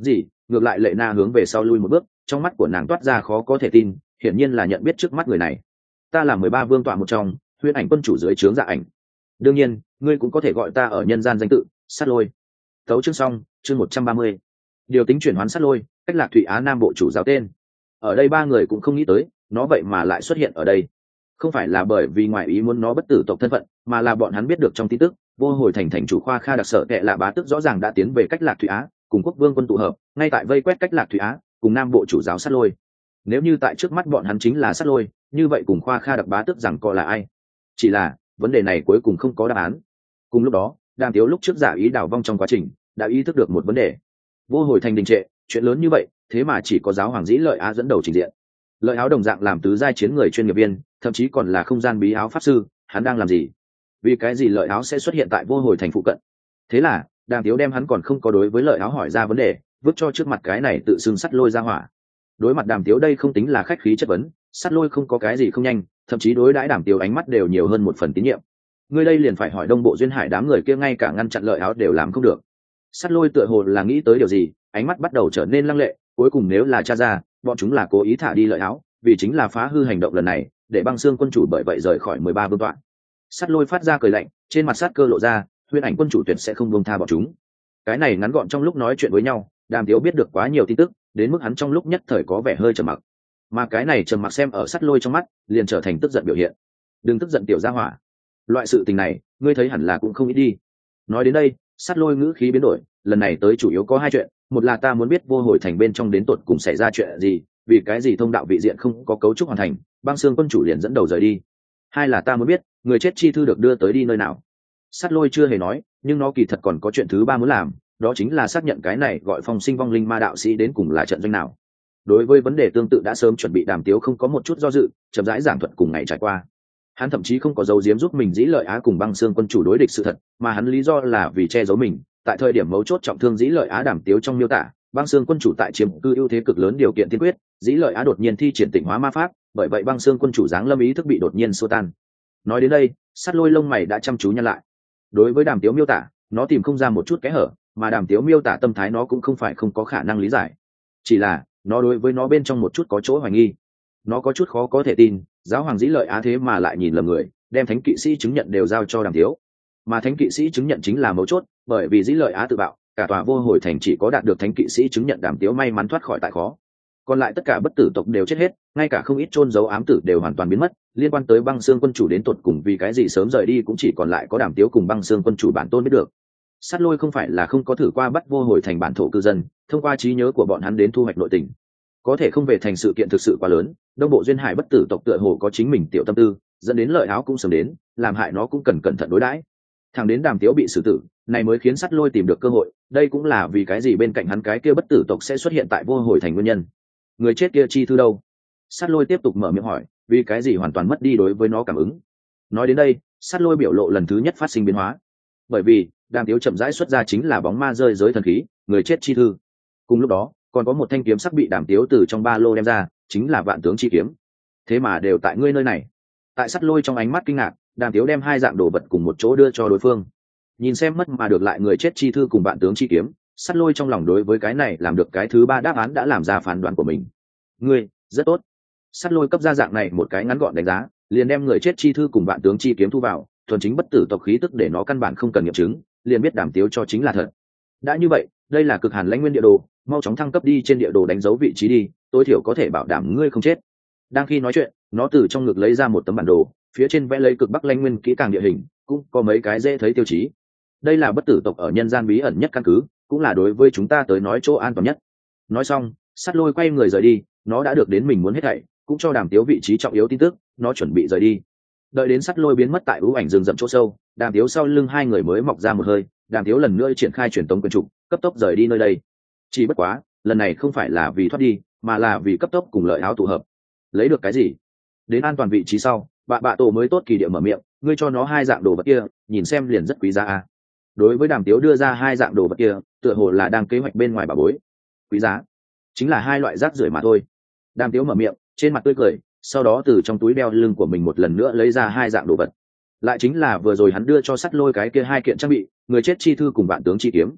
S1: ngược lại lệ na hướng về sau lui một bước, trong mắt của nàng toát ra khó có thể tin, hiển nhiên là nhận biết trước mắt người này. Ta là 13 vương tọa một trong, Huyễn Ảnh quân chủ dưới trướng Dạ Ảnh. Đương nhiên ngươi cũng có thể gọi ta ở nhân gian danh tự Sát Lôi. Tấu chương xong, chương 130. Điều tính chuyển hoán Sát Lôi, Cách Lạc Thụy Á Nam bộ chủ giáo tên. Ở đây ba người cũng không nghĩ tới nó vậy mà lại xuất hiện ở đây. Không phải là bởi vì ngoại ý muốn nó bất tử tộc thân phận, mà là bọn hắn biết được trong tin tức Vô Hồi thành thành chủ Khoa Kha đặc sở kệ là bá tước rõ ràng đã tiến về Cách Lạc Thụy Á, cùng quốc vương quân tụ hợp ngay tại vây quét Cách Lạc Thụy Á cùng Nam bộ chủ giáo Sát Lôi. Nếu như tại trước mắt bọn hắn chính là Sát Lôi, như vậy cùng Khoa Kha đặc bá tước rằng có là ai? Chỉ là vấn đề này cuối cùng không có đáp án. Cùng lúc đó, Đàm Tiếu lúc trước giả ý đảo vong trong quá trình đã ý thức được một vấn đề. Vô Hồi thành đình trệ, chuyện lớn như vậy thế mà chỉ có giáo hoàng Dĩ Lợi Á dẫn đầu trình diện. Lợi Áo đồng dạng làm tứ giai chiến người chuyên nghiệp viên, thậm chí còn là không gian bí áo pháp sư, hắn đang làm gì? Vì cái gì Lợi Áo sẽ xuất hiện tại Vô Hồi thành phụ cận? Thế là Đàm Tiếu đem hắn còn không có đối với Lợi Áo hỏi ra vấn đề vứt cho trước mặt cái này tự xưng Sắt Lôi ra hỏa. Đối mặt Đàm Tiếu đây không tính là khách khí chất vấn, Sắt Lôi không có cái gì không nhanh, thậm chí đối đãi Đàm Tiếu ánh mắt đều nhiều hơn một phần tín nhiệm. Ngươi đây liền phải hỏi Đông Bộ Duyên Hải đám người kia ngay cả ngăn chặn Lợi Áo đều làm không được. Sắt Lôi tựa hồ là nghĩ tới điều gì, ánh mắt bắt đầu trở nên lăng lệ, cuối cùng nếu là tra ra, bọn chúng là cố ý thả đi Lợi Áo, vì chính là phá hư hành động lần này, để Băng Xương quân chủ bởi vậy rời khỏi 13 vương tọa. Sắt Lôi phát ra cười lạnh, trên mặt sát cơ lộ ra, Huyễn Ảnh quân chủ tuyệt sẽ không buông tha bọn chúng. Cái này ngắn gọn trong lúc nói chuyện với nhau, Đàm Tiếu biết được quá nhiều tin tức, đến mức hắn trong lúc nhất thời có vẻ hơi trầm mặc. Mà cái này trầm mặc xem ở Sắt Lôi trong mắt, liền trở thành tức giận biểu hiện. Đừng tức giận tiểu gia hỏa. Loại sự tình này, ngươi thấy hẳn là cũng không ít đi. Nói đến đây, Sắt Lôi ngữ khí biến đổi, lần này tới chủ yếu có hai chuyện, một là ta muốn biết Vô Hồi thành bên trong đến tột cùng xảy ra chuyện gì, vì cái gì thông đạo vị diện không có cấu trúc hoàn thành, Băng Xương quân chủ liền dẫn đầu rời đi. Hai là ta muốn biết, người chết chi thư được đưa tới đi nơi nào. Sắt Lôi chưa hề nói, nhưng nó kỳ thật còn có chuyện thứ ba muốn làm, đó chính là xác nhận cái này gọi Phong Sinh Vong Linh ma đạo sĩ đến cùng là trận doanh nào. Đối với vấn đề tương tự đã sớm chuẩn bị Đàm Tiếu không có một chút do dự, chậm rãi giảng thuật cùng ngày trải qua. Hắn thậm chí không có dấu giếm giúp mình Dĩ Lợi Á cùng Băng Xương quân chủ đối địch sự thật, mà hắn lý do là vì che giấu mình. Tại thời điểm mấu chốt trọng thương Dĩ Lợi Á, Đàm Tiếu trong miêu tả Băng Xương quân chủ tại chiếm cư ưu thế cực lớn điều kiện tiên quyết, Dĩ Lợi Á đột nhiên thi triển Tịnh Hóa ma pháp, bởi vậy Băng Xương quân chủ giáng lâm ý thức bị đột nhiên xua tan. Nói đến đây, Sắt Lôi lông mày đã chăm chú nhăn lại. Đối với Đàm Tiếu miêu tả, nó tìm không ra một chút kẽ hở, mà Đàm Tiếu miêu tả tâm thái nó cũng không phải không có khả năng lý giải. Chỉ là nó đối với nó bên trong một chút có chỗ hoài nghi. Nó có chút khó có thể tin, giáo hoàng Dĩ Lợi Á thế mà lại nhìn lầm người, đem thánh kỵ sĩ chứng nhận đều giao cho Đàm Tiếu. Mà thánh kỵ sĩ chứng nhận chính là mấu chốt, bởi vì Dĩ Lợi Á tự bạo, cả tòa Vô Hồi thành chỉ có đạt được thánh kỵ sĩ chứng nhận Đàm Tiếu may mắn thoát khỏi tại khó. Còn lại tất cả bất tử tộc đều chết hết, ngay cả không ít chôn giấu ám tử đều hoàn toàn biến mất, liên quan tới Băng Xương quân chủ đến tột cùng vì cái gì sớm rời đi cũng chỉ còn lại có Đàm Tiếu cùng Băng Xương quân chủ bản tôn biết được. Sắt Lôi không phải là không có thử qua bắt Vô Hồi thành bản thổ cư dân, thông qua trí nhớ của bọn hắn đến thu hoạch nội tình. Có thể không về thành sự kiện thực sự quá lớn, Đông Bộ Duyên Hải bất tử tộc tựa hồ có chính mình tiểu tâm tư, dẫn đến Lợi Áo cũng sớm đến, làm hại nó cũng cần cẩn thận đối đãi. Thằng đến Đàm Tiếu bị xử tử, này mới khiến Sắt Lôi tìm được cơ hội, đây cũng là vì cái gì bên cạnh hắn cái kia bất tử tộc sẽ xuất hiện tại Vô Hồi thành nguyên nhân. Người chết kia chi thư đâu? Sắt Lôi tiếp tục mở miệng hỏi, vì cái gì hoàn toàn mất đi đối với nó cảm ứng. Nói đến đây, Sắt Lôi biểu lộ lần thứ nhất phát sinh biến hóa, bởi vì Đàm Tiếu chậm rãi xuất ra chính là bóng ma rơi giới thần khí, người chết chi thư. Cùng lúc đó, còn có một thanh kiếm sắc bị Đàm Tiếu từ trong ba lô đem ra, chính là Vạn Tướng chi kiếm. Thế mà đều tại ngươi nơi này. Tại Sắt Lôi trong ánh mắt kinh ngạc, Đàm Tiếu đem hai dạng đồ vật cùng một chỗ đưa cho đối phương. Nhìn xem mất mà được lại người chết chi thư cùng Vạn Tướng chi kiếm, Sắt Lôi trong lòng đối với cái này làm được cái thứ ba đáp án đã làm ra phán đoán của mình. Ngươi rất tốt. Sắt Lôi cấp ra dạng này một cái ngắn gọn đánh giá, liền đem người chết chi thư cùng Vạn Tướng chi kiếm thu vào, thuần chính bất tử tộc khí tức để nó căn bản không cần nghiệm chứng, liền biết Đàm Tiếu cho chính là thật. Đã như vậy, đây là cực hàn lãnh nguyên địa đồ, mau chóng thăng cấp đi trên địa đồ đánh dấu vị trí đi, tối thiểu có thể bảo đảm ngươi không chết. Đang khi nói chuyện, nó từ trong ngực lấy ra một tấm bản đồ, phía trên vẽ lấy cực bắc lãnh nguyên kỹ càng địa hình, cũng có mấy cái dễ thấy tiêu chí. Đây là bất tử tộc ở nhân gian bí ẩn nhất căn cứ, cũng là đối với chúng ta tới nói chỗ an toàn nhất. Nói xong, Sắt Lôi quay người rời đi, nó đã được đến mình muốn hết thảy, cũng cho Đàm Tiếu vị trí trọng yếu tin tức, nó chuẩn bị rời đi. Đợi đến Sắt Lôi biến mất tại ưu ảnh rừng rậm chỗ sâu, Đàm Tiếu sau lưng hai người mới mọc ra một hơi, Đàm Tiếu lần nữa triển khai truyền tống quyền trục, cấp tốc rời đi nơi đây. Chỉ bất quá, lần này không phải là vì thoát đi, mà là vì cấp tốc cùng Lợi Áo tụ hợp. Lấy được cái gì? Đến an toàn vị trí sau, bạ tổ mới tốt kỳ địa mở miệng, ngươi cho nó hai dạng đồ vật kia, nhìn xem liền rất quý giá à. Đối với Đàm Tiếu đưa ra hai dạng đồ vật kia, tựa hồ là đang kế hoạch bên ngoài bà bối. Quý giá? Chính là hai loại rác rưởi mà thôi. Đàm Tiếu mở miệng, trên mặt tươi cười, sau đó từ trong túi đeo lưng của mình một lần nữa lấy ra hai dạng đồ vật. Lại chính là vừa rồi hắn đưa cho Sắt Lôi cái kia hai kiện trang bị, người chết chi thư cùng Vạn Tướng chi kiếm.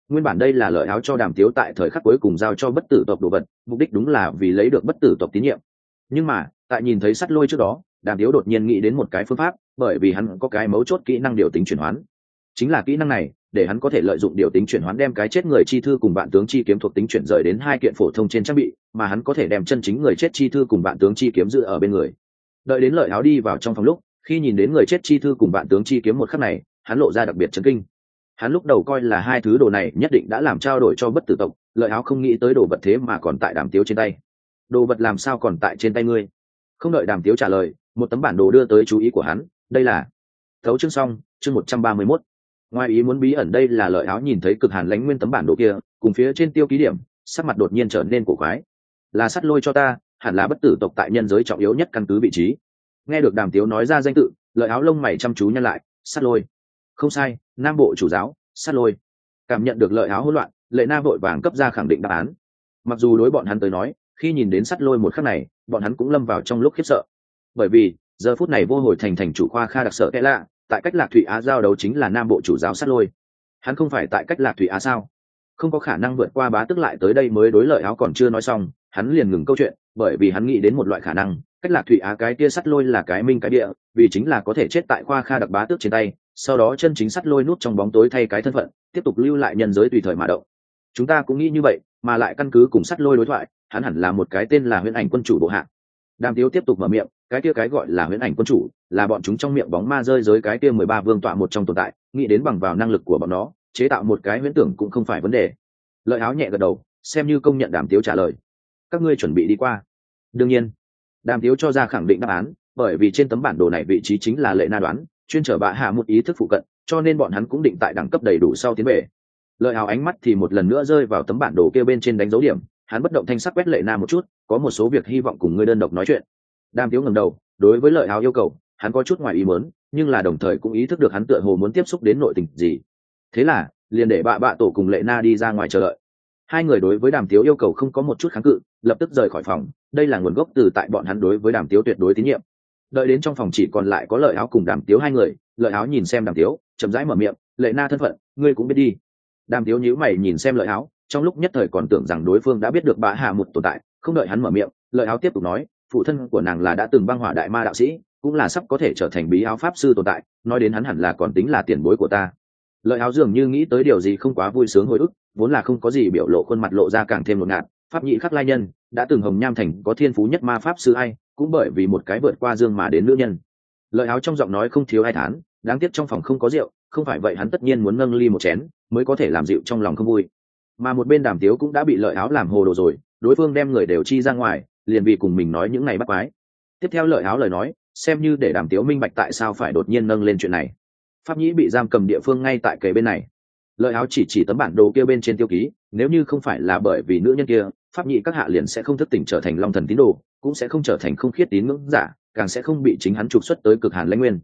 S1: Nguyên bản đây là lợi áo cho Đàm Tiếu tại thời khắc cuối cùng giao cho bất tử tộc đồ vật, mục đích đúng là vì lấy được bất tử tộc tín nhiệm. Nhưng mà tại nhìn thấy sắt lôi trước đó, Đàm Tiếu đột nhiên nghĩ đến một cái phương pháp, bởi vì hắn có cái mấu chốt kỹ năng điều tính chuyển hoán. Chính là kỹ năng này để hắn có thể lợi dụng điều tính chuyển hoán đem cái chết người chi thư cùng vạn tướng chi kiếm thuộc tính chuyển rời đến hai kiện phổ thông trên trang bị, mà hắn có thể đem chân chính người chết chi thư cùng vạn tướng chi kiếm giữ ở bên người. Đợi đến lợi áo đi vào trong phòng lúc, khi nhìn đến người chết chi thư cùng vạn tướng chi kiếm một khắc này, hắn lộ ra đặc biệt chấn kinh. Hắn lúc đầu coi là hai thứ đồ này nhất định đã làm trao đổi cho bất tử tộc, lợi áo không nghĩ tới đồ vật thế mà còn tại Đàm Tiếu trên tay. Đồ vật làm sao còn tại trên tay ngươi? Không đợi Đàm Tiếu trả lời, một tấm bản đồ đưa tới chú ý của hắn. Đây là thấu chương xong, chương 131. Ngoài ý muốn bí ẩn, đây là lợi áo nhìn thấy cực hàn lãnh nguyên tấm bản đồ kia, cùng phía trên tiêu ký điểm, sắc mặt đột nhiên trở nên cổ quái. Là sắt lôi cho ta, hẳn là bất tử tộc tại nhân giới trọng yếu nhất căn cứ vị trí. Nghe được Đàm Tiếu nói ra danh tự, lợi áo lông mày chăm chú nhăn lại. Sắt lôi? Không sai, Nam Bộ chủ giáo, sắt lôi. Cảm nhận được lợi áo hỗn loạn, Lệ Na vội vàng cấp ra khẳng định đáp án. Mặc dù đối bọn hắn tới nói, khi nhìn đến sắt lôi một khắc này, bọn hắn cũng lâm vào trong lúc khiếp sợ. Bởi vì giờ phút này vô hồi thành chủ khoa Kha đặc sợ kẽ lạ, tại cách Lạc Thủy Á giao đấu chính là Nam Bộ chủ giáo sắt lôi. Hắn không phải tại cách Lạc Thủy Á sao? Không có khả năng vượt qua bá tức lại tới đây mới đối. Lợi áo còn chưa nói xong, hắn liền ngừng câu chuyện, bởi vì hắn nghĩ đến một loại khả năng, cách Lạc Thủy Á cái kia sắt lôi là cái minh cái địa, vì chính là có thể chết tại khoa Kha đặc bá tước trên tay, sau đó chân chính sắt lôi nút trong bóng tối thay cái thân phận, tiếp tục lưu lại nhân giới tùy thời mà động. Chúng ta cũng nghĩ như vậy, mà lại căn cứ cùng sắt lôi đối thoại, hắn hẳn là một cái tên là Huyễn Ảnh quân chủ bộ hạ. Đàm Tiếu tiếp tục mở miệng, cái kia cái gọi là Huyễn Ảnh quân chủ, là bọn chúng trong miệng bóng ma rơi giới cái kia 13 vương tọa một trong tồn tại, nghĩ đến bằng vào năng lực của bọn nó, chế tạo một cái huyễn tưởng cũng không phải vấn đề. Lợi áo nhẹ gật đầu, xem như công nhận Đàm Tiếu trả lời. Các ngươi chuẩn bị đi qua? Đương nhiên. Đàm Tiếu cho ra khẳng định đáp án, bởi vì trên tấm bản đồ này vị trí chính là Lệ Na đoán, chuyên trở bạ hạ một ý thức phụ cận, cho nên bọn hắn cũng định tại đẳng cấp đầy đủ sau tiến về. Lợi áo ánh mắt thì một lần nữa rơi vào tấm bản đồ kia bên trên đánh dấu điểm, hắn bất động thanh sắc quét Lệ Na một chút, có một số việc hy vọng cùng ngươi đơn độc nói chuyện. Đàm Tiếu ngẩng đầu, đối với Lợi áo yêu cầu, hắn có chút ngoài ý muốn, nhưng là đồng thời cũng ý thức được hắn tựa hồ muốn tiếp xúc đến nội tình gì. Thế là liền để bạ tổ cùng Lệ Na đi ra ngoài chờ đợi. Hai người đối với Đàm Tiếu yêu cầu không có một chút kháng cự, lập tức rời khỏi phòng. Đây là nguồn gốc từ tại bọn hắn đối với Đàm Tiếu tuyệt đối tín nhiệm. Đợi đến trong phòng chỉ còn lại có Lợi áo cùng Đàm Tiếu hai người, Lợi áo nhìn xem Đàm Tiếu, chậm rãi mở miệng, Lệ Na thân phận ngươi cũng biết đi. Đàm Tiếu nhíu mày nhìn xem Lợi áo, trong lúc nhất thời còn tưởng rằng đối phương đã biết được bạ hạ một tồn tại. Không đợi hắn mở miệng, Lợi áo tiếp tục nói, phụ thân của nàng là đã từng băng hỏa đại ma đạo sĩ, cũng là sắp có thể trở thành bí áo pháp sư tồn tại, nói đến hắn hẳn là còn tính là tiền bối của ta. Lợi áo dường như nghĩ tới điều gì không quá vui sướng hồi ức, vốn là không có gì biểu lộ khuôn mặt lộ ra càng thêm ngột ngạt. Pháp nhị khắc lai nhân đã từng hồng nham thành có thiên phú nhất ma pháp sư ai, cũng bởi vì một cái vượt qua dương mà đến nữ nhân. Lợi áo trong giọng nói không thiếu ai thán, đáng tiếc trong phòng không có rượu, không phải vậy hắn tất nhiên muốn nâng ly một chén mới có thể làm dịu trong lòng không vui. Mà một bên Đàm Tiếu cũng đã bị Lợi áo làm hồ đồ rồi, đối phương đem người đều chi ra ngoài, liền vì cùng mình nói những này bắt quái. Tiếp theo Lợi áo lời nói, xem như để Đàm Tiếu minh bạch tại sao phải đột nhiên nâng lên chuyện này. Pháp nhĩ bị giam cầm địa phương ngay tại kề bên này. Lợi áo chỉ tấm bản đồ kia bên trên tiêu ký, nếu như không phải là bởi vì nữ nhân kia, Pháp nhĩ các hạ liền sẽ không thức tỉnh trở thành long thần tín đồ, cũng sẽ không trở thành không khiết tín ngưỡng giả, càng sẽ không bị chính hắn trục xuất tới cực hàn lãnh nguyên.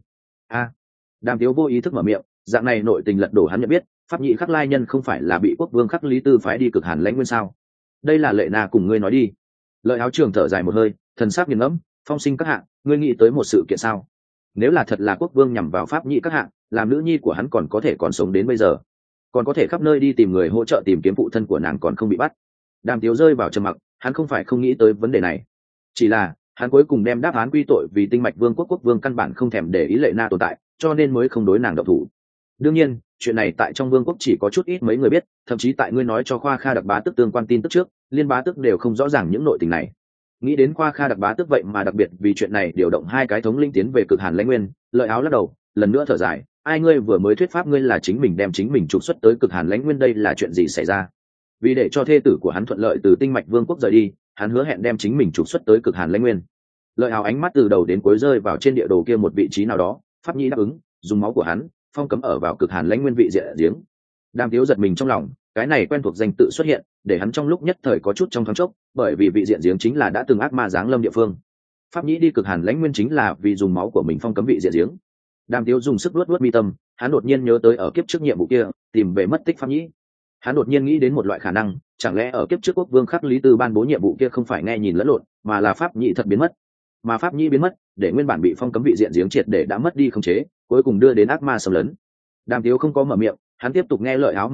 S1: Đàm Tiếu vô ý thức mở miệng, dạng này nội tình lật đổ hắn nhận biết, Pháp nhĩ khắc lai nhân không phải là bị quốc vương khắc lý tư phái đi cực hàn lãnh nguyên sao? Đây là Lệ Na cùng ngươi nói đi. Lợi áo trường thở dài một hơi, thần sắc nghiền ngẫm, phong sinh các hạ, ngươi nghĩ tới một sự kiện sao? Nếu là thật là quốc vương nhằm vào Pháp nhĩ các hạ, làm nữ nhi của hắn còn có thể còn sống đến bây giờ, còn có thể khắp nơi đi tìm người hỗ trợ tìm kiếm phụ thân của nàng còn không bị bắt. Đàm Tiếu rơi vào trầm mặc, hắn không phải không nghĩ tới vấn đề này, chỉ là hắn cuối cùng đem đáp án quy tội vì tinh mạch vương quốc vương căn bản không thèm để ý Lệ Na tồn tại, cho nên mới không đối nàng động thủ. Đương nhiên chuyện này tại trong vương quốc chỉ có chút ít mấy người biết, thậm chí tại ngươi nói cho khoa Kha đặc bá tước tương quan tin tức trước, liên bá tước đều không rõ ràng những nội tình này. Nghĩ đến khoa Kha đặc bá tước vậy mà đặc biệt vì chuyện này điều động hai cái thống linh tiến về cực hàn lãnh nguyên. Lợi áo lắc đầu, lần nữa thở dài, ai ngươi vừa mới thuyết pháp ngươi là chính mình đem chính mình trục xuất tới cực hàn lãnh nguyên, đây là chuyện gì xảy ra? Vì để cho thê tử của hắn thuận lợi từ tinh mạch vương quốc rời đi, hắn hứa hẹn đem chính mình trục xuất tới cực hàn lãnh nguyên. Lợi áo ánh mắt từ đầu đến cuối rơi vào trên địa đồ kia một vị trí nào đó, Pháp nhĩ đáp ứng, dùng máu của hắn phong cấm ở vào cực hàn lãnh nguyên vị diện giếng. Đàm Tiếu giật mình trong lòng, cái này quen thuộc danh tự xuất hiện, để hắn trong lúc nhất thời có chút trong thoáng chốc, bởi vì vị diện giếng chính là đã từng ác ma giáng lâm địa phương. Pháp nhĩ đi cực hàn lãnh nguyên chính là vì dùng máu của mình phong cấm vị diện giếng. Đàm Tiếu dùng sức luốt mi tâm, hắn đột nhiên nhớ tới ở kiếp trước nhiệm vụ kia, tìm về mất tích Pháp nhĩ. Hắn đột nhiên nghĩ đến một loại khả năng, chẳng lẽ ở kiếp trước quốc vương khắc lý tư ban bố nhiệm vụ kia không phải nghe nhìn lẫn lộn, mà là Pháp nhĩ thật biến mất. Mà Pháp nhĩ biến mất, để nguyên bản bị phong cấm vị diện giếng triệt để đã mất đi khống chế, cuối cùng đưa đến ác ma xâm lấn. Đàm Tiếu không có mở miệng, hắn tiếp tục nghe Lợi áo mở miệng,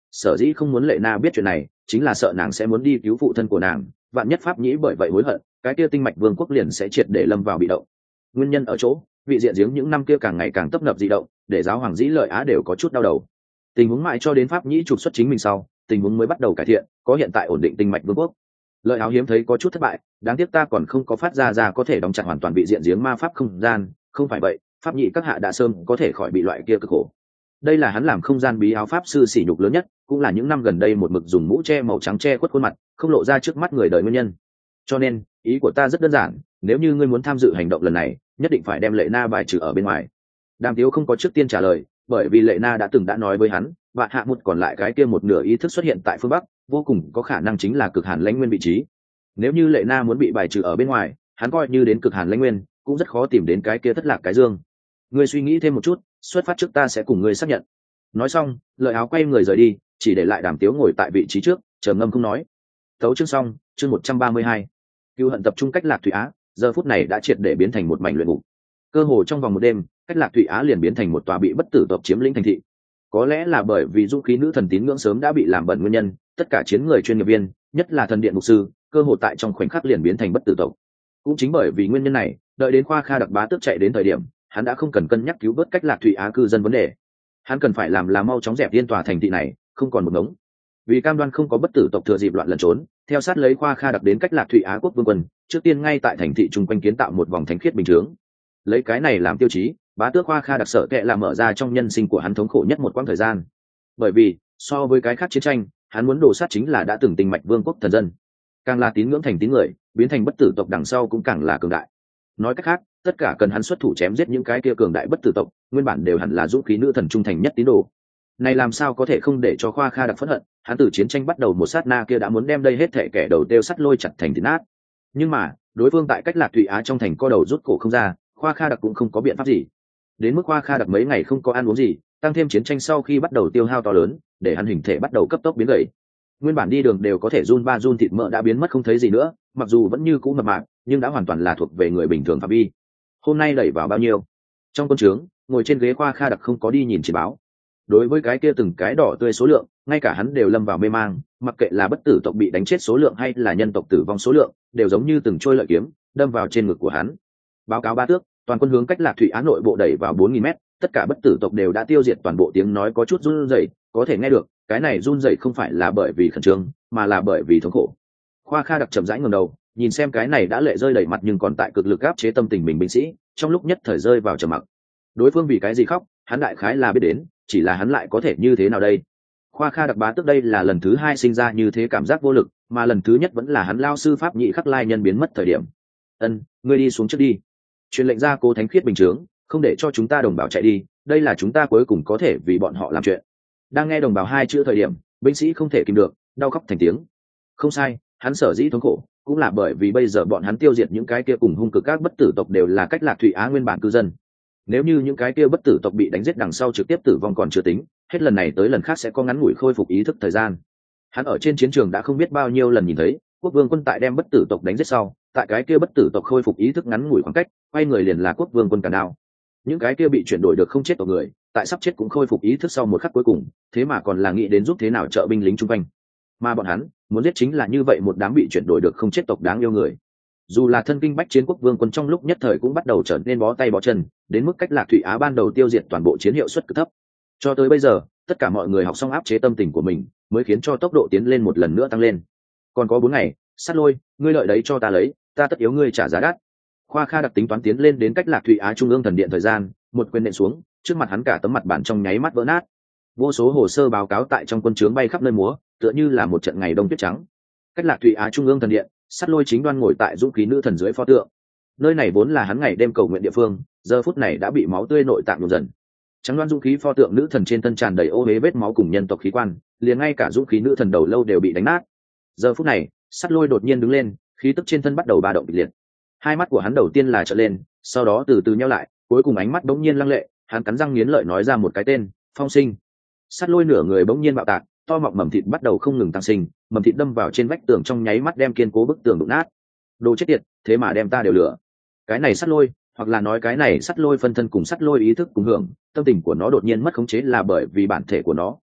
S1: sở dĩ không muốn lệ na biết chuyện này chính là sợ nàng sẽ muốn đi cứu phụ thân của nàng, vạn nhất pháp nhĩ bởi vậy hối hận, cái kia tinh mạch vương quốc liền sẽ triệt để lâm vào bị động. Nguyên nhân ở chỗ vị diện giếng những năm kia càng ngày càng tấp nập di động, để giáo hoàng dĩ lợi á đều có chút đau đầu. Tình huống mãi cho đến pháp nhĩ trục xuất chính mình sau, tình huống mới bắt đầu cải thiện, có hiện tại ổn định tinh mạch vương quốc. Lợi áo hiếm thấy có chút thất bại, đáng tiếc ta còn không có phát ra có thể đóng chặt hoàn toàn vị diện giếng ma pháp không gian, không phải vậy pháp nhĩ các hạ đã sớm có thể khỏi bị loại kia cực khổ. Đây là hắn làm không gian bí áo pháp sư sỉ nhục lớn nhất, cũng là những năm gần đây một mực dùng mũ che màu trắng che khuất khuôn mặt, không lộ ra trước mắt người đời nguyên nhân. Cho nên ý của ta rất đơn giản, nếu như ngươi muốn tham dự hành động lần này, nhất định phải đem lệ na bài trừ ở bên ngoài. Đàm Tiếu không có trước tiên trả lời, bởi vì lệ na đã từng đã nói với hắn, và hạ một còn lại cái kia một nửa ý thức xuất hiện tại phương bắc, vô cùng có khả năng chính là cực hàn lãnh nguyên vị trí. Nếu như lệ na muốn bị bài trừ ở bên ngoài, hắn coi như đến cực hàn lãnh nguyên cũng rất khó tìm đến cái kia thất lạc cái dương. Ngươi suy nghĩ thêm một chút, xuất phát trước ta sẽ cùng ngươi xác nhận. Nói xong, Lợi áo quay người rời đi, chỉ để lại Đàm Tiếu ngồi tại vị trí trước, trầm ngâm không nói. Tấu chương xong, chương 132. Cựu hận tập trung cách Lạc Thủy Á, giờ phút này đã triệt để biến thành một mảnh luyện ngục. Cơ hồ trong vòng một đêm, cách Lạc Thủy Á liền biến thành một tòa bị bất tử tộc chiếm lĩnh thành thị. Có lẽ là bởi vì dũng khí nữ thần tín ngưỡng sớm đã bị làm bẩn nguyên nhân, tất cả chiến người chuyên nghiệp viên, nhất là thần điện mục sư, cơ hồ tại trong khoảnh khắc liền biến thành bất tử tộc. Cũng chính bởi vì nguyên nhân này, đợi đến Khoa Kha đặc bá tước chạy đến thời điểm, hắn đã không cần cân nhắc cứu vớt cách Lạc Thủy Á cư dân vấn đề. Hắn cần phải làm là mau chóng dẹp yên tòa thành thị này, không còn một ngống. Vì cam đoan không có bất tử tộc thừa dịp loạn lẩn trốn, theo sát lấy Khoa Kha đặc đến cách Lạc Thủy Á quốc vương quân, trước tiên ngay tại thành thị trung quanh kiến tạo một vòng thánh khiết bình chướng. Lấy cái này làm tiêu chí, bá tước Khoa Kha đặc sợ kệ là mở ra trong nhân sinh của hắn thống khổ nhất một quãng thời gian. Bởi vì so với cái khác chiến tranh, hắn muốn đổ sát chính là đã từng tinh mạch vương quốc thần dân. Càng là tín ngưỡng thành tín người, biến thành bất tử tộc đằng sau cũng càng là cường đại. Nói cách khác, tất cả cần hắn xuất thủ chém giết những cái kia cường đại bất tử tộc, nguyên bản đều hẳn là dũng khí nữ thần trung thành nhất tín đồ. Này làm sao có thể không để cho Khoa Kha đặc phẫn hận, hắn từ chiến tranh bắt đầu một sát na kia đã muốn đem đây hết thảy kẻ đầu tiêu sắt lôi chặt thành thịt nát. Nhưng mà, đối phương tại cách Lạc Thủy Á trong thành co đầu rút cổ không ra, Khoa Kha đặc cũng không có biện pháp gì. Đến mức Khoa Kha đặc mấy ngày không có ăn uống gì, tăng thêm chiến tranh sau khi bắt đầu tiêu hao to lớn, để hắn hình thể bắt đầu cấp tốc biến gầy. Nguyên bản đi đường đều có thể run ba run thịt mỡ đã biến mất không thấy gì nữa, mặc dù vẫn như cũ mập mạp, nhưng đã hoàn toàn là thuộc về người bình thường phạm vi. Hôm nay đẩy vào bao nhiêu? Trong quân trướng, ngồi trên ghế Khoa Kha đặc không có đi nhìn chỉ báo. Đối với cái kia từng cái đỏ tươi số lượng, ngay cả hắn đều lâm vào mê mang, mặc kệ là bất tử tộc bị đánh chết số lượng hay là nhân tộc tử vong số lượng, đều giống như từng trôi lợi kiếm đâm vào trên ngực của hắn. Báo cáo bá tước, toàn quân hướng cách Lạc Thủy Á nội bộ đẩy vào 4000 mét, tất cả bất tử tộc đều đã tiêu diệt toàn bộ. Tiếng nói có chút run rẩy, có thể nghe được, cái này run rẩy không phải là bởi vì khẩn trương, mà là bởi vì thống khổ. Khoa Kha đặc chậm rãi ngẩng đầu, nhìn xem cái này đã lệ rơi đầy mặt nhưng còn tại cực lực áp chế tâm tình mình binh sĩ, trong lúc nhất thời rơi vào trầm mặc. Đối phương vì cái gì khóc, hắn đại khái là biết đến, chỉ là hắn lại có thể như thế nào đây? Khoa Kha đặc bá tước đây là lần thứ 2 sinh ra như thế cảm giác vô lực, mà lần thứ nhất vẫn là hắn lao sư pháp nhị khắc lai nhân biến mất thời điểm. Ngươi đi xuống trước đi. Truyền lệnh ra Cố Thánh Khiết bình chướng, không để cho chúng ta đồng bào chạy đi, đây là chúng ta cuối cùng có thể vì bọn họ làm chuyện. Đang nghe đồng bào hai chữ thời điểm, binh sĩ không thể kìm được, đau khóc thành tiếng. Không sai, hắn sở dĩ thống khổ, cũng là bởi vì bây giờ bọn hắn tiêu diệt những cái kia cùng hung cực các bất tử tộc đều là cách Lạc Thủy Á nguyên bản cư dân. Nếu như những cái kia bất tử tộc bị đánh giết đằng sau trực tiếp tử vong còn chưa tính, hết lần này tới lần khác sẽ có ngắn ngủi khôi phục ý thức thời gian. Hắn ở trên chiến trường đã không biết bao nhiêu lần nhìn thấy quốc vương quân tại đem bất tử tộc đánh giết sau, tại cái kia bất tử tộc khôi phục ý thức ngắn ngủi khoảng cách, quay người liền là quốc vương quân cản đao. Những cái kia bị chuyển đổi được không chết tộc người, tại sắp chết cũng khôi phục ý thức sau một khắc cuối cùng, thế mà còn là nghĩ đến giúp thế nào trợ binh lính chung quanh. Mà bọn hắn muốn giết chính là như vậy một đám bị chuyển đổi được không chết tộc đáng yêu người. Dù là thân kinh bách chiến quốc vương quân trong lúc nhất thời cũng bắt đầu trở nên bó tay bó chân, đến mức cách Lạc Thủy Á ban đầu tiêu diệt toàn bộ chiến hiệu suất cực thấp. Cho tới bây giờ, tất cả mọi người học xong áp chế tâm tình của mình, mới khiến cho tốc độ tiến lên một lần nữa tăng lên. Còn có 4 ngày, Sắt Lôi, ngươi lợi đấy cho ta lấy, ta tất yếu ngươi trả giá đắt. Khoa Kha đặc tính toán tiến lên đến cách Lạc Thủy Á trung ương thần điện thời gian, một quyền nện xuống, trước mặt hắn cả tấm mặt bản trong nháy mắt vỡ nát. Vô số hồ sơ báo cáo tại trong quân trướng bay khắp nơi múa, tựa như là một trận ngày đông tuyết trắng. Cách Lạc Thủy Á trung ương thần điện, Sắt Lôi chính đoan ngồi tại dũng khí nữ thần dưới pho tượng. Nơi này vốn là hắn ngày đêm cầu nguyện địa phương, giờ phút này đã bị máu tươi nội tạng nhuộm dần. Trắng đoan dũng khí pho tượng nữ thần trên thân tràn đầy ô uế vết máu cùng nhân tộc khí quan, liền ngay cả dũng khí nữ thần đầu lâu đều bị đánh nát. Giờ phút này, Sắt Lôi đột nhiên đứng lên, khí tức trên thân bắt đầu ba động kịch liệt. Hai mắt của hắn đầu tiên là trợn lên, sau đó từ từ nheo lại, cuối cùng ánh mắt bỗng nhiên lăng lệ, hắn cắn răng nghiến lợi nói ra một cái tên, Phong Sinh. Sắt Lôi nửa người bỗng nhiên bạo tạc, to mọng mầm thịt bắt đầu không ngừng tăng sinh, mầm thịt đâm vào trên vách tường trong nháy mắt đem kiên cố bức tường đụng nát. Đồ chết tiệt, thế mà đem ta đều lửa. Cái này Sắt Lôi, hoặc là nói cái này Sắt Lôi phân thân cùng Sắt Lôi ý thức cùng hưởng, tâm tình của nó đột nhiên mất khống chế là bởi vì bản thể của nó,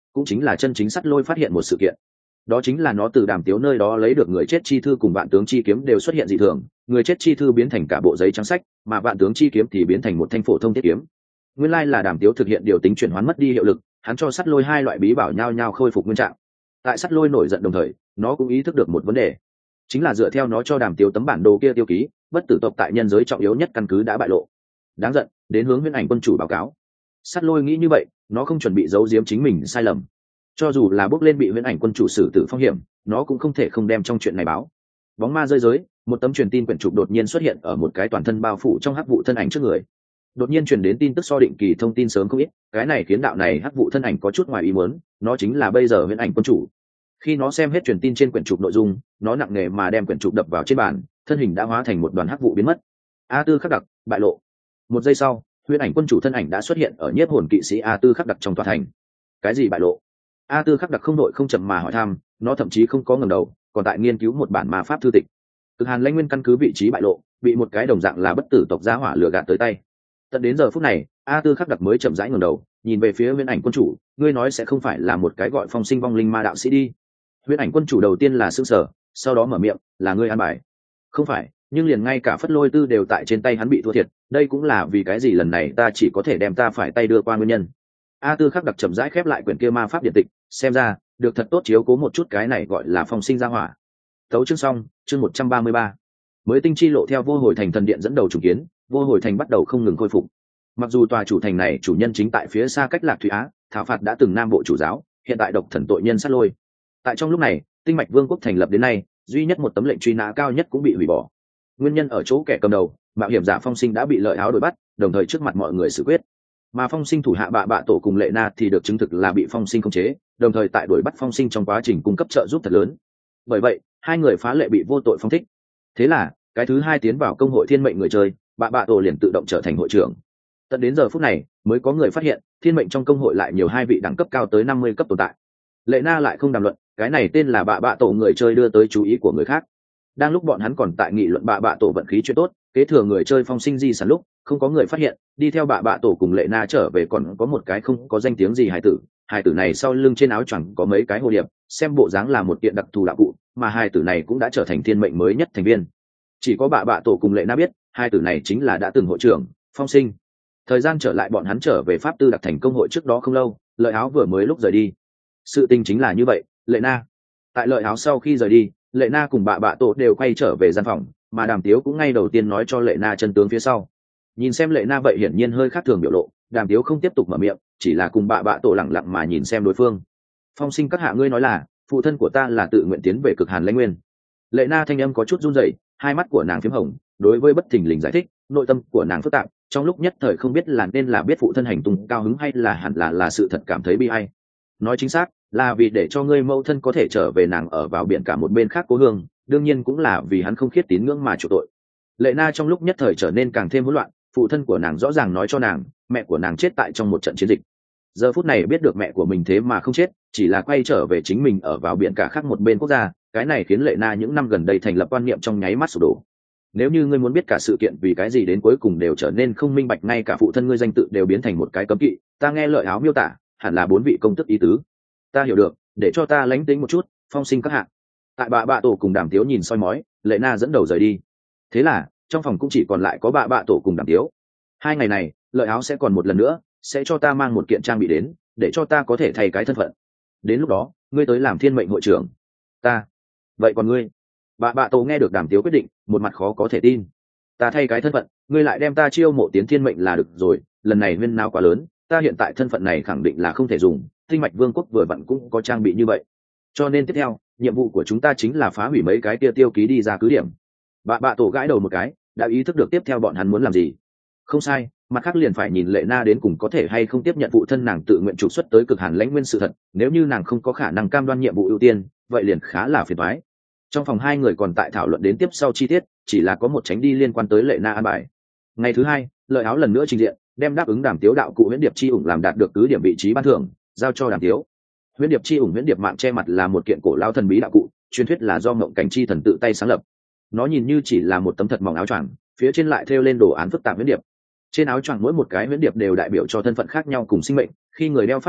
S1: cũng chính là chân chính sắt lôi phát hiện một sự kiện. Đó chính là nó từ Đàm Tiếu nơi đó lấy được người chết chi thư cùng vạn tướng chi kiếm đều xuất hiện dị thường, người chết chi thư biến thành cả bộ giấy trắng sách, mà vạn tướng chi kiếm thì biến thành một thanh phổ thông thiết kiếm. Nguyên lai là Đàm Tiếu thực hiện điều tính chuyển hoán mất đi hiệu lực, hắn cho sắt lôi hai loại bí bảo nhau nhau khôi phục nguyên trạng. Tại sắt lôi nổi giận đồng thời, nó cũng ý thức được một vấn đề, chính là dựa theo nó cho Đàm Tiếu tấm bản đồ kia tiêu ký, bất tử tộc tại nhân giới trọng yếu nhất căn cứ đã bại lộ. Đáng giận, đến hướng Huyễn Ảnh quân chủ báo cáo. Sắt lôi nghĩ như vậy, nó không chuẩn bị giấu giếm chính mình sai lầm, cho dù là bước lên bị Huyễn Ảnh quân chủ xử tử phong hiểm, nó cũng không thể không đem trong chuyện này báo. Bóng ma rơi giới, một tấm truyền tin quyển trục đột nhiên xuất hiện ở một cái toàn thân bao phủ trong hắc vụ thân ảnh trước người. Đột nhiên truyền đến tin tức so định kỳ thông tin sớm không ít, cái này khiến đạo này hắc vụ thân ảnh có chút ngoài ý muốn, nó chính là bây giờ Huyễn Ảnh quân chủ. Khi nó xem hết truyền tin trên quyển trục nội dung, nó nặng nề mà đem quyển trục đập vào trên bàn, thân hình đã hóa thành một đoàn hắc vụ biến mất. A Tư khắc đặc bại lộ. Một giây sau, Huyễn Ảnh quân chủ thân ảnh đã xuất hiện ở nhiếp hồn kỵ sĩ A Tư khắc đặc trong tòa thành. Cái gì bại lộ? A Tư khắc đặc không đội không chậm mà hỏi thăm, nó thậm chí không có ngẩng đầu, còn tại nghiên cứu một bản ma pháp thư tịch. Cực Hàn Lãnh Nguyên căn cứ vị trí bại lộ, bị một cái đồng dạng là bất tử tộc gia hỏa lừa gạt tới tay. Tận đến giờ phút này, A Tư khắc đặc mới chậm rãi ngẩng đầu, nhìn về phía Huyễn Ảnh quân chủ, ngươi nói sẽ không phải là một cái gọi Phong Sinh vong linh ma đạo sĩ đi? Huyễn Ảnh quân chủ đầu tiên là sững sờ, sau đó mở miệng, là ngươi an bài. Không phải, nhưng liền ngay cả Phất Lôi Tư đều tại trên tay hắn bị thua thiệt, đây cũng là vì cái gì lần này ta chỉ có thể đem ta phải tay đưa qua nguyên nhân. A Tư khắc đặc chậm rãi khép lại quyển kia ma pháp điện tịch, xem ra được thật tốt chiếu cố một chút cái này gọi là Phong Sinh gia hỏa. Tấu chương xong, chương 133. Mới tinh chi lộ theo Vô Hồi Thành thần điện dẫn đầu trùng kiến, Vô Hồi Thành bắt đầu không ngừng khôi phục. Mặc dù tòa chủ thành này chủ nhân chính tại phía xa cách Lạc Thủy Á, thảo phạt đã từng Nam Bộ chủ giáo, hiện tại độc thần tội nhân sát lôi. Tại trong lúc này, Tinh Mạch Vương quốc thành lập đến nay, duy nhất một tấm lệnh truy nã cao nhất cũng bị hủy bỏ. Nguyên nhân ở chỗ kẻ cầm đầu, mạo hiểm giả Phong Sinh đã bị Lợi Áo đuổi bắt, đồng thời trước mặt mọi người xử quyết. Mà Phong Sinh thủ hạ bạ tổ cùng Lệ Na thì được chứng thực là bị Phong Sinh khống chế, đồng thời tại đuổi bắt Phong Sinh trong quá trình cung cấp trợ giúp thật lớn. Bởi vậy, hai người phá lệ bị vô tội phong thích. Thế là, cái thứ hai tiến vào công hội thiên mệnh người chơi, bạ tổ liền tự động trở thành hội trưởng. Tận đến giờ phút này, mới có người phát hiện, thiên mệnh trong công hội lại nhiều hai vị đẳng cấp cao tới 50 cấp tồn tại. Lệ Na lại không đàm luận, cái này tên là bạ tổ người chơi đưa tới chú ý của người khác. Đang lúc bọn hắn còn tại nghị luận bạ tổ vận khí chuyện tốt, kế thừa người chơi Phong Sinh di sản lúc, không có người phát hiện, đi theo bạ tổ cùng Lệ Na trở về còn có một cái không có danh tiếng gì hài tử này sau lưng trên áo choàng có mấy cái hồ điệp, xem bộ dáng là một kiện đặc thù đạo cụ, mà hài tử này cũng đã trở thành thiên mệnh mới nhất thành viên. Chỉ có bạ tổ cùng Lệ Na biết, hài tử này chính là đã từng hội trưởng Phong Sinh. Thời gian trở lại bọn hắn trở về Pháp Tư Đặc Thành công hội trước đó không lâu, Lợi Áo vừa mới lúc rời đi. Sự tình chính là như vậy, Lệ Na. Tại Lợi Áo sau khi rời đi, Lệ Na cùng bạ tổ đều quay trở về gian phòng, mà Đàm Tiếu cũng ngay đầu tiên nói cho Lệ Na chân tướng phía sau. Nhìn xem Lệ Na vậy hiển nhiên hơi khác thường biểu lộ, Đàm Tiếu không tiếp tục mở miệng, chỉ là cùng bạ tổ lặng lặng mà nhìn xem đối phương. Phong Sinh các hạ ngươi nói là, phụ thân của ta là tự nguyện tiến về Cực Hàn Lãnh Nguyên. Lệ Na thanh âm có chút run rẩy, hai mắt của nàng phím hồng, đối với bất thình lình giải thích, nội tâm của nàng phức tạp, trong lúc nhất thời không biết là nên là biết phụ thân hành tung cao hứng hay là hẳn là sự thật cảm thấy bi ai. Nói chính xác, là vì để cho ngươi mẫu thân có thể trở về nàng ở vào biển cả một bên khác cố hương, đương nhiên cũng là vì hắn không khiết tín ngưỡng mà chịu tội. Lệ Na trong lúc nhất thời trở nên càng thêm hỗn loạn, phụ thân của nàng rõ ràng nói cho nàng, mẹ của nàng chết tại trong một trận chiến dịch. Giờ phút này biết được mẹ của mình thế mà không chết, chỉ là quay trở về chính mình ở vào biển cả khác một bên quốc gia, cái này khiến Lệ Na những năm gần đây thành lập quan niệm trong nháy mắt sụp đổ. Nếu như ngươi muốn biết cả sự kiện vì cái gì đến cuối cùng đều trở nên không minh bạch, ngay cả phụ thân ngươi danh tự đều biến thành một cái cấm kỵ, ta nghe Lợi Áo miêu tả, hẳn là 4 vị công tức ý tứ. Ta hiểu được, để cho ta lánh tính một chút, Phong Sinh các hạ. Tại bạ tổ cùng Đàm Tiếu nhìn soi mói, Lệ Na dẫn đầu rời đi. Thế là trong phòng cũng chỉ còn lại có bạ tổ cùng Đàm Tiếu. 2 ngày này, Lợi Áo sẽ còn một lần nữa sẽ cho ta mang một kiện trang bị đến, để cho ta có thể thay cái thân phận. Đến lúc đó ngươi tới làm thiên mệnh hội trưởng. Ta. Vậy còn ngươi? Bạ tổ nghe được Đàm Tiếu quyết định, một mặt khó có thể tin. Ta thay cái thân phận, ngươi lại đem ta chiêu mộ tiến thiên mệnh là được rồi, lần này huyên náo quá lớn, ta hiện tại thân phận này khẳng định là không thể dùng, Tinh Mạch Vương quốc vừa vặn cũng có trang bị như vậy. Cho nên tiếp theo, nhiệm vụ của chúng ta chính là phá hủy mấy cái kia tiêu ký đi ra cứ điểm. Bạ tổ gãi đầu một cái, đã ý thức được tiếp theo bọn hắn muốn làm gì. Không sai, mặt khác liền phải nhìn Lệ Na đến cùng có thể hay không tiếp nhận phụ thân nàng tự nguyện trục xuất tới Cực Hàn Lãnh Nguyên sự thật, nếu như nàng không có khả năng cam đoan nhiệm vụ ưu tiên, vậy liền khá là phiền toái. Trong phòng hai người còn tại thảo luận đến tiếp sau chi tiết, chỉ là có một tránh đi liên quan tới Lệ Na an bài. Ngày thứ hai, Lợi Áo lần nữa trình diện, đem đáp ứng Đàm Tiếu đạo cụ Huyễn Điệp chi ủng làm đạt được cứ điểm vị trí ban thưởng, giao cho Đàm Tiếu. Huyễn Điệp chi ủng Huyễn Điệp mạng che mặt là một kiện cổ lao thần bí đạo cụ, truyền thuyết là do Ngộng Cảnh chi thần tự tay sáng lập. Nó nhìn như chỉ là một tấm thật mỏng áo choàng, phía trên lại thêu lên đồ án phức tạp huyễn điệp. Trên áo choàng mỗi một cái huyễn điệp đều đại biểu cho thân phận khác nhau cùng sinh mệnh, khi người đeo phát động lúc,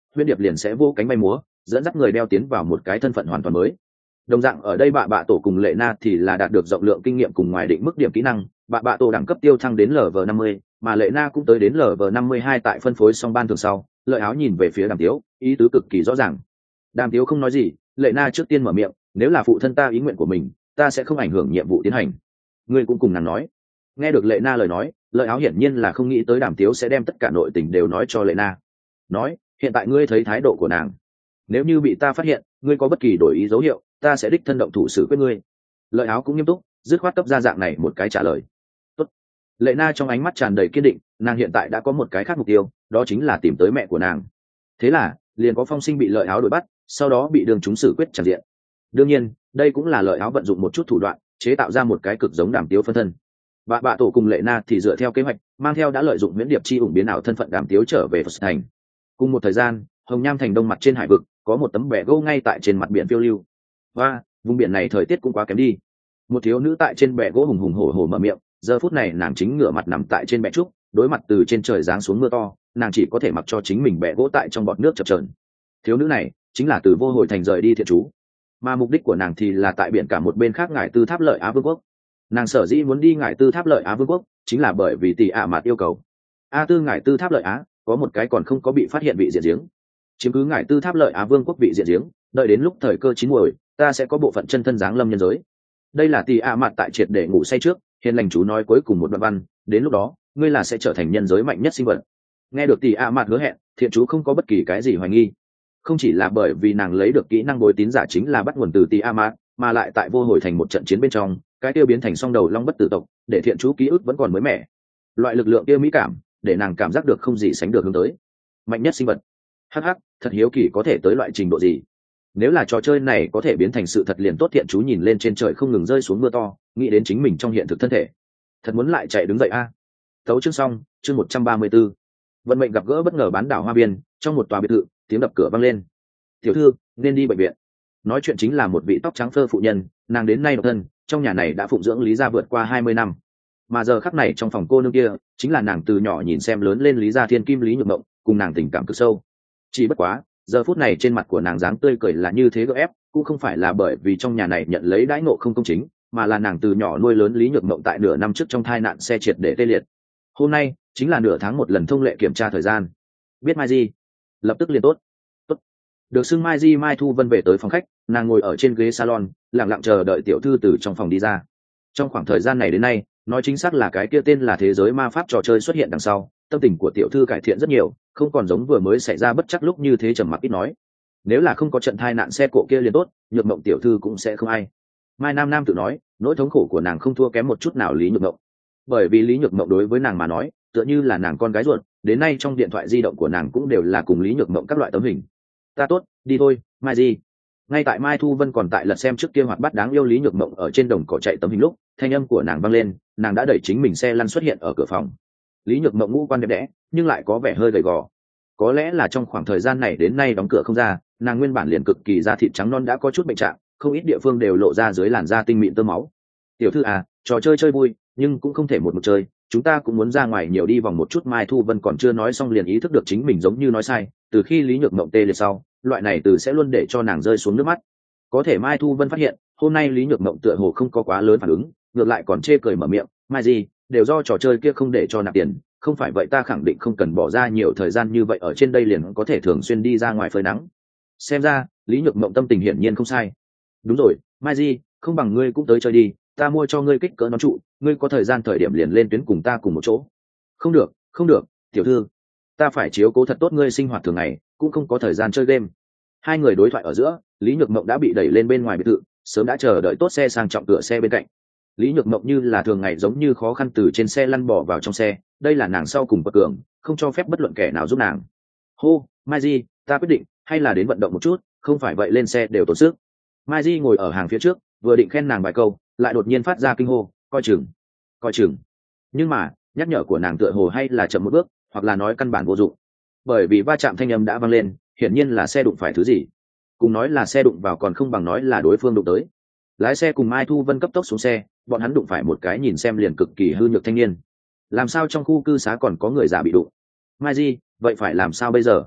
S1: huyễn điệp liền sẽ vô cánh bay múa, dẫn dắt người đeo tiến vào một cái thân phận hoàn toàn mới. Đồng dạng ở đây bạ tổ cùng lệ na thì là đạt được rộng lượng kinh nghiệm cùng ngoài định mức điểm kỹ năng, bạ tổ đẳng cấp tiêu thăng đến Lv 50, mà lệ na cũng tới đến Lv 52. Tại phân phối xong ban thường sau, Lợi Áo nhìn về phía Đàm Tiếu, ý tứ cực kỳ rõ ràng. Đàm Tiếu không nói gì, lệ na trước tiên mở miệng, nếu là phụ thân ta ý nguyện của mình, ta sẽ không ảnh hưởng nhiệm vụ tiến hành. Ngươi cũng cùng nàng nói. Nghe được lệ na lời nói, Lợi Áo hiển nhiên là không nghĩ tới Đàm Tiếu sẽ đem tất cả nội tình đều nói cho lệ na. Nói, hiện tại ngươi thấy thái độ của nàng, nếu như bị ta phát hiện ngươi có bất kỳ đổi ý dấu hiệu, ta sẽ đích thân động thủ xử quyết ngươi. Lợi Áo cũng nghiêm túc, dứt khoát cấp ra dạng này một cái trả lời. Tốt. Lệ na trong ánh mắt tràn đầy kiên định, nàng hiện tại đã có một cái khác mục tiêu, đó chính là tìm tới mẹ của nàng. Thế là liền có Phong Sinh bị Lợi Áo đuổi bắt, sau đó bị đường chúng xử quyết tràn diện. Đương nhiên đây cũng là Lợi Áo vận dụng một chút thủ đoạn, chế tạo ra một cái cực giống Đàm Tiếu phân thân. Bạ tổ cùng lệ na thì dựa theo kế hoạch, mang theo đã lợi dụng huyễn điệp chi ủng biến ảo thân phận Đàm Tiếu trở về Phật thành. Cùng một thời gian, Hồng Nham thành đông mặt trên hải vực có một tấm bè gỗ ngay tại trên mặt biển phiêu lưu. Và vùng biển này thời tiết cũng quá kém đi. Một thiếu nữ tại trên bè gỗ hùng hùng hổ hổ mở miệng, giờ phút này nàng chính ngửa mặt nằm tại trên bè trúc, đối mặt từ trên trời giáng xuống mưa to, nàng chỉ có thể mặc cho chính mình bè gỗ tại trong bọt nước chập chờn. Thiếu nữ này chính là từ Vô Hồi thành rời đi thiện trú, mà mục đích của nàng thì là tại biển cả một bên khác Ngải Tư Tháp Lợi Á Vương quốc. Nàng sở dĩ muốn đi Ngải Tư Tháp Lợi Á Vương quốc chính là bởi vì tỷ ạ mạt yêu cầu. Ngải Tư Tháp Lợi Á có một cái còn không có bị phát hiện vị diện giếng, chiếm cứ Ngải Tư Tháp Lợi Á Vương quốc vị diện giếng, đợi đến lúc thời cơ chín muồi, ta sẽ có bộ phận chân thân giáng lâm nhân giới. Đây là tỷ ạ mạt tại triệt để ngủ say trước, hiền lành chú nói cuối cùng một đoạn văn, đến lúc đó ngươi là sẽ trở thành nhân giới mạnh nhất sinh vật. Nghe được tỷ ạ mạt hứa hẹn, thiện chú không có bất kỳ cái gì hoài nghi. Không chỉ là bởi vì nàng lấy được kỹ năng bồi tín giả chính là bắt nguồn từ tỷ ạ mạt, mà lại tại Vô Hồi thành một trận chiến bên trong, cái tiêu biến thành song đầu long bất tử tộc, để thiện chú ký ức vẫn còn mới mẻ. Loại lực lượng kia mỹ cảm, để nàng cảm giác được không gì sánh được hướng tới mạnh nhất sinh vật. Hắc hắc, thật hiếu kỳ có thể tới loại trình độ gì. Nếu là trò chơi này có thể biến thành sự thật liền tốt. Thiện chú nhìn lên trên trời không ngừng rơi xuống mưa to, nghĩ đến chính mình trong hiện thực thân thể, thật muốn lại chạy đứng dậy a. Tấu chương xong, chương 134. Vận mệnh gặp gỡ bất ngờ bán đảo Hoa Biên, trong một tòa biệt thự, tiếng đập cửa vang lên. Tiểu thư, nên đi bệnh viện. Nói chuyện chính là một vị tóc trắng phơ phụ nhân, nàng đến nay độc thân, trong nhà này đã phụng dưỡng Lý gia vượt qua 20 năm. Mà giờ khắc này trong phòng cô nương kia, chính là nàng từ nhỏ nhìn xem lớn lên Lý gia thiên kim Lý Nhược Mộng, cùng nàng tình cảm cực sâu. Chỉ bất quá, giờ phút này trên mặt của nàng dáng tươi cười là như thế gượng ép, cũng không phải là bởi vì trong nhà này nhận lấy đãi ngộ không công chính, mà là nàng từ nhỏ nuôi lớn Lý Nhược Mộng tại nửa năm trước trong tai nạn xe triệt để tê liệt. Hôm nay chính là nửa tháng một lần thông lệ kiểm tra thời gian. Biết Mai Di, lập tức liền tốt. Tốt. Được xưng Mai Di Mai Thu Vân về tới phòng khách, nàng ngồi ở trên ghế salon, lặng lặng chờ đợi tiểu thư từ trong phòng đi ra. Trong khoảng thời gian này đến nay, nói chính xác là cái kia tên là thế giới ma pháp trò chơi xuất hiện đằng sau, tâm tình của tiểu thư cải thiện rất nhiều, không còn giống vừa mới xảy ra bất chắc lúc như thế trầm mặc ít nói. Nếu là không có trận tai nạn xe cộ kia liền tốt, Nhược Mộng tiểu thư cũng sẽ không ai. Mai Nam Nam tự nói, nỗi thống khổ của nàng không thua kém một chút nào Lý Nhược Mộng, bởi vì Lý Nhược Mộng đối với nàng mà nói tựa như là nàng con gái ruột, đến nay trong điện thoại di động của nàng cũng đều là cùng Lý Nhược Mộng các loại tấm hình. Ta tốt, đi thôi, Mai Di. Ngay tại Mai Thu Vân còn tại lật xem trước kia hoạt bát đáng yêu Lý Nhược Mộng ở trên đồng cỏ chạy tấm hình lúc, thanh âm của nàng vang lên, nàng đã đẩy chính mình xe lăn xuất hiện ở cửa phòng. Lý Nhược Mộng ngũ quan đẹp đẽ, nhưng lại có vẻ hơi gầy gò. Có lẽ là trong khoảng thời gian này đến nay đóng cửa không ra, nàng nguyên bản liền cực kỳ da thịt trắng non đã có chút bệnh trạng, không ít địa phương đều lộ ra dưới làn da tinh mịn tơ máu. Tiểu thư à, trò chơi chơi vui, nhưng cũng không thể một mực chơi, chúng ta cũng muốn ra ngoài nhiều đi vòng một chút. Mai Thu Vân còn chưa nói xong liền ý thức được chính mình giống như nói sai, từ khi Lý Nhược Mộng tê liệt sau, loại này từ sẽ luôn để cho nàng rơi xuống nước mắt. Có thể Mai Thu Vân phát hiện, hôm nay Lý Nhược Mộng tựa hồ không có quá lớn phản ứng, ngược lại còn chê cười mở miệng, Mai gì, đều do trò chơi kia không để cho nạp tiền, không phải vậy ta khẳng định không cần bỏ ra nhiều thời gian như vậy ở trên đây, liền có thể thường xuyên đi ra ngoài phơi nắng. Xem ra Lý Nhược Mộng tâm tình hiển nhiên không sai. Đúng rồi, Mai Di, không bằng ngươi cũng tới chơi đi, ta mua cho ngươi kích cỡ nón trụ, ngươi có thời gian thời điểm liền lên tuyến cùng ta cùng một chỗ. Không được, không được, tiểu thư, ta phải chiếu cố thật tốt ngươi sinh hoạt thường ngày, cũng không có thời gian chơi game. Hai người đối thoại ở giữa, Lý Nhược Mộng đã bị đẩy lên bên ngoài biệt thự, sớm đã chờ đợi tốt xe sang trọng cửa xe bên cạnh. Lý Nhược Mộng như là thường ngày giống như khó khăn từ trên xe lăn bỏ vào trong xe, đây là nàng sau cùng bậc cường, không cho phép bất luận kẻ nào giúp nàng. Hô, Mai Di, ta quyết định, hay là đến vận động một chút, không phải vậy lên xe đều tốn sức. Mai Di ngồi ở hàng phía trước, vừa định khen nàng vài câu, lại đột nhiên phát ra kinh hô, coi chừng, coi chừng. Nhưng mà nhắc nhở của nàng tựa hồ hay là chậm một bước, hoặc là nói căn bản vô dụng, bởi vì va chạm thanh âm đã vang lên, hiển nhiên là xe đụng phải thứ gì. Cùng nói là xe đụng vào còn không bằng nói là đối phương đụng tới. Lái xe cùng Mai Thu Vân cấp tốc xuống xe, bọn hắn đụng phải một cái nhìn xem liền cực kỳ hư nhược thanh niên. Làm sao trong khu cư xá còn có người già bị đụng? Mai Di, vậy phải làm sao bây giờ?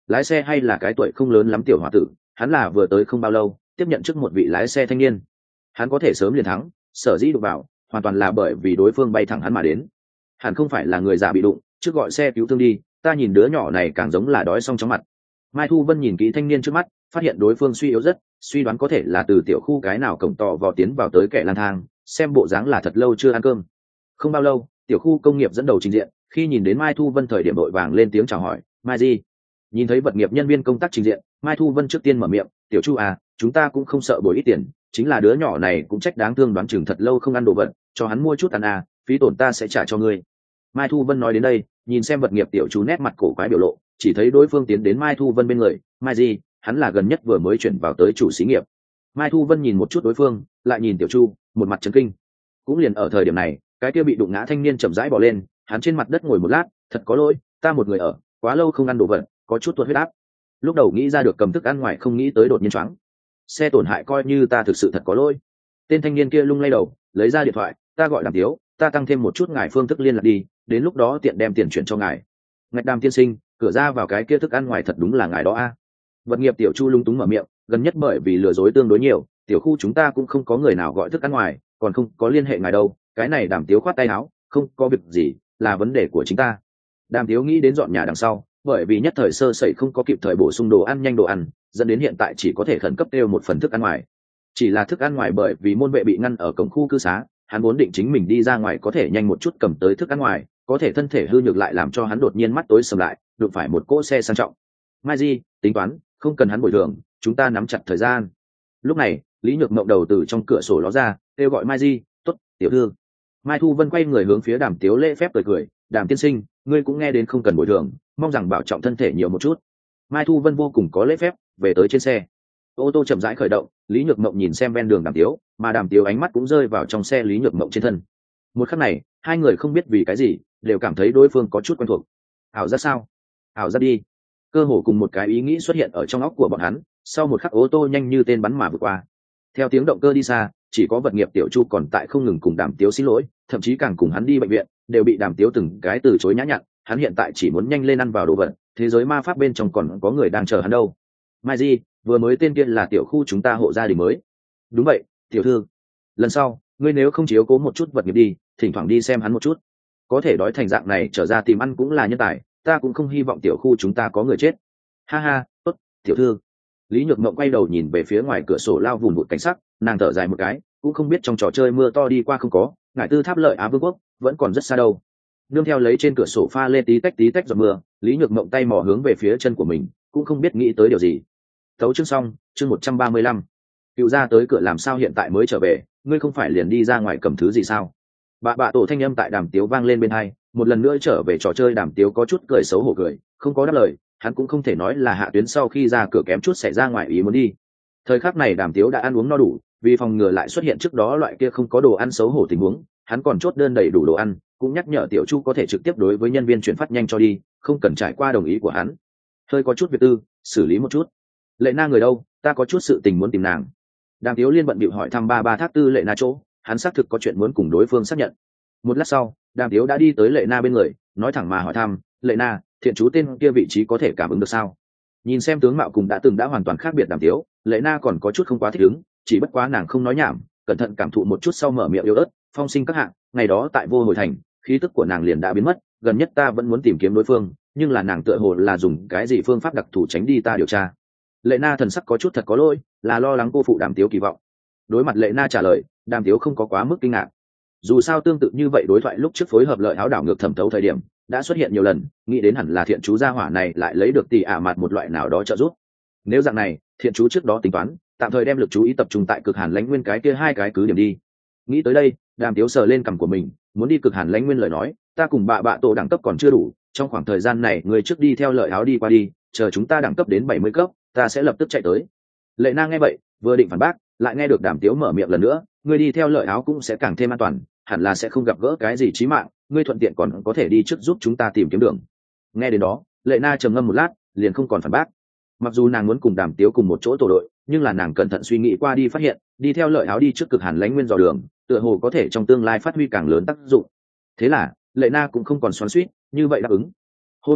S1: lái xe hay là cái tuổi không lớn lắm tiểu hòa tử, hắn là vừa tới không bao lâu tiếp nhận trước một vị lái xe thanh niên. Hắn có thể sớm liền thắng, sở dĩ đụng vào hoàn toàn là bởi vì đối phương bay thẳng hắn mà đến. Hẳn không phải là người già bị đụng, trước gọi xe cứu thương đi, ta nhìn đứa nhỏ này càng giống là đói xong chóng mặt. Mai Thu Vân nhìn kỹ thanh niên trước mắt, phát hiện đối phương suy yếu rất, suy đoán có thể là từ tiểu khu cái nào cổng tò vò tiến vào tới kẻ lang thang, xem bộ dáng là thật lâu chưa ăn cơm. Không bao lâu, tiểu khu công nghiệp dẫn đầu trình diện, khi nhìn đến Mai Thu Vân thời điểm đội vàng lên tiếng chào hỏi, Mai Di. Nhìn thấy vật nghiệp nhân viên công tác trình diện, Mai Thu Vân trước tiên mở miệng, tiểu Chu à, chúng ta cũng không sợ bồi ít tiền, chính là đứa nhỏ này cũng trách đáng thương, đoán chừng thật lâu không ăn đồ vật, cho hắn mua chút ăn à, phí tổn ta sẽ trả cho ngươi. Mai Thu Vân nói đến đây, nhìn xem vật nghiệp tiểu Chu nét mặt cổ quái biểu lộ, chỉ thấy đối phương tiến đến Mai Thu Vân bên người, Mai Di, hắn là gần nhất vừa mới chuyển vào tới chủ xí nghiệp. Mai Thu Vân nhìn một chút đối phương, lại nhìn tiểu Chu, một mặt chấn kinh. Cũng liền ở thời điểm này, cái kia bị đụng ngã thanh niên chậm rãi bỏ lên, hắn trên mặt đất ngồi một lát, thật có lỗi, ta một người ở, quá lâu không ăn đồ vật, có chút tuột huyết áp. Lúc đầu nghĩ ra được cầm thức ăn ngoài, không nghĩ tới đột nhiên choáng. Xe tổn hại coi như ta thực sự thật có lỗi. Tên thanh niên kia lung lay đầu, lấy ra điện thoại, ta gọi Đàm Tiếu, ta tăng thêm một chút ngài phương thức liên lạc đi, đến lúc đó tiện đem tiền chuyển cho ngài. Ngạch Đàm tiên sinh, cửa ra vào cái kia thức ăn ngoài thật đúng là ngài đó a. Vật nghiệp tiểu Chu lung túng mở miệng, gần nhất bởi vì lừa dối tương đối nhiều, tiểu khu chúng ta cũng không có người nào gọi thức ăn ngoài, còn không có liên hệ ngài đâu. Cái này Đàm Tiếu khoát tay áo, không có việc gì, là vấn đề của chính ta. Đàm Tiếu nghĩ đến dọn nhà đằng sau, bởi vì nhất thời sơ sẩy không có kịp thời bổ sung đồ ăn nhanh đồ ăn, dẫn đến hiện tại chỉ có thể khẩn cấp tiêu một phần thức ăn ngoài. Chỉ là thức ăn ngoài bởi vì môn vệ bị ngăn ở cổng khu cư xá, hắn vốn định chính mình đi ra ngoài có thể nhanh một chút cầm tới thức ăn ngoài, có thể thân thể hư nhược lại làm cho hắn đột nhiên mắt tối sầm lại, đụng phải một cỗ xe sang trọng. Mai Di, tính toán, không cần hắn bồi thường, chúng ta nắm chặt thời gian. Lúc này, Lý Nhược Mộng đầu từ trong cửa sổ ló ra, kêu gọi Mai Di, tốt, tiểu thư. Mai Thu Vân quay người hướng phía Đàm Tiếu lễ phép cười, Đàm tiên sinh, ngươi cũng nghe đến không cần bồi thường, mong rằng bảo trọng thân thể nhiều một chút. Mai Thu Vân vô cùng có lễ phép, về tới trên xe. Ô tô chậm rãi khởi động, Lý Nhược Mộng nhìn xem ven đường Đàm Tiếu, mà Đàm Tiếu ánh mắt cũng rơi vào trong xe Lý Nhược Mộng trên thân. Một khắc này, hai người không biết vì cái gì, đều cảm thấy đối phương có chút quen thuộc. Ảo giác sao? Ảo giác đi. Cơ hồ cùng một cái ý nghĩ xuất hiện ở trong óc của bọn hắn, sau một khắc ô tô nhanh như tên bắn mà vượt qua. Theo tiếng động cơ đi xa, chỉ có vật nghiệp tiểu Chu còn tại không ngừng cùng Đàm Tiếu xin lỗi, thậm chí càng cùng hắn đi bệnh viện, đều bị Đàm Tiếu từng cái từ chối nhã nhặn, hắn hiện tại chỉ muốn nhanh lên ăn vào đồ vật, thế giới ma pháp bên trong còn có người đang chờ hắn đâu. Mai Di, vừa mới tên kia là tiểu khu chúng ta hộ gia đình mới. Đúng vậy, tiểu thư. Lần sau, ngươi nếu không chiếu cố một chút vật nghiệp đi, thỉnh thoảng đi xem hắn một chút. Có thể đói thành dạng này trở ra tìm ăn cũng là nhân tài, ta cũng không hy vọng tiểu khu chúng ta có người chết. Ha ha, tốt, tiểu thư. Lý Nhược Mộng quay đầu nhìn về phía ngoài cửa sổ lao vùn vụt cảnh sắc, nàng thở dài một cái, cũng không biết trong trò chơi mưa to đi qua không có, ngải tư tháp lợi Á Vương quốc vẫn còn rất xa đâu. Nương theo lấy trên cửa sổ pha lên tí tách giọt mưa, Lý Nhược Mộng tay mò hướng về phía chân của mình, cũng không biết nghĩ tới điều gì. Tấu chương xong, chương 135. Cựu ra tới cửa làm sao hiện tại mới trở về, ngươi không phải liền đi ra ngoài cầm thứ gì sao? Bạ tổ thanh âm tại Đàm Tiếu vang lên bên hai, một lần nữa trở về trò chơi. Đàm Tiếu có chút cười xấu hổ cười, không có đáp lời, hắn cũng không thể nói là Hạ Tuyến sau khi ra cửa kém chút xảy ra ngoài ý muốn đi. Thời khắc này Đàm Tiếu đã ăn uống no đủ, vì phòng ngừa lại xuất hiện trước đó loại kia không có đồ ăn xấu hổ tình huống, hắn còn chốt đơn đầy đủ đồ ăn, cũng nhắc nhở tiểu Chu có thể trực tiếp đối với nhân viên chuyển phát nhanh cho đi, không cần trải qua đồng ý của hắn. Hơi có chút việc tư, xử lý một chút. Lệ Na người đâu, ta có chút sự tình muốn tìm nàng. Đàm Tiếu liên bận bịu hỏi thăm ba thác tư Lệ Na chỗ, hắn xác thực có chuyện muốn cùng đối phương xác nhận. Một lát sau, Đàm Tiếu đã đi tới Lệ Na bên người, nói thẳng mà hỏi thăm, Lệ Na, thiện chú tên kia vị trí có thể cảm ứng được sao? Nhìn xem tướng mạo cùng đã hoàn toàn khác biệt Đàm Tiếu, Lệ Na còn có chút không quá thích ứng, chỉ bất quá nàng không nói nhảm, cẩn thận cảm thụ một chút sau mở miệng yếu ớt, phong sinh các hạng, ngày đó tại Vô Hồi Thành, khí tức của nàng liền đã biến mất, gần nhất ta vẫn muốn tìm kiếm đối phương, nhưng là nàng tựa hồ là dùng cái gì phương pháp đặc thù tránh đi ta điều tra. Lệ Na thần sắc có chút thật có lỗi, là lo lắng cô phụ Đàm Tiếu kỳ vọng. Đối mặt Lệ Na trả lời, Đàm Tiếu không có quá mức kinh ngạc. Dù sao tương tự như vậy đối thoại lúc trước phối hợp lợi áo đảo ngược thẩm thấu thời điểm đã xuất hiện nhiều lần, nghĩ đến hẳn là thiện chú gia hỏa này lại lấy được tỷ ả mặt một loại nào đó trợ giúp. Nếu dạng này, thiện chú trước đó tính toán tạm thời đem lực chú ý tập trung tại cực hàn lãnh nguyên cái kia hai cái cứ điểm đi. Nghĩ tới đây, Đàm Tiếu sờ lên cằm của mình, muốn đi cực hàn lãnh nguyên lời nói, ta cùng bạ tổ đẳng cấp còn chưa đủ, trong khoảng thời gian này người trước đi theo lợi áo đi qua đi, chờ chúng ta đẳng cấp đến 70 cấp, ta sẽ lập tức chạy tới. Lệ Na nghe vậy, vừa định phản bác, lại nghe được Đàm Tiếu mở miệng lần nữa, ngươi đi theo lợi áo cũng sẽ càng thêm an toàn, hẳn là sẽ không gặp gỡ cái gì chí mạng, ngươi thuận tiện còn có thể đi trước giúp chúng ta tìm kiếm đường. Nghe đến đó, Lệ Na trầm ngâm một lát, liền không còn phản bác. Mặc dù nàng muốn cùng Đàm Tiếu cùng một chỗ tổ đội, nhưng là nàng cẩn thận suy nghĩ qua đi phát hiện, đi theo lợi áo đi trước cực hàn lãnh nguyên dò đường, tựa hồ có thể trong tương lai phát huy càng lớn tác dụng. Thế là, Lệ Na cũng không còn xoắn xuýt, như vậy đáp ứng. Hôm sau,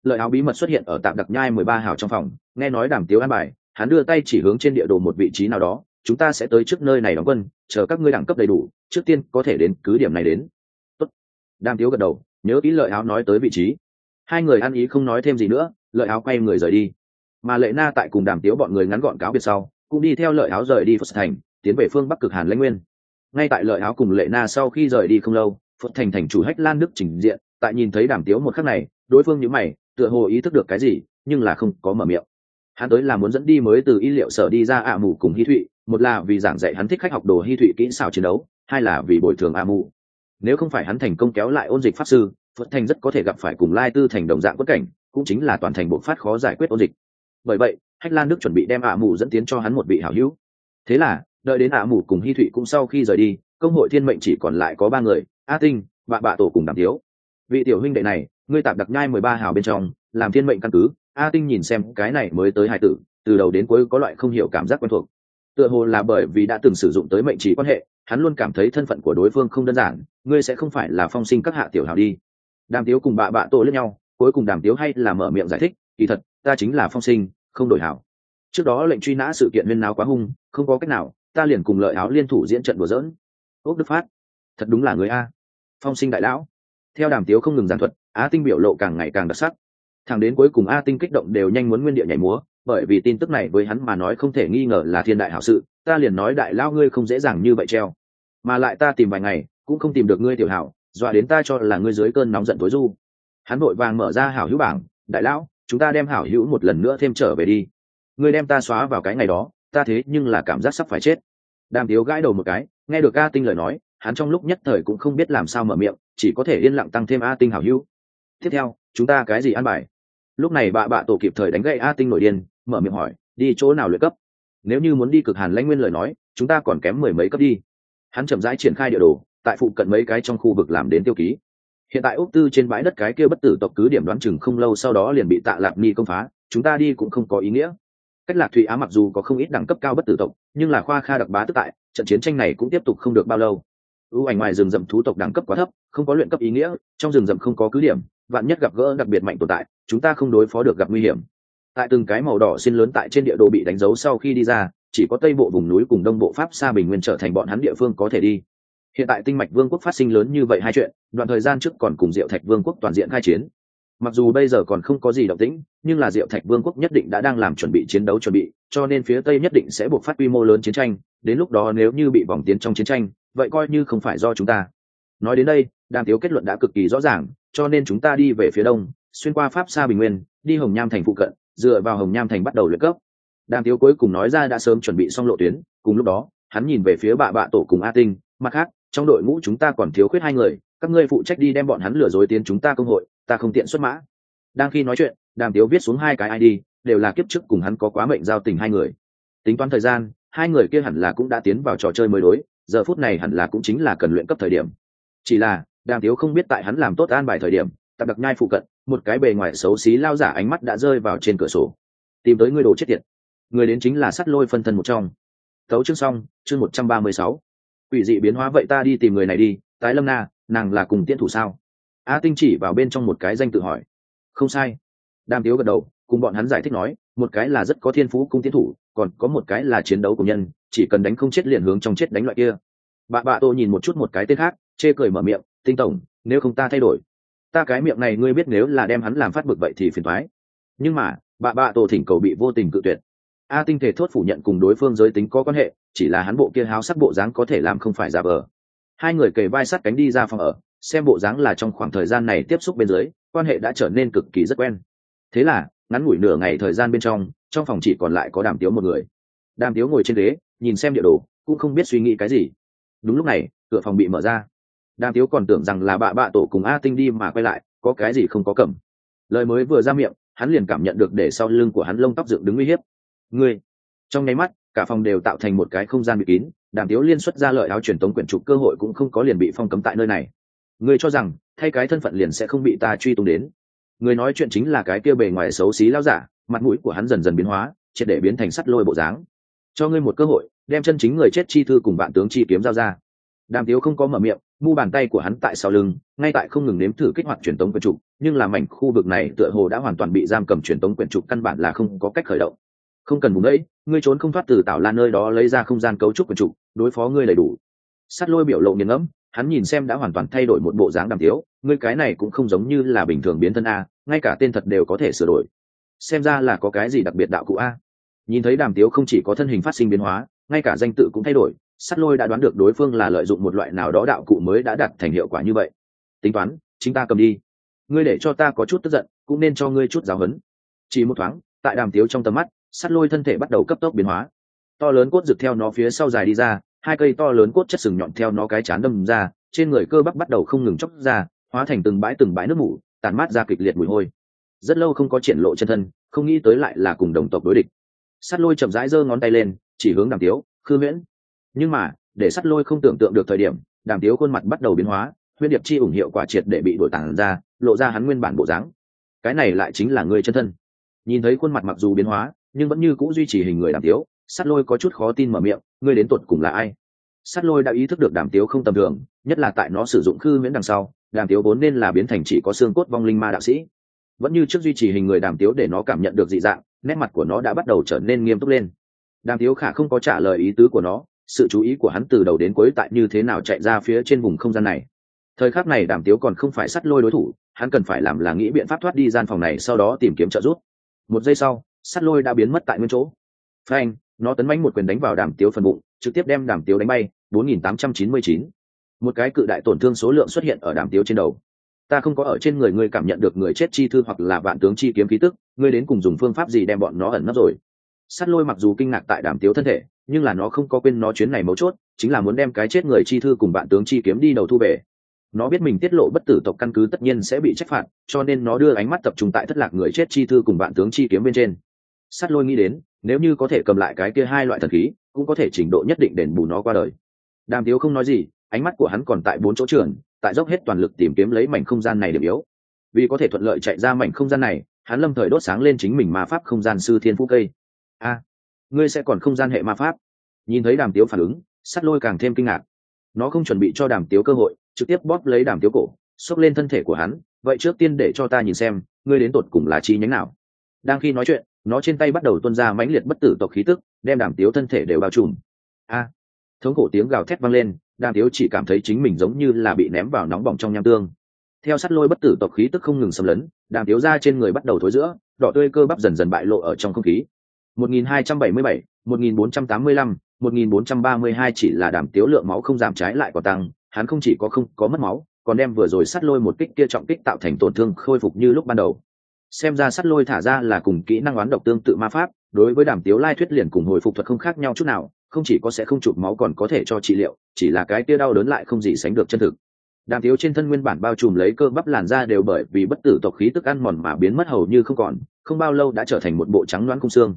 S1: Lợi áo bí mật xuất hiện ở tạm đặc nhai 13 hào trong phòng, nghe nói Đàm Tiếu an bài, hắn đưa tay chỉ hướng trên địa đồ một vị trí nào đó, chúng ta sẽ tới trước nơi này đóng quân, chờ các ngươi đẳng cấp đầy đủ, trước tiên có thể đến cứ điểm này đến. Tốt. Đàm Tiếu gật đầu, nhớ kỹ Lợi áo nói tới vị trí. Hai người ăn ý không nói thêm gì nữa, Lợi áo quay người rời đi. Mà Lệ Na tại cùng Đàm Tiếu bọn người ngắn gọn cáo biệt sau, cũng đi theo Lợi áo rời đi Phật Thành, tiến về phương Bắc Cực Hàn Lãnh Nguyên. Ngay tại Lợi áo cùng Lệ Na sau khi rời đi không lâu, Phật Thành thành chủ Hách Lan Đức trình diện, tại nhìn thấy Đàm Tiếu một khắc này, đối phương nhíu mày, tựa hồ ý thức được cái gì, nhưng là không có mở miệng. Hắn tới là muốn dẫn đi mới từ y liệu sở đi ra ạ mù cùng Hi Thụy, một là vì giảng dạy hắn thích khách học đồ Hi Thụy kỹ xảo chiến đấu, hai là vì bồi thường ạ mù. Nếu không phải hắn thành công kéo lại ôn dịch pháp sư, Phật Thành rất có thể gặp phải cùng Lai Tư thành đồng dạng quất cảnh, cũng chính là toàn thành bộ phát khó giải quyết ôn dịch. Bởi vậy, Hách Lan Đức chuẩn bị đem ạ mù dẫn tiến cho hắn một vị hảo hữu. Thế là, đợi đến ạ mù cùng Hi Thụy cũng sau khi rời đi, công hội thiên mệnh chỉ còn lại có ba người: A Tinh, bạ tổ cùng Đàm Tiếu. Vị tiểu huynh đệ này, ngươi tạm đặc nhai 13 hào bên trong, làm thiên mệnh căn cứ. A Tinh nhìn xem cái này mới tới hài tử, từ đầu đến cuối có loại không hiểu cảm giác quen thuộc. Tựa hồ là bởi vì đã từng sử dụng tới mệnh chỉ quan hệ, hắn luôn cảm thấy thân phận của đối phương không đơn giản. Ngươi sẽ không phải là Phong Sinh các hạ tiểu hào đi. Đàm Tiếu cùng bạ tổ lẫn nhau, cuối cùng Đàm Tiếu hay là mở miệng giải thích, kỳ thật ta chính là Phong Sinh, không đổi hảo. Trước đó lệnh truy nã sự kiện huyên náo quá hung, không có cách nào, ta liền cùng Lợi áo liên thủ diễn trận đùa giỡn. Ốc Đức Phát, thật đúng là người a. Phong Sinh đại lão. Theo Đàm Tiếu không ngừng giảng thuật, A Tinh biểu lộ càng ngày càng đặc sắc. Thẳng đến cuối cùng A Tinh kích động đều nhanh muốn nguyên địa nhảy múa, bởi vì tin tức này với hắn mà nói không thể nghi ngờ là thiên đại hảo sự. Ta liền nói đại lão ngươi không dễ dàng như vậy treo, mà lại ta tìm vài ngày cũng không tìm được ngươi tiểu hảo, dọa đến ta cho là ngươi dưới cơn nóng giận tối du. Hắn vội vàng mở ra hảo hữu bảng, đại lão, chúng ta đem hảo hữu một lần nữa thêm trở về đi. Ngươi đem ta xóa vào cái ngày đó, ta thế nhưng là cảm giác sắp phải chết. Đàm Tiếu gãi đầu một cái, nghe được A Tinh lời nói, hắn trong lúc nhất thời cũng không biết làm sao mở miệng, chỉ có thể yên lặng tăng thêm A Tinh hảo hữu. Tiếp theo, chúng ta cái gì ăn bài? Lúc này bạ tổ kịp thời đánh gậy A Tinh nổi điên, mở miệng hỏi, đi chỗ nào luyện cấp? Nếu như muốn đi Cực Hàn Lãnh Nguyên lời nói, chúng ta còn kém 10 mấy cấp đi. Hắn chậm rãi triển khai địa đồ, tại phụ cận mấy cái trong khu vực làm đến tiêu ký. Hiện tại Úc Tư trên bãi đất cái kia bất tử tộc cứ điểm đoán chừng không lâu sau đó liền bị Tạ Lạp Ni công phá, chúng ta đi cũng không có ý nghĩa. Cách Lạc Thụy Á mặc dù có không ít đẳng cấp cao bất tử tộc, nhưng là khoa kha đặc bá tức tại, trận chiến tranh này cũng tiếp tục không được bao lâu. ưu ảnh ngoài rừng rậm thú tộc đẳng cấp quá thấp, không có luyện cấp ý nghĩa, trong rừng rậm không có cứ điểm, vạn nhất gặp gỡ đặc biệt mạnh tồn tại, chúng ta không đối phó được gặp nguy hiểm. Tại từng cái màu đỏ xin lớn tại trên địa đồ bị đánh dấu sau khi đi ra, chỉ có tây bộ vùng núi cùng đông bộ pháp xa bình nguyên trở thành bọn hắn địa phương có thể đi. Hiện tại Tinh Mạch Vương quốc phát sinh lớn như vậy hai chuyện, đoạn thời gian trước còn cùng Diệu Thạch Vương quốc toàn diện khai chiến. Mặc dù bây giờ còn không có gì động tĩnh, nhưng là Diệu Thạch Vương quốc nhất định đã đang làm chuẩn bị chiến đấu chuẩn bị, cho nên phía Tây nhất định sẽ buộc phát quy mô lớn chiến tranh, đến lúc đó nếu như bị vòng tiến trong chiến tranh, vậy coi như không phải do chúng ta. Nói đến đây, Đàm Tiếu kết luận đã cực kỳ rõ ràng, cho nên chúng ta đi về phía đông, xuyên qua Pháp Sa Bình Nguyên, đi Hồng Nham thành phụ cận, dựa vào Hồng Nham thành bắt đầu luyện cấp. Đàm Tiếu cuối cùng nói ra đã sớm chuẩn bị xong lộ tuyến, cùng lúc đó, hắn nhìn về phía bạ tổ cùng A Tinh, mặt khác, trong đội ngũ chúng ta còn thiếu khuyết hai người, các ngươi phụ trách đi đem bọn hắn lừa dối tiến chúng ta công hội, ta không tiện xuất mã. Đang khi nói chuyện, Đàm Tiếu viết xuống hai cái ID, đều là kiếp trước cùng hắn có quá mệnh giao tình hai người. Tính toán thời gian, hai người kia hẳn là cũng đã tiến vào trò chơi mới đối, giờ phút này hẳn là cũng chính là cần luyện cấp thời điểm. Chỉ là, Đàm Tiếu không biết tại hắn làm tốt an bài thời điểm, tập đặc nhai phụ cận, một cái bề ngoài xấu xí lao giả ánh mắt đã rơi vào trên cửa sổ. Tìm tới người đồ chết tiệt. Người đến chính là Sắt Lôi phân thân một trong. Tấu chương xong, chương 136. Quỷ dị biến hóa vậy ta đi tìm người này đi, Tái Lâm Na, nàng là cùng tiên thủ sao? A Tinh chỉ vào bên trong một cái danh tự hỏi. Không sai. Đàm Tiếu gật đầu, cùng bọn hắn giải thích nói, một cái là rất có thiên phú cung tiến thủ, còn có một cái là chiến đấu của nhân, chỉ cần đánh không chết liền hướng trong chết đánh loại kia. Bạ Tô nhìn một chút một cái tên khác, chê cười mở miệng, Tinh tổng, nếu không ta thay đổi. Ta cái miệng này ngươi biết nếu là đem hắn làm phát bực vậy thì phiền toái. Nhưng mà, bạ Tô thỉnh cầu bị vô tình cự tuyệt. A Tinh thể thốt phủ nhận cùng đối phương giới tính có quan hệ, chỉ là hắn bộ kia háo sắc bộ dáng có thể làm không phải giả vờ. Hai người kề vai sát cánh đi ra phòng ở, xem bộ dáng là trong khoảng thời gian này tiếp xúc bên dưới, quan hệ đã trở nên cực kỳ rất quen. Thế là, ngắn ngủi nửa ngày thời gian bên trong phòng chỉ còn lại có Đàm Tiếu một người. Đàm Tiếu ngồi trên ghế, nhìn xem địa đồ, cũng không biết suy nghĩ cái gì. Đúng lúc này, cửa phòng bị mở ra. Đàm Tiếu còn tưởng rằng là bạ tổ cùng A Tinh đi mà quay lại, có cái gì không có cầm. Lời mới vừa ra miệng, hắn liền cảm nhận được để sau lưng của hắn lông tóc dựng đứng uy hiếp. Ngươi! Trong nháy mắt, cả phòng đều tạo thành một cái không gian bị kín. Đàm Tiếu liên xuất ra lợi áo truyền tống quyển trục cơ hội cũng không có, liền bị phong cấm tại nơi này. Ngươi cho rằng thay cái thân phận liền sẽ không bị ta truy tung đến? Người nói chuyện chính là cái kia bề ngoài xấu xí lao giả, mặt mũi của hắn dần dần biến hóa, triệt để biến thành Sắt Lôi bộ dáng. Cho ngươi một cơ hội, đem chân chính người chết chi thư cùng vạn tướng chi kiếm giao ra. Đàm Tiếu không có mở miệng, mu bàn tay của hắn tại sau lưng ngay tại không ngừng nếm thử kích hoạt truyền tống quyển trục, nhưng là mảnh khu vực này tựa hồ đã hoàn toàn bị giam cầm, truyền tống quyển trục căn bản là không có cách khởi động. Không cần vùng đấy, ngươi trốn không thoát từ Tảo Lan nơi đó lấy ra không gian cấu trúc quyển trục, đối phó ngươi đầy đủ. Sắt Lôi biểu lộ nghiền ngẫm, hắn nhìn xem đã hoàn toàn thay đổi một bộ dáng Đàm Tiếu, ngươi cái này cũng không giống như là bình thường biến thân a, ngay cả tên thật đều có thể sửa đổi, xem ra là có cái gì đặc biệt đạo cụ a. Nhìn thấy Đàm Tiếu không chỉ có thân hình phát sinh biến hóa, ngay cả danh tự cũng thay đổi, Sắt Lôi đã đoán được đối phương là lợi dụng một loại nào đó đạo cụ mới đã đạt thành hiệu quả như vậy. Tính toán, chính ta cầm đi. Ngươi để cho ta có chút tức giận, cũng nên cho ngươi chút giáo huấn. Chỉ một thoáng, tại Đàm Tiếu trong tầm mắt, Sắt Lôi thân thể bắt đầu cấp tốc biến hóa. To lớn cốt rực theo nó phía sau dài đi ra, hai cây to lớn cốt chất sừng nhọn theo nó cái chán đâm ra, trên người cơ bắp bắt đầu không ngừng chóc ra, hóa thành từng bãi nước mủ, tàn mát ra kịch liệt mùi hôi. Rất lâu không có triển lộ chân thân, không nghĩ tới lại là cùng đồng tộc đối địch. Sắt Lôi chậm rãi giơ ngón tay lên, chỉ hướng Đàm Tiếu, Khư Huyễn. Nhưng mà, để Sắt Lôi không tưởng tượng được thời điểm, Đàm Tiếu khuôn mặt bắt đầu biến hóa, huyễn điệp chi ủng hiệu quả triệt để bị đổi tản ra, lộ ra hắn nguyên bản bộ dáng. Cái này lại chính là người chân thân. Nhìn thấy khuôn mặt mặc dù biến hóa, nhưng vẫn như cũ duy trì hình người Đàm Tiếu, Sắt Lôi có chút khó tin mở miệng, ngươi đến tột cùng là ai? Sắt Lôi đã ý thức được Đàm Tiếu không tầm thường, nhất là tại nó sử dụng Khư Huyễn đằng sau, Đàm Tiếu vốn nên là biến thành chỉ có xương cốt vong linh ma đạo sĩ. Vẫn như trước duy trì hình người Đàm Tiếu để nó cảm nhận được dị dạng, nét mặt của nó đã bắt đầu trở nên nghiêm túc lên. Đàm Tiếu khả không có trả lời ý tứ của nó, sự chú ý của hắn từ đầu đến cuối tại như thế nào chạy ra phía trên vùng không gian này. Thời khắc này Đàm Tiếu còn không phải Sắt Lôi đối thủ, hắn cần phải làm là nghĩ biện pháp thoát đi gian phòng này, sau đó tìm kiếm trợ giúp. Một giây sau, Sắt Lôi đã biến mất tại nguyên chỗ. Phanh, nó tấn mãnh một quyền đánh vào Đàm Tiếu phần bụng, trực tiếp đem Đàm Tiếu đánh bay 4899. Một cái cự đại tổn thương số lượng xuất hiện ở Đàm Tiếu trên đầu. Ta không có ở trên người ngươi cảm nhận được người chết chi thư hoặc là vạn tướng chi kiếm khí tức, ngươi đến cùng dùng phương pháp gì đem bọn nó ẩn nấp rồi? Sắt Lôi mặc dù kinh ngạc tại Đàm Tiếu thân thể, nhưng là nó không có quên nó chuyến này mấu chốt chính là muốn đem cái chết người chi thư cùng vạn tướng chi kiếm đi đầu thu về. Nó biết mình tiết lộ bất tử tộc căn cứ tất nhiên sẽ bị trách phạt, cho nên nó đưa ánh mắt tập trung tại thất lạc người chết chi thư cùng vạn tướng chi kiếm bên trên. Sắt Lôi nghĩ đến, nếu như có thể cầm lại cái kia hai loại thần khí, cũng có thể trình độ nhất định đền bù nó qua đời. Đàm Tiếu không nói gì, ánh mắt của hắn còn tại bốn chỗ trường, tại dốc hết toàn lực tìm kiếm lấy mảnh không gian này điểm yếu. Vì có thể thuận lợi chạy ra mảnh không gian này, hắn lâm thời đốt sáng lên chính mình ma pháp không gian sư thiên phú cây. A, ngươi sẽ còn không gian hệ ma pháp? Nhìn thấy Đàm Tiếu phản ứng, Sắt Lôi càng thêm kinh ngạc. Nó không chuẩn bị cho Đàm Tiếu cơ hội, trực tiếp bóp lấy Đàm Tiếu cổ, xốc lên thân thể của hắn. Vậy trước tiên để cho ta nhìn xem, ngươi đến tột cùng là chi nhánh nào? Đang khi nói chuyện, nó trên tay bắt đầu tuôn ra mãnh liệt bất tử tộc khí tức, đem Đàm Tiếu thân thể đều bao trùm. A, thống khổ tiếng gào thét vang lên, Đàm Tiếu chỉ cảm thấy chính mình giống như là bị ném vào nóng bỏng trong nham tương. Theo Sắt Lôi bất tử tộc khí tức không ngừng xâm lấn, Đàm Tiếu da trên người bắt đầu thối rữa, đỏ tươi cơ bắp dần dần bại lộ ở trong không khí. 1277, 1485, 1432 chỉ là Đàm Tiếu lượng máu không giảm trái lại còn tăng, hắn không chỉ có không có mất máu, còn đem vừa rồi Sắt Lôi một kích kia trọng kích tạo thành tổn thương khôi phục như lúc ban đầu. Xem ra Sắt Lôi thả ra là cùng kỹ năng oán độc tương tự ma pháp, đối với Đàm Tiếu lai thuyết liền cùng hồi phục thuật không khác nhau chút nào, không chỉ có sẽ không chụp máu còn có thể cho trị liệu, chỉ là cái kia đau đớn lại không gì sánh được chân thực. Đàm Tiếu trên thân nguyên bản bao trùm lấy cơ bắp làn da đều bởi vì bất tử tộc khí tức ăn mòn mà biến mất hầu như không còn, không bao lâu đã trở thành một bộ trắng loáng khung xương.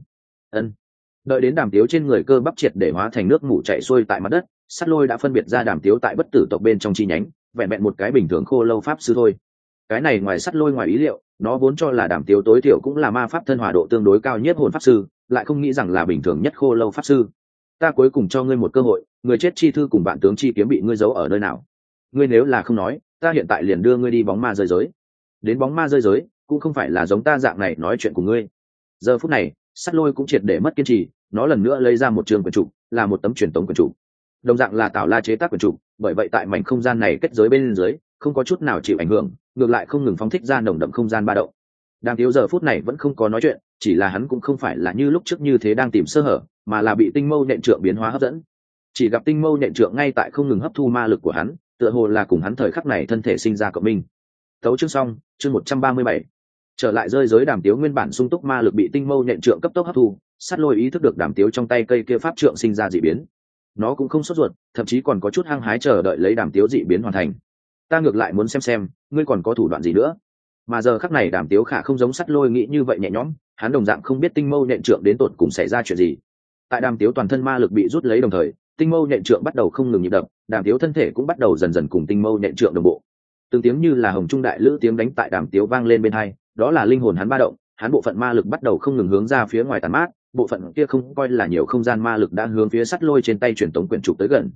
S1: Đợi đến Đàm Tiếu trên người cơ bắp triệt để hóa thành nước mủ chảy xuôi tại mặt đất, Sắt Lôi đã phân biệt ra Đàm Tiếu tại bất tử tộc bên trong chi nhánh, vẹn vẹn một cái bình thường khô lâu pháp sư thôi. Cái này ngoài Sắt Lôi ngoài ý liệu, nó vốn cho là Đàm Tiếu tối thiểu cũng là ma pháp thân hòa độ tương đối cao nhất hồn pháp sư, lại không nghĩ rằng là bình thường nhất khô lâu pháp sư. Ta cuối cùng cho ngươi một cơ hội, người chết chi thư cùng vạn tướng chi kiếm bị ngươi giấu ở nơi nào? Ngươi nếu là không nói, ta hiện tại liền đưa ngươi đi bóng ma rơi giới. Đến bóng ma rơi giới, cũng không phải là giống ta dạng này nói chuyện của ngươi. Giờ phút này, Sắt Lôi cũng triệt để mất kiên trì, nó lần nữa lấy ra một trường quyển trục, là một tấm truyền tống quyển trục. Đồng dạng là Tảo La chế tác quyển trục, bởi vậy tại mảnh không gian này kết giới bên dưới, không có chút nào chịu ảnh hưởng, ngược lại không ngừng phóng thích ra nồng đậm không gian ba động. Đàm Tiếu giờ phút này vẫn không có nói chuyện, chỉ là hắn cũng không phải là như lúc trước như thế đang tìm sơ hở, mà là bị tinh mâu nện trượng biến hóa hấp dẫn. Chỉ gặp tinh mâu nện trượng ngay tại không ngừng hấp thu ma lực của hắn, tựa hồ là cùng hắn thời khắc này thân thể sinh ra cộng minh. Tấu chương xong, chương 137. Trở lại rơi giới, Đàm Tiếu nguyên bản sung túc ma lực bị tinh mâu nện trượng cấp tốc hấp thu, Sắt Lôi ý thức được Đàm Tiếu trong tay cây kia pháp trượng sinh ra dị biến. Nó cũng không sốt ruột, thậm chí còn có chút hăng hái chờ đợi lấy Đàm Tiếu dị biến hoàn thành. Ta ngược lại muốn xem ngươi còn có thủ đoạn gì nữa. Mà giờ khắc này Đàm Tiếu khả không giống Sắt Lôi nghĩ như vậy nhẹ nhõm, hắn đồng dạng không biết tinh mâu nện trượng đến tột cùng xảy ra chuyện gì. Tại Đàm Tiếu toàn thân ma lực bị rút lấy đồng thời, tinh mâu nện trượng bắt đầu không ngừng nhịp đập, Đàm Tiếu thân thể cũng bắt đầu dần dần cùng tinh mâu nện trượng đồng bộ. Từng tiếng như là hồng trung đại lữ tiếng đánh tại Đàm Tiếu vang lên bên tai, đó là linh hồn hắn ba động, hắn bộ phận ma lực bắt đầu không ngừng hướng ra phía ngoài tàn mát, bộ phận kia không coi là nhiều không gian ma lực đã hướng phía Sắt Lôi trên tay truyền tống quyển trục tới gần.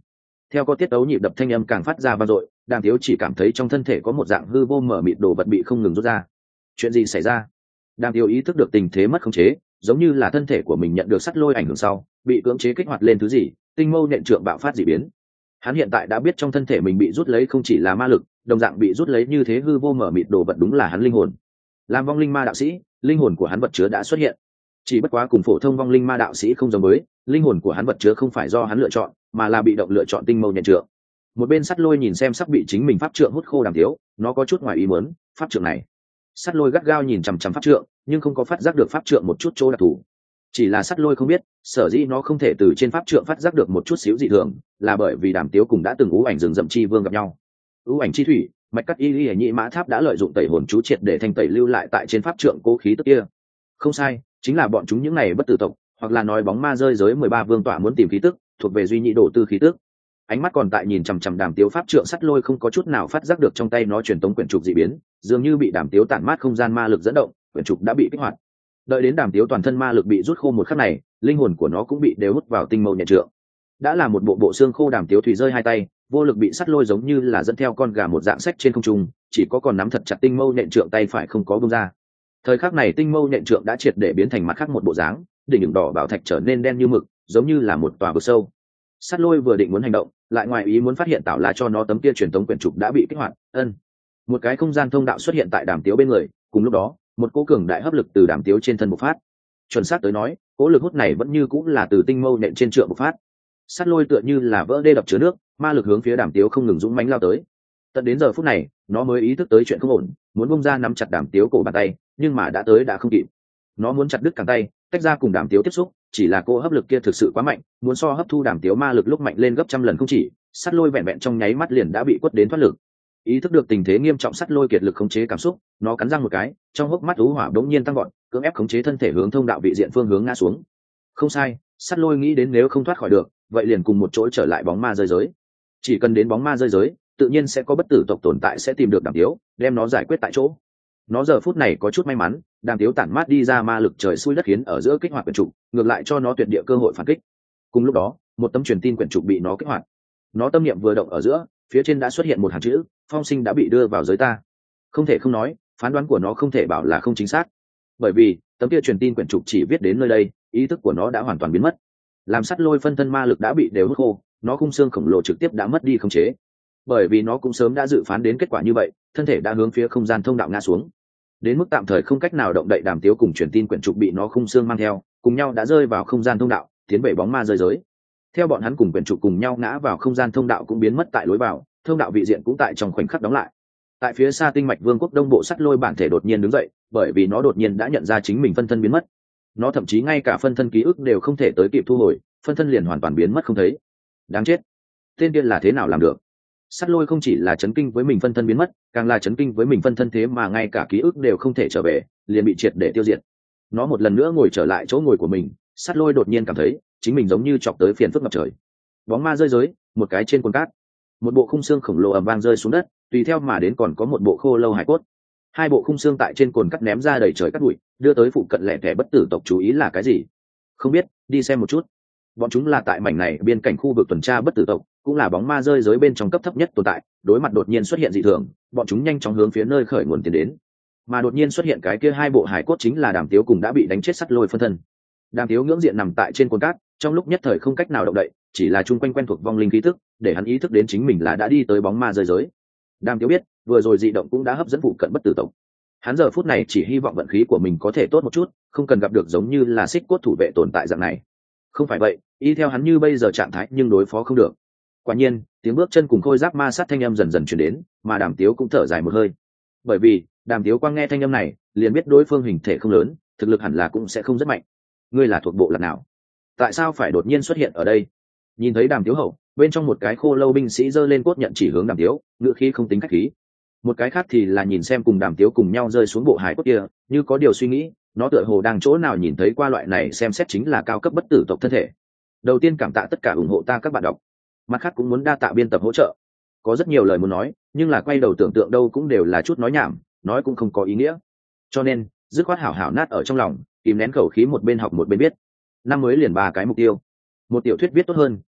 S1: Theo có tiết tấu nhịp đập thanh âm càng phát ra vang dội, Đàm Tiếu chỉ cảm thấy trong thân thể có một dạng hư vô mở mịt đồ vật bị không ngừng rút ra. Chuyện gì xảy ra? Đàm Tiếu ý thức được tình thế mất khống chế, giống như là thân thể của mình nhận được sắt lôi ảnh hưởng sau, bị cưỡng chế kích hoạt lên thứ gì, tinh mâu nhện trượng bạo phát dị biến. Hắn hiện tại đã biết trong thân thể mình bị rút lấy không chỉ là ma lực, đồng dạng bị rút lấy như thế hư vô mở mịt đồ vật đúng là hắn linh hồn. Làm vong linh ma đạo sĩ, linh hồn của hắn vật chứa đã xuất hiện. Chỉ bất quá cùng phổ thông vong linh ma đạo sĩ không giống với, linh hồn của hắn vật chứa không phải do hắn lựa chọn, mà là bị động lựa chọn tinh mâu nhện trượng. Một bên sắt lôi nhìn xem sắp bị chính mình pháp trượng hút khô Đàm Tiếu, nó có chút ngoài ý muốn, pháp trượng này. Sắt lôi gắt gao nhìn chằm chằm pháp trượng, nhưng không có phát giác được pháp trượng một chút chỗ đặc thù. Chỉ là sắt lôi không biết, sở dĩ nó không thể từ trên pháp trượng phát giác được một chút xíu dị thường, là bởi vì Đàm Tiếu cùng đã từng ưu ảnh rừng rậm chi vương gặp nhau. Ưu ảnh chi thủy, mạch cắt y y nhị mã tháp đã lợi dụng tẩy hồn chú triệt để thanh tẩy lưu lại tại trên pháp trượng cố khí tức kia. Không sai, chính là bọn chúng những này bất tử tộc, hoặc là nói bóng ma rơi giới 13 vương tọa muốn tìm khí tức, thuộc về duy nhị đổ tư khí tức. Ánh mắt còn tại nhìn chằm chằm Đàm Tiếu pháp trượng, sắt lôi không có chút nào phát giác được trong tay nó truyền tống quyển trục dị biến, dường như bị Đàm Tiếu tản mát không gian ma lực dẫn động, quyển trục đã bị kích hoạt. Đợi đến Đàm Tiếu toàn thân ma lực bị rút khô một khắc này, linh hồn của nó cũng bị đều hút vào tinh mâu nhện trượng. Đã là một bộ xương khô, Đàm Tiếu thủy rơi hai tay, vô lực bị sắt lôi giống như là dẫn theo con gà một dạng sách trên không trung, chỉ có còn nắm thật chặt tinh mâu nhện trượng tay phải không có buông ra. Thời khắc này tinh mâu nhện trượng đã triệt để biến thành mặt khác một bộ dáng, đỉnh đường đỏ bảo thạch trở nên đen như mực, giống như là một tòa vực sâu. Sắt lôi vừa định muốn hành động, lại ngoài ý muốn phát hiện Tảo La cho nó tấm kia truyền tống quyển trục đã bị kích hoạt. Một cái không gian thông đạo xuất hiện tại Đàm Tiếu bên người, cùng lúc đó một cỗ cường đại hấp lực từ Đàm Tiếu trên thân bộc phát. Chuẩn xác tới nói, cỗ lực hút này vẫn như cũng là từ tinh mâu nện trên trượng bộc phát. Sắt lôi tựa như là vỡ đê đập chứa nước, ma lực hướng phía Đàm Tiếu không ngừng dũng mãnh lao tới. Tận đến giờ phút này, nó mới ý thức tới chuyện không ổn, muốn bung ra nắm chặt Đàm Tiếu cổ bàn tay, nhưng mà đã tới đã không kịp. Nó muốn chặt đứt cẳng tay, tách ra cùng Đàm Tiếu tiếp xúc, chỉ là cỗ hấp lực kia thực sự quá mạnh, muốn so hấp thu Đàm Tiếu ma lực lúc mạnh lên gấp trăm lần không chỉ. Sắt lôi vẹn vẹn trong nháy mắt liền đã bị quất đến thoát lực. Ý thức được tình thế nghiêm trọng, sắt lôi kiệt lực khống chế cảm xúc, nó cắn răng một cái, trong hốc mắt u hỏa đống nhiên tăng gọn, cưỡng ép khống chế thân thể hướng thông đạo vị diện phương hướng ngã xuống. Không sai, sắt lôi nghĩ đến nếu không thoát khỏi được, vậy liền cùng một chỗ trở lại bóng ma rơi giới. Chỉ cần đến bóng ma rơi giới, tự nhiên sẽ có bất tử tộc tồn tại sẽ tìm được Đàm Tiếu, đem nó giải quyết tại chỗ. Nó giờ phút này có chút may mắn, Đàm Tiếu tản mát đi ra ma lực trời xui đất khiến ở giữa kích hoạt quyển trục, ngược lại cho nó tuyệt địa cơ hội phản kích. Cùng lúc đó, một tấm truyền tin quyển trục bị nó kích hoạt. Nó tâm niệm vừa động ở giữa, phía trên đã xuất hiện một hàng chữ: phong sinh đã bị đưa vào giới ta. Không thể không nói, phán đoán của nó không thể bảo là không chính xác, bởi vì tấm kia truyền tin quyển trục chỉ viết đến nơi đây, ý thức của nó đã hoàn toàn biến mất. Làm sắt lôi phân thân ma lực đã bị đều hút khô, nó khung xương khổng lồ trực tiếp đã mất đi khống chế. Bởi vì nó cũng sớm đã dự phán đến kết quả như vậy, thân thể đã hướng phía không gian thông đạo ngã xuống. Đến mức tạm thời không cách nào động đậy, Đàm Tiếu cùng truyền tin quyển trục bị nó khung xương mang theo, cùng nhau đã rơi vào không gian thông đạo, tiến về bóng ma rơi giới. Theo bọn hắn cùng quyển trục cùng nhau ngã vào không gian thông đạo cũng biến mất tại lối vào, thông đạo vị diện cũng tại trong khoảnh khắc đóng lại. Tại phía xa tinh mạch vương quốc đông bộ, sắt lôi bản thể đột nhiên đứng dậy, bởi vì nó đột nhiên đã nhận ra chính mình phân thân biến mất. Nó thậm chí ngay cả phân thân ký ức đều không thể tới kịp thu hồi, phân thân liền hoàn toàn biến mất không thấy. Đáng chết, tên điên là thế nào làm được? Sắt lôi không chỉ là chấn kinh với mình phân thân biến mất, càng là chấn kinh với mình phân thân thế mà ngay cả ký ức đều không thể trở về, liền bị triệt để tiêu diệt. Nó một lần nữa ngồi trở lại chỗ ngồi của mình, sắt lôi đột nhiên cảm thấy chính mình giống như chọc tới phiền phức ngập trời. Bóng ma rơi giới, một cái trên quần cát, một bộ khung xương khổng lồ ầm vang rơi xuống đất, tùy theo mà đến còn có một bộ khô lâu hải cốt. Hai bộ khung xương tại trên cồn cắt ném ra đầy trời cát bụi, đưa tới phụ cận lẻ tẻ bất tử tộc chú ý là cái gì? Không biết, đi xem một chút. Bọn chúng là tại mảnh này biên cảnh khu vực tuần tra bất tử tộc, cũng là bóng ma rơi giới bên trong cấp thấp nhất tồn tại, đối mặt đột nhiên xuất hiện dị thường, bọn chúng nhanh chóng hướng phía nơi khởi nguồn tiến đến. Mà đột nhiên xuất hiện cái kia hai bộ hải cốt chính là Đàm Tiếu cùng đã bị đánh chết sắt lôi phân thân. Đàm Tiếu ngưỡng diện nằm tại trên cồn cát, trong lúc nhất thời không cách nào động đậy, chỉ là chung quanh quen thuộc vong linh khí tức, để hắn ý thức đến chính mình là đã đi tới bóng ma rơi giới. Đàm Tiếu biết, vừa rồi dị động cũng đã hấp dẫn phụ cận bất tử tộc. Hắn giờ phút này chỉ hy vọng vận khí của mình có thể tốt một chút, không cần gặp được giống như là xích cốt thủ vệ tồn tại dạng này. Không phải vậy, y theo hắn như bây giờ trạng thái nhưng đối phó không được. Quả nhiên, tiếng bước chân cùng khôi giáp ma sát thanh âm dần dần truyền đến, mà Đàm Tiếu cũng thở dài một hơi. Bởi vì, Đàm Tiếu quang nghe thanh âm này, liền biết đối phương hình thể không lớn, thực lực hẳn là cũng sẽ không rất mạnh. Ngươi là thuộc bộ lạc nào? Tại sao phải đột nhiên xuất hiện ở đây? Nhìn thấy Đàm Tiếu hậu, bên trong một cái khô lâu binh sĩ giơ lên cốt nhận chỉ hướng Đàm Tiếu, ngữ khí không tính khách khí. Một cái khác thì là nhìn xem cùng Đàm Tiếu cùng nhau rơi xuống bộ hải cốt kia, như có điều suy nghĩ, nó tựa hồ đang chỗ nào nhìn thấy qua loại này, xem xét chính là cao cấp bất tử tộc thân thể. Đầu tiên cảm tạ tất cả ủng hộ ta các bạn đọc, mặt khác cũng muốn đa tạ biên tập hỗ trợ. Có rất nhiều lời muốn nói, nhưng là quay đầu tưởng tượng đâu cũng đều là chút nói nhảm, nói cũng không có ý nghĩa. Cho nên, dứt khoát hảo hảo nát ở trong lòng, kìm nén khẩu khí, một bên học một bên biết. Năm mới liền 3 cái mục tiêu. Một tiểu thuyết viết tốt hơn,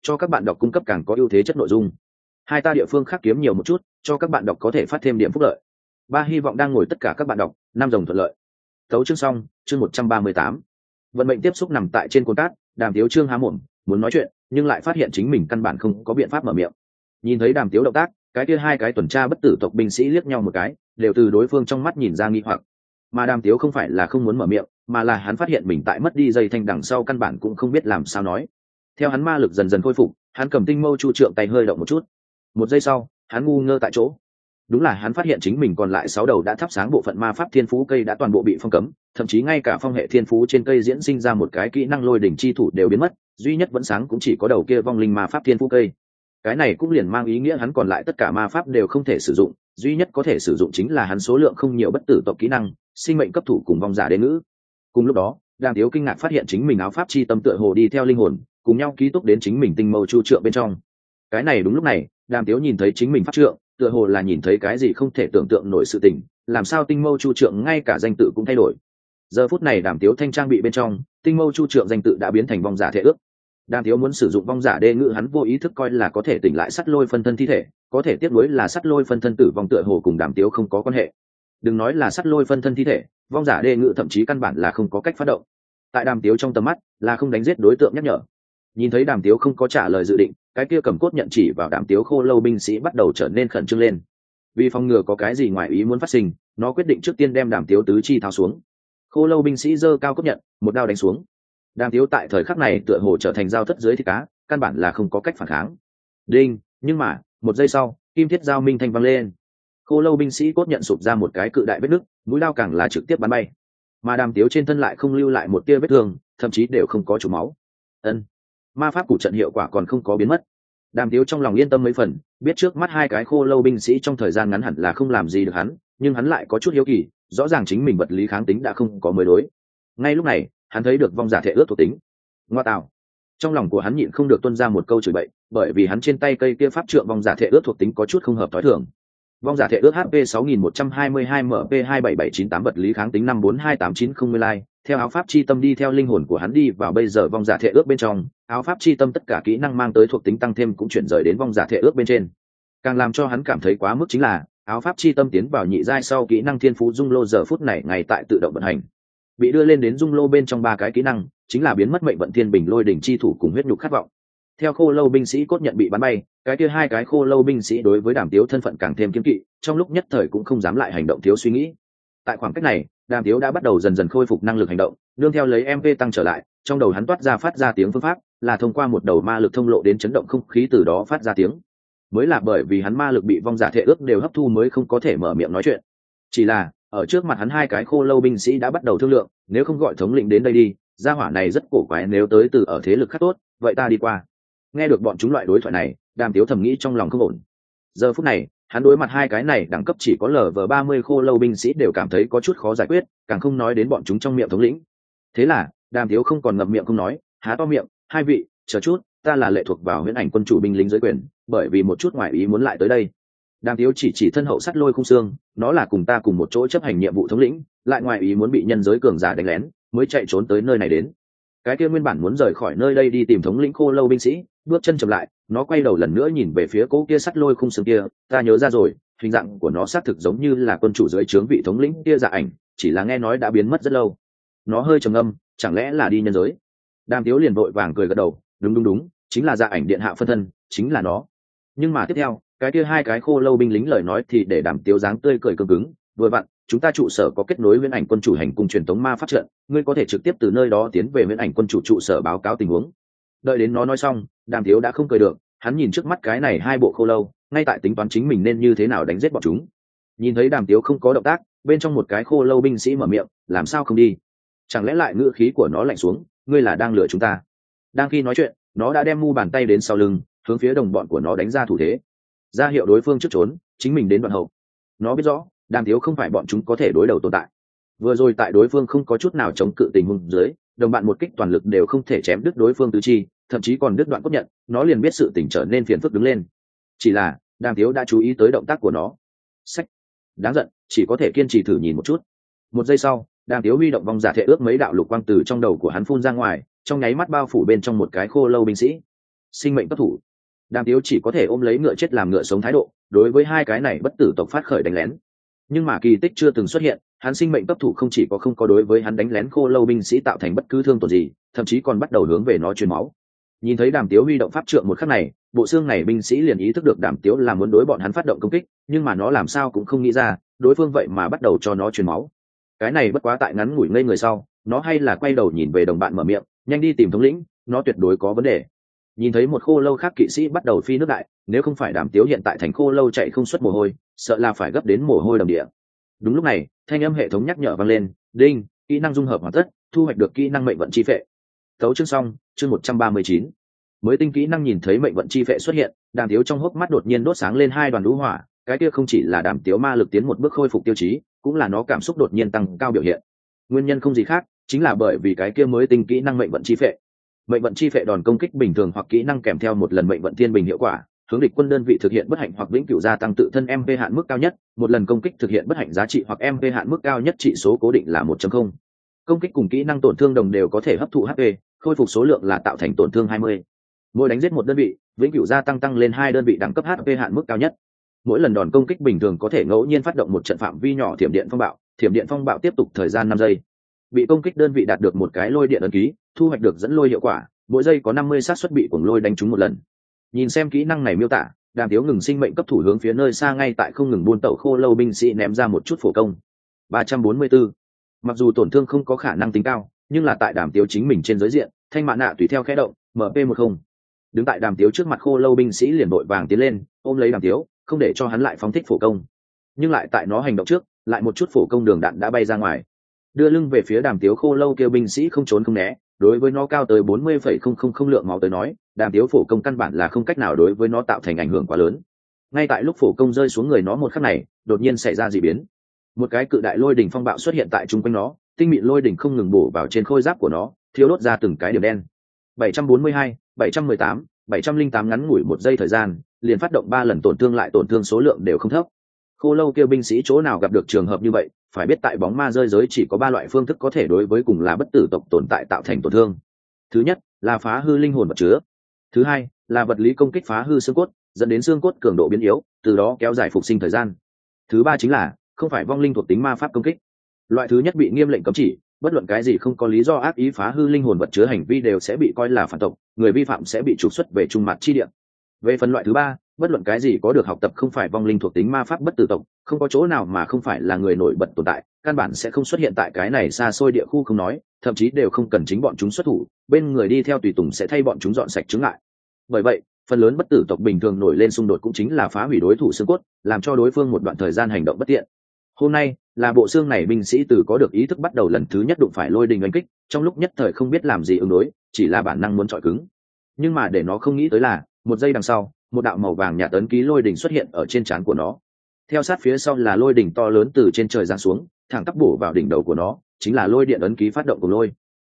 S1: cho các bạn đọc cung cấp càng có ưu thế chất nội dung. Hai ta địa phương khác kiếm nhiều một chút, cho các bạn đọc có thể phát thêm điểm phúc lợi. Ba hy vọng đang ngồi tất cả các bạn đọc, năm rồng thuận lợi. Tấu chương xong, chương 138. Vận mệnh tiếp xúc nằm tại trên cồn cát, Đàm Tiếu trương há mồm, muốn nói chuyện, nhưng lại phát hiện chính mình căn bản không có biện pháp mở miệng. Nhìn thấy Đàm Tiếu động tác, cái kia hai cái tuần tra bất tử tộc binh sĩ liếc nhau một cái, đều từ đối phương trong mắt nhìn ra nghi hoặc. Mà Đàm Tiếu không phải là không muốn mở miệng, mà là hắn phát hiện mình tại mất đi dây thanh đằng sau căn bản cũng không biết làm sao nói. Theo hắn ma lực dần dần khôi phục, hắn cầm tinh mâu chu trượng tay hơi động một chút. Một giây sau, hắn ngu ngơ tại chỗ. Đúng là hắn phát hiện chính mình còn lại 6 đầu đã thắp sáng bộ phận ma pháp thiên phú cây đã toàn bộ bị phong cấm, thậm chí ngay cả phong hệ thiên phú trên cây diễn sinh ra một cái kỹ năng lôi đỉnh chi thủ đều biến mất, duy nhất vẫn sáng cũng chỉ có đầu kia vong linh ma pháp thiên phú cây. Cái này cũng liền mang ý nghĩa hắn còn lại tất cả ma pháp đều không thể sử dụng, duy nhất có thể sử dụng chính là hắn số lượng không nhiều bất tử tộc kỹ năng, sinh mệnh cấp thủ cùng vong giả đế ngữ. Cùng lúc đó, Đàm Tiếu kinh ngạc phát hiện chính mình áo pháp chi tâm tựa hồ đi theo linh hồn, cùng nhau ký túc đến chính mình tinh mâu chu trượng bên trong. Cái này đúng lúc này, Đàm Tiếu nhìn thấy chính mình pháp trượng, tựa hồ là nhìn thấy cái gì không thể tưởng tượng nổi sự tình, làm sao tinh mâu chu trượng ngay cả danh tự cũng thay đổi. Giờ phút này Đàm Tiếu thanh trang bị bên trong, tinh mâu chu trượng danh tự đã biến thành vong giả thể ước. Đàm Tiếu muốn sử dụng vong giả đê ngữ, hắn vô ý thức coi là có thể tỉnh lại sắt lôi phân thân thi thể, có thể tiếp nối là sắt lôi phân thân tử vong tựa hồ cùng Đàm Tiếu không có quan hệ. Đừng nói là sắt lôi phân thân thi thể, vong giả đê ngữ thậm chí căn bản là không có cách phát động. Tại Đàm Tiếu trong tầm mắt là không đánh giết đối tượng nhắc nhở. Nhìn thấy Đàm Tiếu không có trả lời dự định, cái kia cầm cốt nhận chỉ vào Đàm Tiếu khô lâu binh sĩ bắt đầu trở nên khẩn trương lên. Vì phòng ngừa có cái gì ngoài ý muốn phát sinh, nó quyết định trước tiên đem Đàm Tiếu tứ chi tháo xuống. Khô lâu binh sĩ giơ cao cốt nhận, một đao đánh xuống. Đàm Tiếu tại thời khắc này tựa hồ trở thành dao thất dưới thịt cá, căn bản là không có cách phản kháng. Đinh, nhưng mà, một giây sau, kim thiết dao minh thanh vang lên. Khô lâu binh sĩ cốt nhận sụp ra một cái cự đại vết nứt, mũi đao càng là trực tiếp bắn bay. Mà Đàm Tiếu trên thân lại không lưu lại một tia vết thương, thậm chí đều không có chảy máu. Ân, ma pháp củ trận hiệu quả còn không có biến mất. Đàm Tiếu trong lòng yên tâm mấy phần, biết trước mắt hai cái khô lâu binh sĩ trong thời gian ngắn hẳn là không làm gì được hắn, nhưng hắn lại có chút hiếu kỳ, rõ ràng chính mình vật lý kháng tính đã không có mới đối. Ngay lúc này, hắn thấy được vong giả thể ước thuộc tính. Ngoa tạo. Trong lòng của hắn nhịn không được tuôn ra một câu chửi bậy, bởi vì hắn trên tay cây kia pháp trượng vong giả thể ước thuộc tính có chút không hợp tối thường. Vong giả thể ước HP 6122 MP 27798 vật lý kháng tính 542890 lai. Theo áo pháp chi tâm đi theo linh hồn của hắn đi vào bây giờ vong giả thể ước bên trong, áo pháp chi tâm tất cả kỹ năng mang tới thuộc tính tăng thêm cũng chuyển rời đến vong giả thể ước bên trên. Càng làm cho hắn cảm thấy quá mức chính là, áo pháp chi tâm tiến vào nhị giai sau kỹ năng thiên phú dung lô giờ phút này ngay tại tự động vận hành. Bị đưa lên đến dung lô bên trong 3 cái kỹ năng, chính là biến mất mệnh vận thiên bình lôi đỉnh chi thủ cùng huyết nhục khát vọng. Theo khô lâu binh sĩ cốt nhận bị bắn bay, cái kia hai cái khô lâu binh sĩ đối với Đàm Tiếu thân phận càng thêm kiêng kỵ, trong lúc nhất thời cũng không dám lại hành động thiếu suy nghĩ. Tại khoảng cách này, Đàm Tiếu đã bắt đầu dần dần khôi phục năng lực hành động, nương theo lấy MP tăng trở lại, trong đầu hắn toát ra phát ra tiếng phương pháp, là thông qua một đầu ma lực thông lộ đến chấn động không khí từ đó phát ra tiếng. Mới là bởi vì hắn ma lực bị vong giả thể ước đều hấp thu mới không có thể mở miệng nói chuyện. Chỉ là, ở trước mặt hắn hai cái khô lâu binh sĩ đã bắt đầu thương lượng, nếu không gọi thống lĩnh đến đây đi, gia hỏa này rất cổ quái, nếu tới từ ở thế lực khác tốt, vậy ta đi qua. Nghe được bọn chúng loại đối thoại này, Đàm Tiếu thầm nghĩ trong lòng không ổn. Giờ phút này, hắn đối mặt hai cái này đẳng cấp chỉ có LV30 khô lâu binh sĩ đều cảm thấy có chút khó giải quyết, càng không nói đến bọn chúng trong miệng thống lĩnh. Thế là, Đàm Tiếu không còn ngậm miệng không nói, há to miệng, hai vị, chờ chút, ta là lệ thuộc vào Huyễn Ảnh quân chủ binh lính dưới quyền, bởi vì một chút ngoại ý muốn lại tới đây. Đàm Tiếu chỉ thân hậu sắt lôi khung xương, nó là cùng ta cùng một chỗ chấp hành nhiệm vụ thống lĩnh, lại ngoại ý muốn bị nhân giới cường giả đánh lén, mới chạy trốn tới nơi này đến. Cái kia nguyên bản muốn rời khỏi nơi đây đi tìm thống lĩnh khô lâu binh sĩ, bước chân chậm lại, nó quay đầu lần nữa nhìn về phía cố kia sắt lôi khung xương kia, ta nhớ ra rồi, hình dạng của nó xác thực giống như là quân chủ dưới trướng vị thống lĩnh kia dạ ảnh, chỉ là nghe nói đã biến mất rất lâu. Nó hơi trầm ngâm, chẳng lẽ là đi nhân giới? Đàm Tiếu liền vội vàng cười gật đầu, đúng, chính là dạ ảnh điện hạ phân thân, chính là nó. Nhưng mà tiếp theo, cái kia hai cái khô lâu binh lính lời nói thì để Đàm Tiếu dáng tươi cười cứng cứng, vừa vặn, chúng ta trụ sở có kết nối Huyễn Ảnh quân chủ hành cung truyền tống ma pháp trận, ngươi có thể trực tiếp từ nơi đó tiến về Huyễn Ảnh quân chủ trụ sở báo cáo tình huống. Đợi đến nó nói xong, Đàm Tiếu đã không cười được, hắn nhìn trước mắt cái này hai bộ khô lâu, ngay tại tính toán chính mình nên như thế nào đánh giết bọn chúng. Nhìn thấy Đàm Tiếu không có động tác, bên trong một cái khô lâu binh sĩ mở miệng, làm sao không đi? Chẳng lẽ lại ngữ khí của nó lạnh xuống, ngươi là đang lừa chúng ta? Đang khi nói chuyện, nó đã đem mu bàn tay đến sau lưng, hướng phía đồng bọn của nó đánh ra thủ thế, ra hiệu đối phương trước trốn, chính mình đến đoạn hậu. Nó biết rõ, Đàm Tiếu không phải bọn chúng có thể đối đầu tồn tại. Vừa rồi tại đối phương không có chút nào chống cự tình huống dưới, đồng bạn một kích toàn lực đều không thể chém đứt đối phương tứ chi, thậm chí còn đứt đoạn cốt nhận, nó liền biết sự tình trở nên phiền phức đứng lên. Chỉ là, Đàm Tiếu đã chú ý tới động tác của nó. Sách, đáng giận, chỉ có thể kiên trì thử nhìn một chút. Một giây sau, Đàm Tiếu huy động vong giả thể ước mấy đạo lục quang từ trong đầu của hắn phun ra ngoài, trong nháy mắt bao phủ bên trong một cái khô lâu binh sĩ. sinh mệnh cấp thủ. Đàm Tiếu chỉ có thể ôm lấy ngựa chết làm ngựa sống thái độ, đối với hai cái này bất tử tộc phát khởi đánh lén. Nhưng mà kỳ tích chưa từng xuất hiện, hắn sinh mệnh cấp thủ không chỉ có không có đối với hắn đánh lén khô lâu binh sĩ tạo thành bất cứ thương tổn gì, thậm chí còn bắt đầu hướng về nó truyền máu. Nhìn thấy Đàm Tiếu huy động pháp trượng một khắc này, bộ xương này binh sĩ liền ý thức được Đàm Tiếu là muốn đối bọn hắn phát động công kích, nhưng mà nó làm sao cũng không nghĩ ra, đối phương vậy mà bắt đầu cho nó truyền máu. Cái này bất quá tại ngắn ngủi ngây người sau, nó hay là quay đầu nhìn về đồng bạn mở miệng, nhanh đi tìm thống lĩnh, nó tuyệt đối có vấn đề. Nhìn thấy một khô lâu khác kỵ sĩ bắt đầu phi nước đại, nếu không phải Đàm Tiếu hiện tại thành khô lâu chạy không xuất mồ hôi, sợ là phải gấp đến mồ hôi đầm địa. Đúng lúc này, thanh âm hệ thống nhắc nhở vang lên, đinh, kỹ năng dung hợp hoàn tất, thu hoạch được kỹ năng mệnh vận chi phệ. Tấu chương xong, chương 139. Mới tinh kỹ năng. Nhìn thấy mệnh vận chi phệ xuất hiện, Đàm Tiếu trong hốc mắt đột nhiên đốt sáng lên hai đoàn lũ hỏa, cái kia không chỉ là Đàm Tiếu ma lực tiến một bước khôi phục tiêu chí, cũng là nó cảm xúc đột nhiên tăng cao biểu hiện. Nguyên nhân không gì khác, chính là bởi vì cái kia mới tinh kỹ năng mệnh vận chi phệ. Mệnh vận chi phệ đòn công kích bình thường hoặc kỹ năng kèm theo một lần mệnh vận thiên bình hiệu quả, hướng địch quân đơn vị thực hiện bất hạnh hoặc vĩnh cửu gia tăng tự thân MP hạn mức cao nhất, một lần công kích thực hiện bất hạnh giá trị hoặc MP hạn mức cao nhất trị số cố định là 1.0. Công kích cùng kỹ năng tổn thương đồng đều có thể hấp thụ HP, khôi phục số lượng là tạo thành tổn thương 20. Mỗi đánh giết một đơn vị, vĩnh cửu gia tăng lên 2 đơn vị đẳng cấp HP hạn mức cao nhất. Mỗi lần đòn công kích bình thường có thể ngẫu nhiên phát động một trận phạm vi nhỏ thiểm điện phong bạo tiếp tục thời gian 5 giây. Bị công kích đơn vị đạt được một cái lôi điện ấn ký, thu hoạch được dẫn lôi hiệu quả, mỗi giây có 50 xác suất bị cuồng lôi đánh trúng một lần. Nhìn xem kỹ năng này miêu tả, Đàm Tiếu ngừng sinh mệnh cấp thủ hướng phía nơi xa ngay tại không ngừng buôn tẩu khô lâu binh sĩ ném ra một chút phổ công. 344. Mặc dù tổn thương không có khả năng tính cao, nhưng là tại Đàm Tiếu chính mình trên giới diện, thanh mạn nạ tùy theo khẽ động, MP10. Đứng tại Đàm Tiếu trước mặt khô lâu binh sĩ liền vội vàng tiến lên, ôm lấy Đàm Tiếu, không để cho hắn lại phóng thích phổ công. Nhưng lại tại nó hành động trước, lại một chút phổ công đường đạn đã bay ra ngoài. Đưa lưng về phía Đàm Tiếu khô lâu kêu binh sĩ không trốn không né, đối với nó cao tới 40,000 lượng máu tới nói, Đàm Tiếu phổ công căn bản là không cách nào đối với nó tạo thành ảnh hưởng quá lớn. Ngay tại lúc phổ công rơi xuống người nó một khắc này, đột nhiên xảy ra dị biến. Một cái cự đại lôi đỉnh phong bạo xuất hiện tại trung quanh nó, tinh mịn lôi đỉnh không ngừng bổ vào trên khôi giáp của nó, thiêu đốt ra từng cái điểm đen. 742, 718, 708 ngắn ngủi một giây thời gian, liền phát động 3 lần tổn thương, lại tổn thương số lượng đều không thấp. Khô lâu kêu binh sĩ chỗ nào gặp được trường hợp như vậy, phải biết tại bóng ma rơi giới chỉ có 3 loại phương thức có thể đối với cùng là bất tử tộc tồn tại tạo thành tổn thương. Thứ nhất là phá hư linh hồn vật chứa. Thứ hai là vật lý công kích phá hư xương cốt, dẫn đến xương cốt cường độ biến yếu, từ đó kéo dài phục sinh thời gian. Thứ ba chính là không phải vong linh thuộc tính ma pháp công kích. Loại thứ nhất bị nghiêm lệnh cấm chỉ, bất luận cái gì không có lý do ác ý phá hư linh hồn vật chứa hành vi đều sẽ bị coi là phản tộc, người vi phạm sẽ bị trục xuất về trung mặt chi địa. Về phần loại thứ ba, bất luận cái gì có được học tập không phải vong linh thuộc tính ma pháp bất tử tộc, không có chỗ nào mà không phải là người nổi bật tồn tại, căn bản sẽ không xuất hiện tại cái này xa xôi địa khu không nói, thậm chí đều không cần chính bọn chúng xuất thủ, bên người đi theo tùy tùng sẽ thay bọn chúng dọn sạch chướng ngại. Bởi vậy, phần lớn bất tử tộc bình thường nổi lên xung đột cũng chính là phá hủy đối thủ xương cốt, làm cho đối phương một đoạn thời gian hành động bất tiện. Hôm nay là bộ xương này binh sĩ từ có được ý thức bắt đầu lần thứ nhất đụng phải lôi đình đánh kích, trong lúc nhất thời không biết làm gì ứng đối, chỉ là bản năng muốn chọi cứng. Nhưng mà để nó không nghĩ tới là, một giây đằng sau, một đạo màu vàng nhạt ấn ký lôi đỉnh xuất hiện ở trên trán của nó. Theo sát phía sau là lôi đỉnh to lớn từ trên trời giáng xuống, thẳng tắp bổ vào đỉnh đầu của nó, chính là lôi điện ấn ký phát động của lôi.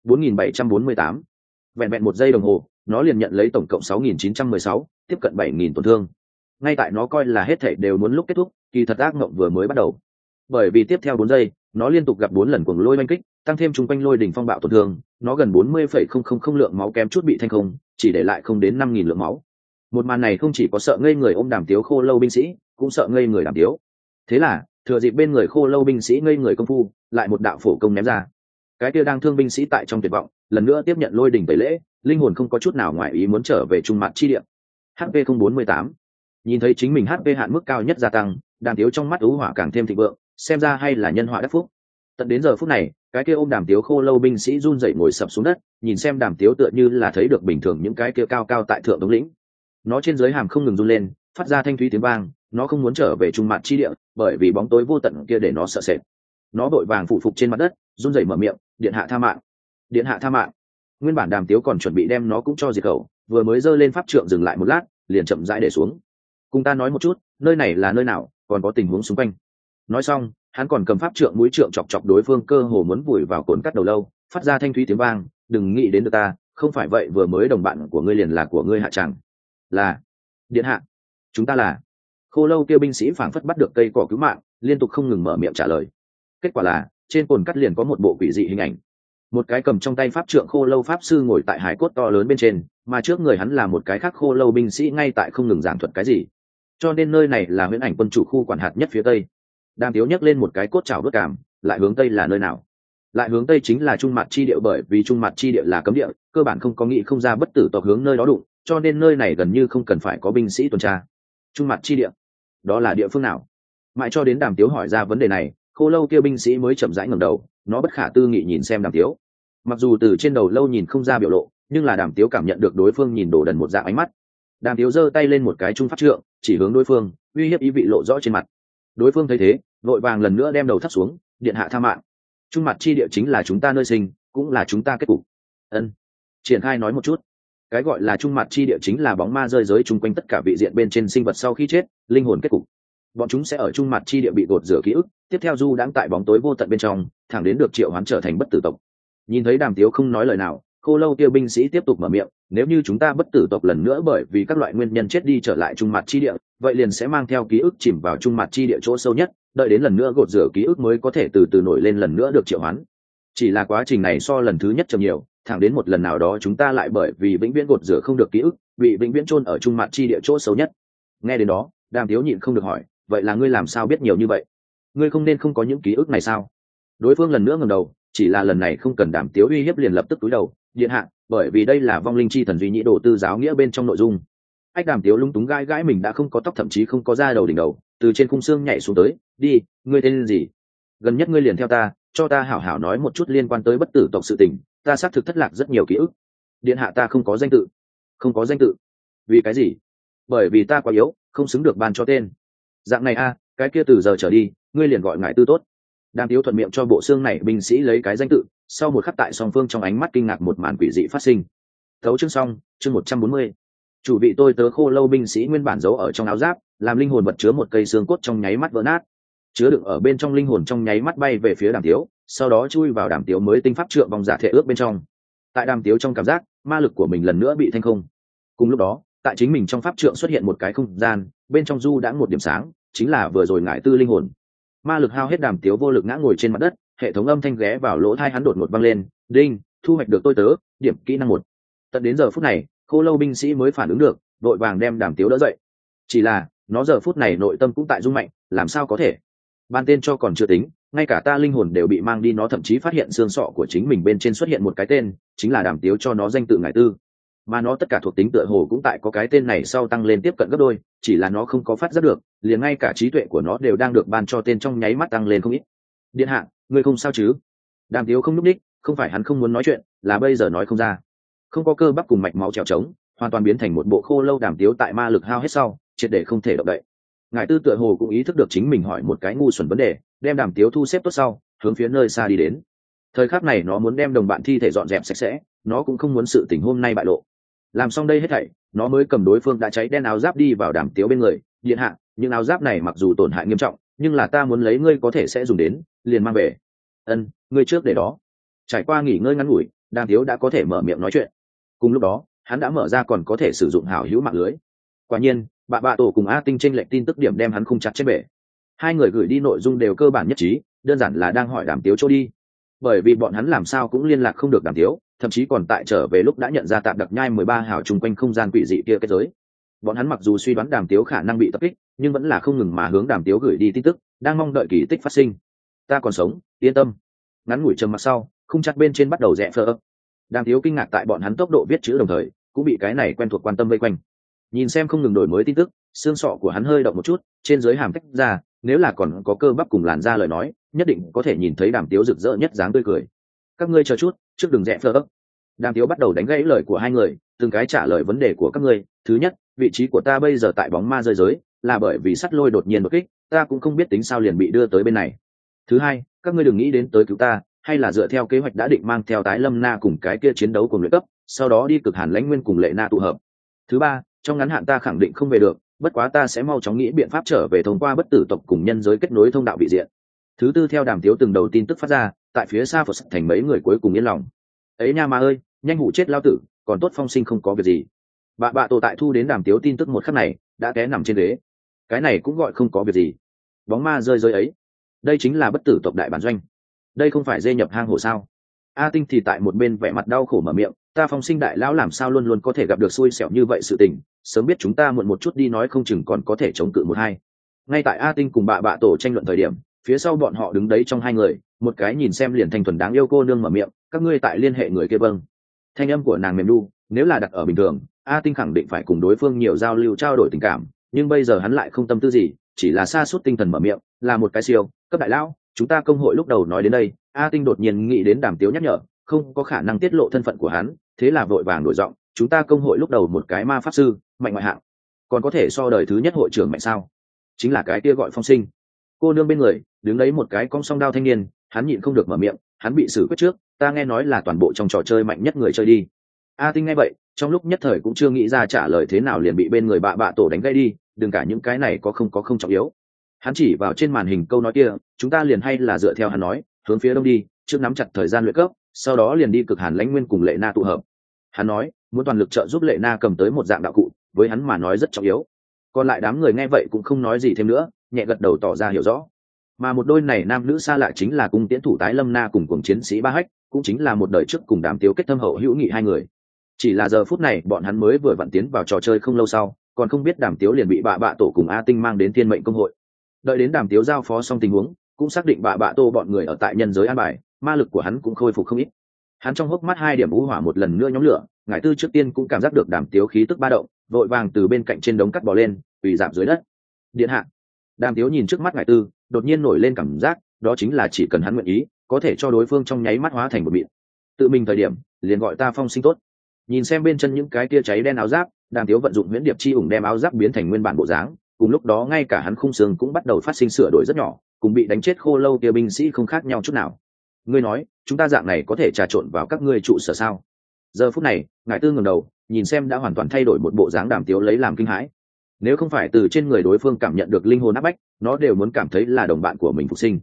S1: 4748. Vẹn vẹn một giây đồng hồ, nó liền nhận lấy tổng cộng 6916, tiếp cận 7000 tổn thương. Ngay tại nó coi là hết thảy đều muốn lúc kết thúc, kỳ thật ác mộng vừa mới bắt đầu. Bởi vì tiếp theo 4 giây, nó liên tục gặp 4 lần cuồng lôi oanh kích, tăng thêm chung quanh lôi đỉnh phong bạo tổn thương, nó gần 40,000 lượng máu kém chút bị thanh không, chỉ để lại không đến 5000 lượng máu. Một màn này không chỉ có sợ ngây người ôm Đàm Tiếu khô lâu binh sĩ, cũng sợ ngây người Đàm Tiếu. Thế là, thừa dịp bên người khô lâu binh sĩ ngây người công phu, lại một đạo phổ công ném ra. Cái kia đang thương binh sĩ tại trong tuyệt vọng, lần nữa tiếp nhận lôi đỉnh tẩy lễ, linh hồn không có chút nào ngoài ý muốn trở về trung mặt chi địa. HP 048. Nhìn thấy chính mình HP hạn mức cao nhất gia tăng, Đàm Tiếu trong mắt ú hỏa càng thêm thịnh vượng, xem ra hay là nhân họa đắc phúc. Tận đến giờ phút này, cái kia ôm Đàm Tiếu khô lâu binh sĩ run rẩy ngồi sập xuống đất, nhìn xem Đàm Tiếu tựa như là thấy được bình thường những cái kia cao cao tại thượng thống lĩnh. Nó trên dưới hàm không ngừng run lên, phát ra thanh thúy tiếng vang, nó không muốn trở về trung mặt chi địa, bởi vì bóng tối vô tận kia để nó sợ sệt. Nó vội vàng phụ phục trên mặt đất, run rẩy mở miệng, điện hạ tha mạng, điện hạ tha mạng. Nguyên bản Đàm Tiếu còn chuẩn bị đem nó cũng cho diệt khẩu, vừa mới giơ lên pháp trượng dừng lại một lát, liền chậm rãi để xuống. Cùng ta nói một chút, nơi này là nơi nào, còn có tình huống xung quanh. Nói xong, hắn còn cầm pháp trượng mũi trượng chọc chọc đối phương cơ hồ muốn vùi vào cồn cắt đầu lâu, phát ra thanh thúy tiếng vang, đừng nghĩ đến được ta, không phải vậy vừa mới đồng bạn của ngươi liền là của ngươi hạ chẳng. Là điện hạ, chúng ta là. Khô lâu kêu binh sĩ phảng phất bắt được cây cỏ cứu mạng, liên tục không ngừng mở miệng trả lời. Kết quả là trên cồn cắt liền có một bộ quỷ dị hình ảnh, một cái cầm trong tay pháp trượng khô lâu pháp sư ngồi tại hải cốt to lớn bên trên, mà trước người hắn là một cái khác khô lâu binh sĩ ngay tại không ngừng giảng thuật cái gì, cho nên nơi này là huyễn ảnh quân chủ khu quản hạt nhất phía tây. Đàm Tiếu nhấc lên một cái cốt chảo đốt cảm, lại hướng tây là nơi nào? Lại hướng tây chính là trung mặt chi địa, bởi vì trung mặt chi địa là cấm địa, cơ bản không có nghĩ không ra bất tử tộc hướng nơi đó đụng, cho nên nơi này gần như không cần phải có binh sĩ tuần tra. Trung mặt chi địa, đó là địa phương nào? Mãi cho đến Đàm Tiếu hỏi ra vấn đề này, khô lâu kia binh sĩ mới chậm rãi ngẩng đầu, nó bất khả tư nghị nhìn xem Đàm Tiếu. Mặc dù từ trên đầu lâu nhìn không ra biểu lộ, nhưng là Đàm Tiếu cảm nhận được đối phương nhìn đồ đần một dạng ánh mắt. Đàm Tiếu giơ tay lên một cái trung pháp trượng, chỉ hướng đối phương, uy hiếp ý vị lộ rõ trên mặt. Đối phương thấy thế, vội vàng lần nữa đem đầu thấp xuống, điện hạ tha mạng. Trung mặt chi địa chính là chúng ta nơi sinh, cũng là chúng ta kết cục. Ân, triển khai nói một chút. Cái gọi là trung mặt chi địa chính là bóng ma rơi giới chung quanh tất cả vị diện bên trên sinh vật sau khi chết, linh hồn kết cục. Bọn chúng sẽ ở trung mặt chi địa bị gột rửa ký ức, tiếp theo du đãng tại bóng tối vô tận bên trong, thẳng đến được triệu hoán trở thành bất tử tộc. Nhìn thấy Đàm Tiếu không nói lời nào, khô lâu kia binh sĩ tiếp tục mở miệng, nếu như chúng ta bất tử tộc lần nữa bởi vì các loại nguyên nhân chết đi trở lại trung mặt chi địa, vậy liền sẽ mang theo ký ức chìm vào trung mặt chi địa chỗ sâu nhất, đợi đến lần nữa gột rửa ký ức mới có thể từ từ nổi lên lần nữa được triệu hoán. Chỉ là quá trình này so lần thứ nhất chậm nhiều, thẳng đến một lần nào đó chúng ta lại bởi vì vĩnh viễn gột rửa không được ký ức, bị vĩnh viễn chôn ở trung mặt chi địa chỗ sâu nhất. Nghe đến đó, Đàm Tiếu nhịn không được hỏi, vậy là ngươi làm sao biết nhiều như vậy? Ngươi không nên không có những ký ức này sao? Đối phương lần nữa ngẩng đầu, chỉ là lần này không cần Đàm Tiếu uy hiếp liền lập tức cúi đầu, điện hạ, bởi vì đây là vong linh chi thần duy nhĩ đồ tư giáo nghĩa bên trong nội dung. Ách Đàm Tiếu lúng túng gãi gãi mình đã không có tóc, thậm chí không có da đầu đỉnh đầu, từ trên khung xương nhảy xuống tới, đi, ngươi tên gì? Gần nhất ngươi liền theo ta, cho ta hảo hảo nói một chút liên quan tới bất tử tộc sự tình, ta xác thực thất lạc rất nhiều ký ức. Điện hạ, ta không có danh tự. Không có danh tự? Vì cái gì? Bởi vì ta quá yếu, không xứng được ban cho tên. Dạng này a, cái kia từ giờ trở đi, ngươi liền gọi ngài tư tốt. Đàm Tiếu thuận miệng cho bộ xương này binh sĩ lấy cái danh tự, sau một khắc tại song phương trong ánh mắt kinh ngạc một màn quỷ dị phát sinh. Thấu chương xong, chương 140. Chủ vị tôi tớ khô lâu binh sĩ nguyên bản giấu ở trong áo giáp, làm linh hồn vật chứa một cây xương cốt trong nháy mắt vỡ nát. Chứa đựng ở bên trong linh hồn trong nháy mắt bay về phía Đàm Tiếu, sau đó chui vào Đàm Tiếu mới tinh pháp trượng vòng giả thể ước bên trong. Tại Đàm Tiếu trong cảm giác, ma lực của mình lần nữa bị thanh không. Cùng lúc đó, tại chính mình trong pháp trượng xuất hiện một cái không gian, bên trong du đã một điểm sáng, chính là vừa rồi ngải tư linh hồn. Ma lực hao hết, Đàm Tiếu vô lực ngã ngồi trên mặt đất, hệ thống âm thanh ghé vào lỗ tai hắn đột ngột vang lên, đinh, thu hoạch được tôi tớ, điểm kỹ năng 1. Tận đến giờ phút này, khô lâu binh sĩ mới phản ứng được, vội vàng đem Đàm Tiếu đỡ dậy. Chỉ là, nó giờ phút này nội tâm cũng tại rung mạnh, làm sao có thể? Ban tên cho còn chưa tính, ngay cả ta linh hồn đều bị mang đi, nó thậm chí phát hiện xương sọ của chính mình bên trên xuất hiện một cái tên, chính là Đàm Tiếu cho nó danh tự ngải tư. Mà nó tất cả thuộc tính tựa hồ cũng tại có cái tên này sau tăng lên tiếp cận gấp đôi, chỉ là nó không có phát giác được, liền ngay cả trí tuệ của nó đều đang được ban cho tên trong nháy mắt tăng lên không ít. Điện hạ, ngươi không sao chứ? Đàm Tiếu không núp đích, không phải hắn không muốn nói chuyện, là bây giờ nói không ra. Không có cơ bắp cùng mạch máu trèo trống, hoàn toàn biến thành một bộ khô lâu. Đàm Tiếu tại ma lực hao hết sau, triệt để không thể động đậy. Ngải tư tựa hồ cũng ý thức được chính mình hỏi một cái ngu xuẩn vấn đề, đem Đàm Tiếu thu xếp tốt sau, hướng phía nơi xa đi đến. Thời khắc này nó muốn đem đồng bạn thi thể dọn dẹp sạch sẽ, nó cũng không muốn sự tình hôm nay bại lộ. Làm xong đây hết thảy, nó mới cầm đối phương đã cháy đen áo giáp đi vào Đàm Tiếu bên người, điện hạ, những áo giáp này mặc dù tổn hại nghiêm trọng, nhưng là ta muốn lấy ngươi có thể sẽ dùng đến, liền mang về. Ân, ngươi trước để đó. Trải qua nghỉ ngơi ngắn ngủi, Đàm Tiếu đã có thể mở miệng nói chuyện. Cùng lúc đó, hắn đã mở ra còn có thể sử dụng hảo hữu mạng lưới. Quả nhiên, bạ tổ cùng A Tinh chênh lệch tin tức điểm đem hắn khung chặt trên bể. Hai người gửi đi nội dung đều cơ bản nhất trí, đơn giản là đang hỏi Đàm Tiếu chỗ đi. Bởi vì bọn hắn làm sao cũng liên lạc không được Đàm Tiếu, thậm chí còn tại trở về lúc đã nhận ra tạm đặc nhai 13 hào chung quanh không gian quỷ dị kia kết giới. Bọn hắn mặc dù suy đoán Đàm Tiếu khả năng bị tập kích, nhưng vẫn là không ngừng mà hướng Đàm Tiếu gửi đi tin tức, đang mong đợi kỳ tích phát sinh. Ta còn sống, yên tâm. Ngắn ngủi trầm mặc sau, khung chặt bên trên bắt đầu rẽ phơ. Đàm Tiếu kinh ngạc tại bọn hắn tốc độ viết chữ đồng thời, cũng bị cái này quen thuộc quan tâm vây quanh. Nhìn xem không ngừng đổi mới tin tức, xương sọ của hắn hơi động một chút, trên dưới hàm tách ra, nếu là còn có cơ bắp cùng làn da lời nói, nhất định có thể nhìn thấy Đàm Tiếu rực rỡ nhất dáng tươi cười. Các ngươi chờ chút, trước đừng rẽ phơ. Đàm Tiếu bắt đầu đánh gãy lời của hai người, từng cái trả lời vấn đề của các ngươi. Thứ nhất, vị trí của ta bây giờ tại bóng ma rơi giới, là bởi vì sắt lôi đột nhiên đột kích, ta cũng không biết tính sao liền bị đưa tới bên này. Thứ hai, các ngươi đừng nghĩ đến tới cứu ta, hay là dựa theo kế hoạch đã định mang theo tái lâm na cùng cái kia chiến đấu cùng luyện cấp, sau đó đi cực hàn lãnh nguyên cùng lệ na tụ hợp. Thứ ba, trong ngắn hạn ta khẳng định không về được, bất quá ta sẽ mau chóng nghĩ biện pháp trở về thông qua bất tử tộc cùng nhân giới kết nối thông đạo vị diện. Thứ tư, theo Đàm Tiếu từng đầu tin tức phát ra, tại phía xa Phật thành mấy người cuối cùng yên lòng. Ấy nha mà ơi, nhanh hụ chết lao tử, còn tốt phong sinh không có việc gì. Bạ tổ tại thu đến Đàm Tiếu tin tức một khắc này, đã té nằm trên ghế. Cái này cũng gọi không có việc gì. Bóng ma rơi rơi ấy, đây chính là bất tử tộc đại bản doanh. Đây không phải dê nhập hang hổ sao? A Tinh thì tại một bên vẻ mặt đau khổ mở miệng, ta Phong Sinh đại lão làm sao luôn luôn có thể gặp được xui xẻo như vậy sự tình, sớm biết chúng ta muộn một chút đi nói không chừng còn có thể chống cự một hai. Ngay tại A Tinh cùng bạ tổ tranh luận thời điểm, phía sau bọn họ đứng đấy trong hai người, một cái nhìn xem liền thanh thuần đáng yêu cô nương mở miệng, các ngươi tại liên hệ người kia vâng. Thanh âm của nàng mềm nu, nếu là đặt ở bình thường, A Tinh khẳng định phải cùng đối phương nhiều giao lưu trao đổi tình cảm, nhưng bây giờ hắn lại không tâm tư gì, chỉ là sa sút tinh thần mở miệng, là một cái siêu cấp đại lão. Chúng ta công hội lúc đầu nói đến đây, A Tinh đột nhiên nghĩ đến Đàm Tiếu nhắc nhở, không có khả năng tiết lộ thân phận của hắn, thế là vội vàng đổi giọng, chúng ta công hội lúc đầu một cái ma pháp sư, mạnh ngoại hạng, còn có thể so đời thứ nhất hội trưởng mạnh sao? Chính là cái kia gọi Phong Sinh. Cô nương bên người đứng đấy một cái cong song đao thanh niên, hắn nhịn không được mở miệng, hắn bị xử quyết trước, ta nghe nói là toàn bộ trong trò chơi mạnh nhất người chơi đi. A Tinh nghe vậy, trong lúc nhất thời cũng chưa nghĩ ra trả lời thế nào liền bị bên người bạ tổ đánh gây đi, đừng cả những cái này có không trọng yếu. Hắn chỉ vào trên màn hình câu nói kia, chúng ta liền hay là dựa theo hắn nói, hướng phía đông đi, trước nắm chặt thời gian luyện cấp, sau đó liền đi cực hàn lãnh nguyên cùng Lệ Na tụ hợp. Hắn nói, muốn toàn lực trợ giúp Lệ Na cầm tới một dạng đạo cụ, với hắn mà nói rất trọng yếu. Còn lại đám người nghe vậy cũng không nói gì thêm nữa, nhẹ gật đầu tỏ ra hiểu rõ. Mà một đôi này nam nữ xa lạ chính là cung tiễn thủ tái Lâm Na cùng chiến sĩ Ba Hách, cũng chính là một đời trước cùng Đàm Tiếu kết thâm hậu hữu nghị hai người. Chỉ là giờ phút này bọn hắn mới vừa vặn tiến vào trò chơi không lâu sau, còn không biết Đàm Tiếu liền bị bạ tổ cùng A Tinh mang đến Thiên Mệnh công hội. Đợi đến Đàm Tiếu giao phó xong tình huống, cũng xác định bạ tổ bọn người ở tại nhân giới an bài, ma lực của hắn cũng khôi phục không ít. Hắn trong hốc mắt hai điểm u hỏa một lần nữa nhóm lửa, ngải tư trước tiên cũng cảm giác được Đàm Tiếu khí tức ba động, vội vàng từ bên cạnh trên đống cắt bò lên, quỳ giảm dưới đất. Điện hạ. Đàm Tiếu nhìn trước mắt ngải tư, đột nhiên nổi lên cảm giác, đó chính là chỉ cần hắn nguyện ý, có thể cho đối phương trong nháy mắt hóa thành một mịn. Tự mình thời điểm, liền gọi ta Phong Sinh tốt. Nhìn xem bên chân những cái tia cháy đen áo giáp, Đàm Tiếu vận dụng huyễn điệp chi ủng đem áo giáp biến thành nguyên bản bộ dáng, cùng lúc đó ngay cả hắn khung xương cũng bắt đầu phát sinh sửa đổi rất nhỏ, cùng bị đánh chết khô lâu tia binh sĩ không khác nhau chút nào. Ngươi nói, chúng ta dạng này có thể trà trộn vào các ngươi trụ sở sao? Giờ phút này, ngải tư ngẩng đầu, nhìn xem đã hoàn toàn thay đổi một bộ dáng Đàm Tiếu lấy làm kinh hãi. Nếu không phải từ trên người đối phương cảm nhận được linh hồn áp bách, nó đều muốn cảm thấy là đồng bạn của mình phục sinh.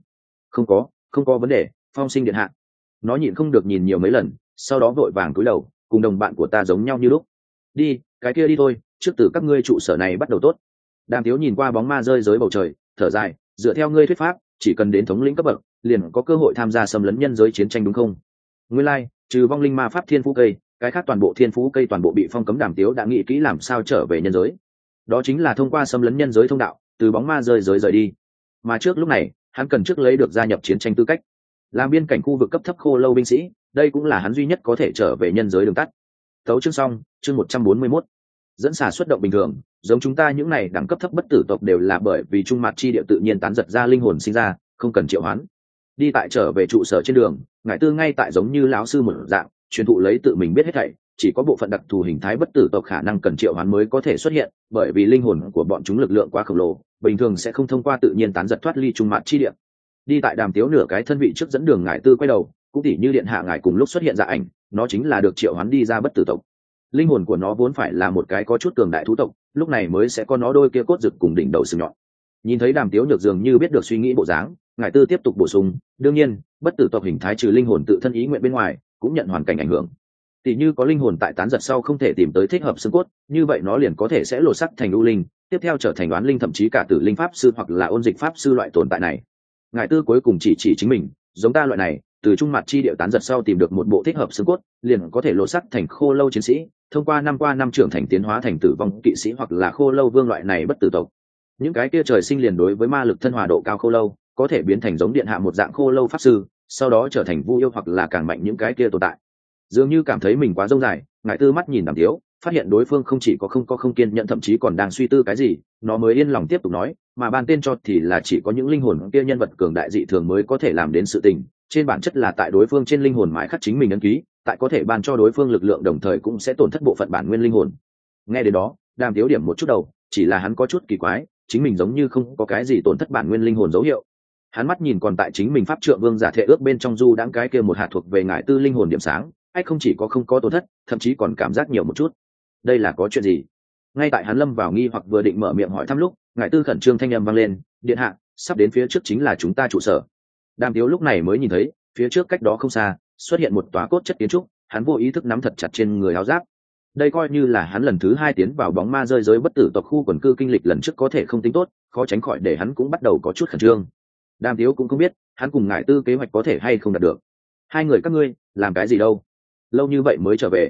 S1: Không có vấn đề, Phong Sinh điện hạ. Nó nhịn không được nhìn nhiều mấy lần, sau đó vội vàng cúi đầu, cùng đồng bạn của ta giống nhau như lúc. Đi, cái kia đi thôi, trước từ các ngươi trụ sở này bắt đầu tốt. Đàm Tiếu nhìn qua bóng ma rơi dưới bầu trời, thở dài, dựa theo ngươi thuyết pháp, chỉ cần đến thống lĩnh cấp bậc, liền có cơ hội tham gia xâm lấn nhân giới chiến tranh đúng không? Nguyên lai, trừ vong linh ma pháp thiên phú cây, cái khác toàn bộ thiên phú cây toàn bộ bị phong cấm. Đàm Tiếu đã nghĩ kỹ làm sao trở về nhân giới. Đó chính là thông qua xâm lấn nhân giới thông đạo, từ bóng ma rơi rời đi. Mà trước lúc này, hắn cần trước lấy được gia nhập chiến tranh tư cách, làm biên cảnh khu vực cấp thấp khô lâu binh sĩ, đây cũng là hắn duy nhất có thể trở về nhân giới đường tắt. Tấu chương xong, chương 141. Dẫn xà xuất động bình thường, giống chúng ta những này đẳng cấp thấp bất tử tộc đều là bởi vì trung mặt chi địa tự nhiên tán giật ra linh hồn sinh ra, không cần triệu hoán. Đi tại trở về trụ sở trên đường, ngải tư ngay tại giống như lão sư một dạng, truyền thụ lấy tự mình biết hết thảy, chỉ có bộ phận đặc thù hình thái bất tử tộc khả năng cần triệu hoán mới có thể xuất hiện, bởi vì linh hồn của bọn chúng lực lượng quá khổng lồ, bình thường sẽ không thông qua tự nhiên tán giật thoát ly trung mặt chi địa. Đi tại Đàm Tiếu nửa cái thân vị trước dẫn đường, ngải tư quay đầu, cũng tỉ như điện hạ ngài cùng lúc xuất hiện dạ ảnh, nó chính là được triệu hoán đi ra bất tử tộc. Linh hồn của nó vốn phải là một cái có chút cường đại thú tộc, lúc này mới sẽ có nó đôi kia cốt rực cùng đỉnh đầu sừng nhọn. Nhìn thấy Đàm Tiếu nhược dường như biết được suy nghĩ bộ dáng, ngải tư tiếp tục bổ sung, đương nhiên bất tử tộc hình thái trừ linh hồn tự thân ý nguyện bên ngoài, cũng nhận hoàn cảnh ảnh hưởng. Tỉ như có linh hồn tại tán giật sau không thể tìm tới thích hợp xương cốt, như vậy nó liền có thể sẽ lột sắc thành u linh, tiếp theo trở thành đoán linh, thậm chí cả tử linh pháp sư hoặc là ôn dịch pháp sư loại tồn tại này. Ngải tư cuối cùng chỉ chính mình, giống ta loại này, từ trung mặt chi địa tán giật sau tìm được một bộ thích hợp xương cốt, liền có thể lột sắc thành khô lâu chiến sĩ, thông qua năm trưởng thành tiến hóa thành tử vong kỵ sĩ hoặc là khô lâu vương loại này bất tử tộc. Những cái kia trời sinh liền đối với ma lực thân hòa độ cao khô lâu, có thể biến thành giống điện hạ một dạng khô lâu pháp sư, sau đó trở thành vu yêu hoặc là càng mạnh những cái kia tồn tại. Dường như cảm thấy mình quá rông dài, ngải tư mắt nhìn Đàm Tiếu, phát hiện đối phương không chỉ có không kiên nhẫn, thậm chí còn đang suy tư cái gì, nó mới yên lòng tiếp tục nói, mà ban tên cho thì là chỉ có những linh hồn kia nhân vật cường đại dị thường mới có thể làm đến sự tình, trên bản chất là tại đối phương trên linh hồn mãi khắc chính mình ấn ký, tại có thể ban cho đối phương lực lượng đồng thời cũng sẽ tổn thất bộ phận bản nguyên linh hồn. Nghe đến đó, Đàm Tiếu điểm một chút đầu, chỉ là hắn có chút kỳ quái, chính mình giống như không có cái gì tổn thất bản nguyên linh hồn dấu hiệu. Hắn mắt nhìn còn tại chính mình pháp trượng vương giả thể ước bên trong du đãng cái kia một hạt thuộc về ngải tư linh hồn điểm sáng, ách không chỉ có không có tổn thất, thậm chí còn cảm giác nhiều một chút. Đây là có chuyện gì? Ngay tại hắn lâm vào nghi hoặc vừa định mở miệng hỏi thăm lúc, ngải tư khẩn trương thanh âm vang lên, điện hạ, sắp đến phía trước chính là chúng ta trụ sở. Đàm Tiếu lúc này mới nhìn thấy, phía trước cách đó không xa, xuất hiện một tòa cốt chất kiến trúc, hắn vô ý thức nắm thật chặt trên người áo giáp. Đây coi như là hắn lần thứ 2 tiến vào bóng ma rơi giới bất tử tộc khu quần cư kinh lịch lần trước có thể không tính tốt, khó tránh khỏi để hắn cũng bắt đầu có chút khẩn trương. Đàm Tiếu cũng không biết, hắn cùng ngải tư kế hoạch có thể hay không đạt được. Hai người các ngươi, làm cái gì đâu? Lâu như vậy mới trở về,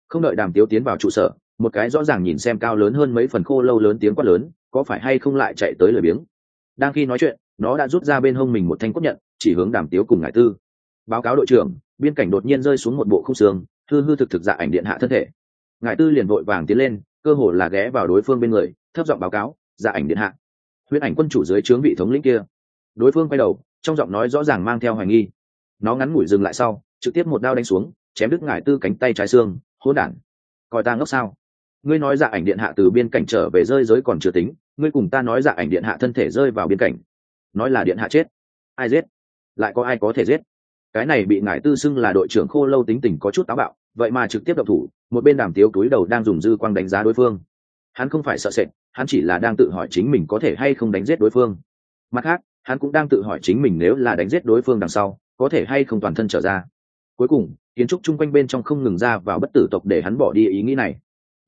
S1: Không đợi Đàm Tiếu tiến vào trụ sở, một cái rõ ràng nhìn xem cao lớn hơn mấy phần khô lâu lớn tiếng quát lớn, có phải hay không lại chạy tới lười biếng. Đang khi nói chuyện, nó đã rút ra bên hông mình một thanh cốt nhận, chỉ hướng Đàm Tiếu cùng Ngải Tư. Báo cáo đội trưởng, biên cảnh đột nhiên rơi xuống một bộ khung xương, hư hư thực thực dạ ảnh điện hạ thân thể. Ngải Tư liền vội vàng tiến lên, cơ hồ là ghé vào đối phương bên người, thấp giọng báo cáo, dạ ảnh điện hạ. Huyễn ảnh quân chủ dưới trướng vị thống lĩnh kia. Đối phương quay đầu, trong giọng nói rõ ràng mang theo hoài nghi. Nó ngắn ngủi dừng lại sau, trực tiếp một đao đánh xuống, chém đứt Ngải Tư cánh tay trái xương. Hỗn đản, coi ta ngốc sao? Ngươi nói dạ ảnh điện hạ từ biên cảnh trở về rơi giới còn chưa tính, ngươi cùng ta nói dạ ảnh điện hạ thân thể rơi vào biên cảnh, nói là điện hạ chết, ai giết? Lại có ai có thể giết? Cái này bị Ngải Tư xưng là đội trưởng khô lâu tính tình có chút táo bạo, vậy mà trực tiếp động thủ. Một bên Đàm Tiếu túi đầu đang dùng dư quang đánh giá đối phương. Hắn không phải sợ sệt, hắn chỉ là đang tự hỏi chính mình có thể hay không đánh giết đối phương. Mặt khác, hắn cũng đang tự hỏi chính mình nếu là đánh giết đối phương đằng sau, có thể hay không toàn thân trở ra. Cuối cùng, kiến trúc chung quanh bên trong không ngừng ra vào bất tử tộc để hắn bỏ đi ý nghĩ này.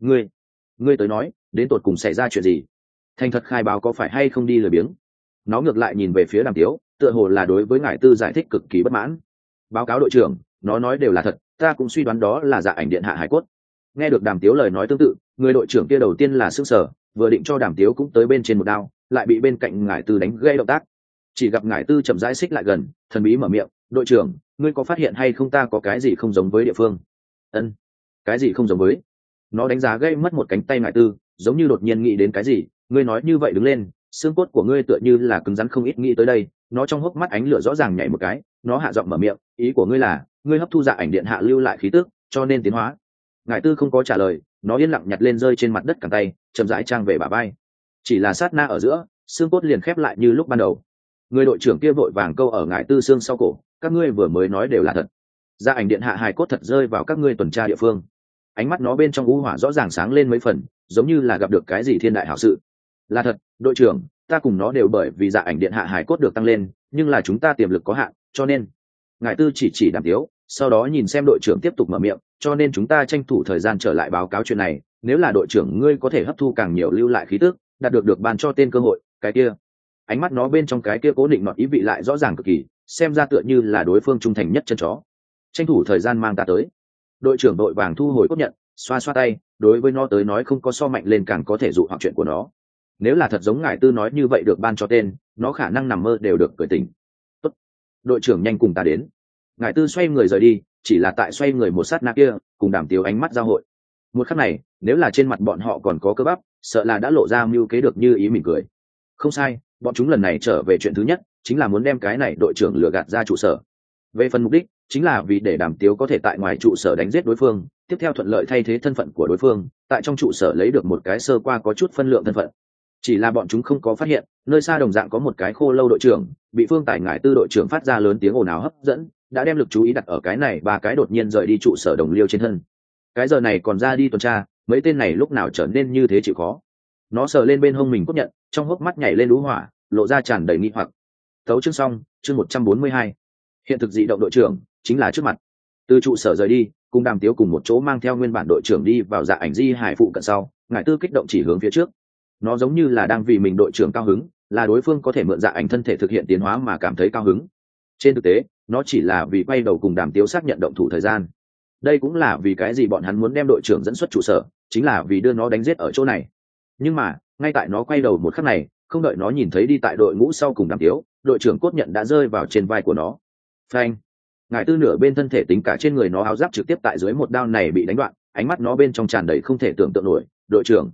S1: Ngươi tới nói, đến tột cùng xảy ra chuyện gì? Thành thật khai báo có phải hay không đi lười biếng? Nó ngược lại nhìn về phía Đàm Tiếu, tựa hồ là đối với Ngải Tư giải thích cực kỳ bất mãn. Báo cáo đội trưởng, nó nói đều là thật, ta cũng suy đoán đó là dạ ảnh điện hạ hải cốt. Nghe được Đàm Tiếu lời nói tương tự, người đội trưởng kia đầu tiên là sững sờ, vừa định cho Đàm Tiếu cũng tới bên trên một đao, lại bị bên cạnh Ngải Tư đánh gây động tác. Chỉ gặp Ngải Tư chậm rãi xích lại gần, thần bí mở miệng, đội trưởng, ngươi có phát hiện hay không ta có cái gì không giống với địa phương? Ân, cái gì không giống với? Nó đánh giá gây mất một cánh tay Ngải Tư, giống như đột nhiên nghĩ đến cái gì. Ngươi nói như vậy đứng lên, xương cốt của ngươi tựa như là cứng rắn không ít nghĩ tới đây. Nó trong hốc mắt ánh lửa rõ ràng nhảy một cái, nó hạ giọng mở miệng, ý của ngươi là ngươi hấp thu dạ ảnh điện hạ lưu lại khí tức, cho nên tiến hóa. Ngải Tư không có trả lời, nó yên lặng nhặt lên rơi trên mặt đất cẳng tay, chậm rãi trang về bả vai. Chỉ là sát na ở giữa, xương cốt liền khép lại như lúc ban đầu. Người đội trưởng kia vội vàng câu ở Ngải Tư xương sau cổ, các ngươi vừa mới nói đều là thật. Dạ ảnh điện hạ hài cốt thật rơi vào các ngươi tuần tra địa phương. Ánh mắt nó bên trong u hỏa rõ ràng sáng lên mấy phần, giống như là gặp được cái gì thiên đại hảo sự. Là thật, đội trưởng, ta cùng nó đều bởi vì dạ ảnh điện hạ hài cốt được tăng lên, nhưng là chúng ta tiềm lực có hạn, cho nên. Ngải Tư chỉ Đàm Tiếu, sau đó nhìn xem đội trưởng tiếp tục mở miệng, cho nên chúng ta tranh thủ thời gian trở lại báo cáo chuyện này. Nếu là đội trưởng ngươi có thể hấp thu càng nhiều lưu lại khí tức, đạt được ban cho tên cơ hội, cái kia. Ánh mắt nó bên trong cái kia cố định nọt ý vị lại rõ ràng cực kỳ, xem ra tựa như là đối phương trung thành nhất chân chó. Tranh thủ thời gian mang ta tới. Đội trưởng đội vàng thu hồi cốt nhận, xoa xoa tay, đối với nó tới nói không có so mạnh lên càng có thể dụ hoặc chuyện của nó. Nếu là thật giống Ngải Tư nói như vậy được ban cho tên, nó khả năng nằm mơ đều được cười tỉnh. Tốt, đội trưởng nhanh cùng ta đến. Ngải Tư xoay người rời đi, chỉ là tại xoay người một sát na kia, cùng Đàm Tiếu ánh mắt giao hội. Một khắc này, nếu là trên mặt bọn họ còn có cơ bắp, sợ là đã lộ ra mưu kế được như ý mỉm cười. Không sai, bọn chúng lần này trở về chuyện thứ nhất chính là muốn đem cái này đội trưởng lừa gạt ra trụ sở. Về phần mục đích chính là vì để Đàm Tiếu có thể tại ngoài trụ sở đánh giết đối phương, tiếp theo thuận lợi thay thế thân phận của đối phương, tại trong trụ sở lấy được một cái sơ qua có chút phân lượng thân phận. Chỉ là bọn chúng không có phát hiện, nơi xa đồng dạng có một cái khô lâu đội trưởng, bị Phương Tài Ngải Tư đội trưởng phát ra lớn tiếng ồn ào hấp dẫn, đã đem lực chú ý đặt ở cái này ba cái đột nhiên rời đi trụ sở đồng liêu trên thân. Cái giờ này còn ra đi tuần tra, mấy tên này lúc nào trở nên như thế chịu khó. Nó sờ lên bên hông mình cốt nhận, trong hốc mắt nhảy lên lũ hỏa, lộ ra tràn đầy nghi hoặc. Tấu chương xong, chương 142. Hiện thực dị động đội trưởng chính là trước mặt. Từ trụ sở rời đi, cùng Đàm Tiếu cùng một chỗ mang theo nguyên bản đội trưởng đi vào dạ ảnh di hải phụ cận sau, Ngải Tư kích động chỉ hướng phía trước. Nó giống như là đang vì mình đội trưởng cao hứng, là đối phương có thể mượn dạ ảnh thân thể thực hiện tiến hóa mà cảm thấy cao hứng. Trên thực tế, nó chỉ là vì quay đầu cùng Đàm Tiếu xác nhận động thủ thời gian. Đây cũng là vì cái gì bọn hắn muốn đem đội trưởng dẫn xuất trụ sở, chính là vì đưa nó đánh giết ở chỗ này. Nhưng mà, ngay tại nó quay đầu một khắc này, không đợi nó nhìn thấy đi tại đội ngũ sau cùng Đàm Tiếu, đội trưởng cốt nhận đã rơi vào trên vai của nó. Phanh! Ngải Tư nửa bên thân thể tính cả trên người nó áo giáp trực tiếp tại dưới một đao này bị đánh đoạn, ánh mắt nó bên trong tràn đầy không thể tưởng tượng nổi. Đội trưởng,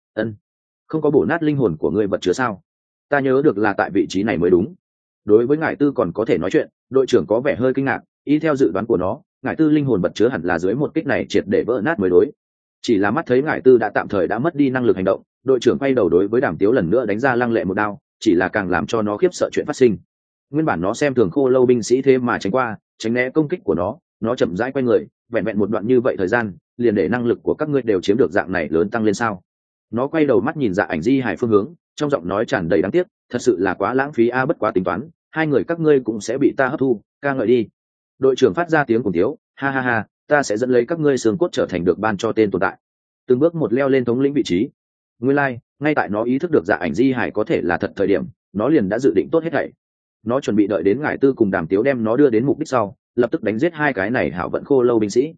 S1: không có bổ nát linh hồn của ngươi vật chứa sao? Ta nhớ được là tại vị trí này mới đúng. Đối với Ngải Tư còn có thể nói chuyện, đội trưởng có vẻ hơi kinh ngạc, y theo dự đoán của nó, Ngải Tư linh hồn vật chứa hẳn là dưới một kích này triệt để vỡ nát mới đối. Chỉ là mắt thấy Ngải Tư đã tạm thời đã mất đi năng lực hành động, đội trưởng quay đầu đối với Đàm Tiếu lần nữa đánh ra lăng lệ một đao, chỉ là càng làm cho nó khiếp sợ chuyện phát sinh. Nguyên bản nó xem thường khô lâu binh sĩ thế mà tránh qua, tránh né công kích của nó chậm rãi quay người, vẹn vẹn một đoạn như vậy thời gian, liền để năng lực của các ngươi đều chiếm được dạng này lớn tăng lên sao? Nó quay đầu mắt nhìn dạ ảnh di hải phương hướng, trong giọng nói tràn đầy đáng tiếc, thật sự là quá lãng phí bất quá tính toán, hai người các ngươi cũng sẽ bị ta hấp thu, ca ngợi đi. Đội trưởng phát ra tiếng cùng tiếu, ha ha ha, ta sẽ dẫn lấy các ngươi xương cốt trở thành được ban cho tên tồn tại. Từng bước một leo lên thống lĩnh vị trí. Nguyên lai, ngay tại nó ý thức được dạ ảnh di hải có thể là thật thời điểm, nó liền đã dự định tốt hết thảy. Nó chuẩn bị đợi đến Ngải Tư cùng Đàm Tiếu đem nó đưa đến mục đích sau, lập tức đánh giết hai cái này hảo vận khô lâu binh sĩ.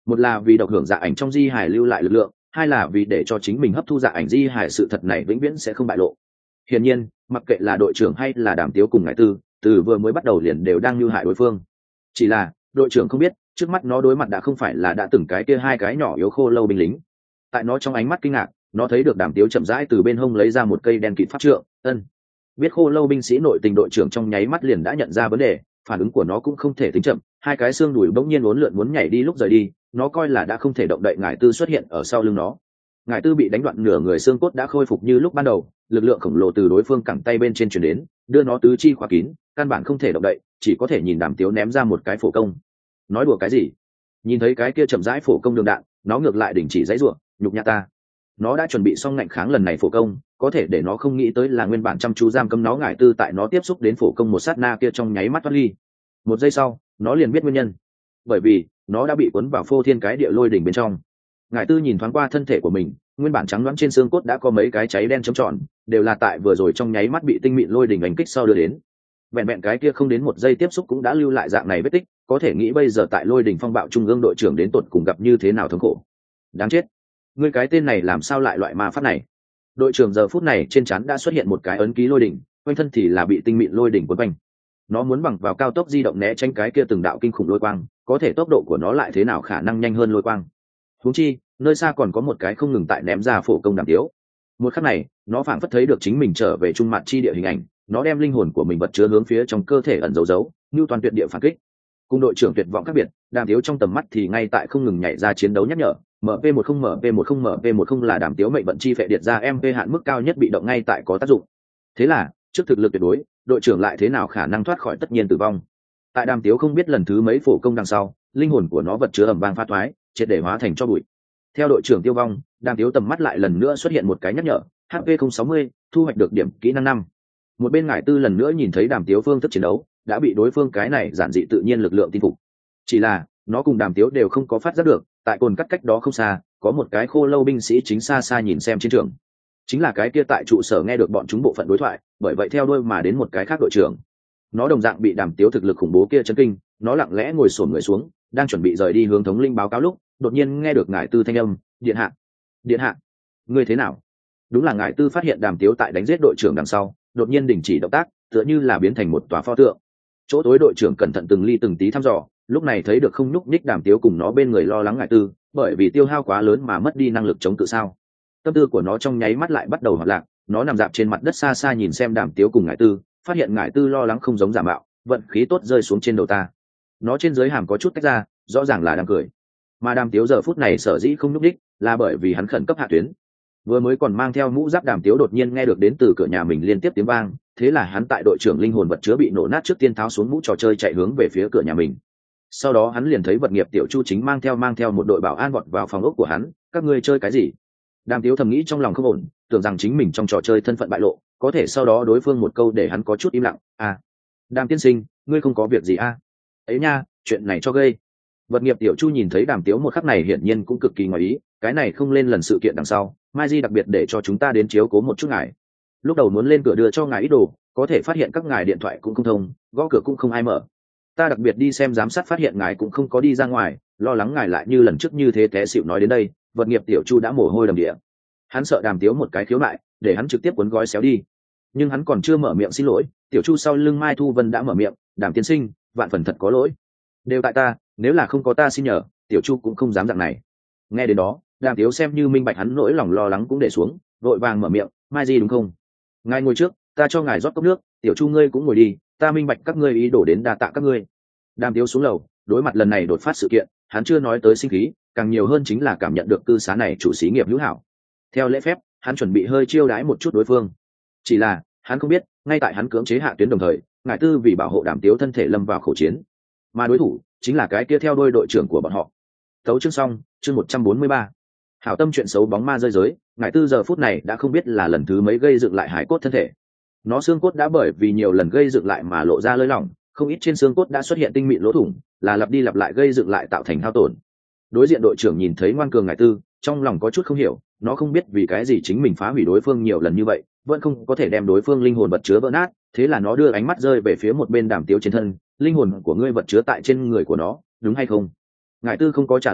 S1: một là vì độc hưởng dạ ảnh trong di hải lưu lại lực lượng, hai là vì để cho chính mình hấp thu dạ ảnh di hải sự thật này vĩnh viễn sẽ không bại lộ. Hiển nhiên mặc kệ là đội trưởng hay là Đàm Tiếu cùng Ngải Tư, từ vừa mới bắt đầu liền đều đang mưu hại đối phương. Chỉ là đội trưởng không biết trước mắt nó đối mặt đã không phải là đã từng cái kia hai cái nhỏ yếu khô lâu binh lính. Tại nó trong ánh mắt kinh ngạc, nó thấy được Đàm Tiếu chậm rãi từ bên hông lấy ra một cây đen kịt pháp trượng. Biết khô lâu binh sĩ nội tình đội trưởng trong nháy mắt liền đã nhận ra vấn đề, phản ứng của nó cũng không thể tính chậm, hai cái xương đùi bỗng nhiên uốn lượn muốn nhảy đi lúc rời đi, nó coi là đã không thể động đậy Ngải Tư xuất hiện ở sau lưng nó. Ngải Tư bị đánh đoạn nửa người xương cốt đã khôi phục như lúc ban đầu, lực lượng khổng lồ từ đối phương cẳng tay bên trên truyền đến, đưa nó tứ chi khóa kín, căn bản không thể động đậy, chỉ có thể nhìn Đàm Tiếu ném ra một cái phổ công. Nói đùa cái gì? Nhìn thấy cái kia chậm rãi phổ công đường đạn, nó ngược lại đình chỉ giãy giụa, nhục nhã ta. Nó đã chuẩn bị xong ngạnh kháng lần này phổ công, có thể để nó không nghĩ tới là nguyên bản chăm chú giam cấm nó Ngải Tư tại nó tiếp xúc đến phổ công một sát na kia trong nháy mắt thoát ly. Một giây sau, nó liền biết nguyên nhân. Bởi vì nó đã bị cuốn vào phô thiên cái địa lôi đỉnh bên trong. Ngải Tư nhìn thoáng qua thân thể của mình, nguyên bản trắng loáng trên xương cốt đã có mấy cái cháy đen chấm tròn, đều là tại vừa rồi trong nháy mắt bị tinh mịn lôi đỉnh đánh kích sau đưa đến. Vẹn vẹn cái kia không đến một giây tiếp xúc cũng đã lưu lại dạng này vết tích, có thể nghĩ bây giờ tại lôi đỉnh phong bạo trung ương đội trưởng đến tột cùng gặp như thế nào thống khổ. Đáng chết, ngươi cái tên này làm sao lại loại ma pháp này? Đội trưởng giờ phút này trên trán đã xuất hiện một cái ấn ký lôi đỉnh, quanh thân thì là bị tinh mịn lôi đỉnh quấn quanh. Nó muốn bằng vào cao tốc di động né tránh cái kia từng đạo kinh khủng lôi quang, có thể tốc độ của nó lại thế nào khả năng nhanh hơn lôi quang? Huống chi nơi xa còn có một cái không ngừng tại ném ra phổ công Đàm Tiếu. Một khắc này nó phảng phất thấy được chính mình trở về trung mặt chi địa hình ảnh, nó đem linh hồn của mình vật chứa hướng phía trong cơ thể ẩn giấu như toàn tuyệt địa phản kích. Cùng đội trưởng tuyệt vọng khác biệt, Đàm Tiếu trong tầm mắt thì ngay tại không ngừng nhảy ra chiến đấu nhắc nhở, mp 10 mp 10 mp 10 là Đàm Tiếu mệnh vận chi phệ điệt ra mp hạn mức cao nhất bị động ngay tại có tác dụng. Thế là trước thực lực tuyệt đối, đội trưởng lại thế nào khả năng thoát khỏi tất nhiên tử vong. Tại Đàm Tiếu không biết lần thứ mấy phổ công đằng sau, linh hồn của nó vật chứa ầm vang phá thoái, triệt để hóa thành cho bụi. Theo đội trưởng tiêu vong, Đàm Tiếu tầm mắt lại lần nữa xuất hiện một cái nhắc nhở, hp 060, thu hoạch được điểm kỹ năng 5. Một bên Ngải Tư lần nữa nhìn thấy Đàm Tiếu phương thức chiến đấu, đã bị đối phương cái này giản dị tự nhiên lực lượng tin phục. Chỉ là nó cùng Đàm Tiếu đều không có phát giác được, tại cồn cắt cách đó không xa, có một cái khô lâu binh sĩ chính xa xa nhìn xem chiến trường. Chính là cái kia tại trụ sở nghe được bọn chúng bộ phận đối thoại, bởi vậy theo đuôi mà đến một cái khác đội trưởng. Nó đồng dạng bị Đàm Tiếu thực lực khủng bố kia chấn kinh, nó lặng lẽ ngồi xổm người xuống, đang chuẩn bị rời đi hướng thống linh báo cáo lúc, đột nhiên nghe được Ngải Tư thanh âm, điện hạ, điện hạ, ngươi thế nào? Đúng là Ngải Tư phát hiện Đàm Tiếu tại đánh giết đội trưởng đằng sau, đột nhiên đình chỉ động tác, tựa như là biến thành một tòa pho tượng. Chỗ tối đội trưởng cẩn thận từng ly từng tí thăm dò, lúc này thấy được không nhúc nhích Đàm Tiếu cùng nó bên người lo lắng Ngải Tư, bởi vì tiêu hao quá lớn mà mất đi năng lực chống cự sao. Tâm tư của nó trong nháy mắt lại bắt đầu hoạt lạc, nó nằm dạp trên mặt đất xa xa nhìn xem Đàm Tiếu cùng Ngải Tư, phát hiện Ngải Tư lo lắng không giống giả mạo, vận khí tốt rơi xuống trên đầu ta. Nó trên dưới hàm có chút tách ra, rõ ràng là đang cười. Mà Đàm Tiếu giờ phút này sở dĩ không nhúc nhích, là bởi vì hắn khẩn cấp hạ tuyến. Vừa mới còn mang theo mũ giáp Đàm Tiếu đột nhiên nghe được đến từ cửa nhà mình liên tiếp tiếng vang, thế là hắn tại đội trưởng linh hồn vật chứa bị nổ nát trước tiên tháo xuống mũ trò chơi chạy hướng về phía cửa nhà mình. Sau đó hắn liền thấy vật nghiệp tiểu Chu chính mang theo một đội bảo an vọt vào phòng ốc của hắn, các ngươi chơi cái gì? Đàm Tiếu thầm nghĩ trong lòng không ổn, tưởng rằng chính mình trong trò chơi thân phận bại lộ, có thể sau đó đối phương một câu để hắn có chút im lặng. Đàm tiên sinh, ngươi không có việc gì ấy nha, chuyện này cho gây. Vật nghiệp tiểu Chu nhìn thấy Đàm Tiếu một khắc này hiển nhiên cũng cực kỳ ngoài ý, cái này không lên lần sự kiện đằng sau, Mai Di đặc biệt để cho chúng ta đến chiếu cố một chút ngài. Lúc đầu muốn lên cửa đưa cho ngài ít đồ, có thể phát hiện các ngài điện thoại cũng không thông, gõ cửa cũng không ai mở. Ta đặc biệt đi xem giám sát phát hiện ngài cũng không có đi ra ngoài, lo lắng ngài lại như lần trước như thế té xịu. Nói đến đây, vật nghiệp tiểu Chu đã mồ hôi đầm địa. Hắn sợ Đàm Tiếu một cái khiếu nại, để hắn trực tiếp cuốn gói xéo đi. Nhưng hắn còn chưa mở miệng xin lỗi, tiểu Chu sau lưng Mai Thu Vân đã mở miệng, Đàm tiên sinh, vạn phần thật có lỗi. Đều tại ta, nếu là không có ta xin nhờ, tiểu Chu cũng không dám dạng này. Nghe đến đó, Đàm Tiếu xem như minh bạch hắn nỗi lòng lo lắng cũng để xuống, vội vàng mở miệng, Mai Di đúng không? Ngài ngồi trước, ta cho ngài rót cốc nước, tiểu Chu ngươi cũng ngồi đi, ta minh bạch các ngươi ý đổ đến đa tạ các ngươi. Đàm Tiếu xuống lầu, đối mặt lần này đột phát sự kiện, hắn chưa nói tới sinh khí, càng nhiều hơn chính là cảm nhận được cư xá này chủ xí nghiệp hữu hảo. Theo lễ phép, hắn chuẩn bị hơi chiêu đãi một chút đối phương. Chỉ là, hắn không biết, ngay tại hắn cưỡng chế hạ tuyến đồng thời, Ngải Tư vì bảo hộ Đàm Tiếu thân thể lâm vào khẩu chiến. Mà đối thủ chính là cái kia theo đôi đội trưởng của bọn họ. Tấu chương xong, chương 143. Hảo tâm chuyện xấu bóng ma rơi giới, Ngải Tư giờ phút này đã không biết là lần thứ mấy gây dựng lại hải cốt thân thể. Nó xương cốt đã bởi vì nhiều lần gây dựng lại mà lộ ra lơi lỏng, không ít trên xương cốt đã xuất hiện tinh mịn lỗ thủng, là lặp đi lặp lại gây dựng lại tạo thành hao tổn. Đối diện đội trưởng nhìn thấy ngoan cường Ngải Tư, trong lòng có chút không hiểu, nó không biết vì cái gì chính mình phá hủy đối phương nhiều lần như vậy, vẫn không có thể đem đối phương linh hồn vật chứa vỡ nát, thế là nó đưa ánh mắt rơi về phía một bên Đàm Tiếu trên thân, linh hồn của ngươi vật chứa tại trên người của nó, đúng hay không? Ngải Tư không có trả lời,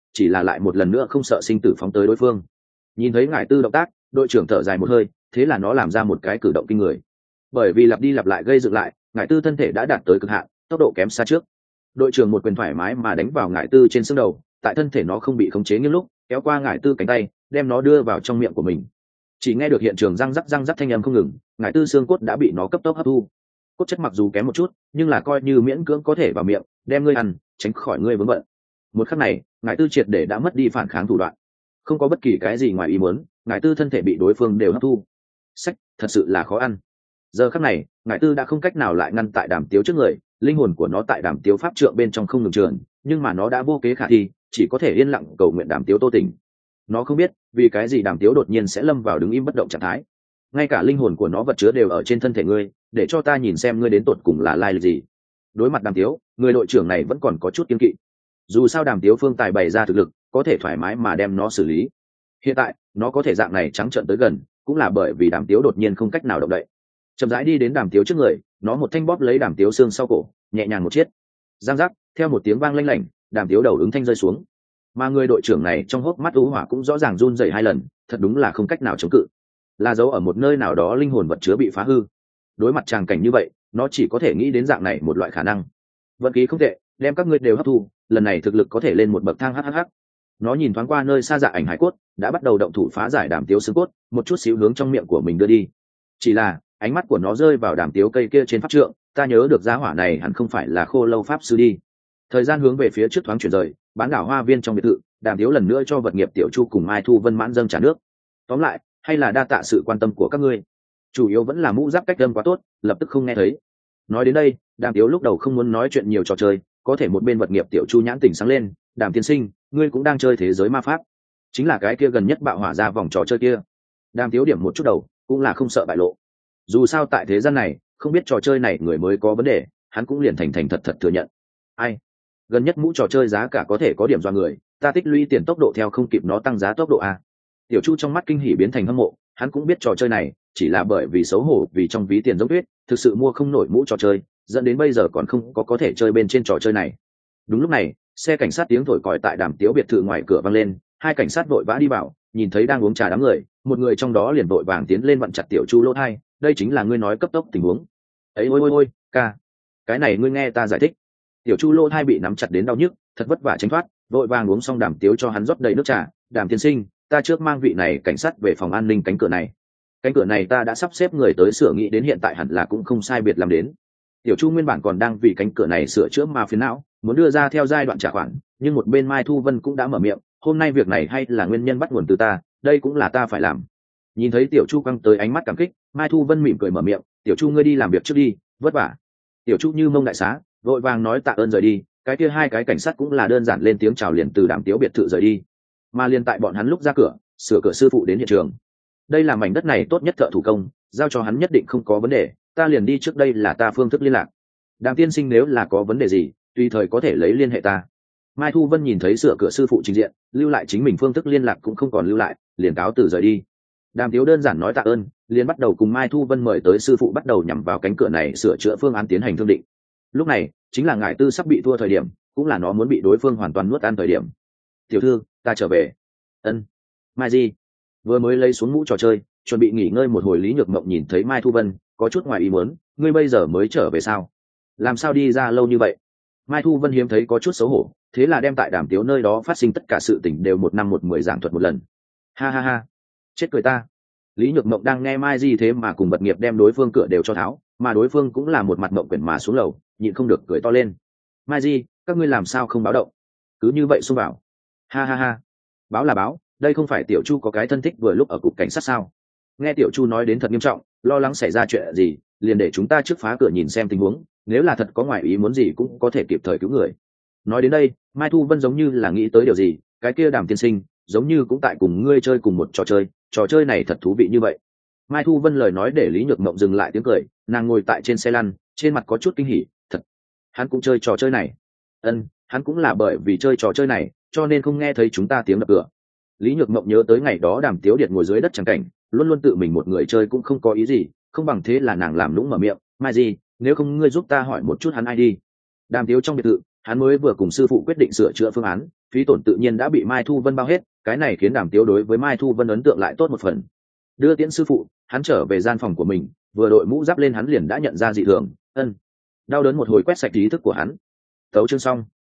S1: chỉ là lại một lần nữa không sợ sinh tử phóng tới đối phương. Nhìn thấy ngải tư động tác, đội trưởng thở dài một hơi, thế là nó làm ra một cái cử động kinh người. Bởi vì lặp đi lặp lại gây dựng lại, ngải tư thân thể đã đạt tới cực hạn, tốc độ kém xa trước. Đội trưởng một quyền thoải mái mà đánh vào ngải tư trên xương đầu, tại thân thể nó không bị khống chế nghiêng lúc, kéo qua ngải tư cánh tay, đem nó đưa vào trong miệng của mình. Chỉ nghe được hiện trường răng rắc thanh âm không ngừng, ngải tư xương cốt đã bị nó cấp tốc hấp thu. Cốt chất mặc dù kém một chút, nhưng là coi như miễn cưỡng có thể vào miệng, đem ngươi ăn, tránh khỏi ngươi vướng bận. Một khắc này, ngải tư triệt để đã mất đi phản kháng thủ đoạn, không có bất kỳ cái gì ngoài ý muốn, ngải tư thân thể bị đối phương đều hấp thu. Sách, thật sự là khó ăn. Giờ khắc này, ngải tư đã không cách nào lại ngăn tại Đàm Tiếu trước người, linh hồn của nó tại Đàm Tiếu pháp trượng bên trong không ngừng trườn, nhưng mà nó đã vô kế khả thi, chỉ có thể yên lặng cầu nguyện Đàm Tiếu tô tỉnh. Nó không biết vì cái gì Đàm Tiếu đột nhiên sẽ lâm vào đứng im bất động trạng thái. Ngay cả linh hồn của nó vật chứa đều ở trên thân thể ngươi, để cho ta nhìn xem ngươi đến tột cùng là lai lịch gì. Đối mặt Đàm Tiếu, người đội trưởng này vẫn còn có chút kiêng kỵ. Dù sao Đàm Tiếu phương tài bày ra thực lực, có thể thoải mái mà đem nó xử lý. Hiện tại, nó có thể dạng này trắng trợn tới gần, cũng là bởi vì Đàm Tiếu đột nhiên không cách nào động đậy. Chậm rãi đi đến Đàm Tiếu trước người, nó một thanh bóp lấy Đàm Tiếu xương sau cổ, nhẹ nhàng một chiết. Giang giác, theo một tiếng vang lanh lảnh, Đàm Tiếu đầu ứng thanh rơi xuống. Mà người đội trưởng này trong hốc mắt u hỏa cũng rõ ràng run rẩy 2 lần, thật đúng là không cách nào chống cự. Là dấu ở một nơi nào đó linh hồn vật chứa bị phá hư. Đối mặt tràng cảnh như vậy, nó chỉ có thể nghĩ đến dạng này một loại khả năng. Vận khí không tệ, đem các ngươi đều hấp thu, lần này thực lực có thể lên một bậc thang hhh. Nó nhìn thoáng qua nơi xa dạ ảnh hải cốt, đã bắt đầu động thủ phá giải Đàm Tiếu xương cốt, một chút xíu hướng trong miệng của mình đưa đi. Chỉ là ánh mắt của nó rơi vào Đàm Tiếu cây kia trên pháp trượng, ta nhớ được giá hỏa này hẳn không phải là Khô Lâu pháp sư đi. Thời gian hướng về phía trước thoáng chuyển rời, bán đảo hoa viên trong biệt thự, Đàm Tiếu lần nữa cho vật nghiệp Tiểu Chu cùng Mai Thu Vân mãn dâng trà nước. Tóm lại, hay là đa tạ sự quan tâm của các ngươi. Chủ yếu vẫn là mũ giáp cách âm quá tốt, lập tức không nghe thấy. Nói đến đây, Đàm Tiếu lúc đầu không muốn nói chuyện nhiều trò chơi, có thể một bên vật nghiệp Tiểu Chu nhãn tỉnh sáng lên, Đàm tiên sinh, ngươi cũng đang chơi thế giới ma pháp, chính là cái kia gần nhất bạo hỏa ra vòng trò chơi kia. Đàm Tiếu điểm một chút đầu, cũng là không sợ bại lộ. Dù sao tại thế gian này, không biết trò chơi này người mới có vấn đề, hắn cũng liền thành thật thừa nhận. Ai? Gần nhất mũ trò chơi giá cả có thể có điểm do người, ta tích lũy tiền tốc độ theo không kịp nó tăng giá tốc độ a. Tiểu Chu trong mắt kinh hỉ biến thành hâm mộ, hắn cũng biết trò chơi này chỉ là bởi vì xấu hổ vì trong ví tiền giống tuyết, thực sự mua không nổi mũ trò chơi, dẫn đến bây giờ còn không có thể chơi bên trên trò chơi này. Đúng lúc này, xe cảnh sát tiếng thổi còi tại Đàm Tiếu biệt thự ngoài cửa vang lên, 2 cảnh sát vội vã đi vào, nhìn thấy đang uống trà đám người, một người trong đó liền vội vàng tiến lên vặn chặt Tiểu Chu lỗ tai, đây chính là ngươi nói cấp tốc tình huống. Ấy ôi, ca, cái này ngươi nghe ta giải thích. Tiểu Chu lỗ tai bị nắm chặt đến đau nhức, thật vất vả tránh thoát, vội vàng uống xong Đàm Tiếu cho hắn rót đầy nước trà. Đàm tiên sinh, ta trước mang vị này cảnh sát về phòng an ninh cánh cửa này. Cánh cửa này ta đã sắp xếp người tới sửa, nghĩ đến hiện tại hẳn là cũng không sai biệt làm đến. Tiểu Chu nguyên bản còn đang vì cánh cửa này sửa chữa mà phiền não, muốn đưa ra theo giai đoạn trả khoản, nhưng một bên Mai Thu Vân cũng đã mở miệng, hôm nay việc này hay là nguyên nhân bắt nguồn từ ta, đây cũng là ta phải làm. Nhìn thấy Tiểu Chu căng tới ánh mắt cảm kích, Mai Thu Vân mỉm cười mở miệng, Tiểu Chu ngươi đi làm việc trước đi, vất vả. Tiểu Chu như mông đại xá, vội vàng nói tạ ơn rời đi. Cái kia 2 cái cảnh sát cũng là đơn giản lên tiếng chào liền từ Đàm Tiếu biệt thự rời đi. Mà liền tại bọn hắn lúc ra cửa, sửa cửa sư phụ đến hiện trường. Đây là mảnh đất này tốt nhất thợ thủ công, giao cho hắn nhất định không có vấn đề, ta liền đi trước, đây là ta phương thức liên lạc. Đàm tiên sinh nếu là có vấn đề gì, tùy thời có thể lấy liên hệ ta. Mai Thu Vân nhìn thấy sửa cửa sư phụ trình diện, lưu lại chính mình phương thức liên lạc cũng không còn lưu lại, liền cáo từ rời đi. Đàm Tiếu đơn giản nói tạ ơn, liền bắt đầu cùng Mai Thu Vân mời tới sư phụ bắt đầu nhằm vào cánh cửa này sửa chữa phương án tiến hành thương định. Lúc này chính là ngải tư sắp bị thua thời điểm, cũng là nó muốn bị đối phương hoàn toàn nuốt ăn thời điểm. Tiểu thư, ta trở về. Ân. Mai Di vừa mới lấy xuống mũ trò chơi, chuẩn bị nghỉ ngơi một hồi, Lý Nhược Mộng nhìn thấy Mai Thu Vân, có chút ngoài ý muốn, ngươi bây giờ mới trở về sao? Làm sao đi ra lâu như vậy? Mai Thu Vân hiếm thấy có chút xấu hổ, thế là đem tại Đàm Tiếu nơi đó phát sinh tất cả sự tình đều 1 năm 10 giảng thuật một lần. Ha ha ha, chết cười ta. Lý Nhược Mộng đang nghe Mai Di thế mà cùng Bật Nghiệp đem đối phương cửa đều cho tháo, mà đối phương cũng là một mặt mộng quyển mà xuống lầu, nhịn không được cười to lên. Mai Di, các ngươi làm sao không báo động? Cứ như vậy xông vào. Ha ha ha, báo là báo, đây không phải Tiểu Chu có cái thân thích vừa lúc ở cục cảnh sát sao? Nghe Tiểu Chu nói đến thật nghiêm trọng, lo lắng xảy ra chuyện gì, liền để chúng ta trước phá cửa nhìn xem tình huống, nếu là thật có ngoại ý muốn gì cũng có thể kịp thời cứu người. Nói đến đây, Mai Thu Vân giống như là nghĩ tới điều gì, cái kia Đàm tiên sinh giống như cũng tại cùng ngươi chơi cùng một trò chơi này thật thú vị như vậy. Mai Thu Vân lời nói để Lý Nhược Mộng dừng lại tiếng cười, nàng ngồi tại trên xe lăn, trên mặt có chút kinh hỉ, thật, hắn cũng chơi trò chơi này. Ân, hắn cũng là bởi vì chơi trò chơi này, cho nên không nghe thấy chúng ta tiếng đập cửa. Lý Nhược Mộng nhớ tới ngày đó Đàm Tiếu Điệt ngồi dưới đất chẳng cảnh, luôn luôn tự mình một người chơi cũng không có ý gì, không bằng thế là nàng làm lũng mở miệng, Mai Di, nếu không ngươi giúp ta hỏi một chút hắn ai đi. Đàm Tiếu trong biệt thự, hắn mới vừa cùng sư phụ quyết định sửa chữa phương án, phí tổn tự nhiên đã bị Mai Thu Vân bao hết, cái này khiến Đàm Tiếu đối với Mai Thu Vân ấn tượng lại tốt một phần. Đưa tiễn sư phụ, hắn trở về gian phòng của mình, vừa đội mũ giáp lên hắn liền đã nhận ra dị thường, đau đớn một hồi quét sạch ý thức của hắn. Tấu chương xong.